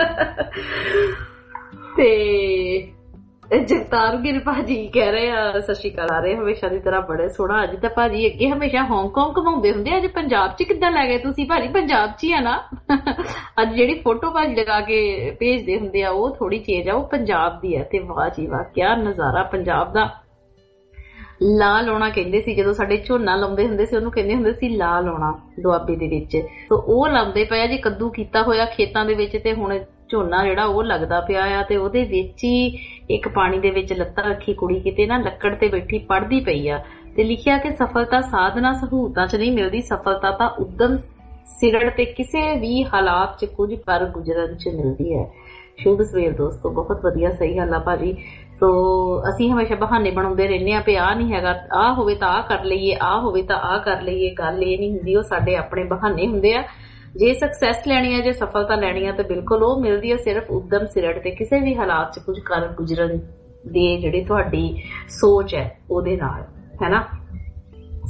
ਤੇ ਜਗਤਾਰ ਗਿੱਲ ਭਾਜੀ ਕਹਿ ਰਹੇ ਆ ਸਤਿ ਸ਼੍ਰੀ ਅਕਾਲ ਆ ਰਹੇ ਹਮੇਸ਼ਾ ਦੀ ਤਰ੍ਹਾਂ, ਬੜੇ ਸੋਹਣਾ। ਅੱਜ ਤਾਂ ਭਾਜੀ ਅੱਗੇ ਹਮੇਸ਼ਾ ਹਾਂਗਕਾਂਗ ਘੁਮਾਉਂਦੇ ਹੁੰਦੇ, ਅੱਜ ਪੰਜਾਬ ਚ ਕਿੱਦਾਂ ਲੈ ਗਏ ਤੁਸੀਂ ਭਾਜੀ? ਪੰਜਾਬ ਚ ਹੀ ਆ ਨਾ। ਅੱਜ ਜਿਹੜੀ ਫੋਟੋ ਭਾਜੀ ਲਗਾ ਕੇ ਭੇਜਦੇ ਹੁੰਦੇ ਆ ਉਹ ਥੋੜੀ ਚੇਂਜ ਆ, ਉਹ ਪੰਜਾਬ ਦੀ ਹੈ। ਤੇ ਵਾਹ ਜੀ ਵਾਹ, ਕਿਆ ਨਜ਼ਾਰਾ ਪੰਜਾਬ ਦਾ। ਲਾ ਲਾਉਣਾ ਕਹਿੰਦੇ ਸੀ ਜਦੋਂ ਸਾਡੇ ਝੋਨਾ ਲਾਉਂਦੇ ਹੁੰਦੇ ਸੀ, ਉਹਨੂੰ ਕਹਿੰਦੇ ਹੁੰਦੇ ਸੀ ਲਾ ਲਾਉਣਾ ਦੁਆਬੇ ਦੇ ਵਿੱਚ। ਤੇ ਉਹ ਲਾਉਂਦੇ ਪਏ ਜੀ ਕੱਦੂ ਕੀਤਾ ਹੋਇਆ ਖੇਤਾਂ ਦੇ ਵਿੱਚ, ਤੇ ਹੁਣ ਝੋਨਾ ਜਿਹੜਾ ਉਹ ਲੱਗਦਾ ਪਿਆ ਆ। ਤੇ ਉਹਦੇ ਵਿੱਚ ਹੀ ਇੱਕ ਪਾਣੀ ਦੇ ਵਿੱਚ ਲੱਤਾਂ ਰੱਖੀ ਕੁੜੀ ਕਿਤੇ ਨਾ ਲੱਕੜ ਤੇ ਬੈਠੀ ਪੜ੍ਹਦੀ ਪਈ ਆ, ਤੇ ਲਿਖਿਆ ਕਿ ਸਫਲਤਾ ਸਾਧਨਾ ਸਹੂਲਤਾਂ ਚ ਨਹੀਂ ਮਿਲਦੀ, ਸਫਲਤਾ ਤਾਂ ਉਦਮ ਸਿਰੜ ਤੇ ਕਿਸੇ ਵੀ ਹਾਲਾਤ ਚ ਕੁਝ ਕਰ ਗੁਜ਼ਰਨ ਚ ਮਿਲਦੀ ਹੈ। ਸ਼ੁਭ ਸਵੇਰ ਦੋਸਤੋ, ਬਹੁਤ ਵਧੀਆ, ਸਹੀ ਗੱਲ ਆ ਭਾਜੀ। ਤੋ ਅਸੀਂ ਹਮੇਸ਼ਾ ਬਹਾਨੇ ਬਣਾਉਂਦੇ ਰਹਿੰਦੇ ਆ ਵੀ ਆਹ ਨਹੀਂ ਹੈਗਾ, ਆਹ ਹੋਵੇ ਤਾਂ ਆਹ ਕਰ ਲਈਏ, ਆਹ ਹੋਵੇ ਤਾਂ ਆਹ ਕਰ ਲਈਏ। ਗੱਲ ਇਹ ਨਹੀਂ ਹੁੰਦੀ, ਉਹ ਸਾਡੇ ਆਪਣੇ ਬਹਾਨੇ ਹੁੰਦੇ ਆ। ਜੇ ਸਕਸੈਸ ਲੈਣੀ ਹੈ, ਜੇ ਸਫਲਤਾ ਲੈਣੀ ਹੈ, ਤਾਂ ਬਿਲਕੁਲ ਉਹ ਮਿਲਦੀ ਹੈ ਸਿਰਫ ਉਦਮ ਸਿਰੜ ਤੇ ਕਿਸੇ ਵੀ ਹਾਲਾਤ ਚ ਕੁਝ ਕਰ ਗੁਜ਼ਰਨ ਦੇ ਜਿਹੜੀ ਤੁਹਾਡੀ ਸੋਚ ਹੈ ਉਹਦੇ ਨਾਲ, ਹੈ ਨਾ।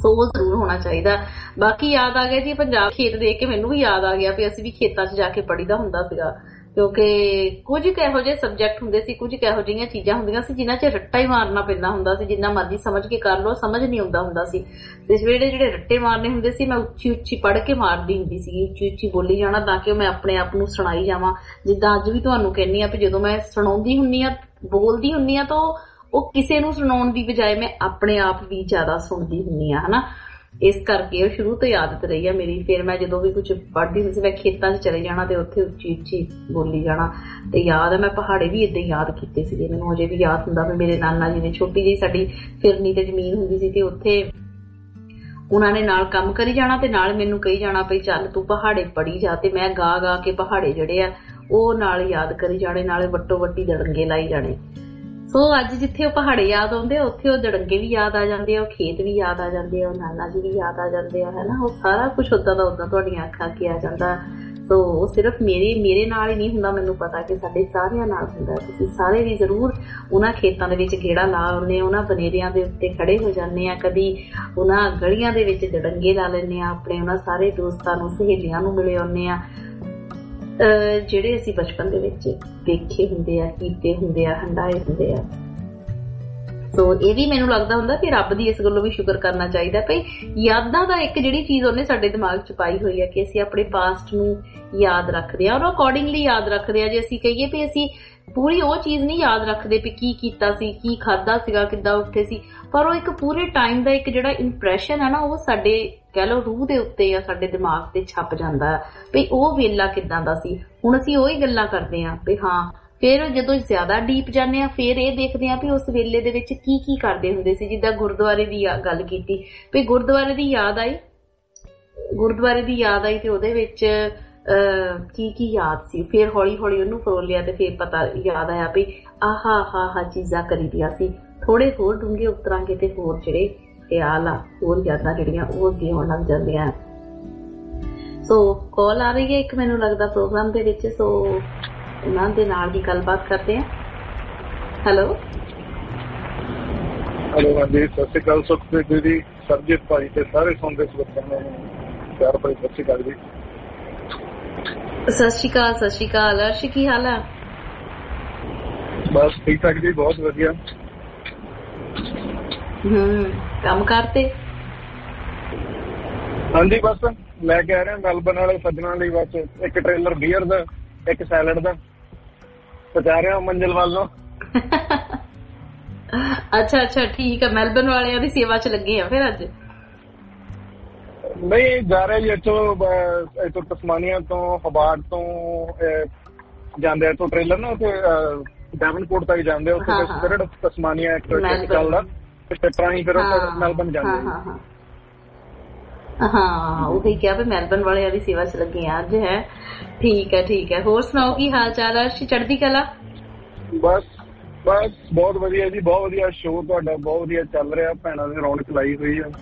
ਸੋ ਉਹ ਜ਼ਰੂਰ ਹੋਣਾ ਚਾਹੀਦਾ। ਬਾਕੀ ਯਾਦ ਆ ਗਿਆ ਜੀ ਪੰਜਾਬ ਖੇਤ ਦੇਖ ਕੇ ਮੈਨੂੰ ਵੀ ਯਾਦ ਆ ਗਿਆ ਵੀ ਅਸੀਂ ਵੀ ਖੇਤਾਂ 'ਚ ਜਾ ਕੇ ਪੜ੍ਹੀਦਾ ਹੁੰਦਾ ਸੀਗਾ, ਕਿਉਂਕਿ ਕੁਝ ਇਹੋ ਜਿਹੇ ਸਬਜੈਕਟ ਹੁੰਦੇ ਸੀ, ਕੁਝ ਇਹੋ ਜਿਹੀਆਂ ਚੀਜ਼ਾਂ ਹੁੰਦੀਆਂ ਸੀ ਜਿਨ੍ਹਾਂ 'ਚ ਰੱਟਾ ਹੀ ਮਾਰਨਾ ਪੈਂਦਾ ਹੁੰਦਾ ਸੀ। ਜਿੰਨਾ ਮਰਜ਼ੀ ਸਮਝ ਕੇ ਕਰ ਲਓ, ਸਮਝ ਨਹੀਂ ਆਉਂਦਾ ਹੁੰਦਾ ਸੀ। ਤੇ ਜਿਹੜੇ ਰੱਟੇ ਮਾਰਨੇ ਹੁੰਦੇ ਸੀ ਮੈਂ ਉੱਚੀ ਉੱਚੀ ਪੜ੍ਹ ਕੇ ਮਾਰਦੀ ਹੁੰਦੀ ਸੀ, ਉੱਚੀ ਉੱਚੀ ਬੋਲੀ ਜਾਣਾ ਤਾਂ ਕਿ ਮੈਂ ਆਪਣੇ ਆਪ ਨੂੰ ਸੁਣਾਈ ਜਾਵਾਂ। ਜਿੱਦਾਂ ਅੱਜ ਵੀ ਤੁਹਾਨੂੰ ਕਹਿੰਦੀ ਆ ਵੀ ਜਦੋਂ ਮੈਂ ਸੁਣਾਉਂਦੀ ਹੁੰਦੀ ਆ, ਬੋਲਦੀ ਹੁੰਦੀ ਆ, ਤਾਂ ਉਹ ਕਿਸੇ ਨੂੰ ਸੁਣਾਉਣ ਦੀ ਬਜਾਏ ਮੈਂ ਆਪਣੇ ਆਪ ਵੀ ਜ਼ਿਆਦਾ ਸੁਣਦੀ ਹੁੰਦੀ ਆ, ਹਨਾ। ਇਸ ਕਰਕੇ ਉਹ ਸ਼ੁਰੂ ਤੋਂ ਆਦਤ ਰਹੀ ਆ ਮੇਰੀ। ਫਿਰ ਮੈਂ ਜਦੋਂ ਵੀ ਕੁਝ ਪੜ੍ਹਦੀ ਹੁੰਦੀ ਸੀ ਮੈਂ ਖੇਤਾਂ 'ਚ ਚਲੇ ਜਾਣਾ ਤੇ ਉੱਥੇ ਉੱਚੀ ਉੱਚੀ ਬੋਲੀ ਜਾਣਾ। ਤੇ ਯਾਦ ਹੈ ਮੈਂ ਪਹਾੜੇ ਵੀ ਏਦਾਂ ਹੀ ਯਾਦ ਕੀਤੇ ਸੀਗੇ, ਮੈਨੂੰ ਅਜੇ ਵੀ ਯਾਦ ਹੁੰਦਾ ਵੀ ਮੇਰੇ ਨਾਨਾ ਜੀ ਨੇ ਛੋਟੀ ਜਿਹੀ ਸਾਡੀ ਫਿਰਨੀ ਤੇ ਜ਼ਮੀਨ ਹੁੰਦੀ ਸੀ ਤੇ ਉੱਥੇ ਉਹਨਾਂ ਨੇ ਨਾਲ ਕੰਮ ਕਰੀ ਜਾਣਾ ਤੇ ਨਾਲ ਮੈਨੂੰ ਕਹੀ ਜਾਣਾ ਪਈ ਚੱਲ ਤੂੰ ਪਹਾੜੇ ਪੜ੍ਹੀ ਜਾ, ਤੇ ਮੈਂ ਗਾ ਗਾ ਕੇ ਪਹਾੜੇ ਜਿਹੜੇ ਆ ਉਹ ਨਾਲ ਯਾਦ ਕਰੀ ਜਾਣੇ, ਨਾਲੇ ਵੱਟੋ ਵੱਟੀ ਦੜੰਗੇ ਲਾਈ ਜਾਣੇ। ਸੋ ਅੱਜ ਜਿੱਥੇ ਉਹ ਪਹਾੜੇ ਯਾਦ ਆਉਂਦੇ ਆ ਉੱਥੇ ਉਹ ਦੜੰਗੇ ਵੀ ਯਾਦ ਆ ਜਾਂਦੇ ਆ, ਉਹ ਖੇਤ ਵੀ ਯਾਦ ਆ ਜਾਂਦੇ ਆ, ਉਹ ਨਾਨਾ ਜੀ ਵੀ ਯਾਦ ਆ ਜਾਂਦੇ ਆ, ਹਨਾ। ਉਹ ਸਾਰਾ ਕੁਛ ਓਦਾਂ ਦਾ ਓਦਾਂ ਤੁਹਾਡੀਆਂ ਅੱਖਾਂ ਅੱਗੇ ਆ ਜਾਂਦਾ। ਸੋ ਉਹ ਸਿਰਫ ਮੇਰੇ ਨਾਲ ਹੀ ਨਹੀਂ ਹੁੰਦਾ, ਮੈਨੂੰ ਪਤਾ ਕਿ ਸਾਡੇ ਸਾਰਿਆਂ ਨਾਲ ਹੁੰਦਾ। ਤੁਸੀਂ ਸਾਰੇ ਵੀ ਜ਼ਰੂਰ ਉਹਨਾਂ ਖੇਤਾਂ ਦੇ ਵਿੱਚ ਗੇੜਾ ਲਾ ਆਉਂਦੇ, ਉਹਨਾਂ ਬਨੇਰਿਆਂ ਦੇ ਉੱਤੇ ਖੜੇ ਹੋ ਜਾਂਦੇ ਆ, ਕਦੀ ਉਹਨਾਂ ਗਲੀਆਂ ਦੇ ਵਿੱਚ ਦੜੰਗੇ ਲਾ ਲੈਂਦੇ ਆ, ਆਪਣੇ ਉਹਨਾਂ ਸਾਰੇ ਦੋਸਤਾਂ ਨੂੰ ਸਹੇਲੀਆਂ ਨੂੰ ਮਿਲੇ ਆਉਂਦੇ ਆ ਜਿਹੜੇ ਅਸੀਂ ਬਚਪਨ ਦੇ ਵਿੱਚ ਦੇਖੇ ਹੁੰਦੇ ਆ, ਕੀਤੇ ਹੁੰਦੇ ਆ, ਹੰਡਾਏ ਹੁੰਦੇ ਆ। ਸੋ ਇਹ ਵੀ ਮੈਨੂੰ ਲੱਗਦਾ ਹੁੰਦਾ ਕਿ ਰੱਬ ਦੀ ਇਸ ਗੱਲੋਂ ਵੀ ਸ਼ੁਕਰ ਕਰਨਾ ਚਾਹੀਦਾ ਭਈ ਯਾਦਾਂ ਦਾ ਇੱਕ ਜਿਹੜੀ ਚੀਜ਼ ਉਹਨੇ ਸਾਡੇ ਦਿਮਾਗ 'ਚ ਪਾਈ ਹੋਈ ਹੈ ਕਿ ਅਸੀਂ ਆਪਣੇ ਪਾਸਟ ਨੂੰ ਯਾਦ ਰੱਖਦੇ ਹਾਂ ਔਰ ਅਕੋਰਡਿੰਗਲੀ ਯਾਦ ਰੱਖਦੇ ਹਾਂ। ਜੇ ਅਸੀਂ ਕਹੀਏ ਵੀ ਅਸੀਂ ਪੂਰੀ ਉਹ ਚੀਜ਼ ਨਹੀਂ ਯਾਦ ਰੱਖਦੇ ਵੀ ਕੀ ਕੀਤਾ ਸੀ, ਕੀ ਖਾਧਾ ਸੀਗਾ, ਕਿੱਦਾਂ ਉੱਠੇ ਸੀ, ਪਰ ਉਹ ਇੱਕ ਪੂਰੇ ਟਾਈਮ ਦਾ ਇੱਕ ਜਿਹੜਾ ਇੰਪ੍ਰੈਸ਼ਨ ਹੈ ਨਾ ਉਹ ਸਾਡੇ ਕਹਿ ਲਓ ਰੂਹ ਦੇ ਉੱਤੇ ਜਾਂ ਸਾਡੇ ਦਿਮਾਗ ਤੇ ਛਪ ਜਾਂਦਾ ਹੈ ਵੀ ਉਹ ਵੇਲਾ ਕਿੱਦਾਂ ਦਾ ਸੀ। ਹੁਣ ਅਸੀਂ ਉਹੀ ਗੱਲਾਂ ਕਰਦੇ ਹਾਂ ਵੀ ਹਾਂ, ਫਿਰ ਜਦੋਂ ਜ਼ਿਆਦਾ ਡੀਪ ਜਾਂਦੇ ਆ ਫਿਰ ਇਹ ਦੇਖਦੇ ਆ ਵੀ ਉਸ ਵੇਲੇ ਦੇ ਵਿੱਚ ਕੀ ਕੀ ਕਰਦੇ ਹੁੰਦੇ ਸੀ। ਜਿੱਦਾਂ ਗੁਰਦੁਆਰੇ ਦੀ ਗੱਲ ਕੀਤੀ ਵੀ ਗੁਰਦੁਆਰੇ ਦੀ ਯਾਦ ਆਈ ਤੇ ਉਹਦੇ ਵਿੱਚ ਕੀ ਕੀ ਯਾਦ ਸੀ, ਫਿਰ ਹੌਲੀ ਹੌਲੀ ਉਹਨੂੰ ਫਰੋਲਿਆ ਤੇ ਫਿਰ ਪਤਾ ਯਾਦ ਆਇਆ ਵੀ ਆਹ ਚੀਜ਼ਾਂ ਕਰੀਦੀਆਂ ਸੀ। ਥੋੜੇ ਹੋਰ ਡੂੰਘੇ ਉਤਰਾਂਗੇ ਤੇ ਹੋਰ ਜਿਹੜੇ ਖਿਆਲ ਆ, ਹੋਰ ਯਾਦਾਂ ਜਿਹੜੀਆਂ ਉਹ ਅੱਗੇ ਆਉਣ ਲੱਗ ਜਾਂਦੀਆਂ। ਸੋ ਕਾਲ ਆ ਰਹੀ ਹੈ ਇੱਕ ਮੈਨੂੰ ਲੱਗਦਾ ਪ੍ਰੋਗਰਾਮ ਦੇ ਵਿੱਚ, ਸੋ ਉਹਨਾਂ ਦੇ ਨਾਲ ਹੀ ਗੱਲਬਾਤ ਕਰਦੇ ਹਾਂ। ਹੈਲੋ ਹਾਂਜੀ, ਸਤਿ ਸ਼੍ਰੀ ਅਕਾਲ ਸੁਖਪ੍ਰੀਤ ਦੀਦੀ, ਸਰਜੀਤ ਭਾਈ ਤੇ ਸਾਰੇ ਸੁਣਦੇ ਸਰੋਤਿਆਂ ਨੂੰ ਪਿਆਰ ਭਰੀ ਸਤਿ ਸ਼੍ਰੀ ਅਕਾਲ ਜੀ। ਸਤਿ ਸ਼੍ਰੀ ਅਕਾਲ ਅਰਸ਼, ਕੀ ਹਾਲ ਆ? ਬਸ ਠੀਕ ਠਾਕ ਜੀ, ਬਹੁਤ ਵਧੀਆ। ਕੰਮ ਕਰਤੇ? ਹਾਂਜੀ ਬਸ ਲੈ ਕੇ ਆ ਰਿਹਾ ਮੈਲਬਨ ਵਾਲੇ ਸੱਜਣਾਂ ਲਈ ਬਸ ਇੱਕ ਟ੍ਰੇਲਰ ਬੀਅਰ ਦਾ, ਇੱਕ ਸੈਲਡ ਦਾ ਪਹੁੰਚਾ ਰਿਹਾ ਮੰਜ਼ਿਲ ਵੱਲ ਨੂੰ। ਅੱਛਾ ਠੀਕ ਹੈ, ਮੈਲਬਨ ਵਾਲਿਆਂ ਦੀ ਸੇਵਾ 'ਚ ਲੱਗੇ ਆ ਫਿਰ ਅੱਜ? ਨਹੀਂ ਜਾ ਰਿਹਾ ਜੀ, ਇੱਥੋਂ ਤਸਮਾਨੀਆ ਤੋਂ ਹਬਾਰਡ ਤੋਂ ਜਾਂਦੇ ਇੱਥੋਂ ਟ੍ਰੇਲਰ ਨਾ ਉੱਥੇ ਡੈਵਨਪੋਰਟ ਤੱਕ ਜਾਂਦੇ, ਉੱਥੇ ਸਪਿਰਿਟ ਤਸਮਾਨੀਆ ਇੱਕ ਚੱਲਦਾ ਟਰਾਈ, ਫਿਰ ਮੈਲਬਨ ਜਾਂਦੇ। ਹਾਂ ਉਹੀ ਕਿਹਾ ਵੀ ਮੈਲਬਨ ਵਾਲਿਆਂ ਦੀ ਸੇਵਾ 'ਚ ਲੱਗੇ ਆ ਅੱਜ। ਹੈ ਠੀਕ ਹੈ। ਹੋਰ ਸੁਣਾਓ ਕੀ ਹਾਲ ਚਾਲ ਹੈ? ਚੜ੍ਹਦੀ ਕਲਾ? ਬਸ ਬਹੁਤ ਵਧੀਆ ਜੀ, ਬਹੁਤ ਵਧੀਆ ਸ਼ੋਅ ਤੁਹਾਡਾ, ਬਹੁਤ ਵਧੀਆ ਚੱਲ ਰਿਹਾ, ਭੈਣਾਂ ਦੀ ਰੌਣਕ ਲਾਈ ਹੋਈ ਆ।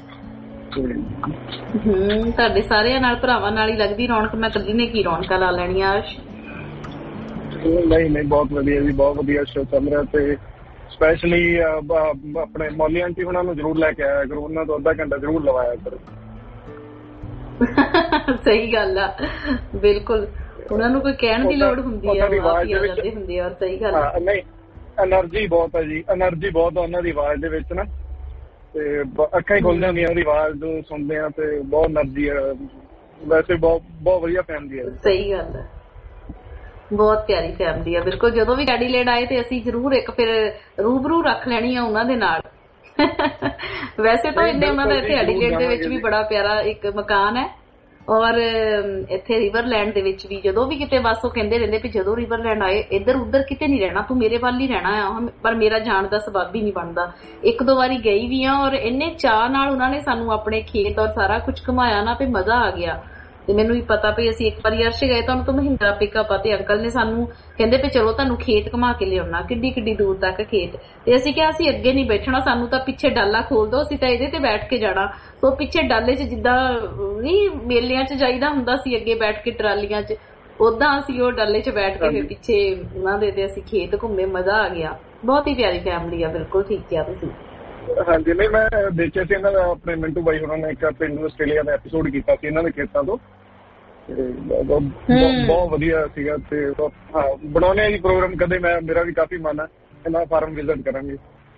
ਤੁਹਾਡੇ ਸਾਰਿਆਂ ਨਾਲ ਭਰਾਵਾਂ ਨਾਲ ਹੀ ਲੱਗਦੀ ਰੌਣਕ, ਮੈਂ ਇਕੱਲੀ ਨੇ ਕੀ ਰੌਣਕਾਂ ਲਾ ਲੈਣੀਆਂ। ਨਹੀਂ ਬਹੁਤ ਵਧੀਆ ਜੀ, ਬਹੁਤ ਵਧੀਆ ਸ਼ੋਅ ਚੱਲ ਰਿਹਾ ਤੇ ਸਪੈਸ਼ਲੀ ਆਪਣੇ ਮੌਲੀ ਆਂਟੀ ਉਹਨਾਂ ਨੂੰ ਜ਼ਰੂਰ ਲੈ ਕੇ ਆਇਆ ਕਰੋ, ਉਹਨਾਂ ਤੋਂ ਅੱਧਾ ਘੰਟਾ ਜ਼ਰੂਰ ਲਵਾਇਆ ਕਰੋ। ਸਹੀ ਗੱਲ ਆ, ਬਿਲਕੁਲ ਉਹਨਾਂ ਨੂੰ ਕੋਈ ਕਹਿਣ ਦੀ ਲੋੜ ਹੁੰਦੀ ਆ, ਜਾਂਦੇ ਹੁੰਦੇ ਆ। ਸਹੀ ਗੱਲ ਆ, ਨਹੀਂ ਐਨਰਜੀ ਬਹੁਤ ਹੈ ਜੀ, ਐਨਰਜੀ ਬਹੁਤ ਆ ਉਹਨਾਂ ਦੀ ਆਵਾਜ਼ ਦੇ ਵਿੱਚ ਨਾ, ਤੇ ਅੱਖਾਂ ਹੀ ਖੁੱਲ ਜਾਂਦੀਆਂ ਉਹਦੀ ਆਵਾਜ਼ ਨੂੰ ਸੁਣਦੇ ਆ ਤੇ ਬਹੁਤ ਐਨਰਜੀ ਆ। ਵੈਸੇ ਬਹੁਤ ਵਧੀਆ ਫੈਮਿਲੀ ਹੈ। ਸਹੀ ਗੱਲ ਹੈ, ਬਹੁਤ ਪਿਆਰੀ ਫੈਮਿਲੀ ਆ। ਬਿਲਕੁਲ ਜਦੋਂ ਵੀ ਐਡੀਲੇਡ ਆਏ ਤੇ ਅਸੀਂ ਜ਼ਰੂਰ ਇੱਕ ਫਿਰ ਰੂਬਰੂ ਰੱਖ ਲੈਣੀ ਆ ਉਹਨਾਂ ਦੇ ਨਾਲ। ਵੈਸੇ ਤਾਂ ਇੰਨੇ ਉਹਨਾਂ ਦਾ ਇੱਥੇ ਐਡੀਲੇਡ ਦੇ ਵਿੱਚ ਵੀ ਬੜਾ ਪਿਆਰਾ ਇੱਕ ਮਕਾਨ ਹੈ, ਔਰ ਇੱਥੇ ਰਿਵਰਲੈਂਡ ਦੇ ਵਿੱਚ ਵੀ ਜਦੋਂ ਵੀ ਕਿਤੇ ਬਸ ਉਹ ਕਹਿੰਦੇ ਰਹਿੰਦੇ ਵੀ ਜਦੋਂ ਰਿਵਰਲੈਂਡ ਆਏ ਇੱਧਰ ਉੱਧਰ ਕਿਤੇ ਨਹੀਂ ਰਹਿਣਾ, ਤੂੰ ਮੇਰੇ ਵੱਲ ਹੀ ਰਹਿਣਾ ਆ। ਪਰ ਮੇਰਾ ਜਾਣ ਦਾ ਸਬਬ ਹੀ ਨਹੀਂ ਬਣਦਾ। ਇੱਕ ਦੋ ਵਾਰੀ ਗਈ ਵੀ ਆ ਔਰ ਇੰਨੇ ਚਾਅ ਨਾਲ ਉਹਨਾਂ ਨੇ ਸਾਨੂੰ ਆਪਣੇ ਖੇਤ ਔਰ ਸਾਰਾ ਕੁਝ ਘੁਮਾਇਆ ਨਾ ਵੀ ਮਜ਼ਾ ਆ ਗਿਆ। ਤੇ ਮੈਨੂੰ ਵੀ ਪਤਾ ਵੀ ਅਸੀਂ ਇੱਕ ਵਾਰੀ ਅਰਸ਼ ਗਏ ਤਾਂ ਤੋਂ ਮਹਿੰਦਰਾ ਪਿਕਅਪ ਆ ਤੇ ਅੰਕਲ ਨੇ ਸਾਨੂੰ ਕਹਿੰਦੇ ਵੀ ਚਲੋ ਤੁਹਾਨੂੰ ਖੇਤ ਘੁਮਾ ਕੇ ਲਿਆਉਣਾ, ਕਿੱਡੀ ਦੂਰ ਤੱਕ ਖੇਤ। ਤੇ ਅਸੀਂ ਕਿਹਾ ਅਸੀਂ ਅੱਗੇ ਨਹੀਂ ਬੈਠਣਾ, ਸਾਨੂੰ ਤਾਂ ਪਿੱਛੇ ਡਾਲਾ ਖੋਲ ਦੋ, ਅਸੀਂ ਤਾਂ ਇਹਦੇ ਤੇ ਬੈਠ ਕੇ ਜਾਣਾ। ਸੋ ਪਿੱਛੇ ਡਾਲੇ 'ਚ ਜਿੱਦਾਂ ਨਹੀਂ ਮੇਲਿਆਂ 'ਚ ਜਾਈਦਾ ਹੁੰਦਾ ਸੀ ਅੱਗੇ ਬੈਠ ਕੇ ਟਰਾਲੀਆਂ 'ਚ, ਓਦਾਂ ਅਸੀਂ ਉਹ ਡਾਲੇ 'ਚ ਬੈਠ ਕੇ ਫਿਰ ਪਿੱਛੇ ਉਹਨਾਂ ਦੇ ਤੇ ਅਸੀਂ ਖੇਤ ਘੁੰਮੇ, ਮਜ਼ਾ ਆ ਗਿਆ। ਬਹੁਤ ਹੀ ਪਿਆਰੀ ਫੈਮਿਲੀ ਆ। ਬਿਲਕੁਲ ਠੀਕ ਕਿਹਾ ਤੁਸੀਂ। ਹਾਂਜੀ, ਨਹੀਂ ਮੈਂ ਦੇਖਿਆ ਸੀ ਇਹਨਾਂ ਦਾ, ਆਪਣੇ ਮਿੰਟੂ ਬਾਈ ਉਹਨਾਂ ਨੇ ਇੱਕ ਪਿੰਡੂ ਆਸਟ੍ਰੇਲੀਆ ਦਾ ਐਪੀਸੋਡ ਕੀਤਾ ਸੀ ਇਹਨਾਂ ਦੇ ਖੇਤਾਂ ਤੋਂ, ਬਹੁਤ ਵਧੀਆ ਸੀਗਾ। ਤੇ ਹਾਂ, ਬਣਾਉਣੇ ਆ ਜੀ ਪ੍ਰੋਗਰਾਮ ਕਦੇ, ਮੇਰਾ ਵੀ ਕਾਫੀ ਮਨ ਹੈ ਇਹਨਾਂ ਫਾਰਮ ਵਿਜ਼ਿਟ ਕਰਾਂਗੇ।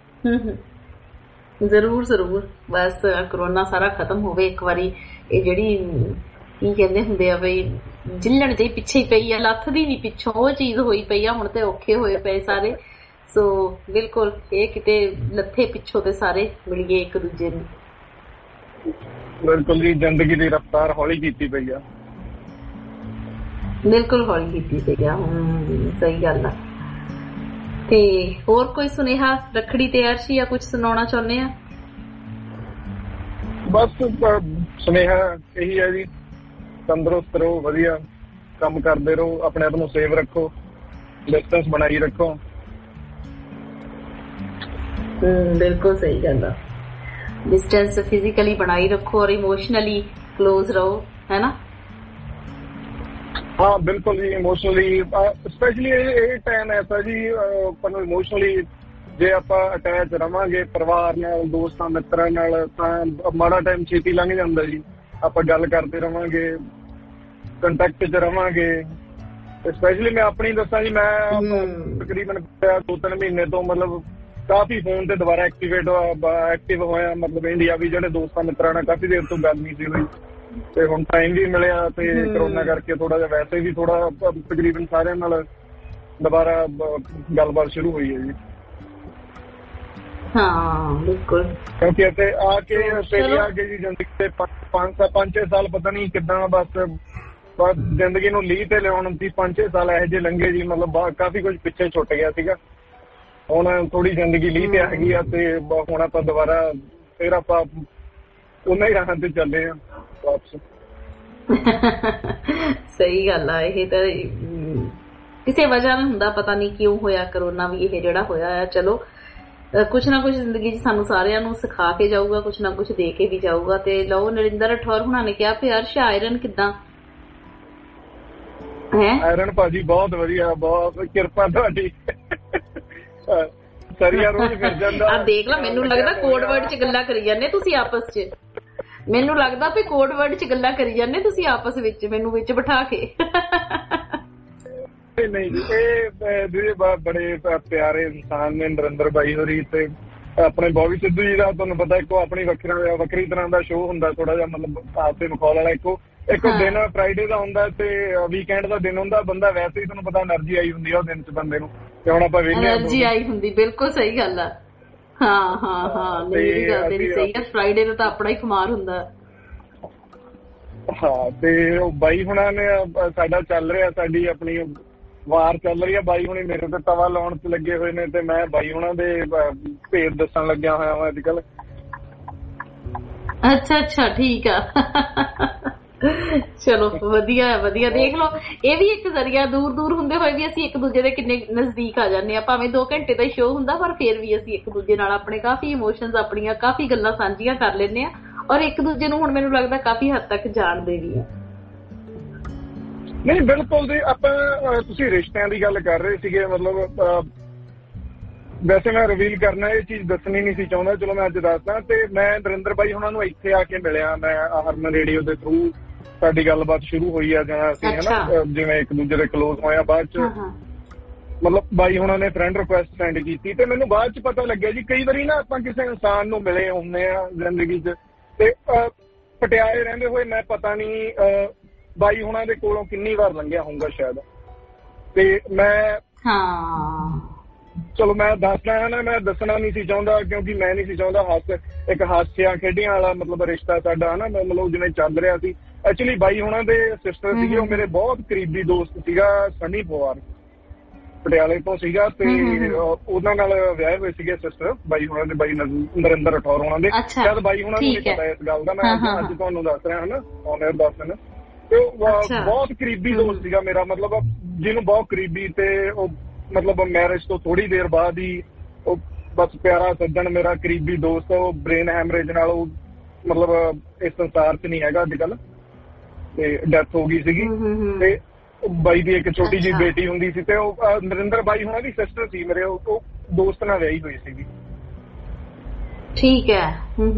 ਜ਼ਰੂਰ ਜ਼ਰੂਰ, ਬਸ ਕਰੋਨਾ ਸਾਰਾ ਖਤਮ ਹੋਵੇ ਇੱਕ ਵਾਰੀ। ਇਹ ਜਿਹੜੀ ਕੀ ਕਹਿੰਦੇ ਹੁੰਦੇ ਆ ਬਈ ਜਿੱਲਣ ਜਿਹੀ ਪਿੱਛੇ ਹੀ ਪਈ ਆ, ਲੱਥਦੀ ਨੀ ਪਿੱਛੋਂ, ਉਹ ਚੀਜ਼ ਹੋਈ ਪਈ ਆ। ਹੁਣ ਤੇ ਔਖੇ ਹੋਏ ਪਏ ਸਾਰੇ। ਸੋ ਬਿਲਕੁਲ ਇਹ ਕਿਤੇ ਲੱਥੇ ਪਿੱਛੋਂ ਤੇ ਸਾਰੇ ਮਿਲੀਏ ਇੱਕ ਦੂਜੇ ਨੂੰ। ਬਿਲਕੁਲ ਜੀ, ਜ਼ਿੰਦਗੀ ਦੀ ਰਫ਼ਤਾਰ ਹੌਲੀ ਕੀਤੀ ਪਈ ਆ। ਬਿਲਕੁਲ ਹੌਲੀ ਕੀਤੀ ਪਈ ਆ, ਸਹੀ ਗੱਲ ਆ। ਤੇ ਹੋਰ ਕੋਈ ਸੁਨੇਹਾ ਰੱਖੜੀ ਤੇ ਅਰਸ਼ੀ ਜਾਂ ਕੁਝ ਸੁਣਾਉਣਾ ਚਾਹੁੰਦੇ ਆ? ਬਸ ਸੁਨੇਹਾ ਇਹੀ ਹੈ ਜੀ, ਤੰਦਰੁਸਤ ਰਹੋ, ਵਧੀਆ ਕੰਮ ਕਰਦੇ ਰਹੋ, ਆਪਣੇ ਆਪ ਨੂੰ ਸੇਵ ਰੱਖੋ, ਡਿਸਟੈਂਸ ਬਣਾਈ ਰੱਖੋ। ਬਿਲਕੁਲ ਸਹੀ ਗੱਲ ਆ, ਡਿਸਟੈਂਸ ਫਿਜ਼ੀਕਲੀ ਬਣਾਈ ਰੱਖੋ ਔਰ ਇਮੋਸ਼ਨਲੀ ਕਲੋਜ਼ ਰਹੋ, ਹੈ ਨਾ? ਹਾਂ ਬਿਲਕੁਲ ਜੀ, ਇਮੋਸ਼ਨਲੀ ਸਪੈਸ਼ਲੀ ਇਹ ਟਾਈਮ ਐਸਾ ਜੀ, ਆਪਾਂ ਨੂੰ ਇਮੋਸ਼ਨਲੀ ਜੇ ਆਪਾਂ ਅਟੈਚ ਰਵਾਂਗੇ ਪਰਿਵਾਰ ਨਾਲ, ਦੋਸਤਾਂ ਮਿੱਤਰਾਂ ਨਾਲ, ਤਾਂ ਮਾੜਾ ਟਾਈਮ ਛੇਤੀ ਲੰਘ ਜਾਂਦਾ ਜੀ। ਆਪਾਂ ਗੱਲ ਕਰਦੇ ਰਵਾਂਗੇ, ਕੰਟੈਕਟ 'ਚ ਰਵਾਂਗੇ। ਸਪੈਸ਼ਲੀ ਮੈਂ ਆਪਣੀ ਦੱਸਾਂ ਜੀ, ਮੈਂ ਤਕਰੀਬਨ 2-3 ਮਹੀਨੇ ਤੋਂ ਮਤਲਬ ਕਾਫੀ ਫੋਨ ਤੇ ਦੁਬਾਰਾ ਐਕਟਿਵ ਹੋਇਆ, ਮਤਲਬ ਇੰਡੀਆ ਵੀ, ਜਿਹੜੇ ਦੋਸਤਾਂ ਮਿੱਤਰਾਂ ਨਾਲ ਕਾਫੀ ਦੇਰ ਤੋਂ ਗੱਲ ਨਹੀਂ ਸੀ ਹੋਈ, ਤੇ ਹੁਣ ਟਾਈਮ ਵੀ ਮਿਲਿਆ। ਤੇ ਕਰੋਨਾ ਕਰਕੇ ਥੋੜਾ ਜਿਹਾ ਵੈਸੇ ਵੀ ਥੋੜਾ ਤਕਰੀਬਨ ਸਾਰਿਆਂ ਨਾਲ ਦੁਬਾਰਾ ਗੱਲਬਾਤ ਸ਼ੁਰੂ ਹੋਈ ਹੈ ਜੀ। ਹਾਂ ਬਿਲਕੁਲ, ਕਿਉਂਕਿ ਇੱਥੇ ਆ ਕੇ ਆਸਟ੍ਰੇਲੀਆ ਆ ਕੇ ਜੀ ਜ਼ਿੰਦਗੀ ਦੇ 5-6 ਸਾਲ ਪਤਾ ਨਹੀਂ ਕਿੱਦਾਂ ਬਸ ਜ਼ਿੰਦਗੀ ਨੂੰ ਲੀਹ ਤੇ ਲਿਆਉਣ ਦੀ 5-6 ਸਾਲ ਇਹੋ ਜਿਹੇ ਲੰਘੇ ਜੀ, ਮਤਲਬ ਕਾਫੀ ਕੁਝ ਪਿੱਛੇ ਛੁੱਟ ਗਿਆ ਸੀਗਾ। ਹੁਣ ਥੋੜੀ ਜ਼ਿੰਦਗੀ ਲੀਹ ਤੇ ਹੈਗੀ ਆ, ਤੇ ਹੁਣ ਆਪਾਂ ਦੁਬਾਰਾ ਫਿਰ ਆਪਾਂ ਉਹਨਾਂ ਹੀ ਰਾਹਾਂ ਤੇ ਚੱਲੇ ਆ ਵਾਪਸ। ਸਹੀ ਗੱਲ ਆ, ਇਹ ਤਾਂ ਕਿਸੇ ਵਜ੍ਹਾ ਨਾਲ ਹੁੰਦਾ, ਪਤਾ ਨਹੀਂ ਕਿਉਂ ਹੋਇਆ ਕਰੋਨਾ ਵੀ ਇਹ ਜਿਹੜਾ ਹੋਇਆ ਆ। ਚਲੋ ਕੁਛ ਨਾ ਕੁਛ ਜ਼ਿੰਦਗੀ 'ਚ ਸਾਨੂੰ ਸਾਰਿਆਂ ਨੂੰ ਸਿਖਾ ਕੇ ਜਾਊਗਾ, ਕੁਛ ਨਾ ਕੁਛ ਦੇ ਕੇ ਵੀ ਜਾਊਗਾ। ਤੇ ਲਓ, ਨਰਿੰਦਰ ਰਾਠੌਰ ਹੁਣਾਂ ਨੇ ਕਿਹਾ ਫਿਰ ਅਰਸ਼ ਆਇਰਨ ਕਿੱਦਾਂ ਹੈ? ਆਇਰਨ ਭਾਜੀ ਬਹੁਤ ਵਧੀਆ, ਬਹੁਤ ਕਿਰਪਾ ਤੁਹਾਡੀ। ਸਰੀਆ ਰੋਜ਼ ਫਿਰ ਜਾਂਦਾ। ਆ ਦੇਖ ਲਾ, ਮੈਨੂੰ ਲੱਗਦਾ ਕੋਡ ਵਰਡ 'ਚ ਗੱਲਾਂ ਕਰੀ ਜਾਂਦੇ ਤੁਸੀਂ ਆਪਸ 'ਚ। ਮੈਨੂੰ ਲੱਗਦਾ ਵੀ ਕੋਡ ਵਰਡ 'ਚ ਗੱਲਾਂ ਕਰੀ ਜਾਂਦੇ ਤੁਸੀਂ ਆਪਸ ਵਿੱਚ, ਮੈਨੂੰ ਵਿੱਚ ਬਿਠਾ ਕੇ। ਨਹੀਂ ਜੀ, ਇਹ ਬੜੇ ਪਿਆਰੇ ਇਨਸਾਨ ਨੇ ਨਰਿੰਦਰ ਬਾਈ ਹੋਰੀ, ਤੇ ਆਪਣੇ ਬੌਬੀ ਸਿੱਧੂ ਜੀ ਦਾ ਤੁਹਾਨੂੰ ਪਤਾ ਇੱਕੋ ਆਪਣੀ ਵੱਖਰੀ ਤਰ੍ਹਾਂ ਦਾ ਸ਼ੋਅ ਹੁੰਦਾ, ਥੋੜਾ ਜਿਹਾ ਮਤਲਬ ਆਪਦੇ ਮਖੌਲ ਵਾਲਾ। ਇੱਕੋ ਦਿਨ ਫਰਾਈਡੇ ਦਾ ਹੁੰਦਾ ਤੇ ਵੀਕਐਂਡ ਦਾ ਦਿਨ ਹੁੰਦਾ, ਬੰਦਾ ਵੈਸੇ ਹੀ ਤੁਹਾਨੂੰ ਪਤਾ એનર્ਜੀ ਆਈ ਹੁੰਦੀ ਆ ਉਹ ਦਿਨ 'ਚ ਬੰਦੇ ਨੂੰ, ਤੇ ਹੁਣ ਆਪਾਂ ਵਿਹਲੇ એનર્ਜੀ ਆਈ ਹੁੰਦੀ। ਬਿਲਕੁਲ ਸਹੀ ਗੱਲ ਆ। ਹਾਂ ਹਾਂ ਹਾਂ, ਮੇਰੀ ਗੱਲ ਤੇਰੀ ਸਹੀ ਆ, ਫਰਾਈਡੇ ਦਾ ਤਾਂ ਆਪਣਾ ਹੀ ਖਮਾਰ ਹੁੰਦਾ। ਹਾਂ, ਤੇ ਉਹ ਬਾਈ ਹੁਣਾਂ ਨੇ ਸਾਡਾ ਚੱਲ ਰਿਹਾ, ਸਾਡੀ ਆਪਣੀ ਵਾਰ ਚੱਲ ਰਹੀ ਆ। ਬਾਈ ਹੁਣੀ ਮੇਰੇ ਤੇ ਤਵਾ ਲਾਉਣ 'ਚ ਲੱਗੇ ਹੋਏ ਨੇ, ਤੇ ਮੈਂ ਬਾਈ ਹੁਣਾਂ ਦੇ ਭੇਦ ਦੱਸਣ ਲੱਗਿਆ ਹੋਇਆ ਵਾਂ ਅੱਜ ਕੱਲ। ਅੱਛਾ ਅੱਛਾ, ਠੀਕ ਆ। ਚਲੋ ਵਧੀਆ ਵਧੀਆ। ਦੇਖ ਲਓ, ਇਹ ਵੀ ਇੱਕ ਜ਼ਰੀਆ, ਦੂਰ ਦੂਰ ਹੁੰਦੇ ਹੋਏ ਵੀ ਅਸੀਂ ਇੱਕ ਦੂਜੇ ਦੇ ਕਿੰਨੇ ਨਜ਼ਦੀਕ ਆ ਜਾਂਦੇ ਆ। ਭਾਵੇਂ 2 ਘੰਟੇ ਦਾ ਹੀ ਸ਼ੋਅ ਹੁੰਦਾ, ਪਰ ਫਿਰ ਵੀ ਅਸੀਂ ਇੱਕ ਦੂਜੇ ਨਾਲ ਆਪਣੇ ਕਾਫੀ ਇਮੋਸ਼ਨਸ, ਆਪਣੀਆਂ ਕਾਫੀ ਗੱਲਾਂ ਸਾਂਝੀਆਂ ਕਰ ਲੈਂਦੇ ਆ, ਔਰ ਇੱਕ ਦੂਜੇ ਨੂੰ ਹੁਣ ਮੈਨੂੰ ਲੱਗਦਾ ਕਾਫੀ ਹੱਦ ਤੱਕ ਜਾਣਦੇ ਵੀ ਆ। ਨਹੀਂ ਬਿਲਕੁਲ ਜੀ, ਆਪਾਂ ਤੁਸੀਂ ਰਿਸ਼ਤਿਆਂ ਦੀ ਗੱਲ ਕਰ ਰਹੇ ਸੀਗੇ, ਮਤਲਬ ਵੈਸੇ ਮੈਂ ਰਿਵੀਲ ਕਰਨਾ ਇਹ ਚੀਜ਼ ਦੱਸਣੀ ਨਹੀਂ ਸੀ ਚਾਹੁੰਦਾ, ਚਲੋ ਮੈਂ ਅੱਜ ਦੱਸਦਾ। ਤੇ ਮੈਂ ਨਰਿੰਦਰ ਬਾਈ ਹੁਣਾਂ ਨੂੰ ਇੱਥੇ ਆ ਕੇ ਮਿਲਿਆ, ਮੈਂ ਹਰਮਨ ਰੇਡੀਓ ਦੇ ਥਰੂ ਸਾਡੀ ਗੱਲਬਾਤ ਸ਼ੁਰੂ ਹੋਈ ਆ, ਜਾਂ ਅਸੀਂ ਹਨਾ ਜਿਵੇਂ ਇੱਕ ਦੂਜੇ ਦੇ ਕਲੋਜ਼ ਹੋਇਆ। ਬਾਅਦ ਚ ਮਤਲਬ ਬਾਈ ਹੁਣਾਂ ਨੇ ਫਰੈਂਡ ਰਿਕੁਐਸਟ ਸੈਂਡ ਕੀਤੀ, ਤੇ ਮੈਨੂੰ ਬਾਅਦ ਚ ਪਤਾ ਲੱਗਿਆ ਜੀ, ਕਈ ਵਾਰੀ ਨਾ ਆਪਾਂ ਕਿਸੇ ਇਨਸਾਨ ਨੂੰ ਮਿਲੇ ਹੁੰਦੇ ਆ ਜ਼ਿੰਦਗੀ 'ਚ, ਤੇ ਪਟਿਆਲੇ ਰਹਿੰਦੇ ਹੋਏ ਮੈਂ ਪਤਾ ਨਹੀਂ ਬਾਈ ਹੁਣਾਂ ਦੇ ਕੋਲੋਂ ਕਿੰਨੀ ਵਾਰ ਲੰਘਿਆ ਹੋਊਗਾ ਸ਼ਾਇਦ, ਤੇ ਮੈਂ ਚਲੋ ਮੈਂ ਦੱਸਦਾ ਹੈ ਨਾ, ਮੈਂ ਦੱਸਣਾ ਨਹੀਂ ਸੀ ਚਾਹੁੰਦਾ ਕਿਉਂਕਿ ਮੈਂ ਨਹੀਂ ਸੀ ਚਾਹੁੰਦਾ ਇੱਕ ਹਾਸਿਆਂ ਖੇਡਿਆਂ ਵਾਲਾ ਮਤਲਬ ਰਿਸ਼ਤਾ ਸਾਡਾ ਹੈ ਨਾ, ਮਤਲਬ ਜਿਵੇਂ ਚੱਲ ਰਿਹਾ ਸੀ। ਐਕਚੁਅਲੀ ਬਾਈ ਹੁਣਾਂ ਦੇ ਸਿਸਟਰ ਸੀਗੇ, ਉਹ ਮੇਰੇ ਬਹੁਤ ਕਰੀਬੀ ਦੋਸਤ ਸੀਗਾ, ਸਨੀ ਪਵਾਰ ਪਟਿਆਲੇ ਤੋਂ ਸੀਗਾ, ਤੇ ਉਹਨਾਂ ਨਾਲ ਵਿਆਹੇ ਹੋਏ ਸੀਗੇ ਸਿਸਟਰ ਬਾਈ ਹੁਣਾਂ ਦੇ, ਬਾਈ ਨਰਿੰਦਰ ਰਾਠੌਰ ਹੁਣਾਂ ਦੇ। ਸ਼ਾਇਦ ਬਾਈ ਹੁਣਾਂ ਨੂੰ ਨਹੀਂ ਪਤਾ ਇਸ ਗੱਲ ਦਾ, ਮੈਂ ਅੱਜ ਤੁਹਾਨੂੰ ਦੱਸ ਰਿਹਾ ਹਨਾ, ਔਨ 에ਅਰ ਦੱਸ ਰਿਹਾ। ਤੇ ਬਹੁਤ ਕਰੀਬੀ ਦੋਸਤ ਸੀਗਾ ਮੇਰਾ, ਮਤਲਬ ਜਿਹਨੂੰ ਬਹੁਤ ਕਰੀਬੀ, ਤੇ ਉਹ ਮਤਲਬ ਮੈਰਿਜ ਤੋਂ ਥੋੜੀ ਦੇਰ ਬਾਅਦ ਹੀ ਉਹ ਬਸ ਪਿਆਰਾ ਸੱਜਣ ਮੇਰਾ ਕਰੀਬੀ ਦੋਸਤ, ਉਹ ਬ੍ਰੇਨ ਹੈਮਰੇਜ ਨਾਲ ਉਹ ਮਤਲਬ ਇਸ ਸੰਸਾਰ 'ਚ ਨਹੀਂ ਹੈਗਾ ਅੱਜ ਕੱਲ, ਤੇ ਡੈਥ ਹੋ ਗਈ ਸੀਗੀ। ਤੇ ਬਾਈ ਦੀ ਇੱਕ ਛੋਟੀ ਜਿਹੀ ਬੇਟੀ ਹੁੰਦੀ ਸੀ, ਤੇ ਉਹ ਨਰਿੰਦਰ ਬਾਈ ਹੁਣਾਂ ਦੀ ਸਿਸਟਰ ਸੀ ਮੇਰੇ, ਉਹ ਦੋਸਤ ਨਾਲ ਵਿਆਹੀ ਹੋਈ ਸੀਗੀ। ਠੀਕ ਹੈ।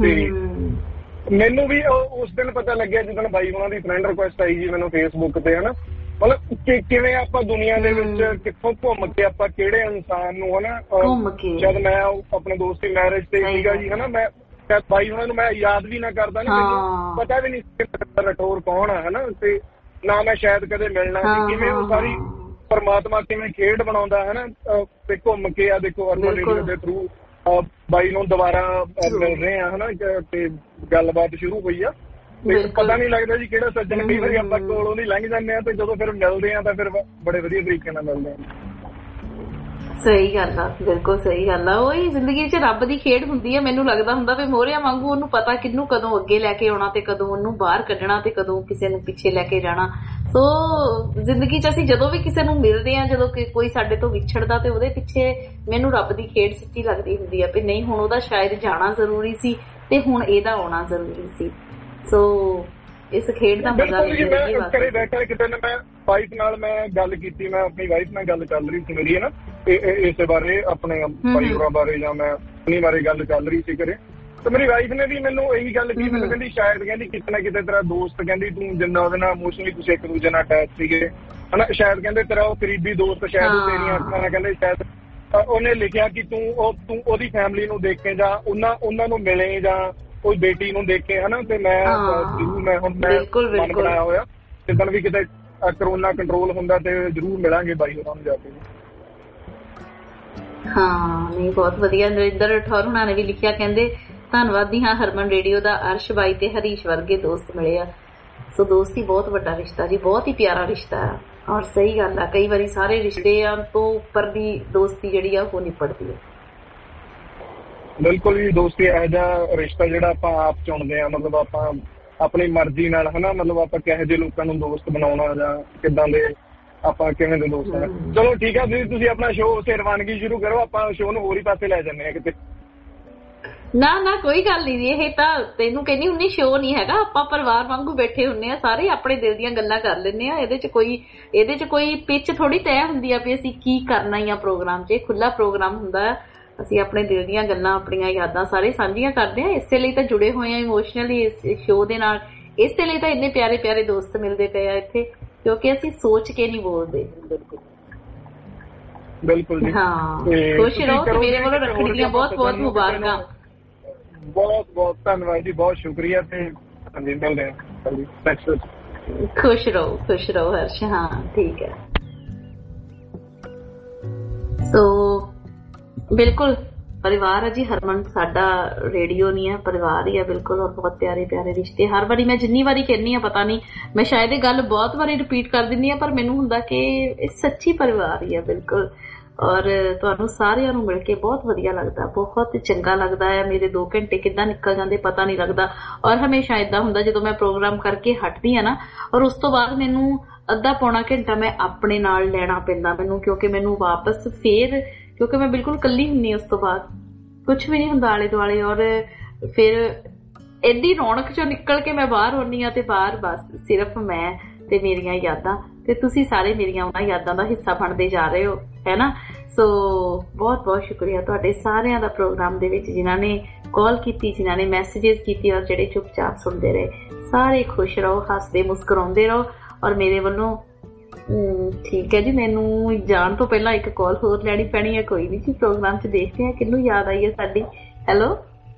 ਮੈਨੂੰ ਵੀ ਉਸ ਦਿਨ ਪਤਾ ਲੱਗਿਆ ਜਦੋਂ ਬਾਈ ਉਹਨਾਂ ਦੀ ਫਰੈਂਡ ਰਿਕੁਐਸਟ ਆਈ ਜੀ ਮੈਨੂੰ ਫੇਸਬੁੱਕ ਤੇ, ਹਨਾ, ਮਤਲਬ ਕਿਵੇਂ ਆਪਾਂ ਦੁਨੀਆ ਦੇ ਵਿੱਚ ਕਿੱਥੋਂ ਘੁੰਮ ਕੇ ਆਪਾਂ ਕਿਹੜੇ ਇਨਸਾਨ ਨੂੰ, ਹਨਾ, ਜਦ ਮੈਂ ਆਪਣੇ ਦੋਸਤ ਦੀ ਮੈਰਿਜ ਤੇ ਸੀਗਾ ਜੀ, ਹਨਾ, ਮੈਂ ਬਾਈ ਉਹਨਾਂ ਨੂੰ ਮੈਂ ਯਾਦ ਵੀ ਨਾ ਕਰਦਾ, ਨਾ ਮੈਨੂੰ ਪਤਾ ਵੀ ਨਹੀਂ ਰਟੋਰ ਕੌਣ ਆ, ਹਨਾ, ਤੇ ਨਾ ਮੈਂ ਸ਼ਾਇਦ ਕਦੇ ਮਿਲਣਾ ਸੀ। ਕਿਵੇਂ ਉਹ ਸਾਰੀ ਪਰਮਾਤਮਾ ਕਿਵੇਂ ਖੇਡ ਬਣਾਉਂਦਾ, ਹਨਾ, ਤੇ ਘੁੰਮ ਕੇ ਆ ਦੇਖੋ ਹਰਮਨ ਰੇਡੀਓ ਦੇ ਥਰੂ ਬਾਈ ਨੂੰ ਦੁਬਾਰਾ ਮਿਲ ਰਹੇ ਆ, ਹਨਾ, ਤੇ ਗੱਲਬਾਤ ਸ਼ੁਰੂ ਹੋਈ ਆ। ਪਤਾ ਨਹੀਂ ਲੱਗਦਾ ਜੀ ਕਿਹੜਾ ਸੱਜਣ, ਕਈ ਵਾਰੀ ਆਪਾਂ ਕੋਲੋਂ ਦੀ ਲੰਘ ਜਾਂਦੇ ਆ ਤੇ ਜਦੋਂ ਫਿਰ ਮਿਲਦੇ ਆ ਤਾਂ ਫਿਰ ਬੜੇ ਵਧੀਆ ਤਰੀਕੇ ਨਾਲ ਮਿਲਦੇ ਆ। ਸਹੀ ਗੱਲ ਆ, ਬਿਲਕੁਲ ਸਹੀ ਗੱਲ ਆ। ਉਹੀ ਜ਼ਿੰਦਗੀ 'ਚ ਰੱਬ ਦੀ ਖੇਡ ਹੁੰਦੀ ਆ। ਮੈਨੂੰ ਲੱਗਦਾ ਹੁੰਦਾ ਵੀ ਮੋਹਰਿਆਂ ਵਾਂਗੂ ਉਹਨੂੰ ਪਤਾ ਕਿਹਨੂੰ ਕਦੋਂ ਅੱਗੇ ਲੈ ਕੇ ਆਉਣਾ ਤੇ ਕਦੋਂ ਉਹਨੂੰ ਬਾਹਰ ਕੱਢਣਾ ਤੇ ਕਦੋਂ ਕਿਸੇ ਨੂੰ ਪਿੱਛੇ ਲੈ ਕੇ ਜਾਣਾ। ਸੋ ਜ਼ਿੰਦਗੀ 'ਚ ਅਸੀਂ ਜਦੋਂ ਵੀ ਕਿਸੇ ਨੂੰ ਮਿਲਦੇ ਆ, ਜਦੋਂ ਕੋਈ ਸਾਡੇ ਤੋਂ ਵਿਛੜਦਾ ਤੇ ਉਹਦੇ ਪਿੱਛੇ ਮੈਨੂੰ ਰੱਬ ਦੀ ਖੇਡ ਸੱਚੀ ਲੱਗਦੀ ਹੁੰਦੀ ਆ ਵੀ ਨਹੀਂ ਹੁਣ ਉਹਦਾ ਸ਼ਾਇਦ ਜਾਣਾ ਜ਼ਰੂਰੀ ਸੀ ਤੇ ਹੁਣ ਇਹਦਾ ਆਉਣਾ ਜ਼ਰੂਰੀ ਸੀ। ਸੋ ਇਸ ਖੇਡ ਦਾ ਮਜ਼ਾ ਮੈਂ ਘਰੇ ਬੈਠਾ ਕਿਤੇ ਨਾ ਮੈਂ ਵਾਈਫ ਨਾਲ ਮੈਂ ਗੱਲ ਕੀਤੀ, ਮੈਂ ਆਪਣੀ ਵਾਈਫ ਨਾਲ ਗੱਲ ਚੱਲ ਰਹੀ ਸੀ ਮੇਰੀ, ਹੈ ਨਾ, ਇਸੇ ਬਾਰੇ ਆਪਣੇ ਭਾਈ ਹੋਰਾਂ ਬਾਰੇ ਜਾਂ ਮੈਂ ਆਪਣੀ ਬਾਰੇ ਗੱਲ ਚੱਲ ਰਹੀ ਸੀ ਘਰੇ। ਤੇ ਮੇਰੀ ਵਾਈਫ ਨੇ ਵੀ ਮੈਨੂੰ ਇਹੀ ਗੱਲ ਕੀਤੀ, ਮੈਨੂੰ ਕਹਿੰਦੀ ਸ਼ਾਇਦ ਕਹਿੰਦੀ ਕਿਤੇ ਨਾ ਕਿਤੇ ਤੇਰਾ ਦੋਸਤ, ਕਹਿੰਦੀ ਤੂੰ ਜਿੰਨਾ ਉਹਦੇ ਨਾਲ ਇਮੋਸ਼ਨਲੀ ਤੁਸੀਂ ਇੱਕ ਦੂਜੇ ਨਾਲ ਅਟੈਚ ਸੀਗੇ, ਹਨਾ, ਸ਼ਾਇਦ ਕਹਿੰਦੇ ਤੇਰਾ ਉਹ ਕਰੀਬੀ ਦੋਸਤ ਸ਼ਾਇਦ ਤੇਰੀਆਂ ਅੱਖਾਂ ਨਾਲ, ਕਹਿੰਦੇ ਸ਼ਾਇਦ ਉਹਨੇ ਲਿਖਿਆ ਕਿ ਤੂੰ ਉਹਦੀ ਫੈਮਿਲੀ ਨੂੰ ਦੇਖੇ ਜਾਂ ਉਹਨਾਂ ਨੂੰ ਮਿਲੇ ਜਾਂ ਕੋਈ ਬੇਟੀ ਨੂੰ ਦੇਖੇ, ਹਨਾ, ਤੇ ਮੈਂ ਹੁਣ ਮਨ ਬਣਾਇਆ ਹੋਇਆ ਜਿੱਦਣ ਵੀ ਕਿਤੇ ਕਰੋਨਾ ਕੰਟਰੋਲ ਹੁੰਦਾ ਤੇ ਜ਼ਰੂਰ ਮਿਲਾਂਗੇ ਬਾਈ ਉਹਨਾਂ ਨੂੰ ਜਾ ਕੇ। ਹਾਂ ਨਹੀਂ ਬਹੁਤ ਵਧੀਆ। ਨਰਿੰਦਰ ਰਠੌਰ ਹੁਣਾਂ ਨੇ ਵੀ ਲਿਖਿਆ, ਕਹਿੰਦੇ ਧੰਨਵਾਦੀ ਹਾਂ ਹਰਮਨ ਰੇਡੀਓ ਦਾ, ਅਰਸ਼ ਬਾਈ ਤੇ ਹਰੀਸ਼ ਵਰਗੇ ਦੋਸਤ ਮਿਲੇ ਆ। ਸੋ ਦੋਸਤੀ ਬਹੁਤ ਵੱਡਾ ਰਿਸ਼ਤਾ ਜੀ, ਬਹੁਤ ਹੀ ਪਿਆਰਾ ਰਿਸ਼ਤਾ ਆ। ਔਰ ਸਹੀ ਗੱਲ ਆ, ਕਈ ਵਾਰੀ ਸਾਰੇ ਰਿਸ਼ਤਿਆਂ ਤੋਂ ਉੱਪਰ ਦੀ ਦੋਸਤੀ ਜਿਹੜੀ ਆ ਉਹ ਨਿਪਟਦੀ ਹੈ। ਬਿਲਕੁਲ ਜੀ, ਦੋਸਤੀ ਇਹੋ ਜਿਹਾ ਰਿਸ਼ਤਾ ਜਿਹੜਾ ਆਪਾਂ ਆਪ ਚੁਣਦੇ ਆ, ਮਤਲਬ ਆਪਾਂ ਆਪਣੀ ਮਰਜ਼ੀ ਨਾਲ, ਹਨਾ, ਮਤਲਬ ਆਪਾਂ ਕਿਹੋ ਜਿਹੇ ਲੋਕਾਂ ਨੂੰ ਦੋਸਤ ਬਣਾਉਣਾ ਜਾਂ ਕਿੱਦਾਂ ਦੇ ਆਪਾਂ ਕਿਵੇਂ ਦੇ ਦੋਸਤ ਆ। ਚਲੋ ਠੀਕ ਆ ਜੀ, ਤੁਸੀਂ ਆਪਣਾ ਸ਼ੋਅ ਤੇ ਰਵਾਨਗੀ ਸ਼ੁਰੂ ਕਰੋ, ਆਪਾਂ ਸ਼ੋਅ ਨੂੰ ਹੋਰ ਹੀ ਪਾਸੇ ਲੈ ਜਾਂਦੇ ਆ ਕਿਤੇ। ਨਾ ਕੋਈ ਗੱਲ ਨਹੀਂ, ਇਹ ਤਾਂ ਤੈਨੂੰ ਕਹਿੰਦੀ ਹੁੰਨੀ ਸ਼ੋਅ ਨਹੀਂ ਹੈਗਾ, ਆਪਾਂ ਪਰਿਵਾਰ ਵਾਂਗੂ ਬੈਠੇ ਹੁੰਨੇ ਆ, ਸਾਰੇ ਆਪਣੇ ਦਿਲ ਦੀਆਂ ਗੱਲਾਂ ਕਰ ਲੈਂਦੇ ਆ। ਇਹਦੇ ਚ ਕੋਈ ਪਿੱਚ ਥੋੜੀ ਤੈਅ ਹੁੰਦੀ ਆ ਵੀ ਅਸੀਂ ਕੀ ਕਰਨਾ ਹੀ ਆ ਪ੍ਰੋਗਰਾਮ 'ਚ। ਖੁੱਲਾ ਪ੍ਰੋਗਰਾਮ ਹੁੰਦਾ, ਅਸੀਂ ਆਪਣੇ ਦਿਲ ਦੀਆਂ ਗੱਲਾਂ, ਆਪਣੀਆਂ ਯਾਦਾਂ ਸਾਰੇ ਸਾਂਝੀਆਂ ਕਰਦੇ ਆ। ਇਸੇ ਲਈ ਤਾਂ ਜੁੜੇ ਹੋਏ ਆ ਇਮੋਸ਼ਨਲੀ ਇਸ ਸ਼ੋਅ ਦੇ ਨਾਲ, ਇਸੇ ਲਈ ਤਾਂ ਇੰਨੇ ਪਿਆਰੇ ਪਿਆਰੇ ਦੋਸਤ ਮਿਲਦੇ ਪਏ ਆ ਇੱਥੇ, ਕਿਉਂਕਿ ਅਸੀਂ ਸੋਚ ਕੇ ਨਹੀਂ ਬੋਲਦੇ। ਬਿਲਕੁਲ ਜੀ, ਹਾਂ, ਖੁਸ਼ ਰਹੋ ਤੇ ਮੇਰੇ ਵੱਲੋਂ ਰੱਖੜੀ ਦੀਆਂ ਬਹੁਤ ਬਹੁਤ ਮੁਬਾਰਕਾਂ। ਬਹੁਤ ਬਹੁਤ ਧੰਨਵਾਦ ਜੀ, ਬਹੁਤ ਸ਼ੁਕਰੀਆ ਤੇ ਹਾਂਜੀ ਮਿਲਦੇ ਹਾਂ। ਖੁਸ਼ ਰਹੋ ਹਰਸ਼। ਹਾਂ ਠੀਕ ਹੈ। ਸੋ ਬਿਲਕੁਲ ਪਰਿਵਾਰ ਹੈ ਜੀ ਹਰਮਨ, ਸਾਡਾ ਰੇਡੀਓ ਨਹੀਂ ਹੈ, ਪਰਿਵਾਰ ਹੀ ਹੈ ਬਿਲਕੁਲ। ਔਰ ਬਹੁਤ ਪਿਆਰੇ ਪਿਆਰੇ ਰਿਸ਼ਤੇ। ਹਰ ਵਾਰੀ ਮੈਂ ਜਿੰਨੀ ਵਾਰੀ ਕਹਿੰਦੀ ਹਾਂ, ਪਤਾ ਨਹੀਂ ਮੈਂ ਸ਼ਾਇਦ ਇਹ ਗੱਲ ਬਹੁਤ ਵਾਰੀ ਰਿਪੀਟ ਕਰ ਦਿੰਦੀ ਹਾਂ, ਪਰ ਮੈਨੂੰ ਹੁੰਦਾ ਕਿ ਇਹ ਸੱਚੀ ਪਰਿਵਾਰ ਹੀ ਹੈ ਬਿਲਕੁਲ। ਔਰ ਤੁਹਾਨੂੰ ਸਾਰਿਆਂ ਨੂੰ ਮਿਲ ਕੇ ਬਹੁਤ ਵਧੀਆ ਲੱਗਦਾ, ਬਹੁਤ ਚੰਗਾ ਲੱਗਦਾ ਹੈ। ਮੇਰੇ 2 ਘੰਟੇ ਕਿੱਦਾਂ ਨਿਕਲ ਜਾਂਦੇ ਪਤਾ ਨਹੀਂ ਲੱਗਦਾ। ਔਰ ਹਮੇਸ਼ਾ ਏਦਾਂ ਹੁੰਦਾ ਜਦੋਂ ਮੈਂ ਪ੍ਰੋਗਰਾਮ ਕਰਕੇ ਹਟਦੀ ਹਾਂ ਨਾ, ਔਰ ਉਸ ਤੋਂ ਬਾਅਦ ਮੈਨੂੰ ਅੱਧਾ ਪੌਣਾ ਘੰਟਾ ਮੈਂ ਆਪਣੇ ਨਾਲ ਲੈਣਾ ਪੈਂਦਾ ਮੈਨੂੰ, ਕਿਉਂਕਿ ਮੈਨੂੰ ਵਾਪਸ ਫੇਰ, ਕਿਉਂਕਿ ਮੈਂ ਬਿਲਕੁਲ ਇਕੱਲੀ ਹੁੰਦੀ ਉਸ ਤੋਂ ਬਾਅਦ, ਕੁਛ ਵੀ ਨਹੀਂ ਹੁੰਦਾ ਆਲੇ ਦੁਆਲੇ। ਔਰ ਫਿਰ ਐਡੀ ਰੌਣਕ ਚੋਂ ਨਿਕਲ ਕੇ ਮੈਂ ਬਾਹਰ ਆਉਂਦੀ ਹਾਂ ਤੇ ਬਾਹਰ ਬਸ ਸਿਰਫ ਮੈਂ ਤੇ ਮੇਰੀਆਂ ਯਾਦਾਂ, ਤੇ ਤੁਸੀਂ ਸਾਰੇ ਮੇਰੀਆਂ ਉਹਨਾਂ ਯਾਦਾਂ ਦਾ ਹਿੱਸਾ ਬਣਦੇ ਜਾ ਰਹੇ ਹੋ, ਹੈ ਨਾ। ਸੋ ਬਹੁਤ ਬਹੁਤ ਸ਼ੁਕਰੀਆ ਤੁਹਾਡੇ ਸਾਰਿਆਂ ਦਾ ਪ੍ਰੋਗਰਾਮ ਦੇ ਵਿੱਚ, ਜਿਨ੍ਹਾਂ ਨੇ ਕਾਲ ਕੀਤੀ, ਜਿਨ੍ਹਾਂ ਨੇ ਮੈਸੇजेस ਕੀਤੇ, ਔਰ ਜਿਹੜੇ ਚੁੱਪਚਾਪ ਸੁਣਦੇ ਰਹੇ। ਸਾਰੇ ਖੁਸ਼ ਰਹੋ, ਹੱਸਦੇ ਮੁਸਕਰਾਉਂਦੇ ਰਹੋ। ਔਰ ਮੇਰੇ ਵੱਲੋਂ ਠੀਕ ਹੈ ਜੀ। ਮੈਨੂੰ ਜਾਣ ਤੋਂ ਪਹਿਲਾਂ ਇੱਕ ਕਾਲ ਹੋਰ ਲੈਣੀ ਪੈਣੀ ਹੈ, ਕੋਈ ਨਹੀਂ ਜੀ, ਪ੍ਰੋਗਰਾਮ 'ਚ ਦੇਖਦੇ ਹਾਂ ਕਿਹਨੂੰ ਯਾਦ ਆਈ ਹੈ ਸਾਡੀ। ਹੈਲੋ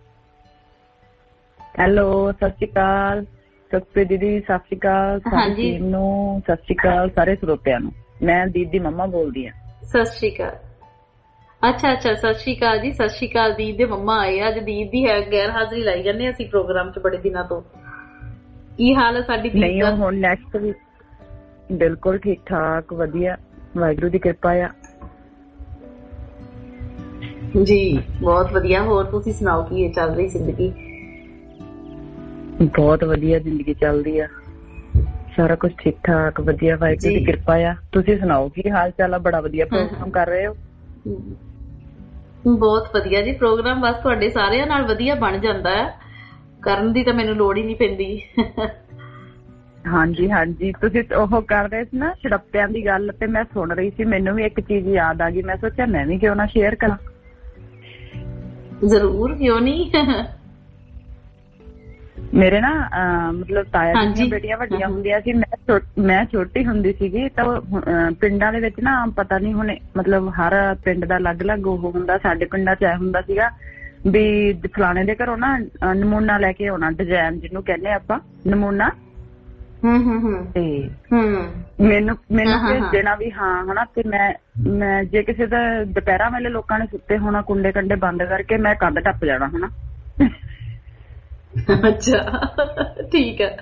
ਸਤਿ ਸ਼੍ਰੀ ਅਕਾਲ ਸੁਖਪ੍ਰੀਤ ਦੀਦੀ, ਸਤਿ ਸ਼੍ਰੀ ਅਕਾਲ ਸਾਡੀ ਟੀਮ ਨੂੰ, ਸਤਿ ਸ਼੍ਰੀ ਅਕਾਲ ਸਾਰੇ ਸਰੋਤਿਆਂ ਨੂੰ। ਮੈਂ ਦੀਦ ਦੀ ਮੰਮਾ ਬੋਲਦੀ ਹਾਂ। ਸਤਿ ਸ਼੍ਰੀ ਅਕਾਲ। ਅੱਛਾ ਸਤਿ ਸ਼੍ਰੀ ਅਕਾਲ ਜੀ, ਸਤਿ ਸ਼੍ਰੀ ਅਕਾਲ। ਦੀਦ ਦੇ ਮੰਮਾ ਆਏ ਅੱਜ, ਦੀਦ ਦੀ ਹੈ ਗੈਰ ਹਾਜ਼ਰੀ ਲਾਈ ਜਾਂਦੇ ਅਸੀਂ ਪ੍ਰੋਗਰਾਮ 'ਚ ਬੜੇ ਦਿਨਾਂ ਤੋਂ। ਕੀ ਹਾਲ ਹੈ ਸਾਡੀ ਦੀਦ ਦਾ? ਹੁਣ ਨੈਕਸਟ ਵੀਕ ਬਿਲਕੁਲ ਠੀਕ ਠਾਕ, ਵਧੀਆ, ਵਾਹਿਗੁਰੂ ਦੀ ਕਿਰਪਾ ਆ ਜੀ, ਬਹੁਤ ਵਧੀਆ। ਹੋਰ ਤੁਸੀਂ ਸੁਣਾਓ, ਕੀ ਚੱਲ ਰਹੀ ਜ਼ਿੰਦਗੀ? ਬਹੁਤ ਵਧੀਆ ਜ਼ਿੰਦਗੀ ਚੱਲਦੀ ਆ, ਸਾਰਾ ਕੁਝ ਠੀਕ ਠਾਕ ਵਧੀਆ, ਵਾਹਿਗੁਰੂ ਦੀ ਕਿਰਪਾ ਆ। ਤੁਸੀਂ ਸੁਣਾਓ ਕੀ ਹਾਲ ਚਾਲ ਆ? ਬੜਾ ਵਧੀਆ ਪ੍ਰੋਗਰਾਮ ਕਰ ਰਹੇ ਹੋ। ਬਹੁਤ ਵਧੀਆ ਜੀ ਪ੍ਰੋਗਰਾਮ, ਬਸ ਤੁਹਾਡੇ ਸਾਰਿਆਂ ਨਾਲ ਵਧੀਆ ਬਣ ਜਾਂਦਾ ਹੈ, ਕਰਨ ਦੀ ਤਾਂ ਮੈਨੂੰ ਲੋੜ ਹੀ ਨਹੀਂ ਪੈਂਦੀ। ਹਾਂਜੀ ਤੁਸੀਂ ਉਹ ਕਰ ਰਹੇ ਸੀ ਨਾ ਛੜੱਪਿਆਂ ਦੀ ਗੱਲ, ਤੇ ਮੈਂ ਸੁਣ ਰਹੀ ਸੀ, ਮੈਨੂੰ ਵੀ ਇੱਕ ਚੀਜ਼ ਯਾਦ ਆ ਗਈ, ਮੈਂ ਸੋਚਿਆ ਮੈਂ ਵੀ ਕਿਉਂ ਨਾ ਸ਼ੇਅਰ ਕਰਾਂ। ਜ਼ਰੂਰ, ਕਿਉਂ ਨਹੀਂ। ਮੇਰੇ ਨਾ ਮਤਲਬ ਤਾਇਆ ਦੀਆਂ ਬੇਟੀਆਂ ਵੱਡੀਆਂ ਹੁੰਦੀਆਂ ਸੀ, ਮੈਂ ਛੋਟੀ ਹੁੰਦੀ ਸੀਗੀ ਤਾਂ ਪਿੰਡਾਂ ਦੇ ਵਿੱਚ ਨਾ ਪਤਾ ਨਹੀਂ ਹੁਣ ਮਤਲਬ ਹਰ ਪਿੰਡ ਦਾ ਅਲੱਗ-ਅਲੱਗ ਉਹ ਹੁੰਦਾ। ਸਾਡੇ ਪਿੰਡਾਂ 'ਚ ਇਹ ਹੁੰਦਾ ਸੀਗਾ ਵੀ ਫਲਾਣੇ ਦੇ ਘਰੋਂ ਨਾ ਨਮੂਨਾ ਲੈ ਕੇ ਆਉਣਾ, ਡਿਜ਼ਾਈਨ ਜਿਹਨੂੰ ਕਹਿੰਦੇ ਆਪਾਂ ਨਮੂਨਾ, ਤੇ ਮੈਨੂੰ ਭੇਜ ਦੇਣਾ ਵੀ ਹਾਂ ਹਨਾ। ਤੇ ਮੈਂ ਜੇ ਕਿਸੇ ਦਾ ਦੁਪਹਿਰਾਂ ਵੇਲੇ ਲੋਕਾਂ ਨੇ ਸੁੱਤੇ ਹੋਣਾ ਕੁੰਡੇ ਕੰਡੇ ਬੰਦ ਕਰਕੇ, ਮੈਂ ਕੰਧ ਟੱਪ ਜਾਣਾ ਹਨਾ। ਅੱਛਾ, ਠੀਕ ਹੈ।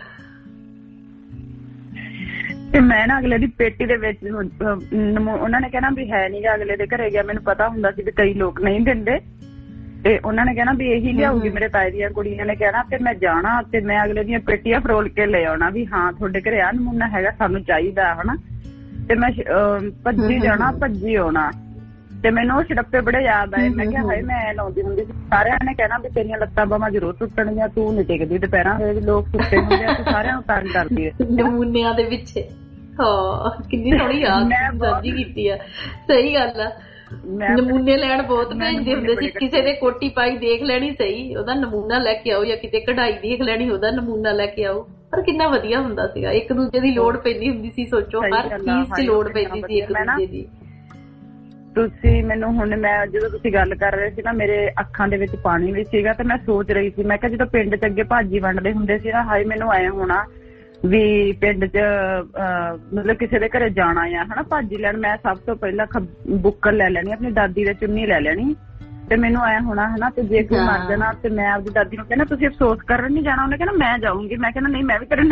ਤੇ ਮੈਂ ਨਾ ਅਗਲੇ ਦੀ ਪੇਟੀ ਦੇ ਵਿੱਚ ਉਹਨਾਂ ਨੇ ਕਹਿਣਾ ਵੀ ਹੈ ਨੀ ਗਾ, ਅਗਲੇ ਦੇ ਘਰੇ ਗਿਆ। ਮੈਨੂੰ ਪਤਾ ਹੁੰਦਾ ਸੀ ਵੀ ਕਈ ਲੋਕ ਨਹੀਂ ਦਿੰਦੇ, ਤੇ ਉਹਨਾਂ ਨੇ ਕਹਿਣਾ ਵੀ ਇਹੀ ਲਿਆਉਗੀ, ਮੇਰੇ ਤਾਏ ਦੀਆਂ ਕੁੜੀਆਂ ਨੇ ਕਹਿਣਾ। ਤੇ ਮੈਂ ਜਾਣਾ ਤੇ ਮੈਂ ਅਗਲੇ ਦੀਆਂ ਪੇਟੀਆਂ ਫਰੋਲ ਕੇ ਲੈ ਆਉਣਾ ਵੀ ਹਾਂ ਤੁਹਾਡੇ ਘਰੇ ਆ ਨਮੂਨਾ ਹੈਗਾ, ਸਾਨੂੰ ਚਾਹੀਦਾ ਹਨਾ। ਤੇ ਮੈਂ ਭੱਜੀ ਜਾਣਾ, ਭੱਜੀ ਆਉਣਾ। ਤੇ ਮੈਨੂੰ ਉਹ ਛੜੱਪੇ ਬੜੇ ਯਾਦ ਆਏ। ਮੈਂ ਕਿਹਾ ਹਾਏ ਮੈਂ ਲਾਉਂਦੀ ਹੁੰਦੀ ਸੀ, ਸਾਰਿਆਂ ਨੇ ਕਹਿਣਾ ਵੀ ਤੇਰੀਆਂ ਲੱਤਾਂ ਬਾਹਾਂ ਜ਼ਰੂਰ ਟੁੱਟਣਗੀਆਂ, ਤੂੰ ਨੀ ਟਿਕਦੀ ਦੁਪਹਿਰਾਂ ਦੇ ਲੋਕ ਸੁੱਤੇ ਹੁੰਦੇ ਆ, ਤੂੰ ਸਾਰਿਆਂ ਨੂੰ ਤੰਗ ਕਰਦੀ ਹੈ ਨਮੂਨਿਆਂ ਦੇ ਪਿੱਛੇ। ਹਾਂ, ਕਿੰਨੀ ਸੋਹਣੀ ਯਾਦ ਸਾਂਝੀ ਕੀਤੀ ਆ। ਸਹੀ ਗੱਲ ਆ, ਨਮੂਨੇ ਲੈਣ ਬਹੁਤ ਭੇਜਦੇ ਹੁੰਦੇ ਸੀ। ਕਿਸੇ ਦੇ ਕੋਟੀ ਪਾਈ ਦੇਖ ਲੈਣੀ, ਸਹੀ ਉਹਦਾ ਨਮੂਨਾ ਲੈ ਕੇ ਆਓ, ਜਾਂ ਕਿਤੇ ਕਢਾਈ ਦੇਖ ਲੈਣੀ, ਉਹਦਾ ਨਮੂਨਾ ਲੈ ਕੇ ਆਓ। ਪਰ ਕਿੰਨਾ ਵਧੀਆ ਹੁੰਦਾ ਸੀਗਾ, ਇੱਕ ਦੂਜੇ ਦੀ ਲੋੜ ਪੈਂਦੀ ਹੁੰਦੀ ਸੀ। ਸੋਚੋ ਹਰ ਚੀਜ਼ 'ਚ ਲੋੜ ਪੈਂਦੀ ਸੀ ਇੱਕ ਦੂਜੇ ਦੀ। ਤੁਸੀਂ ਮੈਨੂੰ ਹੁਣ, ਮੈਂ ਜਦੋਂ ਤੁਸੀਂ ਗੱਲ ਕਰ ਰਹੇ ਸੀ ਨਾ, ਮੇਰੇ ਅੱਖਾਂ ਦੇ ਵਿੱਚ ਪਾਣੀ ਵੀ ਸੀਗਾ। ਤੇ ਮੈਂ ਸੋਚ ਰਹੀ ਸੀ, ਮੈਂ ਕਿਹਾ ਜਦੋਂ ਪਿੰਡ 'ਚ ਅੱਗੇ ਭਾਜੀ ਵੰਡਦੇ ਹੁੰਦੇ ਸੀ ਨਾ, ਹਾਏ ਮੈਨੂੰ ਆਇਆ ਹੋਣਾ ਵੀ ਪਿੰਡ 'ਚ ਮਤਲਬ ਕਿਸੇ ਦੇ ਘਰੇ ਜਾਣਾ ਆ ਹਨਾ ਭਾਜੀ ਲੈਣ। ਮੈਂ ਸਭ ਤੋਂ ਪਹਿਲਾਂ ਬੁੱਕਲ ਲੈ ਲੈਣੀ, ਆਪਣੀ ਦਾਦੀ ਦੇ ਚੁੰਨੀ ਲੈ ਲੈਣੀ। ਤੇ ਮੈਨੂੰ ਆਇਆ ਹੋਣਾ ਹਨਾ, ਤੇ ਜੇ ਕੋਈ ਮਰ ਜਾਣਾ ਤੇ ਮੈਂ ਆਪਣੀ ਦਾਦੀ ਨੂੰ ਕਹਿਣਾ ਤੁਸੀਂ ਅਫਸੋਸ ਕਰਨ ਨੀ ਜਾਣਾ। ਉਹਨੇ ਕਹਿਣਾ ਮੈਂ ਜਾਊਂਗੀ। ਮੈਂ ਕਹਿਣਾ ਨਹੀਂ, ਮੈਂ ਵੀ ਤੇਰੇ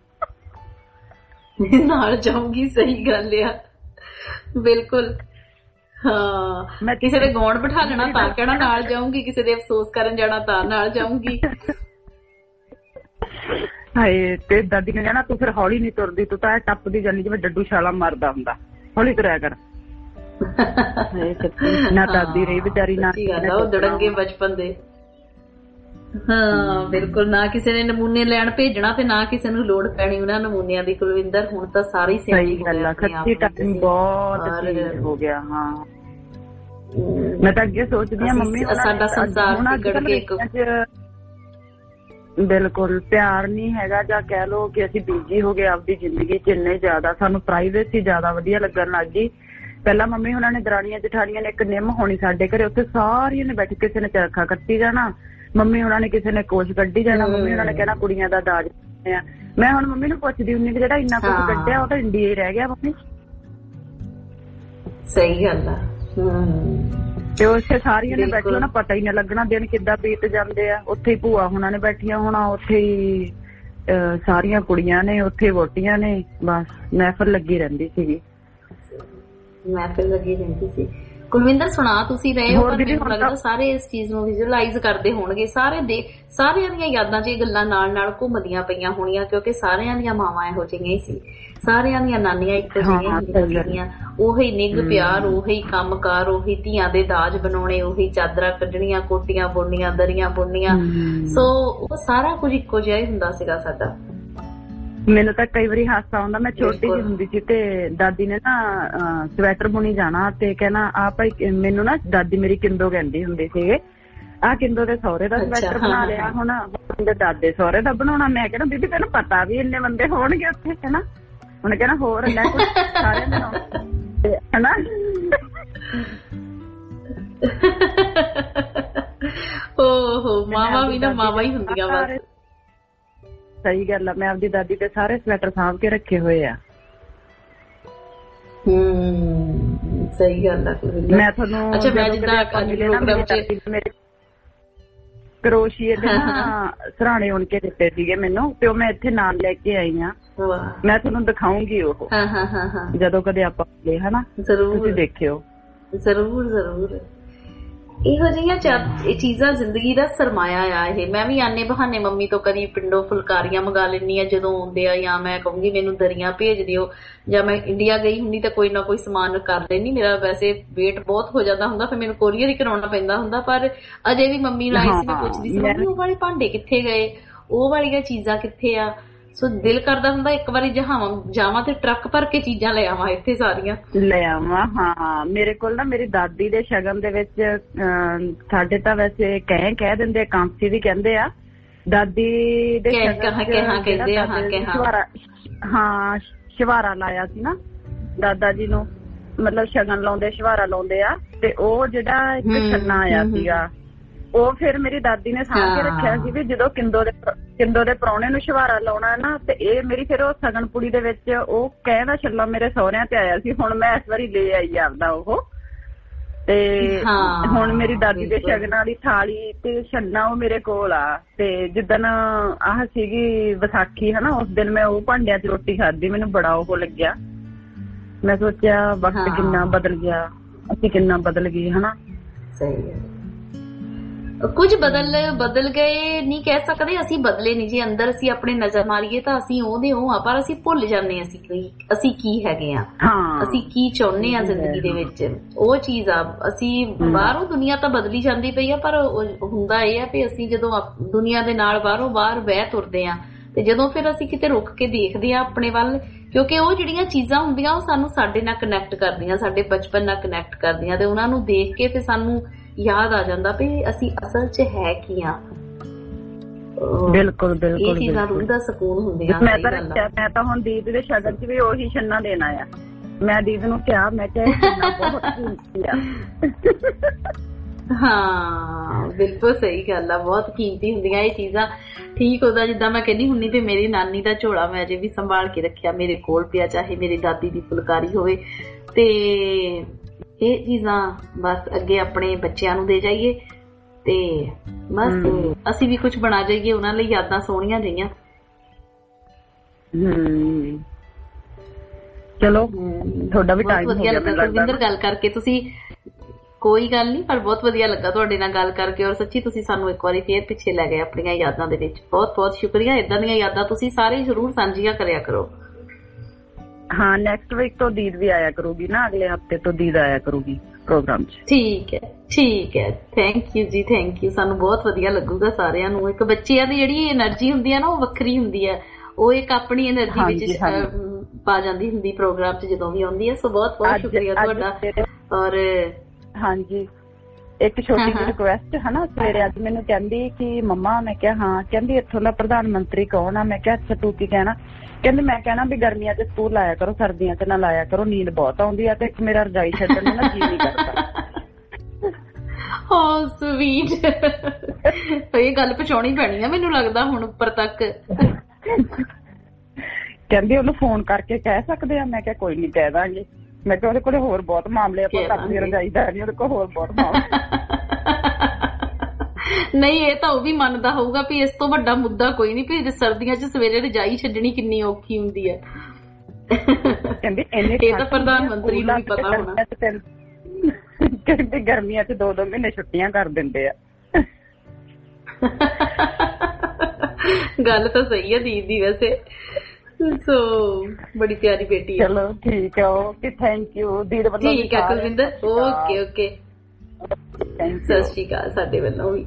ਨਾਲ ਜਾਊਂਗੀ। ਸਹੀ ਗੱਲ ਆ, ਬਿਲਕੁਲ। ਹਾਂ, ਮੈਂ ਕਿਸੇ ਦੇ ਗੌਣ ਬਿਠਾ ਲੈਣਾ ਤਾਂ ਕਹਿਣਾ ਨਾਲ ਜਾਊਂਗੀ, ਕਿਸੇ ਦੇ ਅਫਸੋਸ ਕਰਨ ਜਾਣਾ ਤਾਂ ਨਾਲ ਜਾਊਂਗੀ। ਹਾਏ, ਤੇ ਦਾਦੀ ਨੇ ਕਹਿਣਾ ਤੂੰ ਫਿਰ ਹੌਲੀ ਨੀ ਤੁਰਦੀ, ਤੂੰ ਤਾਂ ਟੱਪਦੀ ਜਾਂਦੀ ਜਿਵੇਂ ਡੱਡੂ ਛਾਲਾ ਮਾਰਦਾ ਹੁੰਦਾ, ਹੌਲੀ ਤੁਰਿਆ ਕਰ। ਨਾ ਦਾਦੀ ਰਹੀ ਵਿਚਾਰੀ, ਨਾ ਉਹ ਦੜੰਗੇ ਬਚਪਨ ਦੇ। ਹਾਂ ਬਿਲਕੁਲ, ਨਾ ਕਿਸੇ ਨੇ ਨਮੂਨੇ ਲੈਣ ਭੇਜਣਾ ਤੇ ਨਾ ਕਿਸੇ ਨੂੰ ਲੋੜ ਪੈਣੀ ਉਹਨਾਂ ਨਮੂਨਿਆਂ ਦੀ। ਕੁਲਵਿੰਦਰ ਹੁਣ ਤਾਂ ਸਾਰੇ ਸਹੀ ਗੱਲ ਆ, ਖੱਚੀ ਟਾਈਮ ਬਹੁਤ ਹੋ ਗਿਆ। ਹਾਂ, ਮੈਂ ਤਾਂ ਅੱਗੇ ਸੋਚਦੀ ਆ ਮੰਮੀ ਸਾਡਾ ਸੰਸਾਰ ਵਿਗੜ ਕੇ ਇੱਕ ਬਿਲਕੁਲ ਪਿਆਰ ਨੀ ਹੈਗਾ, ਜਾਂ ਕਹਿ ਲਓ ਕਿ ਅਸੀਂ ਬਿਜੀ ਹੋ ਗਏ ਆਪਦੀ ਜ਼ਿੰਦਗੀ 'ਚ ਇੰਨੇ ਜ਼ਿਆਦਾ, ਸਾਨੂੰ ਪ੍ਰਾਈਵੇਸੀ ਜ਼ਿਆਦਾ ਵਧੀਆ ਲੱਗਣ ਲੱਗ ਗਈ। ਪਹਿਲਾਂ ਮੰਮੀ ਉਹਨਾਂ ਨੇ ਦਰਾਣੀਆਂ ਜਠਾਣੀਆਂ ਨੇ ਇੱਕ ਨਿੰਮ ਹੋਣੀ ਸਾਡੇ ਘਰੇ, ਉੱਥੇ ਸਾਰੀਆਂ ਨੇ ਬੈਠ, ਕਿਸੇ ਨੇ ਚਰਖਾ ਕੱਟੀ ਜਾਣਾ, ਮੰਮੀ ਉਹਨਾਂ ਨੇ ਕਿਸੇ ਨੇ ਕੋਸ਼ ਕੱਢੀ ਜਾਣਾ। ਮੰਮੀ ਉਹਨਾਂ ਨੇ ਕਹਿਣਾ ਕੁੜੀਆਂ ਦਾ ਦਾਜ ਆ। ਮੈਂ ਹੁਣ ਮੰਮੀ ਨੂੰ ਪੁੱਛਦੀ ਹੁੰਦੀ ਜਿਹੜਾ ਇੰਨਾ ਕੁਝ ਕੱਢਿਆ ਉਹ ਤਾਂ ਇੰਡੀਆ ਹੀ ਰਹਿ ਗਿਆ ਮੰਮੀ। ਸਹੀ ਗੱਲ ਆ। ਤੇ ਉੱਥੇ ਸਾਰੀਆਂ ਨੇ ਬੈਠੋ ਨਾ, ਪਤਾ ਹੀ ਨਾ ਲੱਗਣਾ ਦਿਨ ਕਿੱਦਾਂ ਬੀਤ ਜਾਂਦੇ ਆ। ਉੱਥੇ ਹੀ ਭੂਆ ਹੁਣਾਂ ਨੇ ਬੈਠੀਆਂ ਹੋਣਾ, ਉੱਥੇ ਹੀ ਸਾਰੀਆਂ ਕੁੜੀਆਂ ਨੇ, ਉੱਥੇ ਵੋਟੀਆਂ ਨੇ, ਬਸ ਮਹਿਫਲ ਲੱਗੀ ਰਹਿੰਦੀ ਸੀਗੀ। ਮਹਿਫਲ ਲੱਗੀ ਰਹਿੰਦੀ ਸੀ। ਕੁਲਵਿੰਦਰ ਸੁਣਾ ਤੁਸੀਂ ਰਹੇ ਹੋ, ਪਰ ਮੈਨੂੰ ਲੱਗਦਾ ਸਾਰੇ ਇਸ ਚੀਜ਼ ਨੂੰ ਵਿਜ਼ੂਅਲਾਈਜ਼ ਕਰਦੇ ਹੋਣਗੇ। ਸਾਰਿਆਂ ਦੀਆਂ ਯਾਦਾਂ 'ਚ ਇਹ ਗੱਲਾਂ ਨਾਲ ਨਾਲ ਘੁੰਮਦੀਆਂ ਪਈਆਂ ਹੋਣੀਆਂ, ਕਿਉਂਕਿ ਸਾਰਿਆਂ ਦੀਆਂ ਮਾਵਾਂ ਇਹੋ ਜਿਹੀਆਂ ਹੀ ਸੀ, ਸਾਰਿਆਂ ਦੀਆਂ ਨਾਨੀਆਂ ਇੱਕੋ ਜਿਹੀਆਂ ਹੁੰਦੀਆਂ ਸੀਗੀਆਂ। ਉਹੀ ਨਿੱਘ ਪਿਆਰ, ਉਹੀ ਕੰਮਕਾਰ, ਉਹੀ ਧੀਆਂ ਦੇ ਦਾਜ ਬਣਾਉਣੇ, ਉਹੀ ਚਾਦਰਾਂ ਕੱਢਣੀਆਂ, ਕੋਟੀਆਂ ਬੁਣਨੀਆਂ, ਦਰੀਆਂ ਬੁਣਨੀਆਂ। ਸੋ ਉਹ ਸਾਰਾ ਕੁਝ ਇੱਕੋ ਜਿਹਾ ਹੀ ਹੁੰਦਾ ਸੀਗਾ ਸਾਡਾ। ਮੈਨੂੰ ਤਾਂ ਕਈ ਵਾਰੀ ਹਾਸਾ ਆਉਂਦਾ, ਮੈਂ ਛੋਟੀ ਜਿਹੀ ਹੁੰਦੀ ਸੀ ਤੇ ਦਾਦੀ ਨੇ ਨਾ ਸਵੈਟਰ ਬੁਣੀ ਜਾਣਾ ਤੇ ਕਹਿਣਾ ਆ ਭਾਈ, ਮੈਨੂੰ ਨਾ ਦਾਦੀ ਮੇਰੀ ਕਿੰਦੋ ਕਹਿੰਦੀ ਹੁੰਦੀ ਸੀਗੇ, ਆਹ ਕਿੰਦੋ ਦੇ ਸਹੁਰੇ ਦਾ ਸਵੈਟਰ ਬਣਾ ਲਿਆ, ਹੁਣ ਦਾਦੇ ਸਹੁਰੇ ਦਾ ਬਣਾਉਣਾ। ਮੈਂ ਕਹਿਣਾ ਬੀਬੀ ਤੈਨੂੰ ਪਤਾ ਵੀ ਇੰਨੇ ਬੰਦੇ ਹੋਣਗੇ ਉੱਥੇ, ਕਹਿਣਾ ਉਹਨੇ ਕਹਿਣਾ ਹੋਰ ਲੈ ਕੁਝ ਸਾਰਿਆਂ ਦੇ ਹਨਾ। ਓਹੋ, ਮਾਵਾਂ ਵੀ ਨਾ ਮਾਵਾਂ ਹੀ ਹੁੰਦੀਆਂ ਬਸ। ਸਹੀ ਗੱਲ ਆ, ਮੈਂ ਆਪਦੀ ਦਾਦੀ ਦੇ ਸਾਰੇ ਸਵੈਟਰ ਸਾਂਭ ਕੇ ਰੱਖੇ ਹੋਏ ਆ। ਸਹੀ ਗੱਲ ਆ। ਮੈਂ ਤੁਹਾਨੂੰ ਅੱਛਾ, ਮੈਂ ਜਿੱਦਾਂ ਪ੍ਰੋਗਰਾਮ 'ਚ ਮੇਰੇ ਕਰੋਸ਼ੀਏ ਦੇ ਨਾ ਸਰਾਣੇ ਉਣ ਕੇ ਦਿੱਤੇ ਸੀਗੇ ਮੈਨੂੰ, ਤੇ ਉਹ ਮੈਂ ਇੱਥੇ ਨਾਲ ਲੈ ਕੇ ਆਈ ਆ। ਮੈਂ ਤੁਹਾਨੂੰ ਦਿਖਾਉਂਗੀ ਉਹ ਜਦੋਂ ਕਦੇ ਆਪਾਂ ਗਏ ਹਨਾ, ਤੁਸੀਂ ਦੇਖਿਓ ਜ਼ਰੂਰ ਜ਼ਰੂਰ। ਇਹੋ ਜਿਹੀਆਂ ਚੀਜ਼ਾਂ ਜ਼ਿੰਦਗੀ ਦਾ ਸਰਮਾਇਆ ਆ ਇਹ। ਮੈਂ ਵੀ ਆਨੇ ਬਹਾਨੇ ਮੰਮੀ ਤੋਂ ਕਦੀ ਪਿੰਡੋਂ ਫੁਲਕਾਰੀਆਂ ਮੰਗਾ ਲੈਂਦੀ ਆ ਜਦੋਂ ਆਉਂਦੇ ਆ, ਜਾਂ ਮੈਂ ਕਹੂੰਗੀ ਮੈਨੂੰ ਦਰੀਆਂ ਭੇਜ ਦਿਓ, ਜਾਂ ਮੈਂ ਇੰਡੀਆ ਗਈ ਹੁੰਦੀ ਤਾਂ ਕੋਈ ਨਾ ਕੋਈ ਸਮਾਨ ਕਰ ਲੈਂਦੀ। ਮੇਰਾ ਵੈਸੇ ਵੇਟ ਬਹੁਤ ਹੋ ਜਾਂਦਾ ਹੁੰਦਾ, ਫਿਰ ਮੈਨੂੰ ਕੋਰੀਅਰ ਹੀ ਕਰਾਉਣਾ ਪੈਂਦਾ ਹੁੰਦਾ। ਪਰ ਅਜੇ ਵੀ ਮੰਮੀ ਨੂੰ ਆਈ ਸੀ, ਮੈਂ ਪੁੱਛਦੀ ਸੀ ਮੰਮੀ ਉਹ ਵਾਲੇ ਭਾਂਡੇ ਕਿੱਥੇ ਗਏ, ਉਹ ਵਾਲੀਆਂ ਚੀਜ਼ਾਂ ਕਿੱਥੇ ਆ। ਸੋ ਦਿਲ ਕਰਦਾ ਹੁੰਦਾ ਇੱਕ ਵਾਰੀ ਜਾਵਾਂ ਤੇ ਟਰੱਕ ਭਰ ਕੇ ਚੀਜ਼ਾਂ ਲੈ ਆਵਾਂ ਇੱਥੇ ਸਾਰੀਆਂ ਲੈ ਆਵਾਂ। ਹਾਂ, ਮੇਰੇ ਕੋਲ ਨਾ ਮੇਰੀ ਦਾਦੀ ਦੇ ਸ਼ਗਨ ਦੇ ਵਿੱਚ ਸਾਡੇ ਤਾਂ ਵੈਸੇ ਕਹਿ ਦਿੰਦੇ, ਕਾਂਸੀ ਵੀ ਕਹਿੰਦੇ ਆ, ਦਾਦੀ ਦੇ ਸ਼ਵਾਰਾ ਲਾਇਆ ਸੀ ਨਾ ਦਾਦਾ ਜੀ ਨੂੰ, ਮਤਲਬ ਸ਼ਗਨ ਲਾਉਂਦੇ ਸ਼ਵਾਰਾ ਲਾਉਂਦੇ ਆ, ਤੇ ਉਹ ਜਿਹੜਾ ਇੱਕ ਛੰਨਾ ਆਇਆ ਸੀਗਾ ਉਹ ਫਿਰ ਮੇਰੀ ਦਾਦੀ ਨੇ ਸਾਂਭ ਕੇ ਰੱਖਿਆ ਸੀ ਵੀ ਜਦੋਂ ਕਿੰਦੋ ਦੇ ਪ੍ਰਾਹੁਣੇ ਨੂੰ ਸ਼ਵਾਰਾ ਲਾਉਣਾ ਨਾ, ਤੇ ਇਹ ਮੇਰੀ ਫਿਰ ਉਹ ਸਗਨ ਕੁੜੀ ਦੇ ਵਿੱਚ ਉਹ ਕਹਿੰਦਾ ਛੱਲਾ ਮੇਰੇ ਸਹੁਰਿਆਂ ਤੇ ਆਇਆ ਸੀ। ਹੁਣ ਮੈਂ ਇਸ ਵਾਰੀ ਲੈ ਆਈ ਆਪਦਾ ਉਹ, ਤੇ ਹੁਣ ਮੇਰੀ ਦਾਦੀ ਦੇ ਸ਼ਗਨਾਂ ਵਾਲੀ ਥਾਲੀ ਤੇ ਛੰਨਾ ਉਹ ਮੇਰੇ ਕੋਲ ਆ। ਤੇ ਜਿੱਦਣ ਆਹ ਸੀਗੀ ਵਿਸਾਖੀ ਹਨਾ, ਉਸ ਦਿਨ ਮੈਂ ਉਹ ਭਾਂਡਿਆਂ 'ਚ ਰੋਟੀ ਖਾਧੀ, ਮੈਨੂੰ ਬੜਾ ਉਹ ਲੱਗਿਆ। ਮੈਂ ਸੋਚਿਆ ਵਕਤ ਕਿੰਨਾ ਬਦਲ ਗਿਆ, ਅਸੀਂ ਕਿੰਨਾ ਬਦਲ ਗਏ ਹਨਾ। ਸਹੀ ਹੈ, ਕੁਝ ਬਦਲ ਗਏ ਨਹੀਂ ਕਹਿ ਸਕਦੇ, ਅਸੀਂ ਬਦਲੇ ਨਹੀਂ ਜੀ। ਅੰਦਰ ਅਸੀਂ ਆਪਣੇ ਨਜ਼ਰ ਮਾਰੀਏ ਤਾਂ ਅਸੀਂ ਉਹਦੇ ਉਹ ਆ, ਪਰ ਅਸੀਂ ਭੁੱਲ ਜਾਂਦੇ ਅਸੀਂ ਕੀ ਹੈਗੇ ਆ, ਅਸੀਂ ਕੀ ਚਾਹੁੰਦੇ ਆ ਜ਼ਿੰਦਗੀ ਦੇ ਵਿੱਚ। ਉਹ ਚੀਜ਼ ਆ, ਅਸੀਂ ਬਾਹਰੋਂ ਦੁਨੀਆ ਤਾਂ ਬਦਲੀ ਜਾਂਦੀ ਪਈ ਆ, ਪਰ ਹੁੰਦਾ ਇਹ ਆ ਵੀ ਅਸੀਂ ਜਦੋਂ ਦੁਨੀਆ ਦੇ ਨਾਲ ਬਾਹਰੋਂ ਬਾਹਰ ਬਹਿ ਤੁਰਦੇ ਆ, ਤੇ ਜਦੋਂ ਫਿਰ ਅਸੀਂ ਕਿਤੇ ਰੁਕ ਕੇ ਦੇਖਦੇ ਆ ਆਪਣੇ ਵੱਲ, ਕਿਉਂਕਿ ਉਹ ਜਿਹੜੀਆਂ ਚੀਜ਼ਾਂ ਹੁੰਦੀਆਂ ਉਹ ਸਾਨੂੰ ਸਾਡੇ ਨਾਲ ਕਨੈਕਟ ਕਰਦੀਆਂ, ਸਾਡੇ ਬਚਪਨ ਨਾਲ ਕਨੈਕਟ ਕਰਦੀਆਂ, ਤੇ ਉਹਨਾਂ ਨੂੰ ਦੇਖ ਕੇ ਤੇ ਸਾਨੂੰ ਯਾਦ ਆ ਜਾਂਦਾ ਵੀ ਅਸੀਂ ਅਸਲ 'ਚ ਹੈ ਕੀ ਆ। ਬਿਲਕੁਲ ਬਿਲਕੁਲ, ਇਹ ਚੀਜ਼ਾਂ ਰੂਹ ਦਾ ਸਕੂਨ ਹੁੰਦੀਆਂ। ਮੈਂ ਤਾਂ ਹੁਣ ਦੀਪ ਦੇ ਸ਼ਗਨ 'ਚ ਵੀ ਉਹੀ ਛੰਨਾ ਦੇਣਾ ਆ। ਮੈਂ ਦੀਪ ਨੂੰ ਕਿਹਾ, ਮੈਂ ਕਿਹਾ ਇਹ ਛੰਨਾ ਬਹੁਤ ਕੀਮਤੀ ਆ। ਹਾਂ ਬਿਲਕੁਲ ਸਹੀ ਗੱਲ ਆ, ਬਹੁਤ ਕੀਮਤੀ ਹੁੰਦੀਆਂ ਇਹ ਚੀਜ਼ਾਂ। ਠੀਕ ਉਹਦਾ ਜਿੱਦਾਂ ਮੈਂ ਕਹਿੰਦੀ ਹੁੰਨੀ, ਤੇ ਮੇਰੀ ਨਾਨੀ ਦਾ ਝੋਲਾ ਮੈਂ ਅਜੇ ਵੀ ਸੰਭਾਲ ਕੇ ਰੱਖਿਆ, ਮੇਰੇ ਕੋਲ ਪਿਆ, ਚਾਹੇ ਮੇਰੀ ਦਾਦੀ ਦੀ ਫੁਲਕਾਰੀ ਹੋਵੇ। ਤੇ ਇਹ ਚੀਜ਼ਾਂ ਬਸ ਅੱਗੇ ਆਪਣੇ ਬੱਚਿਆਂ ਨੂੰ ਦੇ ਜਾਈਏ, ਤੇ ਬਸ ਅਸੀਂ ਵੀ ਕੁਝ ਬਣਾ ਜਾਈਏ ਉਹਨਾਂ ਲਈ, ਯਾਦਾਂ ਸੋਹਣੀਆਂ ਜਿਹੀਆਂ। ਚਲੋ ਤੁਹਾਡਾ ਵੀ ਟਾਈਮ ਹੋ ਗਿਆ। ਕੁਲਵਿੰਦਰ ਗੱਲ ਕਰਕੇ ਤੁਸੀਂ, ਕੋਈ ਗੱਲ ਨਹੀਂ, ਪਰ ਬਹੁਤ ਵਧੀਆ ਲੱਗਾ ਤੁਹਾਡੇ ਨਾਲ ਗੱਲ ਕਰਕੇ, ਔਰ ਸੱਚੀ ਤੁਸੀਂ ਸਾਨੂੰ ਇੱਕ ਵਾਰੀ ਫੇਰ ਪਿੱਛੇ ਲੈ ਗਏ ਆਪਣੀਆਂ ਯਾਦਾਂ ਦੇ ਵਿੱਚ। ਬਹੁਤ ਬਹੁਤ ਸ਼ੁਕਰੀਆ। ਏਦਾਂ ਦੀਆਂ ਯਾਦਾਂ ਤੁਸੀਂ ਸਾਰੇ ਜ਼ਰੂਰ ਸਾਂਝੀਆਂ ਕਰਿਆ ਕਰੋ। ਹਾਂ, ਨੈਕਸਟ ਵੀਕ ਤੋਂ ਦੀਦ ਵੀ ਆਇਆ ਕਰੂਗੀ ਨਾ, ਅਗਲੇ ਹਫਤੇ ਤੋਂ ਦੀਦ ਆਇਆ ਕਰੂਗੀ ਪ੍ਰੋਗਰਾਮ 'ਚ। ਠੀਕ ਹੈ, thank you ji, thank you. ਸਾਨੂੰ ਬਹੁਤ ਵਧੀਆ ਲੱਗੂਗਾ ਸਾਰਿਆਂ ਨੂੰ। ਇੱਕ ਬੱਚਿਆਂ ਦੀ ਜਿਹੜੀ એનર્ਜੀ ਹੁੰਦੀ ਆ ਨਾ, ਉਹ ਵੱਖਰੀ ਹੁੰਦੀ ਆ, ਉਹ ਇੱਕ ਆਪਣੀ એનર્ਜੀ ਵਿੱਚ ਪਾ ਜਾਂਦੀ ਹੁੰਦੀ ਪ੍ਰੋਗਰਾਮ 'ਚ ਜਦੋਂ ਵੀ ਆਉਂਦੀ ਹੈ। ਸੋ ਬਹੁਤ ਬਹੁਤ ਸ਼ੁਕਰੀਆ ਤੁਹਾਡਾ। ਔਰ ਹਾਂਜੀ, ਇੱਕ ਛੋਟੀ ਜਿਹੀ ਰਿਕੁਐਸਟ ਹੈ ਨਾ, ਸਵੇਰੇ ਅੱਜ ਮੈਨੂੰ ਕਹਿੰਦੀ ਕਿ ਮੰਮਾ, ਮੈਂ ਕਿਹਾ ਹਾਂ, ਕਹਿੰਦੀ ਇੱਥੋਂ ਦਾ ਪ੍ਰਧਾਨ ਮੰਤਰੀ ਕੌਣ ਆ? ਮੈਂ ਕਿਹਾ ਅੱਛਾ, ਤੂੰ ਕੀ ਕਹਿਣਾ? ਕਹਿੰਦੀ ਮੈਂ ਕਹਿਣਾ ਵੀ ਗਰਮੀਆਂ 'ਚ ਸਕੂਲ ਲਾਇਆ ਕਰੋ, ਸਰਦੀਆਂ 'ਚ ਨਾ ਲਾਇਆ ਕਰੋ, ਨੀਂਦ ਬਹੁਤ ਆਉਂਦੀ ਆ, ਤੇ ਇੱਕ ਮੇਰਾ ਰਜਾਈ ਛੱਡਣ ਨੂੰ ਨਾ ਜੀਅ ਨਹੀਂ ਕਰਦਾ। ਹਾਂ ਸਵੀਟ, ਇਹ ਗੱਲ ਪਹੁੰਚਾਉਣੀ ਪੈਣੀ ਆ ਮੈਨੂੰ ਲੱਗਦਾ ਹੁਣ ਉੱਪਰ ਤੱਕ। ਕਹਿੰਦੀ ਉਹਨੂੰ ਫੋਨ ਕਰਕੇ ਕਹਿ ਸਕਦੇ ਆ? ਮੈਂ ਕਿਹਾ ਕੋਈ ਨੀ, ਕਹਿ ਦਾਂਗੇ। ਮੈਂ ਕਿਹਾ ਉਹਦੇ ਕੋਲ ਹੋਰ ਬਹੁਤ ਮਾਮਲੇ, ਆਪਾਂ ਕੱਪੜੇ ਰਜਾਈ ਦਾ ਨਹੀਂ, ਉਹਦੇ ਕੋਲ ਹੋਰ ਬਹੁਤ ਮਾਮਲੇ। ਨਹੀਂ, ਇਹ ਤਾਂ ਉਹ ਵੀ ਮੰਨਦਾ ਹੋਊਗਾ ਵੀ ਇਸ ਤੋਂ ਵੱਡਾ ਮੁੱਦਾ ਕੋਈ ਨਹੀਂ, ਵੀ ਸਰਦੀਆਂ 'ਚ ਸਵੇਰੇ ਰਜਾਈ ਛੱਡਣੀ ਕਿੰਨੀ ਔਖੀ ਹੁੰਦੀ ਹੈ। ਕਹਿੰਦੀ ਇਹ ਤਾਂ ਪ੍ਰਧਾਨ ਮੰਤਰੀ ਨੂੰ ਵੀ ਪਤਾ ਹੋਣਾ। ਕਹਿੰਦੀ ਗਰਮੀਆਂ 'ਚ 2-2 ਮਹੀਨੇ ਛੁੱਟੀਆਂ ਕਰ ਦਿੰਦੇ ਆ। ਗੱਲ ਤਾਂ ਸਹੀ ਹੈ ਦੀਦੀ ਵੈਸੇ। ਸੋ ਬੜੀ ਪਿਆਰੀ ਬੇਟੀ ਹੈ। ਚਲੋ ਠੀਕ ਹੈ, ਓਕੇ, ਥੈਂਕ ਯੂ ਦੀਦੀ। ਠੀਕ ਹੈ ਕੁਲਵਿੰਦਰ, ਓਕੇ, ਸਤਿ ਸ਼੍ਰੀ ਅਕਾਲ ਸਾਡੇ ਵੱਲੋਂ ਵੀ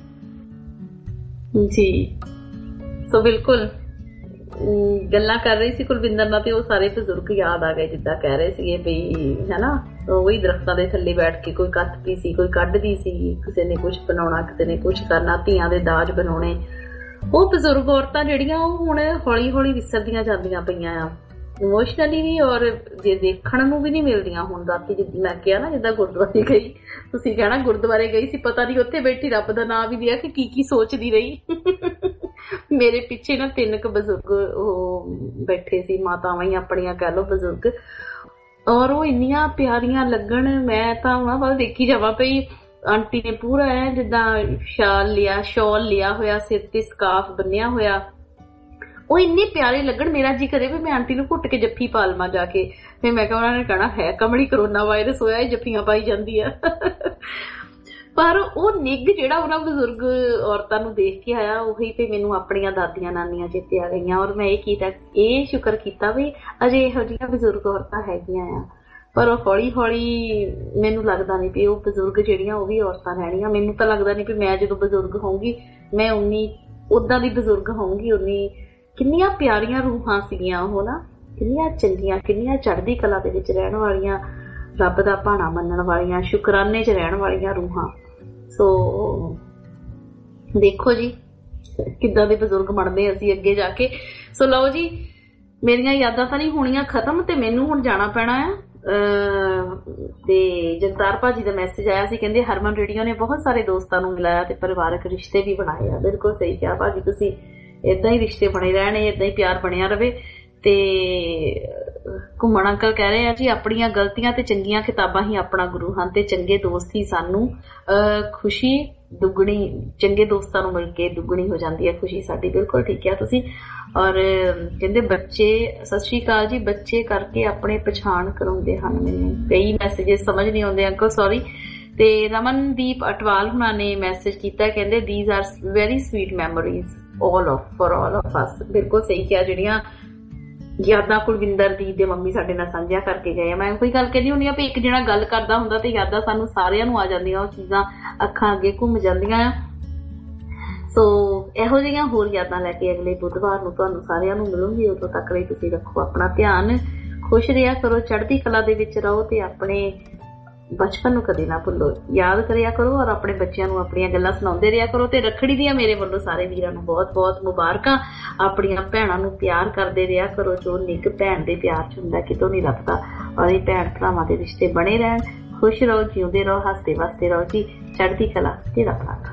ਜੀ। ਸੋ ਬਿਲਕੁਲ ਗੱਲਾਂ ਕਰ ਰਹੀ ਸੀ ਕੁਲਵਿੰਦਰ ਨਾਲ, ਤੇ ਉਹ ਸਾਰੇ ਬਜ਼ੁਰਗ ਯਾਦ ਆ ਗਏ, ਜਿੱਦਾਂ ਕਹਿ ਰਹੇ ਸੀਗੇ ਵੀ ਹਨਾ, ਉਹੀ ਦਰਖਤਾਂ ਦੇ ਥੱਲੇ ਬੈਠ ਕੇ ਕੋਈ ਕੱਤਦੀ ਸੀ, ਕੋਈ ਕੱਢਦੀ ਸੀ, ਕਿਸੇ ਨੇ ਕੁਛ ਬਣਾਉਣਾ, ਕਿਸੇ ਨੇ ਕੁਛ ਕਰਨਾ, ਧੀਆਂ ਦੇ ਦਾਜ ਬਣਾਉਣੇ। ਉਹ ਬਜ਼ੁਰਗ ਔਰਤਾਂ ਜਿਹੜੀਆਂ ਉਹ ਹੁਣ ਹੌਲੀ ਹੌਲੀ ਵਿਸਰਦੀਆਂ ਜਾਂਦੀਆਂ ਪਈਆਂ ਆ, ਇਮੋਸ਼ਨਲੀ ਵੀ, ਔਰ ਜੇ ਦੇਖਣ ਨੂੰ ਵੀ ਨਹੀਂ ਮਿਲਦੀਆਂ ਹੁਣ। ਰਾਤੀ ਜਿੱਦਾਂ ਮੈਂ ਕਿਹਾ ਨਾ, ਜਿੱਦਾਂ ਗੁਰਦੁਆਰੇ ਗਈ, ਤੁਸੀਂ ਕਹਿਣਾ ਗੁਰਦੁਆਰੇ ਗਈ ਸੀ, ਪਤਾ ਨਹੀਂ ਉੱਥੇ ਬੈਠੀ ਰੱਬ ਦਾ ਨਾਮ ਵੀ ਲਿਆ ਕਿ ਕੀ ਸੋਚਦੀ ਰਹੀ। ਮੇਰੇ ਪਿੱਛੇ ਨਾ 3 ਕੁ ਬਜ਼ੁਰਗ ਉਹ ਬੈਠੇ ਸੀ, ਮਾਤਾਵਾਂ ਹੀ ਆਪਣੀਆਂ ਕਹਿ ਲਓ ਬਜ਼ੁਰਗ, ਔਰ ਉਹ ਇੰਨੀਆਂ ਪਿਆਰੀਆਂ ਲੱਗਣ, ਮੈਂ ਤਾਂ ਉਹਨਾਂ ਵੱਲ ਦੇਖੀ ਜਾਵਾਂ ਪਈ। ਆਂਟੀ ਨੇ ਪੂਰਾ ਐ ਜਿੱਦਾਂ ਸ਼ਾਲ ਲਿਆ ਹੋਇਆ, ਸਿਰ ਤੇ ਸਕਾਫ ਬੰਨਿਆ ਹੋਇਆ, ਉਹ ਇੰਨੇ ਪਿਆਰੇ ਲੱਗਣ। ਮੇਰਾ ਜੀ ਕਰੇ ਵੀ ਮੈਂ ਆਂਟੀ ਨੂੰ ਘੁੱਟ ਕੇ ਜੱਫੀ ਪਾ ਲਵਾਂ ਜਾ ਕੇ। ਫਿਰ ਮੈਂ ਕਿਹਾ ਉਹਨਾਂ ਨੇ ਕਹਿਣਾ ਹੈ ਕਮਲੀ, ਕਰੋਨਾ ਵਾਇਰਸ ਹੋਇਆ, ਇਹ ਜੱਫੀਆਂ ਪਾਈ ਜਾਂਦੀ ਆ। ਪਰ ਉਹ ਨਿੱਘ ਜਿਹੜਾ ਉਹਨਾਂ ਬਜ਼ੁਰਗ ਔਰਤਾਂ ਨੂੰ ਦੇਖ ਕੇ ਆਇਆ, ਉਹੀ ਤੇ ਮੈਨੂੰ ਆਪਣੀਆਂ ਦਾਦੀਆਂ ਨਾਨੀਆਂ ਚੇਤੇ ਆ ਗਈਆਂ। ਔਰ ਮੈਂ ਇਹ ਸ਼ੁਕਰ ਕੀਤਾ ਵੀ ਅਜੇ ਇਹੋ ਜਿਹੀਆਂ ਬਜ਼ੁਰਗ ਔਰਤਾਂ ਹੈਗੀਆਂ ਆ। ਪਰ ਉਹ ਹੌਲੀ ਹੌਲੀ ਮੈਨੂੰ ਲੱਗਦਾ ਨਹੀਂ ਵੀ ਉਹ ਬਜ਼ੁਰਗ ਜਿਹੜੀਆਂ ਉਹ ਵੀ ਔਰਤਾਂ ਰਹਿਣੀਆਂ। ਮੈਨੂੰ ਤਾਂ ਲੱਗਦਾ ਨਹੀਂ ਵੀ ਮੈਂ ਜਦੋਂ ਬਜ਼ੁਰਗ ਹੋਊਂਗੀ ਮੈਂ ਉਨੀ ਉਦਾਂ ਦੀ ਬਜ਼ੁਰਗ ਹੋਊਂਗੀ, ਉਨੀ ਕਿੰਨੀਆਂ ਪਿਆਰੀਆਂ ਰੂਹਾਂ ਸੀਗੀਆਂ ਉਹ ਨਾ, ਕਿੰਨੀਆਂ ਚੰਗੀਆਂ, ਕਿੰਨੀਆਂ ਚੜ੍ਹਦੀ ਕਲਾ ਦੇ ਵਿੱਚ ਰਹਿਣ ਵਾਲੀਆਂ, ਰੱਬ ਦਾ ਭਾਣਾ ਮੰਨਣ ਵਾਲੀਆਂ, ਸ਼ੁਕਰਾਨੇ 'ਚ ਰਹਿਣ ਵਾਲੀਆਂ ਰੂਹਾਂ। ਸੋ ਦੇਖੋ ਜੀ ਕਿੱਦਾਂ ਦੇ ਬਜ਼ੁਰਗ ਬਣਦੇ ਅਸੀਂ ਅੱਗੇ ਜਾ ਕੇ। ਸੋ ਲਓ ਜੀ, ਮੇਰੀਆਂ ਯਾਦਾਂ ਤਾਂ ਨਹੀਂ ਹੋਣੀਆਂ ਖਤਮ ਤੇ ਮੈਨੂੰ ਹੁਣ ਜਾਣਾ ਪੈਣਾ ਆ। ਤੇ ਜਗਤਾਰ ਭਾਜੀ ਦਾ ਮੈਸੇਜ ਆਇਆ ਸੀ, ਕਹਿੰਦੇ ਹਰਮਨ ਰੇਡੀਓ ਨੇ ਬਹੁਤ ਸਾਰੇ ਦੋਸਤਾਂ ਨੂੰ ਮਿਲਾਇਆ ਤੇ ਪਰਿਵਾਰਕ ਰਿਸ਼ਤੇ ਵੀ ਬਣਾਏ ਆ। ਬਿਲਕੁਲ ਸਹੀ ਕਿਹਾ ਭਾਜੀ, ਤੁਸੀਂ ਏਦਾਂ ਹੀ ਰਿਸ਼ਤੇ ਬਣੇ ਰਹਿਣ, ਏਦਾਂ ਹੀ ਪਿਆਰ ਬਣਿਆ ਰਵੇ। ਤੇ ਘੁੰਮਣ ਅੰਕਲ ਕਹਿ ਰਹੇ ਆ ਜੀ, ਆਪਣੀਆਂ ਗਲਤੀਆਂ ਤੇ ਚੰਗੀਆਂ ਕਿਤਾਬਾਂ ਹੀ ਆਪਣਾ ਗੁਰੂ ਹਨ ਤੇ ਚੰਗੇ ਦੋਸਤ ਹੀ ਸਾਨੂੰ ਖੁਸ਼ੀ ਦੁੱਗਣੀ, ਚੰਗੇ ਦੋਸਤਾਂ ਨੂੰ ਮਿਲ ਕੇ ਦੁੱਗਣੀ ਹੋ ਜਾਂਦੀ ਹੈ ਖੁਸ਼ੀ ਸਾਡੀ। ਬਿਲਕੁਲ ਠੀਕ ਹੈ ਤੁਸੀਂ। ਔਰ ਕਹਿੰਦੇ ਬੱਚੇ, ਸਤਿ ਸ਼੍ਰੀ ਅਕਾਲ ਜੀ, ਬੱਚੇ ਕਰਕੇ ਆਪਣੇ ਪਛਾਣ ਕਰਾਉਂਦੇ ਹਨ। ਮੈਨੂੰ ਕਈ ਮੈਸੇਜਸ ਸਮਝ ਨਹੀਂ ਆਉਂਦੇ ਅੰਕਲ, ਸੌਰੀ। ਤੇ ਰਮਨਦੀਪ ਅਟਵਾਲ ਹੁਣਾਂ ਨੇ ਮੈਸੇਜ ਕੀਤਾ, ਕਹਿੰਦੇ these are very sweet memories for all of us। ਬਿਲਕੁਲ ਸਹੀ ਕਿਹਾ, ਜਿਹੜੀਆਂ ਯਾਦਾਂ ਕੁਲਵਿੰਦਰ ਦੀ ਦੇ ਮੰਮੀ ਸਾਡੇ ਨਾਲ ਸਾਂਝਾ ਕਰਕੇ ਗਏ ਆ। ਮੈਂ ਕੋਈ ਗੱਲ ਕਹਿੰਦੀ ਹੁੰਦੀ ਆ ਵੀ ਇੱਕ ਜਿਹੜਾ ਗੱਲ ਕਰਦਾ ਹੁੰਦਾ ਤੇ ਯਾਦਾਂ ਸਾਨੂੰ ਸਾਰਿਆਂ ਨੂੰ ਆ ਜਾਂਦੀਆਂ, ਉਹ ਚੀਜ਼ਾਂ ਅੱਖਾਂ ਅੱਗੇ ਘੁੰਮ ਜਾਂਦੀਆਂ ਆ। ਸੋ ਇਹੋ ਜਿਹੀਆਂ ਹੋਰ ਯਾਦਾਂ ਲੈ ਕੇ ਅਗਲੇ ਬੁੱਧਵਾਰ ਨੂੰ ਤੁਹਾਨੂੰ ਸਾਰਿਆਂ ਨੂੰ ਮਿਲੂੰਗੀ। ਉਦੋਂ ਤੱਕ ਲਈ ਤੁਸੀਂ ਰੱਖੋ ਆਪਣਾ ਧਿਆਨ, ਖੁਸ਼ ਰਿਹਾ ਕਰੋ, ਚੜ੍ਹਦੀ ਕਲਾ ਦੇ ਵਿੱਚ ਰਹੋ ਤੇ ਆਪਣੇ ਬਚਪਨ ਨੂੰ ਕਦੇ ਨਾ ਭੁੱਲੋ, ਯਾਦ ਕਰਿਆ ਕਰੋ ਔਰ ਆਪਣੇ ਬੱਚਿਆਂ ਨੂੰ ਆਪਣੀਆਂ ਗੱਲਾਂ ਸੁਣਾਉਂਦੇ ਰਿਹਾ ਕਰੋ। ਤੇ ਰੱਖੜੀ ਦੀਆਂ ਮੇਰੇ ਵੱਲੋਂ ਸਾਰੇ ਵੀਰਾਂ ਨੂੰ ਬਹੁਤ ਬਹੁਤ ਮੁਬਾਰਕਾਂ। ਆਪਣੀਆਂ ਭੈਣਾਂ ਨੂੰ ਪਿਆਰ ਕਰਦੇ ਰਿਹਾ ਕਰੋ, ਜੋ ਨਿੱਘ ਭੈਣ ਦੇ ਪਿਆਰ 'ਚ ਹੁੰਦਾ ਕਿਤੋਂ ਨਹੀਂ ਲੱਭਦਾ। ਔਰ ਇਹ ਭੈਣ ਭਰਾਵਾਂ ਦੇ ਰਿਸ਼ਤੇ ਬਣੇ ਰਹਿਣ। ਖੁਸ਼ ਰਹੋ, ਜਿਉਂਦੇ ਰਹੋ, ਹੱਸਦੇ ਵਸਦੇ ਰਹੋ ਜੀ। ਚੜ੍ਹਦੀ ਕਲਾ ਤੇ ਰੱਬ ਰਾਖਾ।